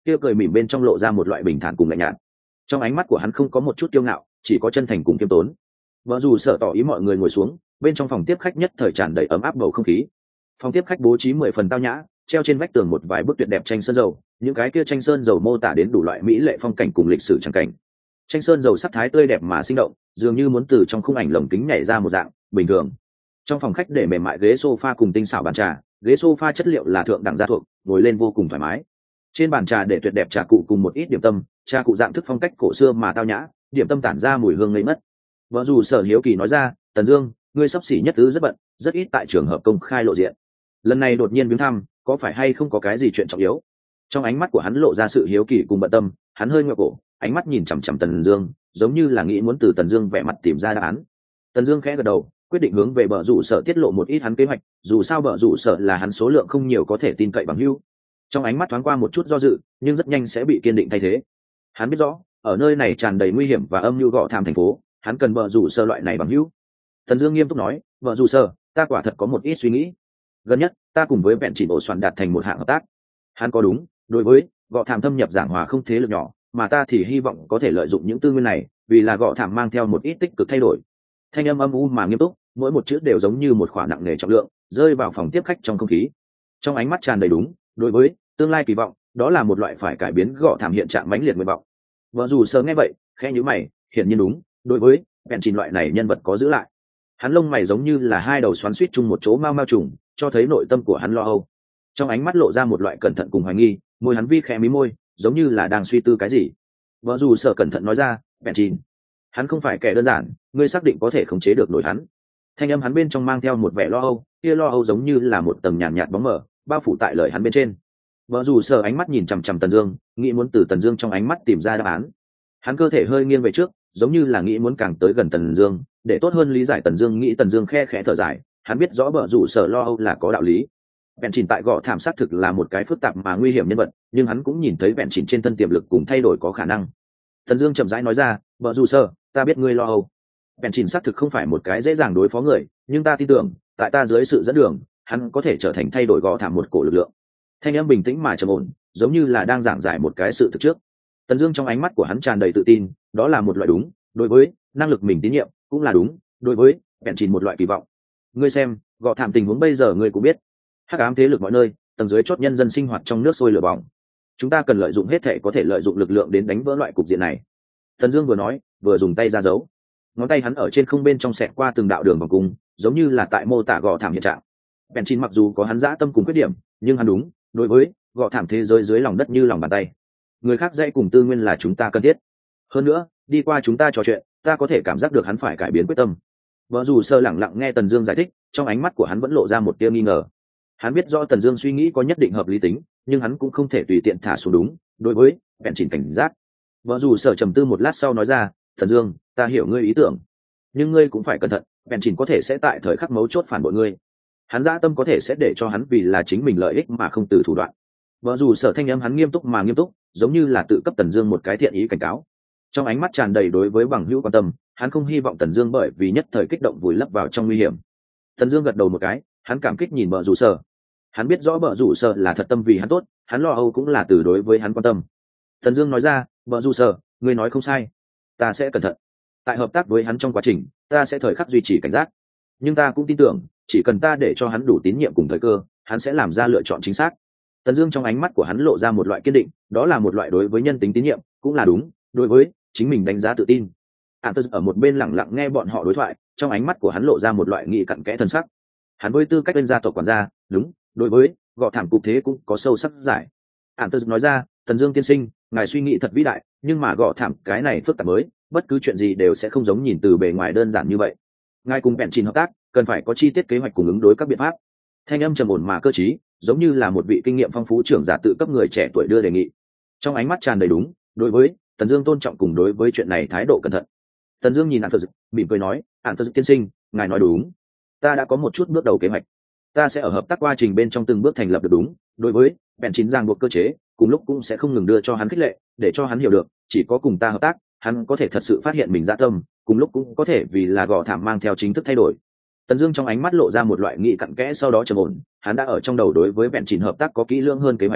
kia cười mỉm bên trong lộ ra một loại bình thản cùng lạnh nhạt. Trong ánh mắt của hắn không có một chút kiêu ngạo, chỉ có chân thành cùng kiêm tốn. Vợ dù sợ tỏ ý mọi người ngồi xuống, bên trong phòng tiếp khách nhất thời tràn đầy ấm áp bầu không khí. Phòng tiếp khách bố trí 10 phần tao nhã, treo trên vách tường một vài bức tuyệt đẹp tranh sơn dầu, những cái kia tranh sơn dầu mô tả đến đủ loại mỹ lệ phong cảnh cùng lịch sử tràng cảnh. Tranh sơn dầu sắc thái tươi đẹp mà sinh động, dường như muốn từ trong khung ảnh lồng kính nhảy ra một dạng bình thường. Trong phòng khách để mềm mại ghế sofa cùng tinh xảo bàn trà, ghế sofa chất liệu là thượng đẳng gia thuộc, ngồi lên vô cùng thoải mái. Trên bàn trà để tuyệt đẹp trà cụ cùng một ít điểm tâm, trà cụ dạng thức phong cách cổ xưa mà tao nhã, điểm tâm tản ra mùi hương ngây mất. Vợ dù Sở hiếu kỳ nói ra, Tần Dương, ngươi sắp xỉ nhất tứ rất bận, rất ít tại trường hợp công khai lộ diện. Lần này đột nhiên viếng thăm, có phải hay không có cái gì chuyện trọng yếu? Trong ánh mắt của hắn lộ ra sự hiếu kỳ cùng bận tâm, hắn hơi ngượng cổ, ánh mắt nhìn chằm chằm Tần Dương, giống như là nghĩ muốn từ Tần Dương vẻ mặt tìm ra đáp án. Tần Dương khẽ gật đầu, quyết định hướng về bờ rủ Sở tiết lộ một ít hắn kế hoạch, dù sao bờ rủ Sở là hắn số lượng không nhiều có thể tin cậy bằng hữu. Trong ánh mắt thoáng qua một chút do dự, nhưng rất nhanh sẽ bị kiên định thay thế. Hắn biết rõ, ở nơi này tràn đầy nguy hiểm và âm mưu gọ thảm thành phố, hắn cần bờ rủ Sở loại này bằng hữu. Tần Dương nghiêm túc nói, "Bờ rủ Sở, ta quả thật có một ít suy nghĩ. Gần nhất, ta cùng với vẹn chỉ ổ soạn đạt thành một hạng hợp tác." Hắn có đúng, đối với gọ thảm thâm nhập giảng hòa không thế lực nhỏ, mà ta thì hy vọng có thể lợi dụng những tư nguyên này, vì là gọ thảm mang theo một ít tích cực thay đổi. Thanh âm âm u mà nghiêm túc, mỗi một chữ đều giống như một khỏa nặng nề trọng lượng, rơi vào phòng tiếp khách trong không khí. Trong ánh mắt tràn đầy đúng, đối với tương lai kỳ vọng, đó là một loại phải cải biến gọ thảm hiện trạng mãnh liệt nguyện vọng. Vợ dù sớm nghe vậy, khẽ nhíu mày, hiển nhiên đúng, đối với vẹn chỉ loại này nhân vật có giữ lại. Hắn lông mày giống như là hai đầu xoắn xuýt chung một chỗ mau trùng, cho thấy nội tâm của hắn lo âu. Trong ánh mắt lộ ra một loại cẩn thận cùng hoài nghi, môi hắn vi khẽ mí môi, giống như là đang suy tư cái gì. Vợ dù sợ cẩn thận nói ra, vẹn chín, hắn không phải kẻ đơn giản, ngươi xác định có thể khống chế được nổi hắn. Thanh âm hắn bên trong mang theo một vẻ lo âu, kia lo âu giống như là một tầng nhàn nhạt bóng mờ, bao phủ tại lời hắn bên trên. Vợ dù sợ ánh mắt nhìn chằm chằm Tần Dương, nghĩ muốn từ Tần Dương trong ánh mắt tìm ra đáp án. Hắn cơ thể hơi nghiêng về trước, giống như là nghĩ muốn càng tới gần Tần Dương, để tốt hơn lý giải Tần Dương nghĩ. Tần Dương khe khẽ thở dài, hắn biết rõ vợ dù sợ lo âu là có đạo lý. Vẹn chỉnh tại gọ thảm sát thực là một cái phức tạp mà nguy hiểm nhân vật, nhưng hắn cũng nhìn thấy vẹn chỉnh trên thân tiềm lực cùng thay đổi có khả năng. Tần Dương chậm rãi nói ra, vợ dù sợ, ta biết ngươi lo âu. Vẹn chỉnh xác thực không phải một cái dễ dàng đối phó người, nhưng ta tin tưởng, tại ta dưới sự dẫn đường, hắn có thể trở thành thay đổi gọ thảm một cổ lực lượng. Thanh âm bình tĩnh mà trầm ổn, giống như là đang giảng giải một cái sự thực trước. Tần Dương trong ánh mắt của hắn tràn đầy tự tin, đó là một loại đúng, đối với năng lực mình tín nhiệm, cũng là đúng, đối với vẹn chỉnh một loại kỳ vọng. Ngươi xem, gọ thảm tình huống bây giờ ngươi cũng biết, hắc ám thế lực mọi nơi, tầng dưới chót nhân dân sinh hoạt trong nước sôi lửa bỏng. Chúng ta cần lợi dụng hết thể có thể lợi dụng lực lượng đến đánh vỡ loại cục diện này. Tần Dương vừa nói, vừa dùng tay ra dấu. Ngón tay hắn ở trên không bên trong xẹt qua từng đạo đường vòng cung, giống như là tại mô tả gọ thảm hiện trạng. Bèn Chín mặc dù có hắn dã tâm cùng khuyết điểm, nhưng hắn đúng, đối với gọ thảm thế giới dưới lòng đất như lòng bàn tay. Người khác dạy cùng tư nguyên là chúng ta cần thiết. Hơn nữa, đi qua chúng ta trò chuyện, ta có thể cảm giác được hắn phải cải biến quyết tâm. Vợ dù sơ lặng lặng nghe Tần Dương giải thích, trong ánh mắt của hắn vẫn lộ ra một tia nghi ngờ. Hắn biết rõ Tần Dương suy nghĩ có nhất định hợp lý tính, nhưng hắn cũng không thể tùy tiện thả xuống đúng, đối với vẹn chỉnh cảnh giác. Vợ dù sở trầm tư một lát sau nói ra, Tần Dương, ta hiểu ngươi ý tưởng, nhưng ngươi cũng phải cẩn thận, vẹn chỉnh có thể sẽ tại thời khắc mấu chốt phản bội ngươi. Hắn dã tâm có thể sẽ để cho hắn vì là chính mình lợi ích mà không từ thủ đoạn. Vợ dù sở thanh âm hắn nghiêm túc mà nghiêm túc, giống như là tự cấp Tần Dương một cái thiện ý cảnh cáo. Trong ánh mắt tràn đầy đối với bằng hữu quan tâm, hắn không hy vọng Tần Dương bởi vì nhất thời kích động vùi lấp vào trong nguy hiểm. Tần Dương gật đầu một cái, hắn cảm kích nhìn vợ dù sở. Hắn biết rõ vợ rủ sợ là thật tâm vì hắn tốt, hắn lo âu cũng là từ đối với hắn quan tâm. Tần Dương nói ra, vợ rủ sợ, ngươi nói không sai, ta sẽ cẩn thận. Tại hợp tác với hắn trong quá trình, ta sẽ thời khắc duy trì cảnh giác. Nhưng ta cũng tin tưởng, chỉ cần ta để cho hắn đủ tín nhiệm cùng thời cơ, hắn sẽ làm ra lựa chọn chính xác. Tần Dương trong ánh mắt của hắn lộ ra một loại kiên định, đó là một loại đối với nhân tính tín nhiệm, cũng là đúng, đối với chính mình đánh giá tự tin. Antus ở một bên lặng lặng nghe bọn họ đối thoại, trong ánh mắt của hắn lộ ra một loại nghị cặn kẽ thân sắc. Hắn với tư cách bên gia tộc quản gia, đúng, đối với gọ thảm cục thế cũng có sâu sắc giải. Antus nói ra, Tần Dương tiên sinh, ngài suy nghĩ thật vĩ đại, nhưng mà gọ thảm cái này phức tạp mới, bất cứ chuyện gì đều sẽ không giống nhìn từ bề ngoài đơn giản như vậy. Ngài cùng bèn chín hợp tác, cần phải có chi tiết kế hoạch cùng ứng đối các biện pháp. Thanh âm trầm ổn mà cơ trí, giống như là một vị kinh nghiệm phong phú trưởng giả tự cấp người trẻ tuổi đưa đề nghị. Trong ánh mắt tràn đầy đúng, đối với Tần Dương tôn trọng cùng đối với chuyện này thái độ cẩn thận. Tần Dương nhìn Antus, mỉm cười nói, Antus tiên sinh, ngài nói đúng, ta đã có một chút bước đầu kế hoạch. Ta sẽ ở hợp tác quá trình bên trong từng bước thành lập được đúng, đối với bèn chín ràng buộc cơ chế, cùng lúc cũng sẽ không ngừng đưa cho hắn khích lệ, để cho hắn hiểu được, chỉ có cùng ta hợp tác, hắn có thể thật sự phát hiện mình dã tâm, cùng lúc cũng có thể vì là gò thảm mang theo chính thức thay đổi. Tần Dương trong ánh mắt lộ ra một loại nghị cặn kẽ, sau đó trầm ổn, hắn đã ở trong đầu đối với bèn chín hợp tác có kỹ lưỡng hơn kế hoạch.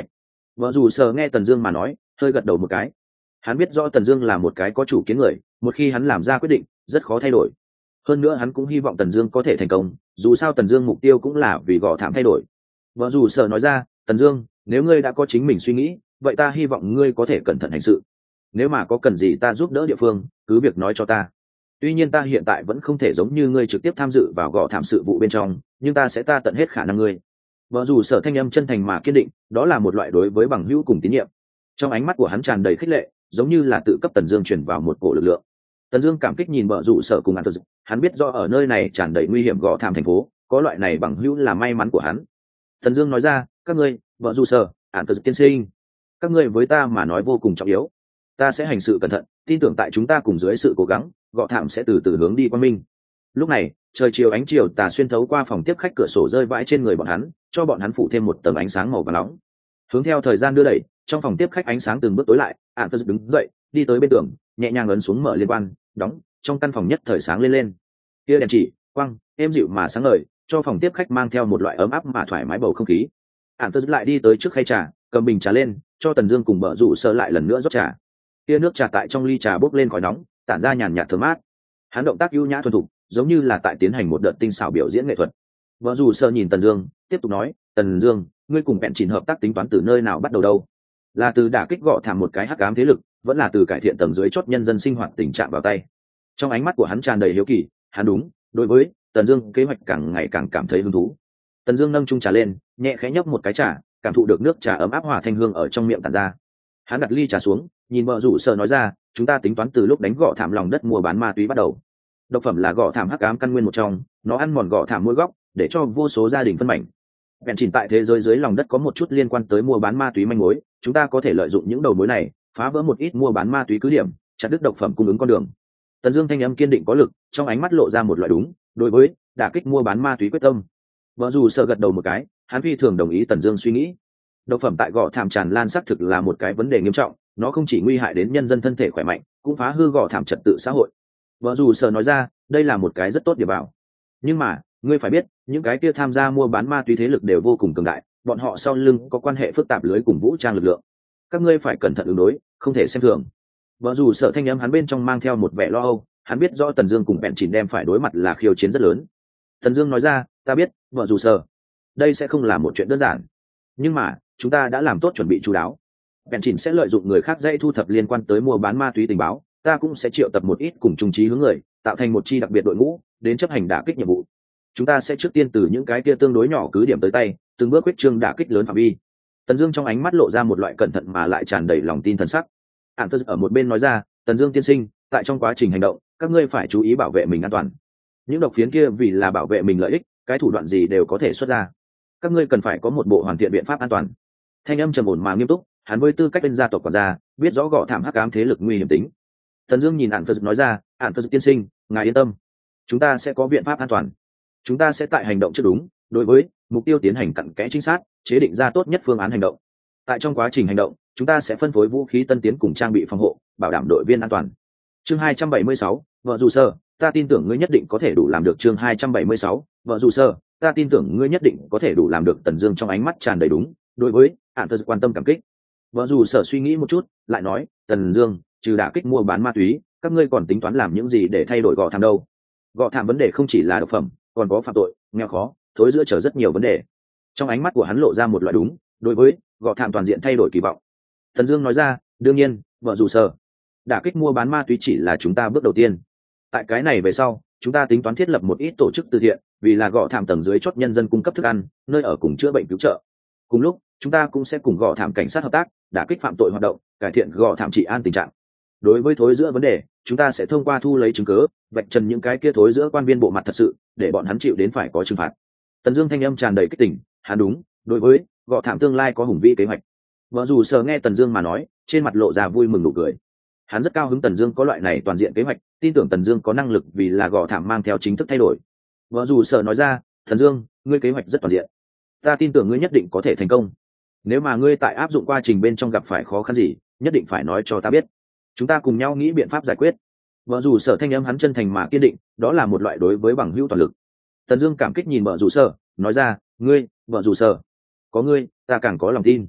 Vợ dù sở nghe Tần Dương mà nói, hơi gật đầu một cái. Hắn biết rõ Tần Dương là một cái có chủ kiến người, một khi hắn làm ra quyết định, rất khó thay đổi. Hơn nữa hắn cũng hy vọng Tần Dương có thể thành công, dù sao Tần Dương mục tiêu cũng là vì gõ thảm thay đổi. Vợ dù sở nói ra, Tần Dương, nếu ngươi đã có chính mình suy nghĩ, vậy ta hy vọng ngươi có thể cẩn thận hành sự. Nếu mà có cần gì ta giúp đỡ địa phương, cứ việc nói cho ta. Tuy nhiên ta hiện tại vẫn không thể giống như ngươi trực tiếp tham dự vào gõ thảm sự vụ bên trong, nhưng ta sẽ tận hết khả năng ngươi. Vợ dù sở thanh âm chân thành mà kiên định, đó là một loại đối với bằng hữu cùng tín nhiệm. Trong ánh mắt của hắn tràn đầy khích lệ, giống như là tự cấp Tần Dương truyền vào một cổ lực lượng. Tần Dương cảm kích nhìn vợ dù sở cùng Antus, hắn biết rõ ở nơi này tràn đầy nguy hiểm gõ thảm thành phố, có loại này bằng hữu là may mắn của hắn. Tần Dương nói ra, các ngươi, vợ dù sở, Antus tiên sinh, các ngươi với ta mà nói vô cùng trọng yếu. Ta sẽ hành sự cẩn thận, tin tưởng tại chúng ta cùng dưới sự cố gắng, gõ thảm sẽ từ từ hướng đi quang minh. Lúc này, trời chiều ánh chiều tà xuyên thấu qua phòng tiếp khách, cửa sổ rơi vãi trên người bọn hắn, cho bọn hắn phủ thêm một tầng ánh sáng màu vàng nóng. Hướng theo thời gian đưa đẩy, trong phòng tiếp khách ánh sáng từng bước tối lại, Antus đứng dậy, đi tới bên tường, nhẹ nhàng ấn xuống mở liên quan, đóng, trong căn phòng nhất thời sáng lên. Kia đèn chỉ, quang, êm dịu mà sáng ngời, cho phòng tiếp khách mang theo một loại ấm áp mà thoải mái bầu không khí. Antus lại đi tới trước khay trà, cầm bình trà lên, cho Tần Dương cùng Bợ Dụ Sơ lại lần nữa rót trà. Kia nước trà tại trong ly trà bốc lên khói nóng, tản ra nhàn nhạt thơm mát. Hắn động tác ưu nhã thuần thục, giống như là tại tiến hành một đợt tinh xảo biểu diễn nghệ thuật. Bợ Dụ Sơ nhìn Tần Dương, tiếp tục nói, "Tần Dương, ngươi cùng Bẹn Chỉnh hợp tác tính toán từ nơi nào bắt đầu đâu? Là từ đả kích gọ thảm một cái hắc ám thế lực, vẫn là từ cải thiện tầng dưới chót nhân dân sinh hoạt tình trạng vào tay?" Trong ánh mắt của hắn tràn đầy hiếu kỳ, hắn đúng, đối với Tần Dương kế hoạch càng ngày càng cảm thấy hứng thú. Tần Dương nâng chung trà lên, nhẹ khẽ nhấp một cái trà, cảm thụ được nước trà ấm áp hòa thanh hương ở trong miệng tản ra. Hắn đặt ly trà xuống, nhìn Bợ Dụ Sơ nói ra, "Chúng ta tính toán từ lúc đánh gọ thảm lòng đất mua bán ma túy bắt đầu. Độc phẩm là gọ thảm hắc ám căn nguyên một trong, nó ăn mòn gọ thảm mỗi góc, để cho vô số gia đình phân mảnh. Bèn chỉnh tại thế giới dưới lòng đất có một chút liên quan tới mua bán ma túy manh mối, chúng ta có thể lợi dụng những đầu mối này, phá vỡ một ít mua bán ma túy cứ điểm, chặt đứt độc phẩm cung ứng con đường." Tần Dương thanh âm kiên định có lực, trong ánh mắt lộ ra một loại đúng, đối với đả kích mua bán ma túy quyết tâm. Vợ dù sợ gật đầu một cái, hắn phi thường đồng ý Tần Dương suy nghĩ. Độc phẩm tại gọ thảm tràn lan xác thực là một cái vấn đề nghiêm trọng, nó không chỉ nguy hại đến nhân dân thân thể khỏe mạnh, cũng phá hư gọ thảm trật tự xã hội. Vợ dù sợ nói ra, đây là một cái rất tốt để bảo. Nhưng mà, ngươi phải biết, những cái kia tham gia mua bán ma túy thế lực đều vô cùng cường đại, bọn họ sau lưng có quan hệ phức tạp lưới cùng vũ trang lực lượng. Các ngươi phải cẩn thận ứng đối, không thể xem thường. Vợ dù sợ thanh âm hắn bên trong mang theo một vẻ lo âu, hắn biết rõ Tần Dương cùng Bẹn Chỉnh đem phải đối mặt là khiêu chiến rất lớn. Tần Dương nói ra, ta biết, vợ dù sợ, đây sẽ không là một chuyện đơn giản. Nhưng mà, chúng ta đã làm tốt chuẩn bị chu đáo. Bẹn Chỉnh sẽ lợi dụng người khác dễ thu thập liên quan tới mua bán ma túy tình báo, ta cũng sẽ triệu tập một ít cùng chung chí hướng người, tạo thành một chi đặc biệt đội ngũ, đến chấp hành đả kích nhiệm vụ. Chúng ta sẽ trước tiên từ những cái kia tương đối nhỏ cứ điểm tới tay, từng bước quyết trương đả kích lớn phạm vi. Tần Dương trong ánh mắt lộ ra một loại cẩn thận mà lại tràn đầy lòng tin thần sắc. Antus ở một bên nói ra, Tần Dương tiên sinh, tại trong quá trình hành động, các ngươi phải chú ý bảo vệ mình an toàn. Những độc phiến kia vì là bảo vệ mình lợi ích, cái thủ đoạn gì đều có thể xuất ra. Các ngươi cần phải có một bộ hoàn thiện biện pháp an toàn. Thanh âm trầm ổn mà nghiêm túc, hắn với tư cách bên gia tộc quản gia, biết rõ gọ thảm hắc ám thế lực nguy hiểm tính. Tần Dương nhìn Antus nói ra, Antus tiên sinh, ngài yên tâm, chúng ta sẽ có biện pháp an toàn. Chúng ta sẽ tại hành động trước đúng, đối với mục tiêu tiến hành cặn kẽ chính xác, chế định ra tốt nhất phương án hành động. Tại trong quá trình hành động, chúng ta sẽ phân phối vũ khí tân tiến cùng trang bị phòng hộ, bảo đảm đội viên an toàn. Chương 276, vợ dù sơ, ta tin tưởng ngươi nhất định có thể đủ làm được. Chương 276, vợ dù sơ, ta tin tưởng ngươi nhất định có thể đủ làm được. Tần Dương trong ánh mắt tràn đầy đúng, đối với Antus quan tâm cảm kích. Vợ dù sở suy nghĩ một chút, lại nói, Tần Dương, trừ đả kích mua bán ma túy, các ngươi còn tính toán làm những gì để thay đổi gọ thảm đâu? Gọ thảm vấn đề không chỉ là độc phẩm, còn có phạm tội, nghèo khó, thối giữa trở rất nhiều vấn đề. Trong ánh mắt của hắn lộ ra một loại đúng, đối với gọ thảm toàn diện thay đổi kỳ vọng. Tần Dương nói ra, đương nhiên, vợ dù sở, đả kích mua bán ma túy chỉ là chúng ta bước đầu tiên. Tại cái này về sau, chúng ta tính toán thiết lập một ít tổ chức từ thiện, vì là gọ thảm tầng dưới chót nhân dân cung cấp thức ăn, nơi ở cùng chữa bệnh cứu trợ. Cùng lúc, chúng ta cũng sẽ cùng gọ thảm cảnh sát hợp tác, đả kích phạm tội hoạt động, cải thiện gọ thảm trị an tình trạng. Đối với thối giữa vấn đề, chúng ta sẽ thông qua thu lấy chứng cứ, vạch trần những cái kia thối giữa quan viên bộ mặt thật sự, để bọn hắn chịu đến phải có trừng phạt. Tần Dương thanh âm tràn đầy kích tỉnh, hắn đúng, đối với gọ thảm tương lai có hùng vĩ kế hoạch. Vợ dù sở nghe Tần Dương mà nói, trên mặt lộ ra vui mừng nụ cười. Hắn rất cao hứng Tần Dương có loại này toàn diện kế hoạch, tin tưởng Tần Dương có năng lực vì là gọ thảm mang theo chính thức thay đổi. Vợ dù sở nói ra, Tần Dương, ngươi kế hoạch rất toàn diện, ta tin tưởng ngươi nhất định có thể thành công. Nếu mà ngươi tại áp dụng quá trình bên trong gặp phải khó khăn gì, nhất định phải nói cho ta biết, chúng ta cùng nhau nghĩ biện pháp giải quyết. Vợ dù sở thanh âm hắn chân thành mà kiên định, đó là một loại đối với bằng hữu toàn lực. Tần Dương cảm kích nhìn vợ dù sở, nói ra, ngươi, vợ dù sở, có ngươi, ta càng có lòng tin.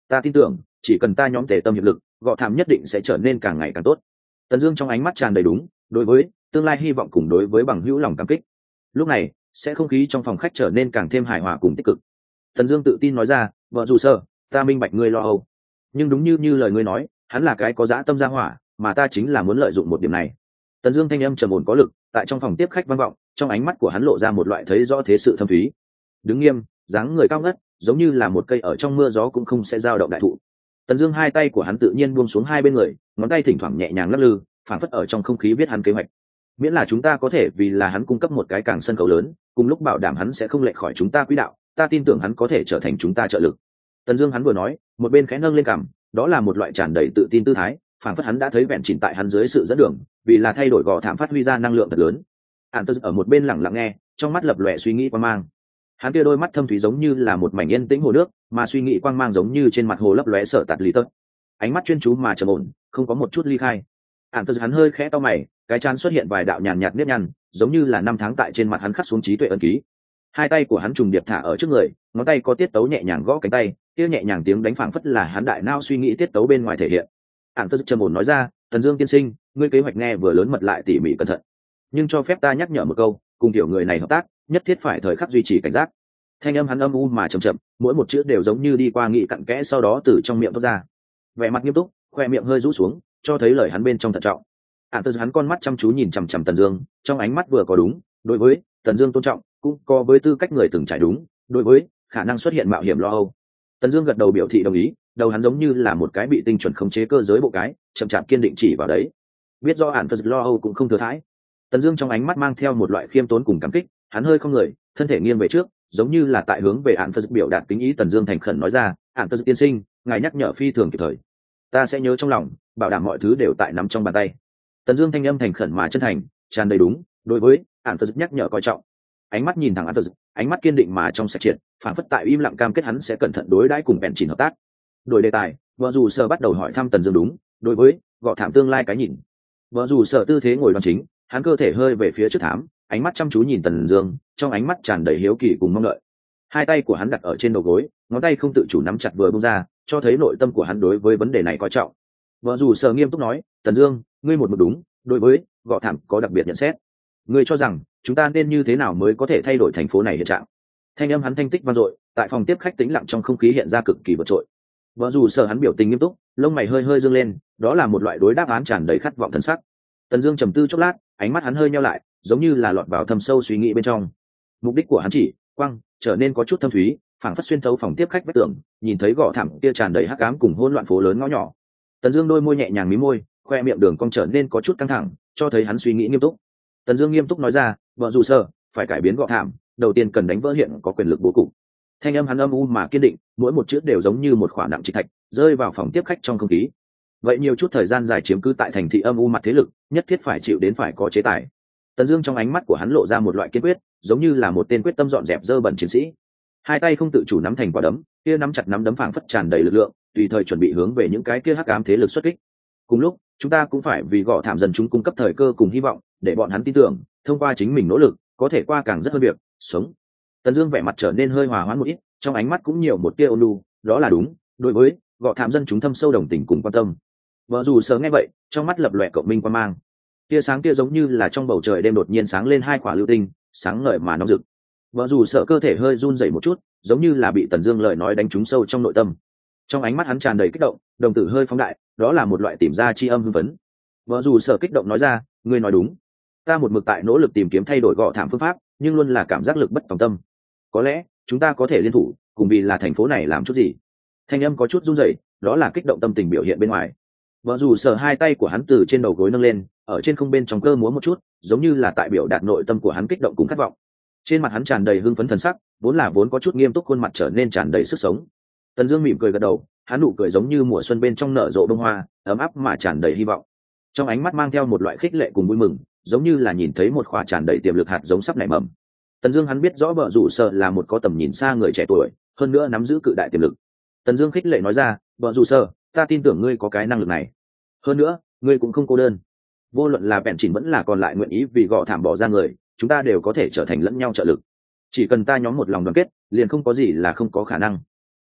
Ta tin tưởng chỉ cần ta nhóm tề tâm hiệp lực, gọ thảm nhất định sẽ trở nên càng ngày càng tốt. Tần Dương trong ánh mắt tràn đầy đúng đối với tương lai hy vọng cùng đối với bằng hữu lòng cảm kích. Lúc này sẽ không khí trong phòng khách trở nên càng thêm hài hòa cùng tích cực. Tần Dương tự tin nói ra, vợ dù sơ, ta minh bạch ngươi lo âu, nhưng đúng như lời ngươi nói, hắn là cái có dã tâm gia hỏa, mà ta chính là muốn lợi dụng một điểm này. Tần Dương thanh âm trầm ổn có lực, tại trong phòng tiếp khách vang vọng, trong ánh mắt của hắn lộ ra một loại thấy rõ thế sự thâm thúy. Đứng nghiêm, dáng người cao ngất, giống như là một cây ở trong mưa gió cũng không sẽ dao động đại thụ. Tần Dương hai tay của hắn tự nhiên buông xuống hai bên người, ngón tay thỉnh thoảng nhẹ nhàng lắc lư, phảng phất ở trong không khí viết hắn kế hoạch. Miễn là chúng ta có thể vì là hắn cung cấp một cái càng sân khấu lớn, cùng lúc bảo đảm hắn sẽ không lệch khỏi chúng ta quỹ đạo, ta tin tưởng hắn có thể trở thành chúng ta trợ lực. Tần Dương hắn vừa nói, một bên khẽ nâng lên cằm, đó là một loại tràn đầy tự tin tư thái, phảng phất hắn đã thấy vẹn chỉnh tại hắn dưới sự dẫn đường, vì là thay đổi gò thảm phát huy ra năng lượng thật lớn. Antus ở một bên lặng lặng nghe, trong mắt lập lòe suy nghĩ quang mang. Hắn kia đôi mắt thâm thúy giống như là một mảnh yên tĩnh hồ nước, mà suy nghĩ quang mang giống như trên mặt hồ lấp lóe sở tạt lý tật. Ánh mắt chuyên chú mà trầm ổn, không có một chút ly khai. Antus hắn hơi khẽ cau mày, cái trán xuất hiện vài đạo nhàn nhạt nếp nhăn, giống như là năm tháng tại trên mặt hắn khắc xuống trí tuệ ân ký. Hai tay của hắn trùng điệp thả ở trước người, ngón tay có tiết tấu nhẹ nhàng gõ cánh tay, kia nhẹ nhàng tiếng đánh phảng phất là hắn đại não suy nghĩ tiết tấu bên ngoài thể hiện. Antus trầm ổn nói ra, Tần Dương tiên sinh, ngươi kế hoạch nghe vừa lớn mật lại tỉ mỉ cẩn thận, nhưng cho phép ta nhắc nhở một câu, cùng tiểu người này hợp tác, nhất thiết phải thời khắc duy trì cảnh giác. Thanh âm hắn âm u mà chậm chậm, mỗi một chữ đều giống như đi qua nghị cặn kẽ sau đó từ trong miệng thoát ra. Vẻ mặt nghiêm túc, khoe miệng hơi rũ xuống, cho thấy lời hắn bên trong thận trọng. Antus hắn con mắt chăm chú nhìn chằm chằm Tần Dương, trong ánh mắt vừa có đúng đối với Tần Dương tôn trọng, cũng có với tư cách người từng trải đúng đối với khả năng xuất hiện mạo hiểm lo âu. Tần Dương gật đầu biểu thị đồng ý, đầu hắn giống như là một cái bị tinh chuẩn khống chế cơ giới bộ cái, chậm chạp kiên định chỉ vào đấy. Biết rõ Antus lo âu cũng không thừa thãi. Tần Dương trong ánh mắt mang theo một loại khiêm tốn cùng cảm kích, hắn hơi không người, thân thể nghiêng về trước, giống như là tại hướng về Antus biểu đạt kính ý. Tần Dương thành khẩn nói ra, Antus tiên sinh, ngài nhắc nhở phi thường kịp thời, ta sẽ nhớ trong lòng, bảo đảm mọi thứ đều tại nắm trong bàn tay. Tần Dương thanh âm thành khẩn mà chân thành, tràn đầy đúng đối với Antus nhắc nhở coi trọng. Ánh mắt nhìn thẳng Antus, ánh mắt kiên định mà trong sạch triệt, phản phất tại im lặng cam kết hắn sẽ cẩn thận đối đãi cùng bèn chỉnh hợp tác. Đổi đề tài, vợ dù sở bắt đầu hỏi thăm Tần Dương đúng đối với gọ thảm tương lai cái nhìn. Vợ dù sở tư thế ngồi đoan chính, hắn cơ thể hơi về phía trước thảm, ánh mắt chăm chú nhìn Tần Dương, trong ánh mắt tràn đầy hiếu kỳ cùng mong đợi. Hai tay của hắn đặt ở trên đầu gối, ngón tay không tự chủ nắm chặt vừa buông ra, cho thấy nội tâm của hắn đối với vấn đề này coi trọng. Vợ dù sở nghiêm túc nói, Tần Dương, ngươi một mực đúng đối với gọ thảm có đặc biệt nhận xét. Ngươi cho rằng chúng ta nên như thế nào mới có thể thay đổi thành phố này hiện trạng? Thanh âm hắn thanh tích vang dội, tại phòng tiếp khách tĩnh lặng trong không khí hiện ra cực kỳ vượt trội. Vợ dù sở hắn biểu tình nghiêm túc, lông mày hơi hơi dương lên, đó là một loại đối đáp án tràn đầy khát vọng thần sắc. Tần Dương trầm tư chốc lát, ánh mắt hắn hơi nheo lại, giống như là lọt vào thâm sâu suy nghĩ bên trong. Mục đích của hắn chỉ quang trở nên có chút thâm thúy, phảng phất xuyên thấu phòng tiếp khách vách tường, nhìn thấy gò thảm kia tràn đầy hắc ám cùng hỗn loạn phố lớn ngõ nhỏ. Tần Dương đôi môi nhẹ nhàng mím môi, khoe miệng đường cong trở nên có chút căng thẳng, cho thấy hắn suy nghĩ nghiêm túc. Tần Dương nghiêm túc nói ra, vợ dù sở phải cải biến gò thảm, đầu tiên cần đánh vỡ hiện có quyền lực bố cục. Thanh âm hắn âm u mà kiên định, mỗi một chữ đều giống như một khỏa nặng trịch thạch, rơi vào phòng tiếp khách trong không khí. Vậy nhiều chút thời gian dài chiếm cứ tại thành thị âm u mặt thế lực, nhất thiết phải chịu đến phải có chế tài. Tần Dương trong ánh mắt của hắn lộ ra một loại kiên quyết, giống như là một tên quyết tâm dọn dẹp dơ bẩn chiến sĩ. Hai tay không tự chủ nắm thành quả đấm, kia nắm chặt nắm đấm phảng phất tràn đầy lực lượng, tùy thời chuẩn bị hướng về những cái kia hắc ám thế lực xuất kích. Cùng lúc, chúng ta cũng phải vì gõ thảm dân chúng cung cấp thời cơ cùng hy vọng, để bọn hắn tin tưởng, thông qua chính mình nỗ lực, có thể qua càng rất hơn việc sống. Tần Dương vẻ mặt trở nên hơi hòa hoãn một ít, trong ánh mắt cũng nhiều một tia ôn nhu, đó là đúng đối với gõ thảm dân chúng thâm sâu đồng tình cùng quan tâm. Vợ dù sớm nghe vậy, trong mắt lập lòe cộng minh quan mang. Tia sáng kia giống như là trong bầu trời đêm đột nhiên sáng lên hai quả lưu tinh, sáng ngời mà nóng rực. Vợ dù sợ cơ thể hơi run rẩy một chút, giống như là bị Tần Dương lời nói đánh trúng sâu trong nội tâm. Trong ánh mắt hắn tràn đầy kích động, đồng tử hơi phóng đại, đó là một loại tìm ra chi âm hưng phấn. Vợ dù sợ kích động nói ra, ngươi nói đúng, ta một mực tại nỗ lực tìm kiếm thay đổi gọ thảm phương pháp, nhưng luôn là cảm giác lực bất tòng tâm. Có lẽ chúng ta có thể liên thủ, cùng vì là thành phố này làm chút gì. Thanh âm có chút run rẩy, đó là kích động tâm tình biểu hiện bên ngoài. Vợ dù sợ hai tay của hắn từ trên đầu gối nâng lên, ở trên không bên trong cơ múa một chút, giống như là tại biểu đạt nội tâm của hắn kích động cùng khát vọng. Trên mặt hắn tràn đầy hưng phấn thần sắc, vốn có chút nghiêm túc khuôn mặt trở nên tràn đầy sức sống. Tần Dương mỉm cười gật đầu, hắn nụ cười giống như mùa xuân bên trong nở rộ bông hoa, ấm áp mà tràn đầy hy vọng. Trong ánh mắt mang theo một loại khích lệ cùng vui mừng, giống như là nhìn thấy một quả tràn đầy tiềm lực hạt giống sắp nảy mầm. Tần Dương hắn biết rõ vợ rủ sợ là một có tầm nhìn xa người trẻ tuổi, hơn nữa nắm giữ cự đại tiềm lực. Tần Dương khích lệ nói ra, vợ rủ sợ, ta tin tưởng ngươi có cái năng lực này. Hơn nữa, ngươi cũng không cô đơn. Vô luận là bèn chỉnh vẫn là còn lại nguyện ý vì gọ thảm bỏ ra người, chúng ta đều có thể trở thành lẫn nhau trợ lực. Chỉ cần ta nhóm một lòng đoàn kết, liền không có gì là không có khả năng.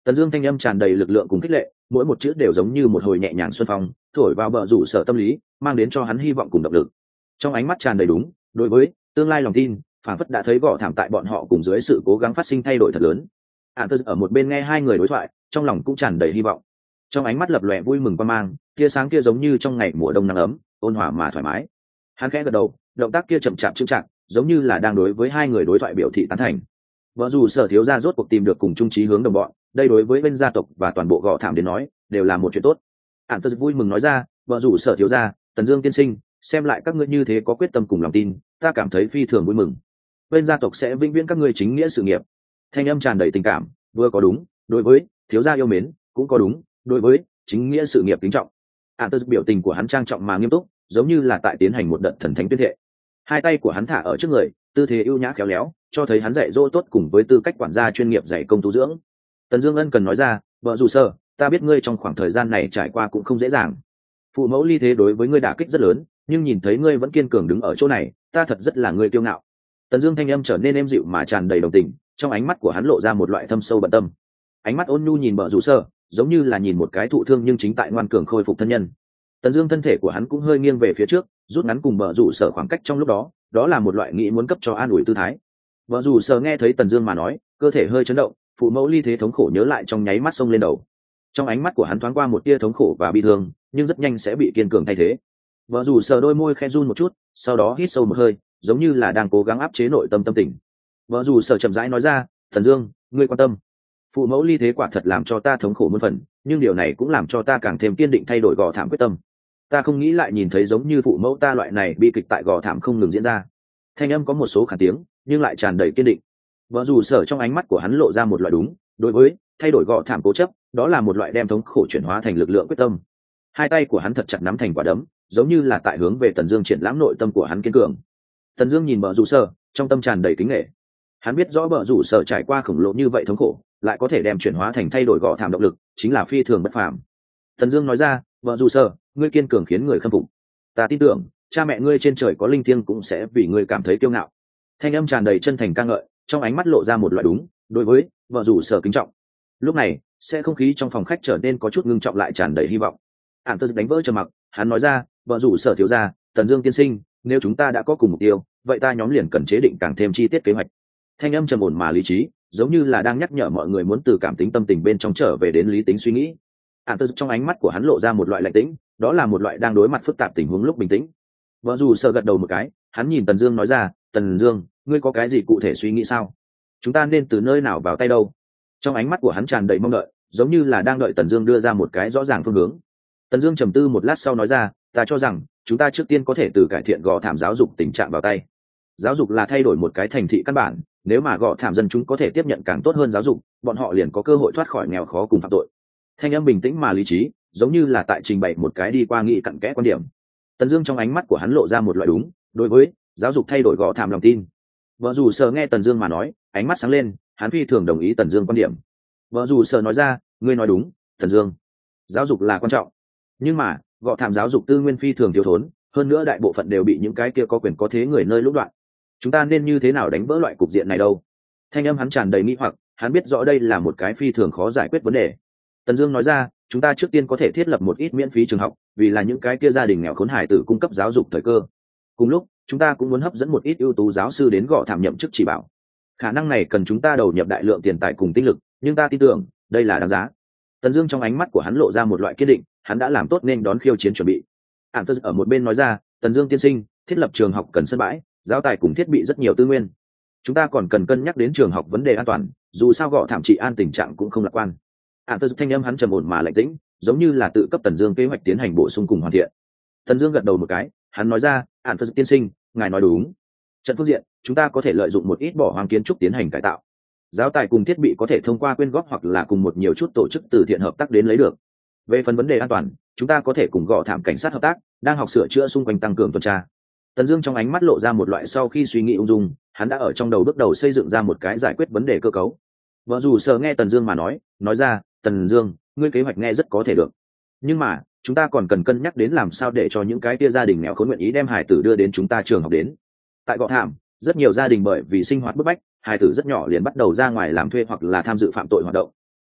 Tần Dương thanh âm tràn đầy lực lượng cùng khích lệ, mỗi một chữ đều giống như một hồi nhẹ nhàng xuân phong, thổi vào bờ rủ sở tâm lý, mang đến cho hắn hy vọng cùng động lực. Trong ánh mắt tràn đầy đúng, đối với tương lai lòng tin, phảng phất đã thấy gõ thảm tại bọn họ cùng dưới sự cố gắng phát sinh thay đổi thật lớn. Antus ở một bên nghe hai người đối thoại, trong lòng cũng tràn đầy hy vọng. Trong ánh mắt lập lòe vui mừng qua mang, tia sáng kia giống như trong ngày mùa đông nắng ấm, ôn hòa mà thoải mái. Hắn khẽ gật đầu, động tác kia chậm chạp chững chạc, giống như là đang đối với hai người đối thoại biểu thị tán thành. Vợ dù sở thiếu gia rốt cuộc tìm được cùng chung chí hướng đồng bọn, đây đối với bên gia tộc và toàn bộ gò thảm đến nói đều là một chuyện tốt. Antus vui mừng nói ra, vợ dù sở thiếu gia, Tần Dương tiên sinh, xem lại các ngươi như thế có quyết tâm cùng lòng tin, ta cảm thấy phi thường vui mừng. Bên gia tộc sẽ vĩnh viễn các ngươi chính nghĩa sự nghiệp. Thanh âm tràn đầy tình cảm, vừa có đúng, đối với thiếu gia yêu mến, cũng có đúng, đối với chính nghĩa sự nghiệp kính trọng. Antus biểu tình của hắn trang trọng mà nghiêm túc, giống như là tại tiến hành một đợt thần thánh tuyên thệ. Hai tay của hắn thả ở trước người, tư thế ưu nhã khéo léo, cho thấy hắn dạy dỗ tốt cùng với tư cách quản gia chuyên nghiệp dạy công tu dưỡng. Tần Dương ân cần nói ra, vợ dù sở, ta biết ngươi trong khoảng thời gian này trải qua cũng không dễ dàng. Phụ mẫu ly thế đối với ngươi đả kích rất lớn, nhưng nhìn thấy ngươi vẫn kiên cường đứng ở chỗ này, ta thật rất là ngươi kiêu ngạo. Tần Dương thanh âm trở nên êm dịu mà tràn đầy đồng tình, trong ánh mắt của hắn lộ ra một loại thâm sâu bận tâm. Ánh mắt ôn nhu nhìn vợ dù sở, giống như là nhìn một cái thụ thương nhưng chính tại ngoan cường khôi phục thân nhân. Tần Dương thân thể của hắn cũng hơi nghiêng về phía trước, rút ngắn cùng vợ dù sở khoảng cách trong lúc đó, đó là một loại nghĩ muốn cấp cho an ủi tư thái. Vợ dù sở nghe thấy Tần Dương mà nói, cơ thể hơi chấn động, phụ mẫu ly thế thống khổ nhớ lại trong nháy mắt xông lên đầu. Trong ánh mắt của hắn thoáng qua một tia thống khổ và bi thương, nhưng rất nhanh sẽ bị kiên cường thay thế. Vợ dù sở đôi môi khẽ run một chút, sau đó hít sâu một hơi, giống như là đang cố gắng áp chế nội tâm tâm tình. Vợ dù sở chậm rãi nói ra, Tần Dương, ngươi quan tâm. Phụ mẫu ly thế quả thật làm cho ta thống khổ muôn phần, nhưng điều này cũng làm cho ta càng thêm kiên định thay đổi gò thảm quyết tâm. Ta không nghĩ lại nhìn thấy giống như phụ mẫu ta loại này bi kịch tại gò thảm không ngừng diễn ra. Thanh âm có một số khản tiếng, nhưng lại tràn đầy kiên định. Vợ dù sở trong ánh mắt của hắn lộ ra một loại đúng, đối với thay đổi gò thảm cố chấp, đó là một loại đem thống khổ chuyển hóa thành lực lượng quyết tâm. Hai tay của hắn thật chặt nắm thành quả đấm, giống như là tại hướng về Tần Dương triển lãm nội tâm của hắn kiên cường. Tần Dương nhìn vợ dù sở, trong tâm tràn đầy kính nể. Hắn biết rõ vợ dù sở trải qua khổng lồ như vậy thống khổ, lại có thể đem chuyển hóa thành thay đổi gò thảm động lực, chính là phi thường bất phàm. Tần Dương nói ra, vợ dù sở, ngươi kiên cường khiến người khâm phục. Ta tin tưởng, cha mẹ ngươi trên trời có linh thiêng cũng sẽ vì ngươi cảm thấy kiêu ngạo. Thanh âm tràn đầy chân thành ca ngợi, trong ánh mắt lộ ra một loại đúng, đối với vợ dù sở kính trọng. Lúc này, sẽ không khí trong phòng khách trở nên có chút ngưng trọng lại tràn đầy hy vọng. Antus đánh vỡ trầm mặc, hắn nói ra, vợ dù sở thiếu gia, Tần Dương tiên sinh, nếu chúng ta đã có cùng mục tiêu, vậy ta nhóm liền cần chế định càng thêm chi tiết kế hoạch. Thanh âm trầm ổn mà lý trí, giống như là đang nhắc nhở mọi người muốn từ cảm tính tâm tình bên trong trở về đến lý tính suy nghĩ. Antus trong ánh mắt của hắn lộ ra một loại lạnh tĩnh, đó là một loại đang đối mặt phức tạp tình huống lúc bình tĩnh. Vợ dù sở gật đầu một cái, hắn nhìn Tần Dương nói ra, Tần Dương, ngươi có cái gì cụ thể suy nghĩ sao? Chúng ta nên từ nơi nào vào tay đâu? Trong ánh mắt của hắn tràn đầy mong đợi, giống như là đang đợi Tần Dương đưa ra một cái rõ ràng phương hướng. Tần Dương trầm tư một lát sau nói ra, ta cho rằng chúng ta trước tiên có thể từ cải thiện gò thảm giáo dục tình trạng vào tay. Giáo dục là thay đổi một cái thành thị căn bản, nếu mà gò thảm dân chúng có thể tiếp nhận càng tốt hơn giáo dục, bọn họ liền có cơ hội thoát khỏi nghèo khó cùng phạm tội. Thanh âm bình tĩnh mà lý trí, giống như là tại trình bày một cái đi qua nghị cặn kẽ quan điểm. Tần Dương trong ánh mắt của hắn lộ ra một loại đúng, đối với giáo dục thay đổi gò thảm lòng tin. Vợ dù sở nghe Tần Dương mà nói, ánh mắt sáng lên, hắn phi thường đồng ý Tần Dương quan điểm. Vợ dù sở nói ra, ngươi nói đúng, Tần Dương. Giáo dục là quan trọng, nhưng mà gò thảm giáo dục tư nguyên phi thường thiếu thốn, hơn nữa đại bộ phận đều bị những cái kia có quyền có thế người nơi lũng đoạn. Chúng ta nên như thế nào đánh vỡ loại cục diện này đâu? Thanh âm hắn tràn đầy nghi hoặc, hắn biết rõ đây là một cái phi thường khó giải quyết vấn đề. Tần Dương nói ra, chúng ta trước tiên có thể thiết lập một ít miễn phí trường học, vì là những cái kia gia đình nghèo khốn hải tử cung cấp giáo dục thời cơ. Cùng lúc, chúng ta cũng muốn hấp dẫn một ít ưu tú giáo sư đến gò thảm nhậm chức chỉ bảo. Khả năng này cần chúng ta đầu nhập đại lượng tiền tài cùng tinh lực, nhưng ta tin tưởng, đây là đáng giá. Tần Dương trong ánh mắt của hắn lộ ra một loại kiên định, hắn đã làm tốt nên đón khiêu chiến chuẩn bị. Antus ở một bên nói ra, Tần Dương tiên sinh, thiết lập trường học cần sân bãi, giáo tài cùng thiết bị rất nhiều tư nguyên. Chúng ta còn cần cân nhắc đến trường học vấn đề an toàn, dù sao gò thảm trị an tình trạng cũng không lạc quan. Antus thanh âm hắn trầm ổn mà lạnh tĩnh, giống như là tự cấp Tần Dương kế hoạch tiến hành bổ sung cùng hoàn thiện. Tần Dương gật đầu một cái, hắn nói ra, Antus tiên sinh, ngài nói đúng. Trận phương diện, chúng ta có thể lợi dụng một ít bỏ hoang kiến trúc tiến hành cải tạo. Giáo tài cùng thiết bị có thể thông qua quyên góp hoặc là cùng một nhiều chút tổ chức từ thiện hợp tác đến lấy được. Về phần vấn đề an toàn, chúng ta có thể cùng gò thảm cảnh sát hợp tác, đang học sửa chữa xung quanh tăng cường tuần tra. Tần Dương trong ánh mắt lộ ra một loại sau khi suy nghĩ ung dung, hắn đã ở trong đầu bước đầu xây dựng ra một cái giải quyết vấn đề cơ cấu. Vợ dù sở nghe Tần Dương mà nói ra, Tần Dương, ngươi kế hoạch nghe rất có thể được, nhưng mà chúng ta còn cần cân nhắc đến làm sao để cho những cái kia gia đình nghèo khốn nguyện ý đem hài tử đưa đến chúng ta trường học đến. Tại gò thảm, rất nhiều gia đình bởi vì sinh hoạt bức bách, hài tử rất nhỏ liền bắt đầu ra ngoài làm thuê hoặc là tham dự phạm tội hoạt động.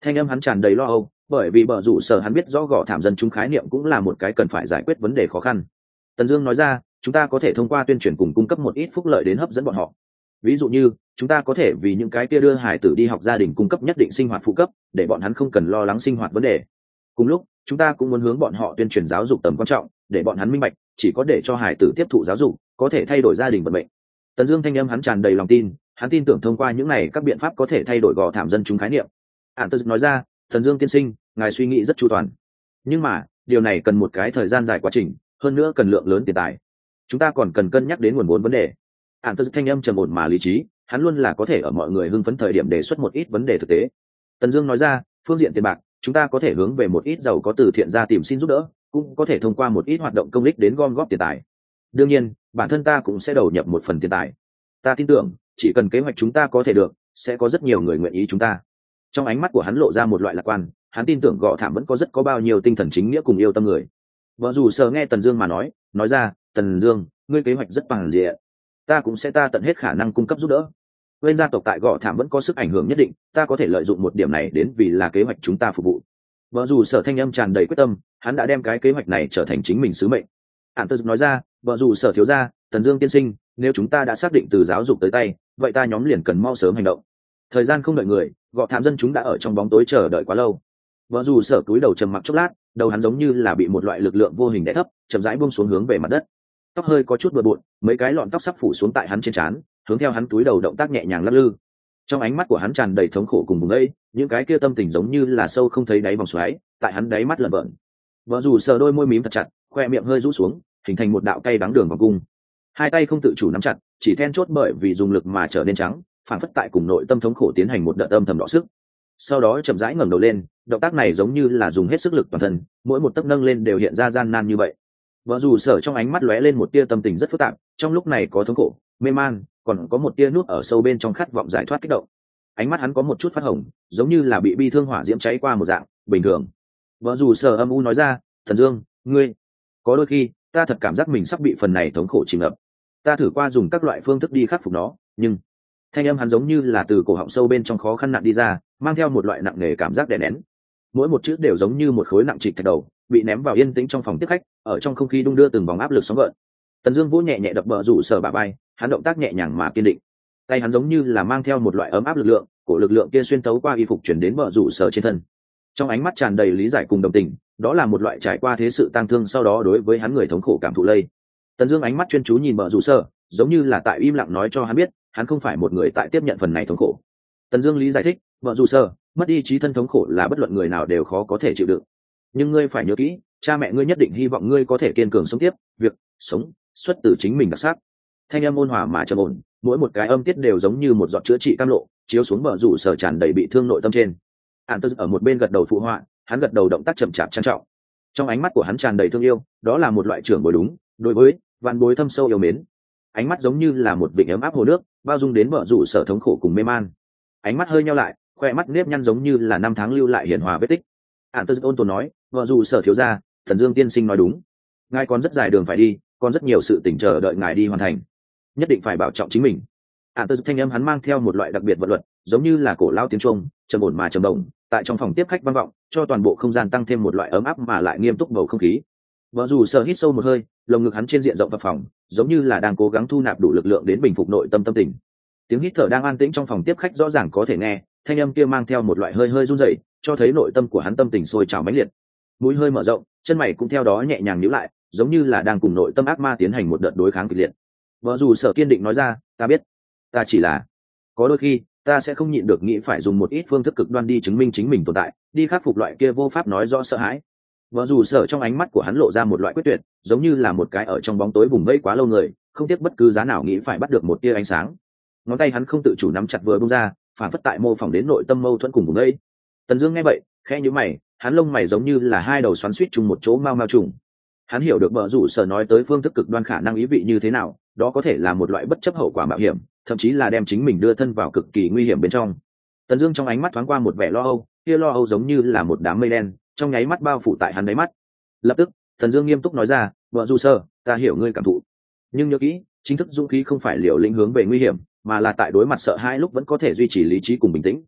Thanh âm hắn tràn đầy lo âu, bởi vì bờ rủ sở hắn biết rõ gõ thảm dân chúng khái niệm cũng là một cái cần phải giải quyết vấn đề khó khăn. Tần Dương nói ra, chúng ta có thể thông qua tuyên truyền cùng cung cấp một ít phúc lợi đến hấp dẫn bọn họ. Ví dụ như, chúng ta có thể vì những cái kia đưa hải tử đi học gia đình cung cấp nhất định sinh hoạt phụ cấp, để bọn hắn không cần lo lắng sinh hoạt vấn đề. Cùng lúc, chúng ta cũng muốn hướng bọn họ tuyên truyền giáo dục tầm quan trọng, để bọn hắn minh bạch, chỉ có để cho hải tử tiếp thụ giáo dục, có thể thay đổi gia đình vận mệnh. Tần Dương thanh âm hắn tràn đầy lòng tin, hắn tin tưởng thông qua những này các biện pháp có thể thay đổi gò thảm dân chúng khái niệm. Ản Tơ nói ra, Tần Dương tiên sinh, ngài suy nghĩ rất chu toàn, nhưng mà điều này cần một cái thời gian dài quá trình, hơn nữa cần lượng lớn tiền tài. Chúng ta còn cần cân nhắc đến nguồn vốn vấn đề. Ản Tơ thanh âm trầm ổn mà lý trí, hắn luôn là có thể ở mọi người hưng phấn thời điểm đề xuất một ít vấn đề thực tế. Tần Dương nói ra, phương diện tiền bạc, chúng ta có thể hướng về một ít giàu có từ thiện ra tìm xin giúp đỡ, cũng có thể thông qua một ít hoạt động công ích đến gom góp tiền tài. Đương nhiên, bản thân ta cũng sẽ đầu nhập một phần tiền tài. Ta tin tưởng, chỉ cần kế hoạch chúng ta có thể được, sẽ có rất nhiều người nguyện ý chúng ta. Trong ánh mắt của hắn lộ ra một loại lạc quan, hắn tin tưởng gõ thảm vẫn có rất có bao nhiêu tinh thần chính nghĩa cùng yêu tâm người. Vợ dù sợ nghe Tần Dương mà nói ra, Tần Dương, ngươi kế hoạch rất bằng diện, ta cũng sẽ tận hết khả năng cung cấp giúp đỡ. Bên gia tộc tại gõ thảm vẫn có sức ảnh hưởng nhất định, ta có thể lợi dụng một điểm này đến vì là kế hoạch chúng ta phục vụ. Vợ dù sợ thanh âm tràn đầy quyết tâm, hắn đã đem cái kế hoạch này trở thành chính mình sứ mệnh. Ản Tơ nói ra, vợ dù sợ thiếu gia, Tần Dương tiên sinh, nếu chúng ta đã xác định từ giáo dục tới tay, vậy ta nhóm liền cần mau sớm hành động. Thời gian không đợi người, gọ thảm dân chúng đã ở trong bóng tối chờ đợi quá lâu. Vợ dù sợ túi đầu trầm mặc chốc lát, đầu hắn giống như là bị một loại lực lượng vô hình đè thấp, chậm rãi buông xuống hướng về mặt đất. Tóc hơi có chút bừa bộn, mấy cái lọn tóc sắp phủ xuống tại hắn trên trán, hướng theo hắn túi đầu động tác nhẹ nhàng lắc lư. Trong ánh mắt của hắn tràn đầy thống khổ cùng vùng ấy, những cái kia tâm tình giống như là sâu không thấy đáy vòng xoáy, tại hắn đáy mắt lởn vởn. Vợ dù sợ đôi môi mím thật chặt, khoe miệng hơi rũ xuống, hình thành một đạo cay đắng đường vòng cung. Hai tay không tự chủ nắm chặt, chỉ then chốt bởi vì dùng lực mà trở nên trắng, phản phất tại cùng nội tâm thống khổ tiến hành một đợt âm thầm đọ sức. Sau đó chậm rãi ngẩng đầu lên, động tác này giống như là dùng hết sức lực toàn thân, mỗi một tấc nâng lên đều hiện ra gian nan như vậy. Vợ dù sở trong ánh mắt lóe lên một tia tâm tình rất phức tạp, trong lúc này có thống khổ, mê man, còn có một tia nuốt ở sâu bên trong khát vọng giải thoát kích động. Ánh mắt hắn có một chút phát hồng, giống như là bị bi thương hỏa diễm cháy qua một dạng bình thường. Vợ dù sở âm u nói ra, Thần Dương, ngươi, có đôi khi ta thật cảm giác mình sắp bị phần này thống khổ chìm ngập. Ta thử qua dùng các loại phương thức đi khắc phục nó, nhưng thanh âm hắn giống như là từ cổ họng sâu bên trong khó khăn nặng đi ra, mang theo một loại nặng nề cảm giác đè nén. Mỗi một chữ đều giống như một khối nặng trịch thạch đầu, bị ném vào yên tĩnh trong phòng tiếp khách, ở trong không khí đung đưa từng vòng áp lực sóng gợn. Tần Dương vỗ nhẹ nhẹ đập bờ rủ sở bả vai, hắn động tác nhẹ nhàng mà kiên định. Tay hắn giống như là mang theo một loại ấm áp lực lượng, cổ lực lượng kia xuyên tấu qua y phục chuyển đến bờ rủ sở trên thân. Trong ánh mắt tràn đầy lý giải cùng đồng tình, đó là một loại trải qua thế sự tang thương sau đó đối với hắn người thống khổ cảm thụ lây. Tần Dương ánh mắt chuyên chú nhìn bờ rủ sở, giống như là tại im lặng nói cho hắn biết, hắn không phải một người tại tiếp nhận phần này thống khổ. Tần Dương lý giải thích, bờ rủ sở, mất đi trí thân thống khổ là bất luận người nào đều khó có thể chịu đựng. Nhưng ngươi phải nhớ kỹ, cha mẹ ngươi nhất định hy vọng ngươi có thể kiên cường sống tiếp, việc sống xuất từ chính mình đặc sắc. Thanh âm ôn hòa mà trầm ổn, mỗi một cái âm tiết đều giống như một giọt chữa trị cam lộ, chiếu xuống bờ rủ sở tràn đầy bị thương nội tâm trên. Ản Tơ ở một bên gật đầu phụ họa, hắn gật đầu động tác chậm chạp trang trọng. Trong ánh mắt của hắn tràn đầy thương yêu, đó là một loại trưởng bối đúng, đối với vạn bối thâm sâu yêu mến. Ánh mắt giống như là một vịnh ấm áp hồ nước, bao dung đến bờ rủ sở thống khổ cùng mê man. Ánh mắt hơi nheo lại, khoe mắt nếp nhăn giống như là năm tháng lưu lại hiển hòa vết tích. Ản Tơ ôn tồn nói, vợ rủ sở thiếu gia, Thần Dương tiên sinh nói đúng, ngài còn rất dài đường phải đi, còn rất nhiều sự tình chờ đợi ngài đi hoàn thành, nhất định phải bảo trọng chính mình. Ản Tơ thanh âm hắn mang theo một loại đặc biệt vật luật, giống như là cổ lao tiếng chuông, trầm ổn mà trầm động, tại trong phòng tiếp khách vang vọng, cho toàn bộ không gian tăng thêm một loại ấm áp mà lại nghiêm túc bầu không khí. Vợ rủ sở hít sâu một hơi, lồng ngực hắn trên diện rộng vào phòng, giống như là đang cố gắng thu nạp đủ lực lượng đến bình phục nội tâm tâm tình. Tiếng hít thở đang an tĩnh trong phòng tiếp khách rõ ràng có thể nghe, thanh âm kia mang theo một loại hơi hơi run rẩy, cho thấy nội tâm của hắn tâm tình sôi trào mãnh liệt. Mũi hơi mở rộng, chân mày cũng theo đó nhẹ nhàng nhíu lại, giống như là đang cùng nội tâm ác ma tiến hành một đợt đối kháng kịch liệt. Vợ dù sở kiên định nói ra, ta biết, ta chỉ là có đôi khi ta sẽ không nhịn được nghĩ phải dùng một ít phương thức cực đoan đi chứng minh chính mình tồn tại, đi khắc phục loại kia vô pháp nói rõ sợ hãi. Vợ dù sở trong ánh mắt của hắn lộ ra một loại quyết tuyệt, giống như là một cái ở trong bóng tối vùng vây quá lâu người, không tiếc bất cứ giá nào nghĩ phải bắt được một tia ánh sáng. Ngón tay hắn không tự chủ nắm chặt vừa buông ra, phản phất tại mô phỏng đến nội tâm mâu thuẫn cùng vùng vây. Tần Dương nghe vậy, khẽ nhíu mày, hắn lông mày giống như là hai đầu xoắn xuýt chung một chỗ mao mao trùng. Hắn hiểu được bờ rủ sở nói tới phương thức cực đoan khả năng ý vị như thế nào, đó có thể là một loại bất chấp hậu quả mạo hiểm, thậm chí là đem chính mình đưa thân vào cực kỳ nguy hiểm bên trong. Tần Dương trong ánh mắt thoáng qua một vẻ lo âu, kia lo âu giống như là một đám mây đen, trong nháy mắt bao phủ tại hắn đáy mắt. Lập tức, Tần Dương nghiêm túc nói ra, "Bờ rủ sở, ta hiểu ngươi cảm thụ, nhưng nhớ kỹ, chính thức dũng khí không phải liều lĩnh hướng về nguy hiểm, mà là tại đối mặt sợ hãi lúc vẫn có thể duy trì lý trí cùng bình tĩnh."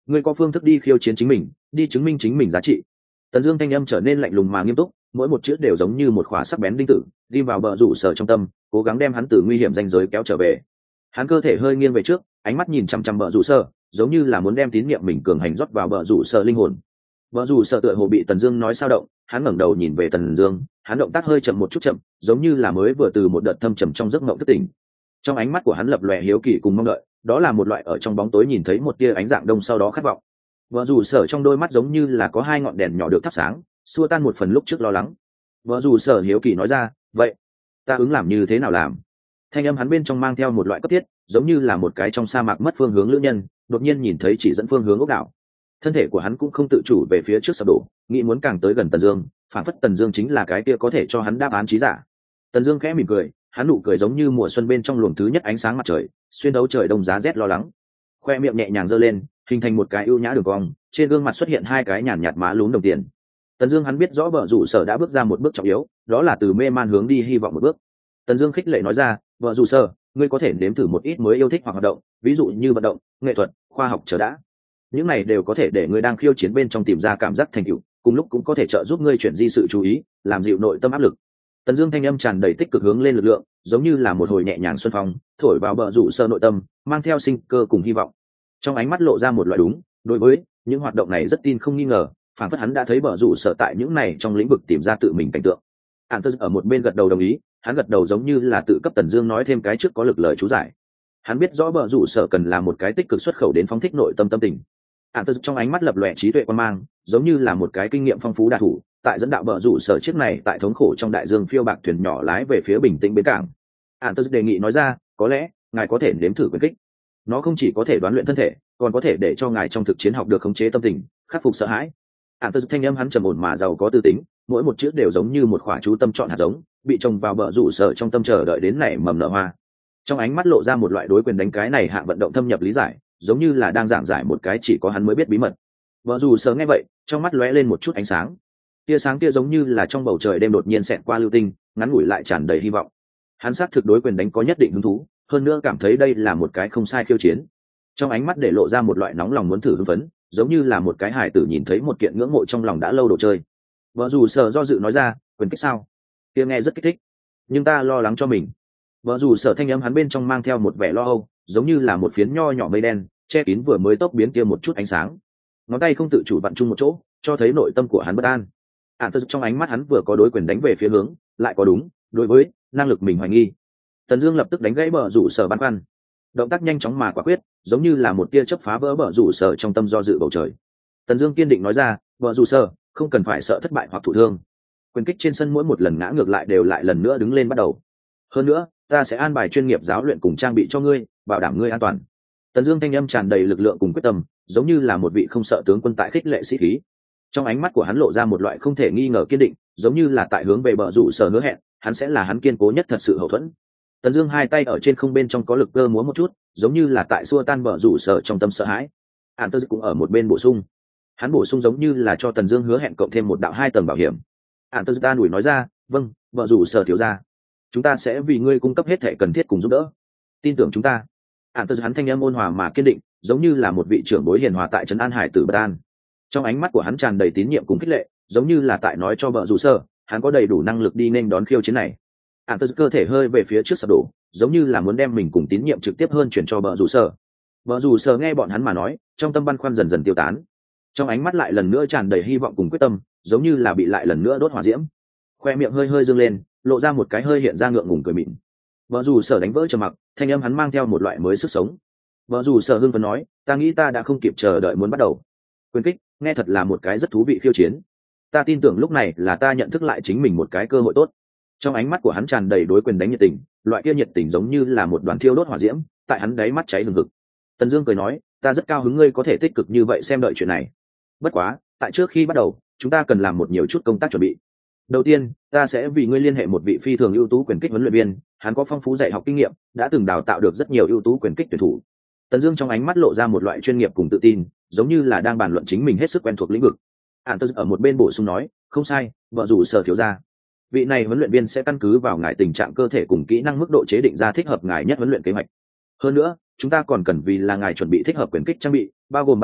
ngươi có phương thức đi khiêu chiến chính mình, đi chứng minh chính mình giá trị. Tần Dương thanh âm trở nên lạnh lùng mà nghiêm túc, mỗi một chữ đều giống như một khỏa sắc bén đinh tử, đi vào bờ rủ sở trong tâm, cố gắng đem hắn từ nguy hiểm ranh giới kéo trở về. Hắn cơ thể hơi nghiêng về trước, ánh mắt nhìn chằm chằm bờ rủ sở, giống như là muốn đem tín niệm mình cường hành rót vào bờ rủ sở linh hồn. Bờ rủ sở tựa hồ bị Tần Dương nói sao động, hắn ngẩng đầu nhìn về Tần Dương, hắn động tác hơi chậm một chút chậm, giống như là mới vừa từ một đợt thâm trầm trong giấc mộng thức tỉnh. Trong ánh mắt của hắn lập lòe hiếu kỳ cùng mong đợi, đó là một loại ở trong bóng tối nhìn thấy một tia ánh dạng đông sau đó khát vọng. Bờ rủ sở trong đôi mắt giống như là có hai ngọn đèn nhỏ được thắp sáng, xua tan một phần lúc trước lo lắng. Bờ rủ sở hiếu kỳ nói ra, vậy ta ứng làm như thế nào làm? Thanh âm hắn bên trong mang theo một loại cấp thiết, giống như là một cái trong sa mạc mất phương hướng lữ nhân đột nhiên nhìn thấy chỉ dẫn phương hướng ốc đảo. Thân thể của hắn cũng không tự chủ về phía trước sập đổ, nghĩ muốn càng tới gần Tần Dương, phản phất Tần Dương chính là cái kia có thể cho hắn đáp án trí giả. Tần Dương khẽ mỉm cười, hắn nụ cười giống như mùa xuân bên trong luồng thứ nhất ánh sáng mặt trời, xuyên đấu trời đông giá rét lo lắng. Khoe miệng nhẹ nhàng giơ lên, hình thành một cái ưu nhã đường cong, trên gương mặt xuất hiện hai cái nhàn nhạt má lúm đồng tiền. Tần Dương hắn biết rõ vợ rủ sở đã bước ra một bước trọng yếu, đó là từ mê man hướng đi hy vọng một bước. Tần Dương khích lệ nói ra, vợ rủ sở, ngươi có thể nếm thử một ít mới yêu thích hoặc hoạt động, ví dụ như vận động, nghệ thuật, khoa học trở đã. Những này đều có thể để ngươi đang khiêu chiến bên trong tìm ra cảm giác thành tựu, cùng lúc cũng có thể trợ giúp ngươi chuyển di sự chú ý, làm dịu nội tâm áp lực. Tần Dương thanh âm tràn đầy tích cực hướng lên lực lượng, giống như là một hồi nhẹ nhàng xuân phong, thổi vào bờ rủ sở nội tâm, mang theo sinh cơ cùng hy vọng. Trong ánh mắt lộ ra một loại đúng, đối với những hoạt động này rất tin không nghi ngờ, phản phất hắn đã thấy bờ rủ sở tại những này trong lĩnh vực tìm ra tự mình cảnh tượng. Antus ở một bên gật đầu đồng ý, hắn gật đầu giống như là tự cấp Tần Dương nói thêm cái trước có lực lời chú giải. Hắn biết rõ bờ rủ sở cần là một cái tích cực xuất khẩu đến phóng thích nội tâm tâm tình. Antus trong ánh mắt lập lòe trí tuệ quan mang, giống như là một cái kinh nghiệm phong phú đa thủ, tại dẫn đạo bờ rủ sở chiếc này tại thống khổ trong đại dương phiêu bạc thuyền nhỏ lái về phía bình tĩnh bến cảng. Antus đề nghị nói ra, có lẽ ngài có thể nếm thử quyền kích. Nó không chỉ có thể đoán luyện thân thể, còn có thể để cho ngài trong thực chiến học được khống chế tâm tình, khắc phục sợ hãi. Antus thanh âm hắn trầm ổn mà giàu có tư tính, mỗi một chữ đều giống như một khỏa chú tâm chọn hạt giống, bị trồng vào bờ rủ sở trong tâm chờ đợi đến nảy mầm nở hoa. Trong ánh mắt lộ ra một loại đối quyền đánh cái này hạng vận động thâm nhập lý giải, giống như là đang giảng giải một cái chỉ có hắn mới biết bí mật. Bờ rủ sở nghe vậy, trong mắt lóe lên một chút ánh sáng. Tia sáng kia giống như là trong bầu trời đêm đột nhiên xẹt qua lưu tinh, ngắn ngủi lại tràn đầy hy vọng. Hắn xác thực đối quyền đánh có nhất định hứng thú, hơn nữa cảm thấy đây là một cái không sai khiêu chiến. Trong ánh mắt để lộ ra một loại nóng lòng muốn thử hưng phấn, giống như là một cái hài tử nhìn thấy một kiện ngưỡng mộ trong lòng đã lâu đồ chơi. Vợ dù sở do dự nói ra, quyền kích sao? Kia nghe rất kích thích, nhưng ta lo lắng cho mình. Vợ dù sở thanh âm hắn bên trong mang theo một vẻ lo âu, giống như là một phiến nho nhỏ mây đen che kín vừa mới tốc biến kia một chút ánh sáng. Ngón tay không tự chủ vặn chung một chỗ, cho thấy nội tâm của hắn bất an. Trong ánh mắt hắn vừa có đối quyền đánh về phía hướng, lại có đúng đối với năng lực mình hoài nghi. Tần Dương lập tức đánh gãy bờ rủ sở băn khoăn, động tác nhanh chóng mà quả quyết, giống như là một tia chớp phá vỡ bờ rủ sở trong tâm do dự bầu trời. Tần Dương kiên định nói ra, bờ rủ sở, không cần phải sợ thất bại hoặc thụ thương. Quyền kích trên sân mỗi một lần ngã ngược lại đều lại lần nữa đứng lên bắt đầu. Hơn nữa, ta sẽ an bài chuyên nghiệp giáo luyện cùng trang bị cho ngươi, bảo đảm ngươi an toàn. Tần Dương thanh âm tràn đầy lực lượng cùng quyết tâm, giống như là một vị không sợ tướng quân tại khích lệ sĩ khí. Trong ánh mắt của hắn lộ ra một loại không thể nghi ngờ kiên định, giống như là tại hướng về bờ rủ sở hứa hẹn, hắn sẽ là hắn kiên cố nhất thật sự hậu thuẫn. Tần Dương hai tay ở trên không bên trong có lực cơ múa một chút, giống như là tại xua tan bờ rủ sở trong tâm sợ hãi. Antus cũng ở một bên bổ sung. Hắn bổ sung giống như là cho Tần Dương hứa hẹn cộng thêm một đạo hai tầng bảo hiểm. Antus ta đuổi nói ra, "Vâng, bờ rủ sở thiếu gia, chúng ta sẽ vì ngươi cung cấp hết thảy cần thiết cùng giúp đỡ. Tin tưởng chúng ta." Antus hắn thanh âm ôn hòa mà kiên định, giống như là một vị trưởng bối hiền hòa tại trấn an hải tử bất an. Trong ánh mắt của hắn tràn đầy tín nhiệm cùng khích lệ, giống như là tại nói cho bờ rủ sở, hắn có đầy đủ năng lực đi nên đón khiêu chiến này. Antus cơ thể hơi về phía trước sập đổ, giống như là muốn đem mình cùng tín nhiệm trực tiếp hơn chuyển cho bờ rủ sở. Bờ rủ sở nghe bọn hắn mà nói, trong tâm băn khoăn dần dần tiêu tán, trong ánh mắt lại lần nữa tràn đầy hy vọng cùng quyết tâm, giống như là bị lại lần nữa đốt hỏa diễm. Khoe miệng hơi hơi dương lên, lộ ra một cái hơi hiện ra ngượng ngùng cười mịn. Bờ rủ sở đánh vỡ trầm mặc, thanh âm hắn mang theo một loại mới sức sống. Bờ rủ sở hưng phấn nói, ta nghĩ ta đã không kịp chờ đợi muốn bắt đầu. Quyền kích, nghe thật là một cái rất thú vị khiêu chiến. Ta tin tưởng lúc này là ta nhận thức lại chính mình một cái cơ hội tốt. Trong ánh mắt của hắn tràn đầy đối quyền đánh nhiệt tình, loại kia nhiệt tình giống như là một đoàn thiêu đốt hỏa diễm, tại hắn đáy mắt cháy hừng hực. Tần Dương cười nói, ta rất cao hứng ngươi có thể tích cực như vậy xem đợi chuyện này. Bất quá, tại trước khi bắt đầu, chúng ta cần làm một nhiều chút công tác chuẩn bị. Đầu tiên, ta sẽ vì ngươi liên hệ một vị phi thường ưu tú quyền kích huấn luyện viên, hắn có phong phú dạy học kinh nghiệm, đã từng đào tạo được rất nhiều ưu tú quyền kích tuyển thủ. Tần Dương trong ánh mắt lộ ra một loại chuyên nghiệp cùng tự tin, giống như là đang bàn luận chính mình hết sức quen thuộc lĩnh vực. Antus ở một bên bổ sung nói, không sai, vợ rủ sở thiếu gia. Vị này huấn luyện viên sẽ căn cứ vào ngài tình trạng cơ thể cùng kỹ năng mức độ chế định ra thích hợp ngài nhất huấn luyện kế hoạch. Hơn nữa, chúng ta còn cần vì là ngài chuẩn bị thích hợp quyền kích trang bị, bao gồm bao tay,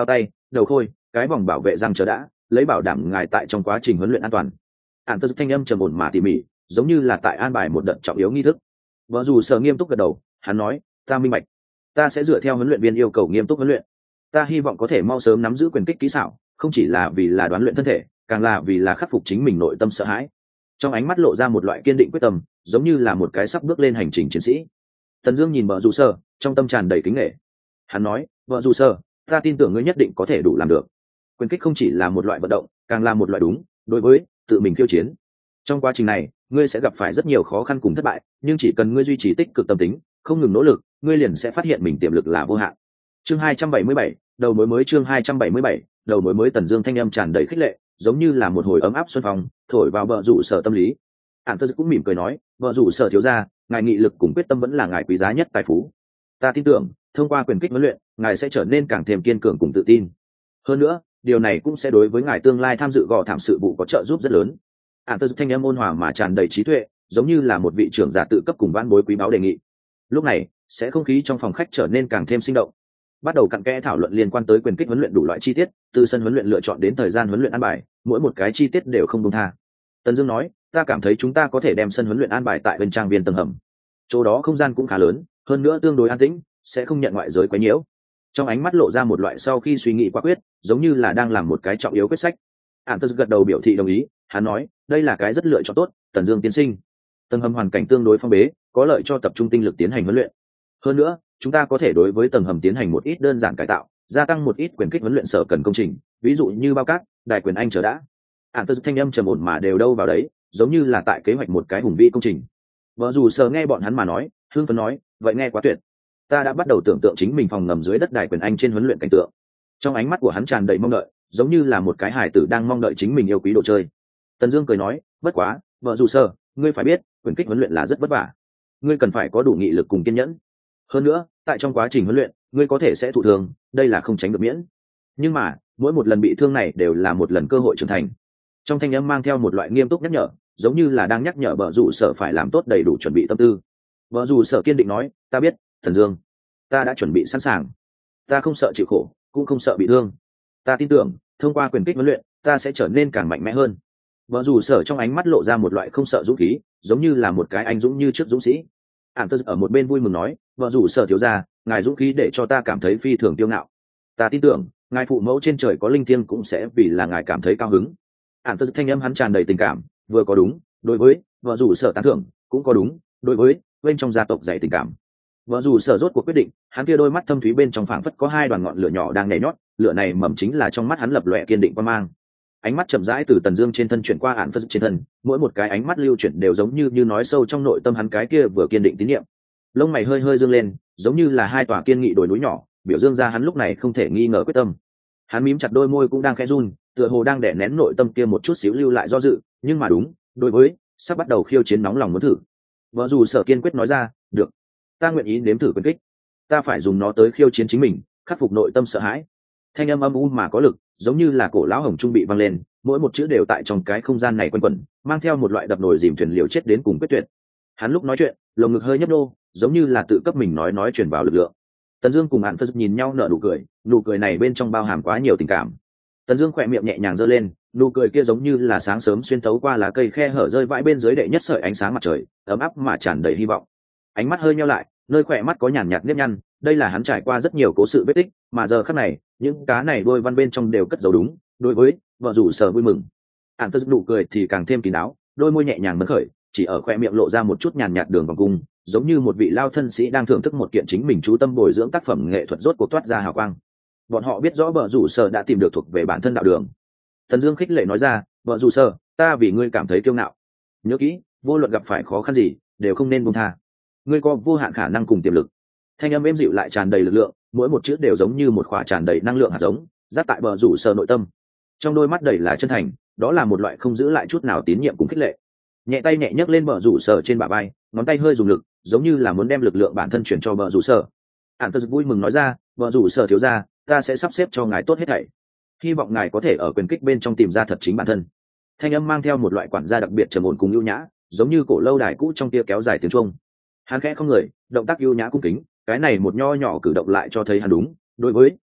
đầu khôi, cái vòng bảo vệ răng chờ đã, lấy bảo đảm ngài tại trong quá trình huấn luyện an toàn. Ản Tật thanh âm trầm ổn mà tỉ mỉ, giống như là tại an bài một đợt trọng yếu nghi thức. Vợ dù sở nghiêm túc gật đầu, hắn nói, ta minh bạch, ta sẽ dựa theo huấn luyện viên yêu cầu nghiêm túc huấn luyện. Ta hy vọng có thể mau sớm nắm giữ quyền kích kỹ xảo, không chỉ là vì là đoán luyện thân thể, càng là vì là khắc phục chính mình nội tâm sợ hãi. Trong ánh mắt lộ ra một loại kiên định quyết tâm, giống như là một cái sắp bước lên hành trình chiến sĩ. Tần Dương nhìn vợ dù sở, trong tâm tràn đầy kính nể. Hắn nói, vợ dù sở, ta tin tưởng ngươi nhất định có thể đủ làm được. Quyền kích không chỉ là một loại vận động, càng là một loại đúng đối với tự mình khiêu chiến. Trong quá trình này, ngươi sẽ gặp phải rất nhiều khó khăn cùng thất bại, nhưng chỉ cần ngươi duy trì tích cực tâm tính, không ngừng nỗ lực, ngươi liền sẽ phát hiện mình tiềm lực là vô hạn. Chương 277, đầu mối mới. Chương 277, đầu mối mới. Tần Dương thanh âm tràn đầy khích lệ, giống như là một hồi ấm áp xuân phong, thổi vào bờ rủ sở tâm lý. Ản Tơ cũng mỉm cười nói, bờ rủ sở thiếu gia, ngài nghị lực cùng quyết tâm vẫn là ngài quý giá nhất tài phú. Ta tin tưởng, thông qua quyền kích huấn luyện, ngài sẽ trở nên càng thêm kiên cường cùng tự tin. Hơn nữa, điều này cũng sẽ đối với ngài tương lai tham dự gò thảm sự vụ có trợ giúp rất lớn. Ản Tơ thanh âm ôn hòa mà tràn đầy trí tuệ, giống như là một vị trưởng giả tự cấp cùng vãn bối quý báu đề nghị. Lúc này, sẽ không khí trong phòng khách trở nên càng thêm sinh động. Bắt đầu cặn kẽ thảo luận liên quan tới quyền kích huấn luyện đủ loại chi tiết, từ sân huấn luyện lựa chọn đến thời gian huấn luyện an bài, mỗi một cái chi tiết đều không buông tha. Tần Dương nói, ta cảm thấy chúng ta có thể đem sân huấn luyện an bài tại bên trang viên tầng hầm. Chỗ đó không gian cũng khá lớn, hơn nữa tương đối an tĩnh, sẽ không nhận ngoại giới quấy nhiễu. Trong ánh mắt lộ ra một loại sau khi suy nghĩ quả quyết, giống như là đang làm một cái trọng yếu quyết sách. Ản Tơ gật đầu biểu thị đồng ý, hắn nói, đây là cái rất lựa chọn tốt, Tần Dương tiên sinh. Tầng hầm hoàn cảnh tương đối phong bế, có lợi cho tập trung tinh lực tiến hành huấn luyện. Hơn nữa, chúng ta có thể đối với tầng hầm tiến hành một ít đơn giản cải tạo, gia tăng một ít quyền kích huấn luyện sở cần công trình, ví dụ như bao cát, đài quyền anh chờ đã. Ản Tơ thanh âm trầm ổn mà đều đâu vào đấy, giống như là tại kế hoạch một cái hùng vĩ công trình. Vợ dù sở nghe bọn hắn mà nói, hưng phấn nói, vậy nghe quá tuyệt. Ta đã bắt đầu tưởng tượng chính mình phòng ngầm dưới đất đài quyền anh trên huấn luyện cảnh tượng. Trong ánh mắt của hắn tràn đầy mong đợi, giống như là một cái hài tử đang mong đợi chính mình yêu quý đồ chơi. Tần Dương cười nói, bất quá, vợ dù sở, ngươi phải biết, quyền kích huấn luyện là rất vất vả. Ngươi cần phải có đủ nghị lực cùng kiên nhẫn. Hơn nữa, tại trong quá trình huấn luyện, ngươi có thể sẽ thụ thương, đây là không tránh được miễn. Nhưng mà, mỗi một lần bị thương này đều là một lần cơ hội trưởng thành. Trong thanh âm mang theo một loại nghiêm túc nhắc nhở, giống như là đang nhắc nhở vợ dù sở phải làm tốt đầy đủ chuẩn bị tâm tư. Vợ dù sở kiên định nói, ta biết, Thần Dương, ta đã chuẩn bị sẵn sàng. Ta không sợ chịu khổ, cũng không sợ bị thương. Ta tin tưởng, thông qua quyền kích huấn luyện, ta sẽ trở nên càng mạnh mẽ hơn. Vợ dù sở trong ánh mắt lộ ra một loại không sợ dũng khí, giống như là một cái anh dũng như trước dũng sĩ. Ản Tơ ở một bên vui mừng nói, vợ dù sở thiếu gia, ngài dũng khí để cho ta cảm thấy phi thường kiêu ngạo. Ta tin tưởng, ngài phụ mẫu trên trời có linh thiêng cũng sẽ vì là ngài cảm thấy cao hứng. Ản Tơ thanh âm hắn tràn đầy tình cảm, vừa có đúng đối với vợ dù sở tán thưởng, cũng có đúng đối với bên trong gia tộc dạy tình cảm. Vợ dù sở rốt cuộc quyết định, hắn kia đôi mắt thâm thúy bên trong phảng phất có hai đoàn ngọn lửa nhỏ đang nhảy nhót, lửa này mầm chính là trong mắt hắn lập lòe kiên định quan mang. Ánh mắt chậm rãi từ Tần Dương trên thân chuyển qua Ản Tơ trên thân, mỗi một cái ánh mắt lưu chuyển đều giống như nói sâu trong nội tâm hắn cái kia vừa kiên định tín niệm. Lông mày hơi hơi dương lên, giống như là hai tòa kiên nghị đồi núi nhỏ, biểu dương ra hắn lúc này không thể nghi ngờ quyết tâm. Hắn mím chặt đôi môi cũng đang khẽ run, tựa hồ đang đè nén nội tâm kia một chút xíu lưu lại do dự, nhưng mà đúng đối với sắp bắt đầu khiêu chiến nóng lòng muốn thử. Vợ dù sở kiên quyết nói ra, được, ta nguyện ý nếm thử quyền kích, ta phải dùng nó tới khiêu chiến chính mình, khắc phục nội tâm sợ hãi. Thanh âm âm u mà có lực, giống như là cổ lão hồng trung bị vang lên, mỗi một chữ đều tại trong cái không gian này quanh quẩn, mang theo một loại đập nồi dìm thuyền liều chết đến cùng quyết tuyệt. Hắn lúc nói chuyện, lồng ngực hơi nhấp nô, giống như là tự cấp mình nói truyền vào lực lượng. Tần Dương cùng Ản Tơ nhìn nhau nở nụ cười này bên trong bao hàm quá nhiều tình cảm. Tần Dương khẽ miệng nhẹ nhàng giơ lên, nụ cười kia giống như là sáng sớm xuyên thấu qua lá cây khe hở rơi vãi bên dưới đệ nhất sợi ánh sáng mặt trời, ấm áp mà tràn đầy hy vọng. Ánh mắt hơi nheo lại, nơi khỏe mắt có nhàn nhạt nếp nhăn, đây là hắn trải qua rất nhiều cố sự vết tích, mà giờ khắc này, những cá này đôi văn bên trong đều cất dấu đúng đối với vợ rủ sở vui mừng. Ản Tơ nụ cười thì càng thêm kín đáo, đôi môi nhẹ nhàng mơn khởi, chỉ ở khóe miệng lộ ra một chút nhàn nhạt đường vòng cung, giống như một vị lao thân sĩ đang thưởng thức một kiện chính mình chú tâm bồi dưỡng tác phẩm nghệ thuật rốt cuộc toát ra hào quang. Bọn họ biết rõ vợ rủ sở đã tìm được thuộc về bản thân đạo đường. Tần Dương khích lệ nói ra, vợ rủ sở, ta vì ngươi cảm thấy kiêu ngạo. Nhớ kỹ, vô luận gặp phải khó khăn gì, đều không nên buông tha. Ngươi có vô hạn khả năng cùng tiềm lực. Thanh âm êm dịu lại tràn đầy lực lượng, mỗi một chữ đều giống như một quả tràn đầy năng lượng hạt giống, rắc tại vợ rủ sở nội tâm. Trong đôi mắt đầy là chân thành, đó là một loại không giữ lại chút nào tín nhiệm cùng khích lệ. Nhẹ tay nhẹ nhấc lên vợ rủ sở trên bả vai, ngón tay hơi dùng lực, giống như là muốn đem lực lượng bản thân chuyển cho vợ rủ sở. Ản Tơ vui mừng nói ra, vợ rủ sở thiếu gia, ta sẽ sắp xếp cho ngài tốt hết thảy. Hy vọng ngài có thể ở quyền kích bên trong tìm ra thật chính bản thân. Thanh âm mang theo một loại quản gia đặc biệt trầm ổn cùng ưu nhã, giống như cổ lâu đài cũ trong tia kéo dài tiếng chuông. Hắn khẽ không người, động tác ưu nhã cung kính, cái này một nho nhỏ cử động lại cho thấy hắn đúng đối với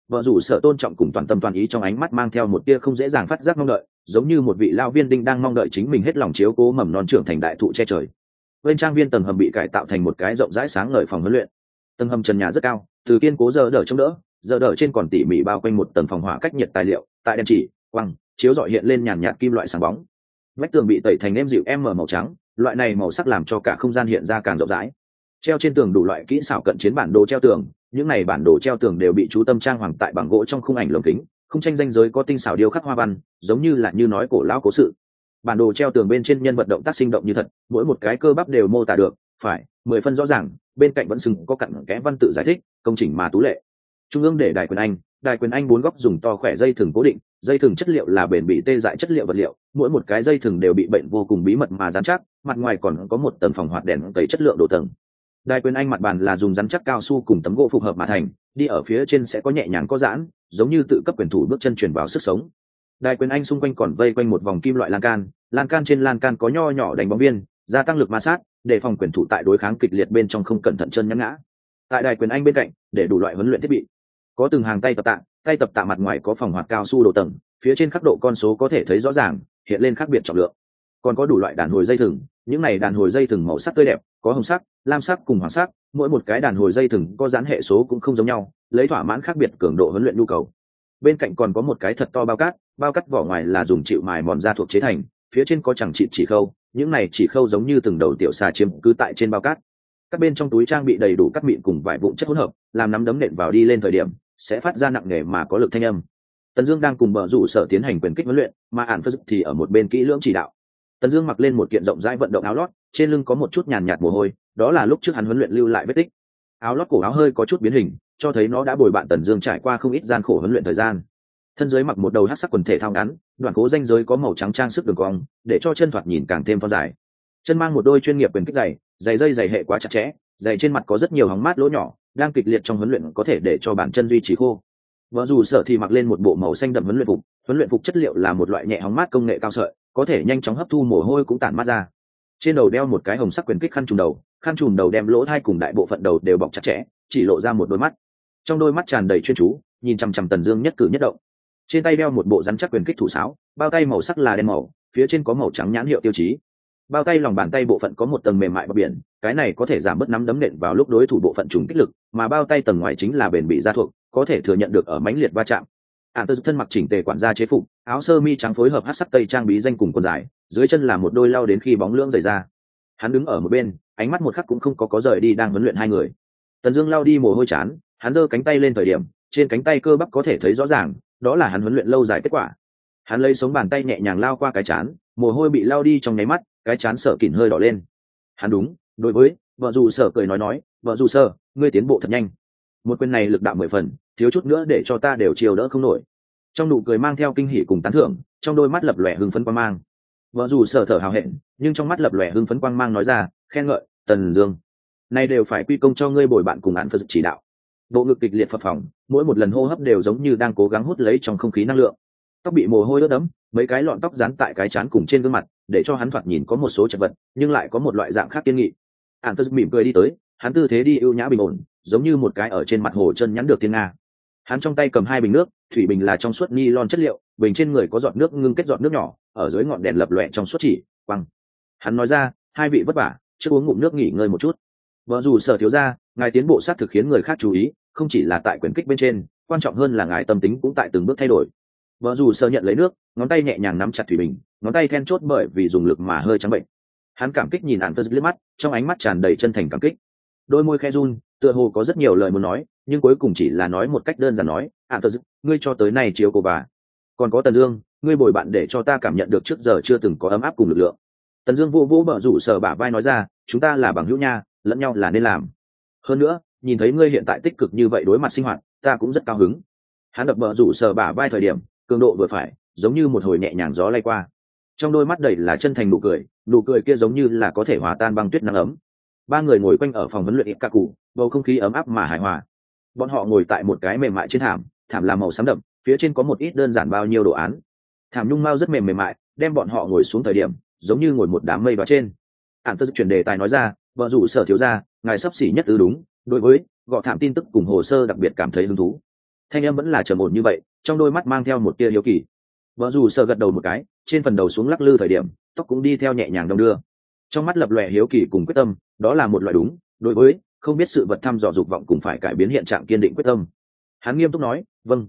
Vợ rủ sở tôn trọng cùng toàn tâm toàn ý trong ánh mắt mang theo một tia không dễ dàng phát giác mong đợi, giống như một vị lao viên đinh đang mong đợi chính mình hết lòng chiếu cố mầm non trưởng thành đại thụ che trời. Bên trang viên tầng hầm bị cải tạo thành một cái rộng rãi sáng ngời phòng huấn luyện. Tầng hầm trần nhà rất cao, từ kiên cố giờ đỡ chống đỡ, giờ đỡ trên còn tỉ mỉ bao quanh một tầng phòng hỏa cách nhiệt tài liệu, tại đèn chỉ, quăng, chiếu rọi hiện lên nhàn nhạt kim loại sáng bóng. Vách tường bị tẩy thành êm dịu em màu trắng, loại này màu sắc làm cho cả không gian hiện ra càng rộng rãi. Treo trên tường đủ loại kỹ xảo cận chiến bản đồ treo tường, những này bản đồ treo tường đều bị chú tâm trang hoàng tại bằng gỗ trong khung ảnh lồng kính, không tranh danh giới có tinh xảo điêu khắc hoa văn, giống như là như nói cổ lão cố sự. Bản đồ treo tường bên trên nhân vật động tác sinh động như thật, mỗi một cái cơ bắp đều mô tả được, phải 10 phân rõ ràng, bên cạnh vẫn sừng có cặn kẽ văn tự giải thích, công chỉnh mà tú lệ. Trung ương để đài quyền anh 4 góc dùng to khỏe dây thừng cố định, dây thừng chất liệu là bền bỉ tê dại chất liệu vật liệu, mỗi một cái dây thừng đều bị bệnh vô cùng bí mật mà dán chắc, mặt ngoài còn có một tầng phòng hoạt đèn tẩy chất lượng độ tầng. Đài quyền anh mặt bàn là dùng rắn chắc cao su cùng tấm gỗ phục hợp mà thành, đi ở phía trên sẽ có nhẹ nhàng có giãn, giống như tự cấp quyền thủ bước chân truyền vào sức sống. Đài quyền anh xung quanh còn vây quanh một vòng kim loại lan can trên lan can có nho nhỏ đánh bóng viên, gia tăng lực ma sát, để phòng quyền thủ tại đối kháng kịch liệt bên trong không cẩn thận chân nhắn ngã. Tại đài quyền anh bên cạnh, để đủ loại huấn luyện thiết bị, có từng hàng tay tập tạ mặt ngoài có phòng hoạt cao su độ tầng, phía trên khắc độ con số có thể thấy rõ ràng, hiện lên khác biệt trọng lượng. Còn có đủ loại đàn hồi dây thừng, những này đàn hồi dây thừng màu sắc tươi đẹp, có hồng sắc, lam sắc cùng hoàng sắc, mỗi một cái đàn hồi dây thừng có dán hệ số cũng không giống nhau, lấy thỏa mãn khác biệt cường độ huấn luyện nhu cầu. Bên cạnh còn có một cái thật to bao cắt vỏ ngoài là dùng chịu mài mòn da thuộc chế thành, phía trên có chẳng chỉ khâu, những này chỉ khâu giống như từng đầu tiểu xà chiếm cứ tại trên bao cát. Các bên trong túi trang bị đầy đủ cắt mịn cùng vải vụn chất hỗn hợp, làm nắm đấm nện vào đi lên thời điểm sẽ phát ra nặng nề mà có lực thanh âm. Tần Dương đang cùng Bờ Dụ Sở tiến hành quyền kích huấn luyện, mà Ản Phất thì ở một bên kỹ lưỡng chỉ đạo. Tần Dương mặc lên một kiện rộng rãi vận động áo lót, trên lưng có một chút nhàn nhạt mồ hôi, đó là lúc trước hắn huấn luyện lưu lại vết tích. Áo lót cổ áo hơi có chút biến hình, cho thấy nó đã bồi bạn Tần Dương trải qua không ít gian khổ huấn luyện thời gian. Thân dưới mặc một đầu hắc sắc quần thể thao ngắn, đoạn cố ranh giới có màu trắng trang sức đường cong, để cho chân thoạt nhìn càng thêm thon dài. Chân mang một đôi chuyên nghiệp quyền kích giày dây giày hệ quá chặt chẽ, giày trên mặt có rất nhiều hóng mát lỗ nhỏ, đang kịch liệt trong huấn luyện có thể để cho bàn chân duy trì khô. Vợ dù Sở thì mặc lên một bộ màu xanh đậm huấn luyện phục chất liệu là một loại nhẹ hóng mát công nghệ cao sợi, có thể nhanh chóng hấp thu mồ hôi cũng tản mát ra. Trên đầu đeo một cái hồng sắc quyền kích khăn trùm đầu đem lỗ hai cùng đại bộ phận đầu đều bọc chặt chẽ, chỉ lộ ra một đôi mắt. Trong đôi mắt tràn đầy chuyên chú, nhìn chằm chằm Tần Dương nhất cử nhất động. Trên tay đeo một bộ rắn chắc quyền kích thủ sáo, bao tay màu sắc là đen màu, phía trên có màu trắng nhãn hiệu tiêu chí. Bao tay lòng bàn tay bộ phận có một tầng mềm mại bọt biển, cái này có thể giảm bớt nắm đấm nện vào lúc đối thủ bộ phận trùng kích lực, mà bao tay tầng ngoài chính là bền bỉ da thuộc, có thể thừa nhận được ở mãnh liệt va chạm. Ản Tơ thân mặc chỉnh tề quản gia chế phục, áo sơ mi trắng phối hợp hắc sắc tây trang bí danh cùng quần dài, dưới chân là một đôi lau đến khi bóng lưỡng rời ra. Hắn đứng ở một bên, ánh mắt một khắc cũng không có rời đi đang huấn luyện hai người. Tần Dương lau đi mồ hôi chán, hắn giơ cánh tay lên thời điểm, trên cánh tay cơ bắp có thể thấy rõ ràng, đó là hắn huấn luyện lâu dài kết quả. Hắn lấy sống bàn tay nhẹ nhàng lao qua cái chán, mồ hôi bị lao đi trong nháy mắt, cái chán Sở Kình hơi đỏ lên. Hắn đúng, đối với Vợ Dù Sở cười nói, Vợ Dù Sở, ngươi tiến bộ thật nhanh. Một quyền này lực đạo 10 phần, thiếu chút nữa để cho ta đều chiều đỡ không nổi. Trong nụ cười mang theo kinh hỉ cùng tán thưởng, trong đôi mắt lập lòe hưng phấn quang mang. Vợ Dù Sở thở hào hẹn, nhưng trong mắt lập lòe hưng phấn quang mang nói ra, khen ngợi, Tần Dương, này đều phải quy công cho ngươi bồi bạn cùng án Phật chỉ đạo. Bộ ngực kịch liệt phập phồng, mỗi một lần hô hấp đều giống như đang cố gắng hút lấy trong không khí năng lượng. Tóc bị mồ hôi ướt đẫm, mấy cái lọn tóc dán tại cái trán cùng trên gương mặt, để cho hắn thoạt nhìn có một số chật vật, nhưng lại có một loại dạng khác kiên nghị. Án Phật mỉm cười đi tới, hắn tư thế đi ưu nhã bình ổn, giống như một cái ở trên mặt hồ chân nhắn được thiên nga. Hắn trong tay cầm hai bình nước, thủy bình là trong suốt nylon chất liệu, bình trên người có giọt nước ngưng kết giọt nước nhỏ, ở dưới ngọn đèn lập lòe trong suốt chỉ quăng. Hắn nói ra, hai vị vất vả, trước uống ngụm nước nghỉ ngơi một chút. Vợ Dù Sở thiếu gia, ngài tiến bộ sát thực khiến người khác chú ý, không chỉ là tại quyền kích bên trên, quan trọng hơn là ngài tâm tính cũng tại từng bước thay đổi. Vợ Dù Sở nhận lấy nước, ngón tay nhẹ nhàng nắm chặt thủy bình, ngón tay then chốt bởi vì dùng lực mà hơi trắng bệnh. Hắn cảm kích nhìn Ản Phật liếc mắt, trong ánh mắt tràn đầy chân thành cảm kích. Đôi môi khẽ run, tựa hồ có rất nhiều lời muốn nói, nhưng cuối cùng chỉ là nói một cách đơn giản nói, Ản Phật, ngươi cho tới nay chiếu cố bà. Còn có Tần Dương, ngươi bồi bạn để cho ta cảm nhận được trước giờ chưa từng có ấm áp cùng lực lượng. Tần Dương vô vỗ Vợ Dù Sở bả vai nói ra, chúng ta là bằng hữu nha, lẫn nhau là nên làm. Hơn nữa, nhìn thấy ngươi hiện tại tích cực như vậy đối mặt sinh hoạt, ta cũng rất cao hứng. Hắn đập Vợ Dù Sở bả vai thời điểm, cường độ vừa phải, giống như một hồi nhẹ nhàng gió lay qua. Trong đôi mắt đầy là chân thành nụ cười kia giống như là có thể hòa tan băng tuyết nắng ấm. Ba người ngồi quanh ở phòng huấn luyện Ikaku, bầu không khí ấm áp mà hài hòa. Bọn họ ngồi tại một cái mềm mại trên thảm là màu xám đậm, phía trên có một ít đơn giản bao nhiêu đồ án. Thảm nhung mao rất mềm mại, đem bọn họ ngồi xuống thời điểm, giống như ngồi một đám mây vào trên. Ản Phật chuyển đề tài nói ra, Vợ Dù Sở thiếu gia, ngài sắp xỉ nhất tứ đúng, đối với gọ thảm tin tức cùng hồ sơ đặc biệt cảm thấy hứng thú. thanh âm vẫn là trầm ổn như vậy, trong đôi mắt mang theo một tia hiếu kỳ. Vợ dù sợ gật đầu một cái, trên phần đầu xuống lắc lư thời điểm tóc cũng đi theo nhẹ nhàng đong đưa, trong mắt lập lòe hiếu kỳ cùng quyết tâm, đó là một loại đúng đối với không biết sự vật thăm dò dục vọng cùng phải cải biến hiện trạng kiên định quyết tâm. Hắn nghiêm túc nói, vâng,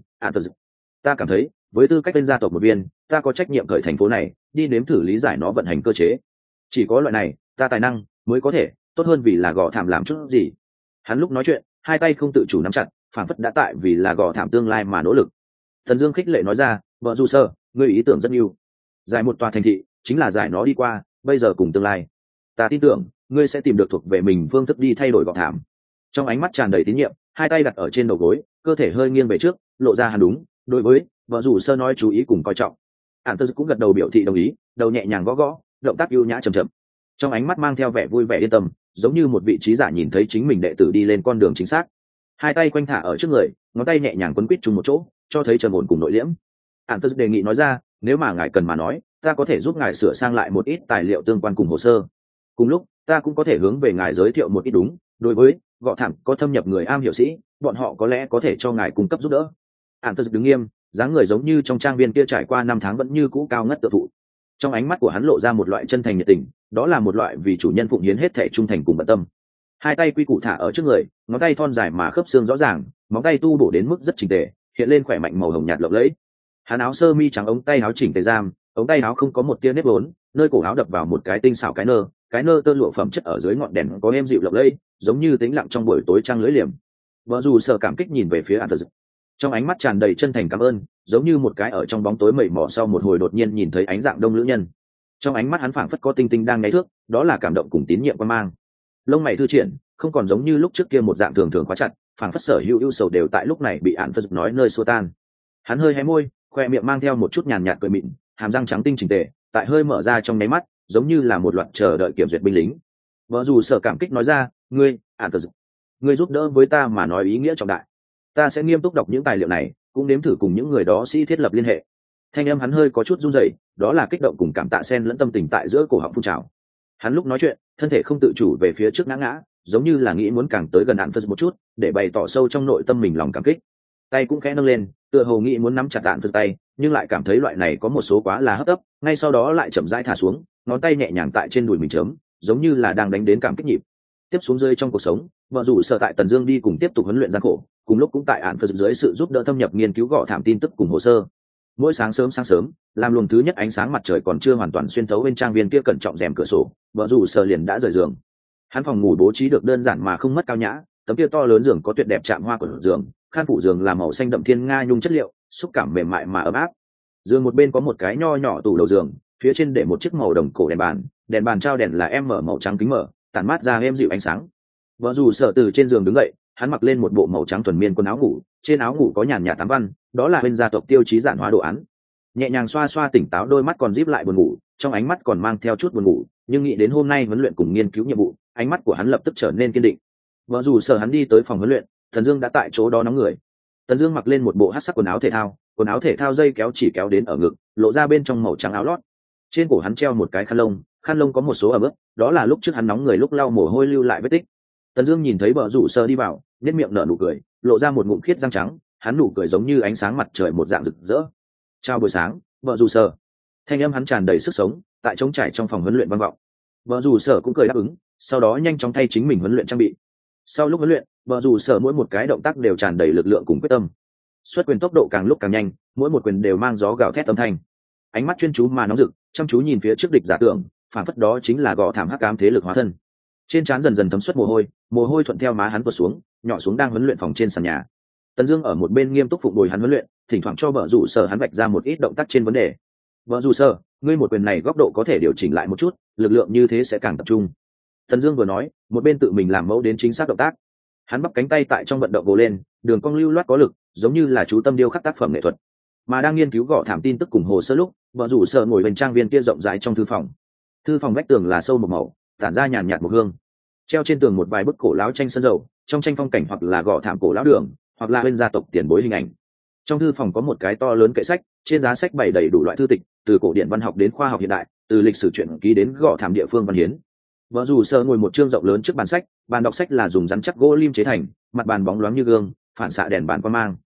ta cảm thấy với tư cách bên gia tộc một viên, ta có trách nhiệm khởi thành phố này đi nếm thử lý giải nó vận hành cơ chế. Chỉ có loại này ta tài năng mới có thể tốt hơn vì là gò thảm làm chút gì. Hắn lúc nói chuyện hai tay không tự chủ nắm chặt, phản phất đã tại vì là gò thảm tương lai mà nỗ lực. Thần Dương khích lệ nói ra, vợ dù sơ, ngươi ý tưởng rất nhiều. Giải một tòa thành thị chính là giải nó đi qua bây giờ cùng tương lai. Ta tin tưởng ngươi sẽ tìm được thuộc về mình phương thức đi thay đổi gò thảm. Trong ánh mắt tràn đầy tín nhiệm, hai tay đặt ở trên đầu gối, cơ thể hơi nghiêng về trước, lộ ra hắn đúng đối với vợ rủ sơ nói chú ý cùng coi trọng. Ản Tơ cũng gật đầu biểu thị đồng ý, đầu nhẹ nhàng gõ gõ, động tác ưu nhã chậm chậm, trong ánh mắt mang theo vẻ vui vẻ yên tâm, giống như một vị trí giả nhìn thấy chính mình đệ tử đi lên con đường chính xác. Hai tay quanh thả ở trước người, ngón tay nhẹ nhàng quấn quít chung một chỗ, cho thấy trầm ổn cùng nội liễm. Ản Tơ đề nghị nói ra, nếu mà ngài cần mà nói, ta có thể giúp ngài sửa sang lại một ít tài liệu tương quan cùng hồ sơ. Cùng lúc, ta cũng có thể hướng về ngài giới thiệu một ít đúng đối với gọ thảm có thâm nhập người am hiểu sĩ, bọn họ có lẽ có thể cho ngài cung cấp giúp đỡ. Ản Tơ đứng nghiêm, dáng người giống như trong trang viên kia trải qua năm tháng vẫn như cũ cao ngất tự thụ. Trong ánh mắt của hắn lộ ra một loại chân thành nhiệt tình, đó là một loại vì chủ nhân phụng hiến hết thể trung thành cùng bận tâm. Hai tay quy củ thả ở trước người, ngón tay thon dài mà khớp xương rõ ràng, móng tay tu bổ đến mức rất chỉnh tề, hiện lên khỏe mạnh màu hồng nhạt lộng lẫy. Hắn áo sơ mi trắng ống tay áo chỉnh tề giam, ống tay áo không có một tia nếp vốn, nơi cổ áo đập vào một cái tinh xảo cái nơ tơ lụa phẩm chất ở dưới ngọn đèn có êm dịu lộng lẫy, giống như tĩnh lặng trong buổi tối trăng lưỡi liềm. Vợ dù sợ cảm kích nhìn về phía Anders, trong ánh mắt tràn đầy chân thành cảm ơn, giống như một cái ở trong bóng tối mẩy mò sau một hồi đột nhiên nhìn thấy ánh dạng đông nữ nhân. Trong ánh mắt hắn phảng phất có tinh tinh đang ngáy thước, đó là cảm động cùng tín nhiệm quan mang. Lông mày thư triển, không còn giống như lúc trước kia một dạng thường thường quá chặt, phảng phất sở hữu ưu sầu đều tại lúc này bị Anders nói nơi xua tan. Hắn hơi hé môi, khoe miệng mang theo một chút nhàn nhạt cười mịn, hàm răng trắng tinh chỉnh tề, tại hơi mở ra trong nháy mắt, giống như là một loạt chờ đợi kiểm duyệt binh lính. Vợ dù sợ cảm kích nói ra, ngươi giúp đỡ với ta mà nói ý nghĩa trọng đại. Ta sẽ nghiêm túc đọc những tài liệu này, cũng nếm thử cùng những người đó sĩ thiết lập liên hệ. Thanh âm hắn hơi có chút run rẩy, đó là kích động cùng cảm tạ xen lẫn tâm tình tại giữa cổ họng phun trào. Hắn lúc nói chuyện, thân thể không tự chủ về phía trước ngã, giống như là nghĩ muốn càng tới gần Ản Phật một chút, để bày tỏ sâu trong nội tâm mình lòng cảm kích. Tay cũng khẽ nâng lên, tựa hồ nghĩ muốn nắm chặt Ản Phật tay, nhưng lại cảm thấy loại này có một số quá là hấp tấp, ngay sau đó lại chậm rãi thả xuống, ngón tay nhẹ nhàng tại trên đùi mình chớm, giống như là đang đánh đến cảm kích nhịp. Tiếp xuống rơi trong cuộc sống, vợ rủ sợ tại Tần Dương đi cùng tiếp tục huấn luyện gian khổ, cùng lúc cũng tại Ản Phật dưới sự giúp đỡ thâm nhập nghiên cứu gõ thảm tin tức cùng hồ sơ. Mỗi sáng sớm, làm luồng thứ nhất ánh sáng mặt trời còn chưa hoàn toàn xuyên thấu bên trang viên kia cẩn trọng rèm cửa sổ, vợ rủ sợ liền đã rời giường. Hắn phòng ngủ bố trí được đơn giản mà không mất cao nhã, tấm kia to lớn giường có tuyệt đẹp chạm hoa của giường, khăn phủ giường là màu xanh đậm thiên nga nhung chất liệu, xúc cảm mềm mại mà ấm áp. Giường một bên có một cái nho nhỏ tủ đầu giường, phía trên để một chiếc màu đồng cổ đèn bàn trao đèn là màu trắng kính mở, tản mát ra êm dịu ánh sáng. Vợ dù sợ từ trên giường đứng dậy, hắn mặc lên một bộ màu trắng thuần miên quần áo ngủ, trên áo ngủ có nhàn nhạt tám văn, đó là bên gia tộc tiêu chí giản hóa đồ án. Nhẹ nhàng xoa xoa tỉnh táo đôi mắt còn díp lại buồn ngủ, trong ánh mắt còn mang theo chút buồn ngủ, nhưng nghĩ đến hôm nay huấn luyện cùng nghiên cứu nhiệm vụ, ánh mắt của hắn lập tức trở nên kiên định. Vợ dù sợ hắn đi tới phòng huấn luyện, Thần Dương đã tại chỗ đó nóng người. Tần Dương mặc lên một bộ hắc sắc quần áo thể thao dây kéo chỉ kéo đến ở ngực, lộ ra bên trong màu trắng áo lót. Trên cổ hắn treo một cái khăn lông có một số ẩm ướt, đó là lúc trước hắn nóng người lúc lau mồ hôi lưu lại vết tích. Tần Dương nhìn thấy Bờ Rủ Sơ đi vào, nhếch miệng nở nụ cười, lộ ra một ngụm khiết răng trắng, hắn nụ cười giống như ánh sáng mặt trời một dạng rực rỡ. "Chào buổi sáng, Bờ Rủ Sơ." Thanh âm hắn tràn đầy sức sống, tại trống trải trong phòng huấn luyện vang vọng. Bờ Rủ Sơ cũng cười đáp ứng, sau đó nhanh chóng thay chính mình huấn luyện trang bị. Sau lúc huấn luyện, Bờ Rủ Sơ mỗi một cái động tác đều tràn đầy lực lượng cùng quyết tâm. Xuất quyền tốc độ càng lúc càng nhanh, mỗi một quyền đều mang gió gào thét âm thanh. Ánh mắt chuyên chú mà nóng rực, chăm chú nhìn phía trước địch giả tưởng, phản phất đó chính là gò thảm hắc ám thế lực hóa thân. Trên trán dần dần thấm xuất mồ hôi thuận theo má hắn tuột xuống, nhỏ xuống đang huấn luyện phòng trên sàn nhà. Tần Dương ở một bên nghiêm túc phụng bồi hắn huấn luyện, thỉnh thoảng cho Bờ Rủ Sở hắn vạch ra một ít động tác trên vấn đề. "Bờ Rủ Sở, ngươi một quyền này góc độ có thể điều chỉnh lại một chút, lực lượng như thế sẽ càng tập trung." Tần Dương vừa nói, một bên tự mình làm mẫu đến chính xác động tác. Hắn bắp cánh tay tại trong vận động gồ lên, đường cong lưu loát có lực, giống như là chú tâm điêu khắc tác phẩm nghệ thuật. Mà đang nghiên cứu gõ thảm tin tức cùng hồ sơ lúc, Bờ Rủ Sở ngồi bên trang viên kia rộng rãi trong thư phòng. Thư phòng vách tường là sâu một màu, tản ra nhàn nhạt một hương. Treo trên tường một vài bức cổ lão tranh sơn dầu, trong tranh phong cảnh hoặc là gõ thảm cổ lão đường, hoặc là bên gia tộc tiền bối hình ảnh. Trong thư phòng có một cái to lớn kệ sách, trên giá sách bày đầy đủ loại thư tịch, từ cổ điển văn học đến khoa học hiện đại, từ lịch sử truyện ký đến gõ thảm địa phương văn hiến. Vợ Dù Sơ ngồi một chương rộng lớn trước bàn sách, bàn đọc sách là dùng rắn chắc gỗ lim chế thành, mặt bàn bóng loáng như gương, phản xạ đèn bàn quang mang.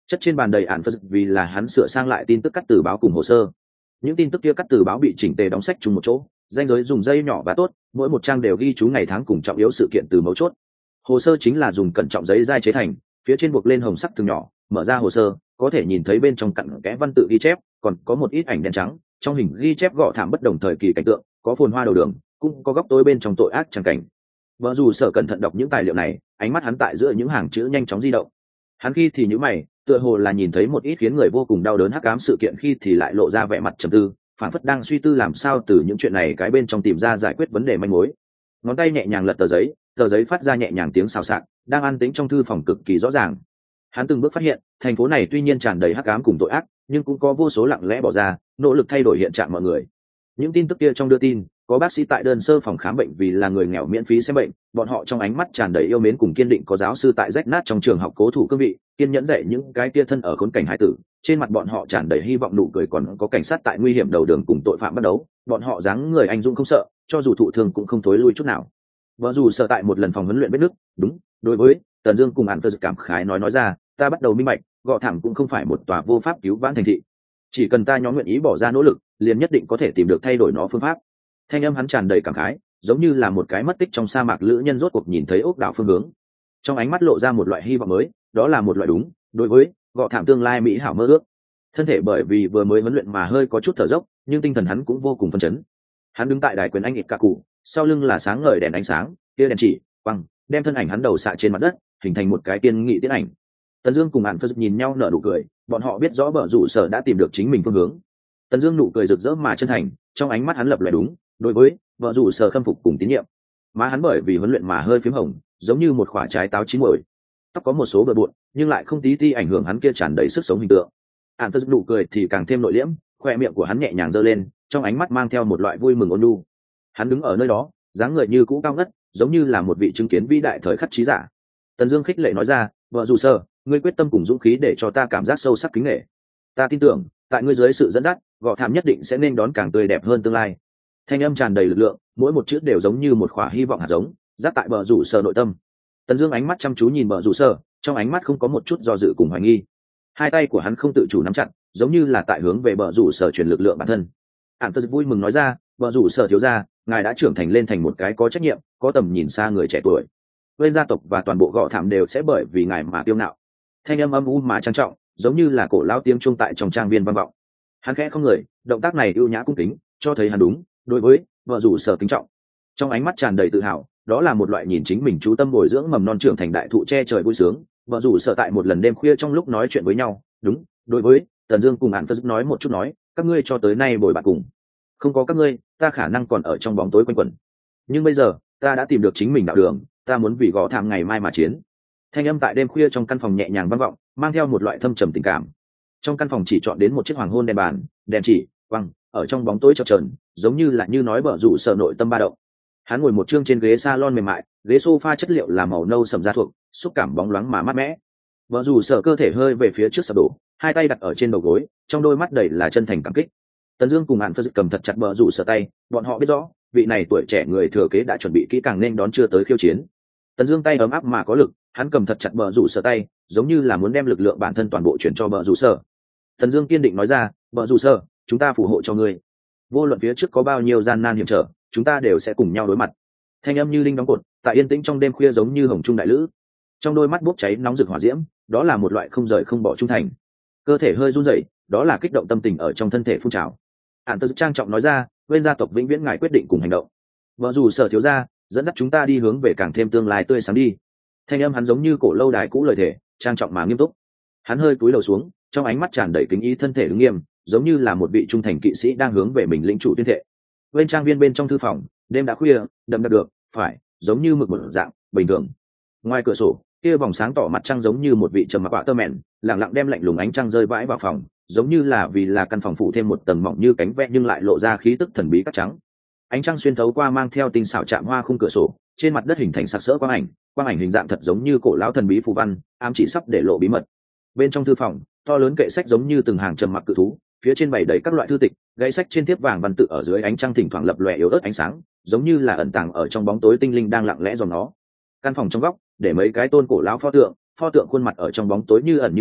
chất trên bàn đầy ản phật vì là hắn sửa sang lại tin tức cắt từ báo cùng hồ sơ. Những tin tức kia cắt từ báo bị chỉnh tề đóng sách chung một chỗ, danh giới dùng dây nhỏ và tốt, mỗi một trang đều ghi chú ngày tháng cùng trọng yếu sự kiện từ mấu chốt. Hồ sơ chính là dùng cẩn trọng giấy dai chế thành, phía trên buộc lên hồng sắc thường nhỏ, mở ra hồ sơ có thể nhìn thấy bên trong cặn kẽ văn tự ghi chép, còn có một ít ảnh đen trắng, trong hình ghi chép gọ thảm bất đồng thời kỳ cảnh tượng, có phồn hoa đầu đường, cũng có góc tối bên trong tội ác tràng cảnh. Vợ dù sở cẩn thận đọc những tài liệu này, ánh mắt hắn tại giữa những hàng chữ nhanh chóng di động. Hắn khi thì nhíu mày, tựa hồ là nhìn thấy một ít khiến người vô cùng đau đớn hắc ám sự kiện, khi thì lại lộ ra vẻ mặt trầm tư, phản phất đang suy tư làm sao từ những chuyện này cái bên trong tìm ra giải quyết vấn đề manh mối. Ngón tay nhẹ nhàng lật tờ giấy phát ra nhẹ nhàng tiếng xào xạc, đang an tĩnh trong thư phòng cực kỳ rõ ràng. Hắn từng bước phát hiện, thành phố này tuy nhiên tràn đầy hắc ám cùng tội ác, nhưng cũng có vô số lặng lẽ bỏ ra, nỗ lực thay đổi hiện trạng mọi người. Những tin tức kia trong đưa tin, có bác sĩ tại đơn sơ phòng khám bệnh vì là người nghèo miễn phí xem bệnh, bọn họ trong ánh mắt tràn đầy yêu mến cùng kiên định, có giáo sư tại rách nát trong trường học cố thủ cương vị, kiên nhẫn dạy những cái kia thân ở khốn cảnh hải tử, trên mặt bọn họ tràn đầy hy vọng nụ cười, còn có cảnh sát tại nguy hiểm đầu đường cùng tội phạm bắt đấu, bọn họ dáng người anh dũng không sợ, cho dù thụ thương cũng không thối lui chút nào. Vợ dù sợ tại một lần phòng huấn luyện vết nứt, đúng, đối với Tần Dương cùng Hàn Phật cảm khái nói ra, ta bắt đầu minh bạch, gọ thảm cũng không phải một tòa vô pháp cứu vãn thành thị, chỉ cần ta nhóm nguyện ý bỏ ra nỗ lực, liền nhất định có thể tìm được thay đổi nó phương pháp. Thanh âm hắn tràn đầy cảm khái, giống như là một cái mất tích trong sa mạc lữ nhân rốt cuộc nhìn thấy ốc đảo phương hướng, trong ánh mắt lộ ra một loại hy vọng mới, đó là một loại đúng đối với gọ thảm tương lai mỹ hảo mơ ước. Thân thể bởi vì vừa mới huấn luyện mà hơi có chút thở dốc, nhưng tinh thần hắn cũng vô cùng phấn chấn. Hắn đứng tại đài quyền anh ịt cả cụ, sau lưng là sáng ngời đèn ánh sáng, kia đèn chỉ quăng đem thân ảnh hắn đầu xạ trên mặt đất, hình thành một cái tiên nghị tiễn ảnh. Tần Dương cùng Hàn Phật nhìn nhau nở nụ cười, bọn họ biết rõ bờ rủ sở đã tìm được chính mình phương hướng. Tần Dương nụ cười rực rỡ mà chân thành, trong ánh mắt hắn lập lòe đúng đối với vợ rủ sở khâm phục cùng tín nhiệm. Má hắn bởi vì huấn luyện mà hơi phím hồng, giống như một quả trái táo chín muồi. Tóc có một số bờ bộn, nhưng lại không tí ti ảnh hưởng hắn kia tràn đầy sức sống hình tượng. Hàn Phật nụ cười thì càng thêm nội liễm, khoe miệng của hắn nhẹ nhàng giơ lên, trong ánh mắt mang theo một loại vui mừng ôn nhu. Hắn đứng ở nơi đó, dáng người như cũ cao ngất, giống như là một vị chứng kiến vĩ đại thời khắc trí giả. Tần Dương khích lệ nói ra, vợ rủ sở, ngươi quyết tâm cùng dũng khí để cho ta cảm giác sâu sắc kính nể. Ta tin tưởng, tại ngươi dưới sự dẫn dắt, gọ thảm nhất định sẽ nên đón càng tươi đẹp hơn tương lai. Thanh âm tràn đầy lực lượng, mỗi một chữ đều giống như một quả hy vọng hạt giống, rắc tại bờ rủ sở nội tâm. Tần Dương ánh mắt chăm chú nhìn bờ rủ sở, trong ánh mắt không có một chút do dự cùng hoài nghi. Hai tay của hắn không tự chủ nắm chặt, giống như là tại hướng về bờ rủ sở truyền lực lượng bản thân. Hàn Phật vui mừng nói ra, bờ rủ sở thiếu gia, ngài đã trưởng thành lên thành một cái có trách nhiệm, có tầm nhìn xa người trẻ tuổi. Bên gia tộc và toàn bộ gọ thảm đều sẽ bởi vì ngài mà kiêu ngạo. Thanh âm âm u mà trang trọng, giống như là cổ lão tiếng chuông tại trong trang viên vang vọng. Hắn khẽ không người, động tác này ưu nhã cung kính, cho thấy hắn đúng đối với vợ rủ sở kính trọng. Trong ánh mắt tràn đầy tự hào, đó là một loại nhìn chính mình chú tâm bồi dưỡng mầm non trưởng thành đại thụ che trời vui sướng. Vợ rủ sở tại một lần đêm khuya trong lúc nói chuyện với nhau, đúng đối với Tần Dương cùng Hàn Phật nói một chút nói, các ngươi cho tới nay bồi bạn cùng, không có các ngươi, ta khả năng còn ở trong bóng tối quanh quẩn. Nhưng bây giờ, ta đã tìm được chính mình đạo đường, ta muốn vì gõ thảm ngày mai mà chiến. Thanh âm tại đêm khuya trong căn phòng nhẹ nhàng vang vọng, mang theo một loại thâm trầm tình cảm. Trong căn phòng chỉ chọn đến một chiếc hoàng hôn đèn bàn, đèn chỉ quăng ở trong bóng tối chập chờn, giống như là như nói bở rủ sở nội tâm ba động. Hắn ngồi một chương trên ghế salon mềm mại, ghế sofa chất liệu là màu nâu sẫm da thuộc, xúc cảm bóng loáng mà mát mẻ. Bở rủ sở cơ thể hơi về phía trước sập đổ, hai tay đặt ở trên đầu gối, trong đôi mắt đầy là chân thành cảm kích. Tần Dương cùng Hàn Phật cầm thật chặt bờ rủ sở tay, bọn họ biết rõ, vị này tuổi trẻ người thừa kế đã chuẩn bị kỹ càng nên đón chưa tới khiêu chiến. Tần Dương tay ấm áp mà có lực, hắn cầm thật chặt bờ rủ sở tay, giống như là muốn đem lực lượng bản thân toàn bộ chuyển cho bờ rủ sở. Tần Dương kiên định nói ra, "Bờ rủ sở, chúng ta phù hộ cho ngươi. Vô luận phía trước có bao nhiêu gian nan hiểm trở, chúng ta đều sẽ cùng nhau đối mặt." Thanh âm như linh đóng cột, tại yên tĩnh trong đêm khuya giống như hồng trung đại lữ. Trong đôi mắt bốc cháy nóng rực hỏa diễm, đó là một loại không rời không bỏ trung thành. Cơ thể hơi run rẩy, đó là kích động tâm tình ở trong thân thể phun trào. Hàn Tơ trang trọng nói ra, bên gia tộc vĩnh viễn ngài quyết định cùng hành động. Vợ dù sở thiếu gia dẫn dắt chúng ta đi hướng về càng thêm tương lai tươi sáng đi. Thanh âm hắn giống như cổ lâu đài cũ lời thể, trang trọng mà nghiêm túc. Hắn hơi cúi đầu xuống, trong ánh mắt tràn đầy kính ý, thân thể đứng nghiêm, giống như là một vị trung thành kỵ sĩ đang hướng về mình lĩnh chủ tuyên thệ. Bên trang viên bên trong thư phòng, đêm đã khuya, đậm đặc được, phải, giống như mực một dạng, bình thường. Ngoài cửa sổ, kia vòng sáng tỏ mặt trăng giống như một vị trầm mặc bạ tơ mèn, lặng lặng đem lạnh lùng ánh trăng rơi vãi vào phòng, giống như là vì là căn phòng phủ thêm một tầng mỏng như cánh ve nhưng lại lộ ra khí tức thần bí cát trắng. Ánh trăng xuyên thấu qua mang theo tinh xảo chạm hoa khung cửa sổ, trên mặt đất hình thành sặc sỡ quang ảnh hình dạng thật giống như cổ lão thần bí phù văn, ám chỉ sắp để lộ bí mật. Bên trong thư phòng, to lớn kệ sách giống như từng hàng trầm mặc cự thú, phía trên bày đầy các loại thư tịch, gãy sách trên thiếp vàng văn tự ở dưới ánh trăng thỉnh thoảng lập lòe yếu ớt ánh sáng, giống như là ẩn tàng ở trong bóng tối tinh linh đang lặng lẽ dòm nó. Căn phòng trong góc, để mấy cái tôn cổ lão pho tượng khuôn mặt ở trong bóng tối như ẩn như hiện,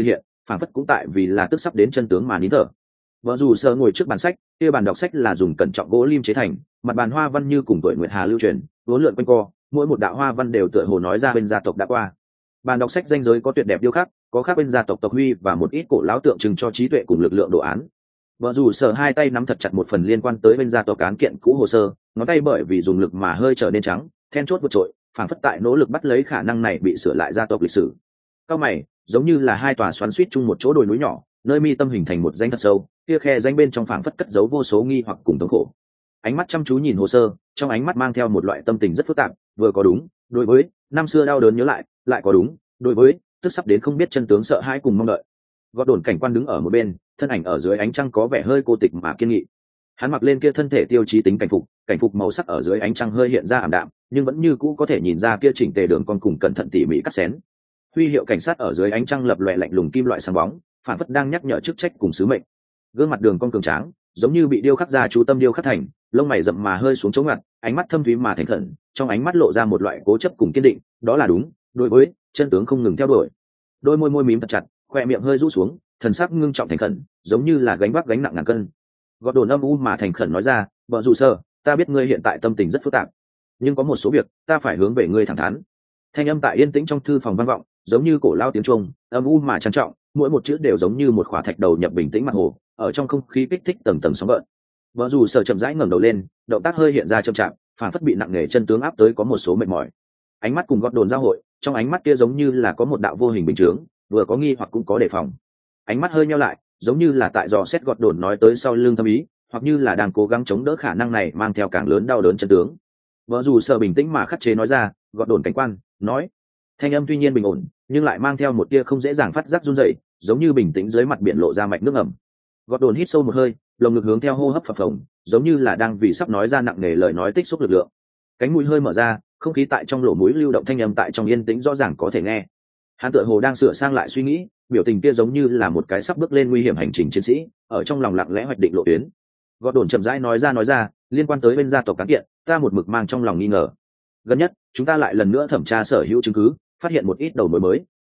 phản phất cũng tại vì là tức sắp đến chân tướng mà nín thở. Vợ dù sờ ngồi trước bàn sách, kia bàn đọc sách là dùng cẩn trọng gỗ lim chế thành, mặt bàn hoa văn như cùng tuổi Nguyệt Hà lưu truyền, uốn lượn quanh co, mỗi một đạo hoa văn đều tựa hồ nói ra bên gia tộc đã qua. Bàn đọc sách danh giới có tuyệt đẹp điêu khắc, có khắc bên gia tộc tộc huy và một ít cổ lão tượng trưng cho trí tuệ cùng lực lượng đồ án. Vợ dù sờ hai tay nắm thật chặt một phần liên quan tới bên gia tộc án kiện cũ hồ sơ, ngón tay bởi vì dùng lực mà hơi trở nên trắng, then chốt vượt trội, phảng phất tại nỗ lực bắt lấy khả năng này bị sửa lại gia tộc lịch sử. Cao mày, giống như là hai tòa xoắn suýt chung một chỗ đồi núi nhỏ, nơi mi tâm hình thành một danh thật sâu, kia khe danh bên trong phảng phất cất giấu vô số nghi hoặc cùng thống khổ. Ánh mắt chăm chú nhìn hồ sơ, trong ánh mắt mang theo một loại tâm tình rất phức tạp, vừa có đúng, đối với năm xưa đau đớn nhớ lại có đúng, đối với tức sắp đến không biết chân tướng sợ hãi cùng mong đợi. Gọt đồn cảnh quan đứng ở một bên, thân ảnh ở dưới ánh trăng có vẻ hơi cô tịch mà kiên nghị. Hắn mặc lên kia thân thể tiêu chí tính cảnh phục màu sắc ở dưới ánh trăng hơi hiện ra ảm đạm, nhưng vẫn như cũ có thể nhìn ra kia chỉnh tề đường con cùng cẩn thận tỉ mỉ cắt xén. Huy hiệu cảnh sát ở dưới ánh trăng lập lòe lạnh lùng kim loại sáng bóng, phản phất đang nhắc nhở chức trách cùng sứ mệnh. Gương mặt đường con cường tráng, giống như bị điêu khắc ra chú tâm điêu khắc thành, lông mày rậm mà hơi xuống chống ngặt, ánh mắt thâm thúy mà thành khẩn, trong ánh mắt lộ ra một loại cố chấp cùng kiên định, đó là đúng, đối với chân tướng không ngừng theo đuổi. Đôi môi mím thật chặt, khoe miệng hơi rũ xuống, thần sắc ngưng trọng thành khẩn, giống như là gánh vác gánh nặng ngàn cân. Gọt đồn âm u mà thành khẩn nói ra, vợ dù sơ, ta biết ngươi hiện tại tâm tình rất phức tạp, nhưng có một số việc ta phải hướng về ngươi thẳng thắn. Thanh âm tại yên tĩnh trong thư phòng vang vọng, giống như cổ lao tiếng chuông, âm u mà trang trọng, mỗi một chữ đều giống như một khỏa thạch đầu nhập bình tĩnh mặt hồ, ở trong không khí kích thích tầng tầng sóng gợn. Vợ dù sờ chậm rãi ngẩng đầu lên, động tác hơi hiện ra chậm chạp, phản phất bị nặng nề chân tướng áp tới có một số mệt mỏi. Ánh mắt cùng Gọt đồn giao hội, trong ánh mắt kia giống như là có một đạo vô hình bình chướng, vừa có nghi hoặc cũng có đề phòng. Ánh mắt hơi nheo lại, giống như là tại dò xét Gọt đồn nói tới sau lưng thâm ý, hoặc như là đang cố gắng chống đỡ khả năng này mang theo càng lớn đau đớn chân tướng. Vợ dù sờ bình tĩnh mà khắc chế nói ra, Gọt đồn cảnh quan nói, thanh âm tuy nhiên bình ổn, nhưng lại mang theo một tia không dễ dàng phát giác run rẩy, giống như bình tĩnh dưới mặt biển lộ ra mạch nước ẩm. Gọt đồn hít sâu một hơi, lồng ngực hướng theo hô hấp phập phồng, giống như là đang vì sắp nói ra nặng nề lời nói tích xúc lực lượng. Cánh mũi hơi mở ra, không khí tại trong lỗ mũi lưu động, thanh âm tại trong yên tĩnh rõ ràng có thể nghe. Hắn tựa hồ đang sửa sang lại suy nghĩ, biểu tình kia giống như là một cái sắp bước lên nguy hiểm hành trình chiến sĩ, ở trong lòng lặng lẽ hoạch định lộ tuyến. Gọt đồn chậm rãi nói ra, liên quan tới bên gia tộc cán kiện, ta một mực mang trong lòng nghi ngờ. Gần nhất, chúng ta lại lần nữa thẩm tra sở hữu chứng cứ, phát hiện một ít đầu mối mới.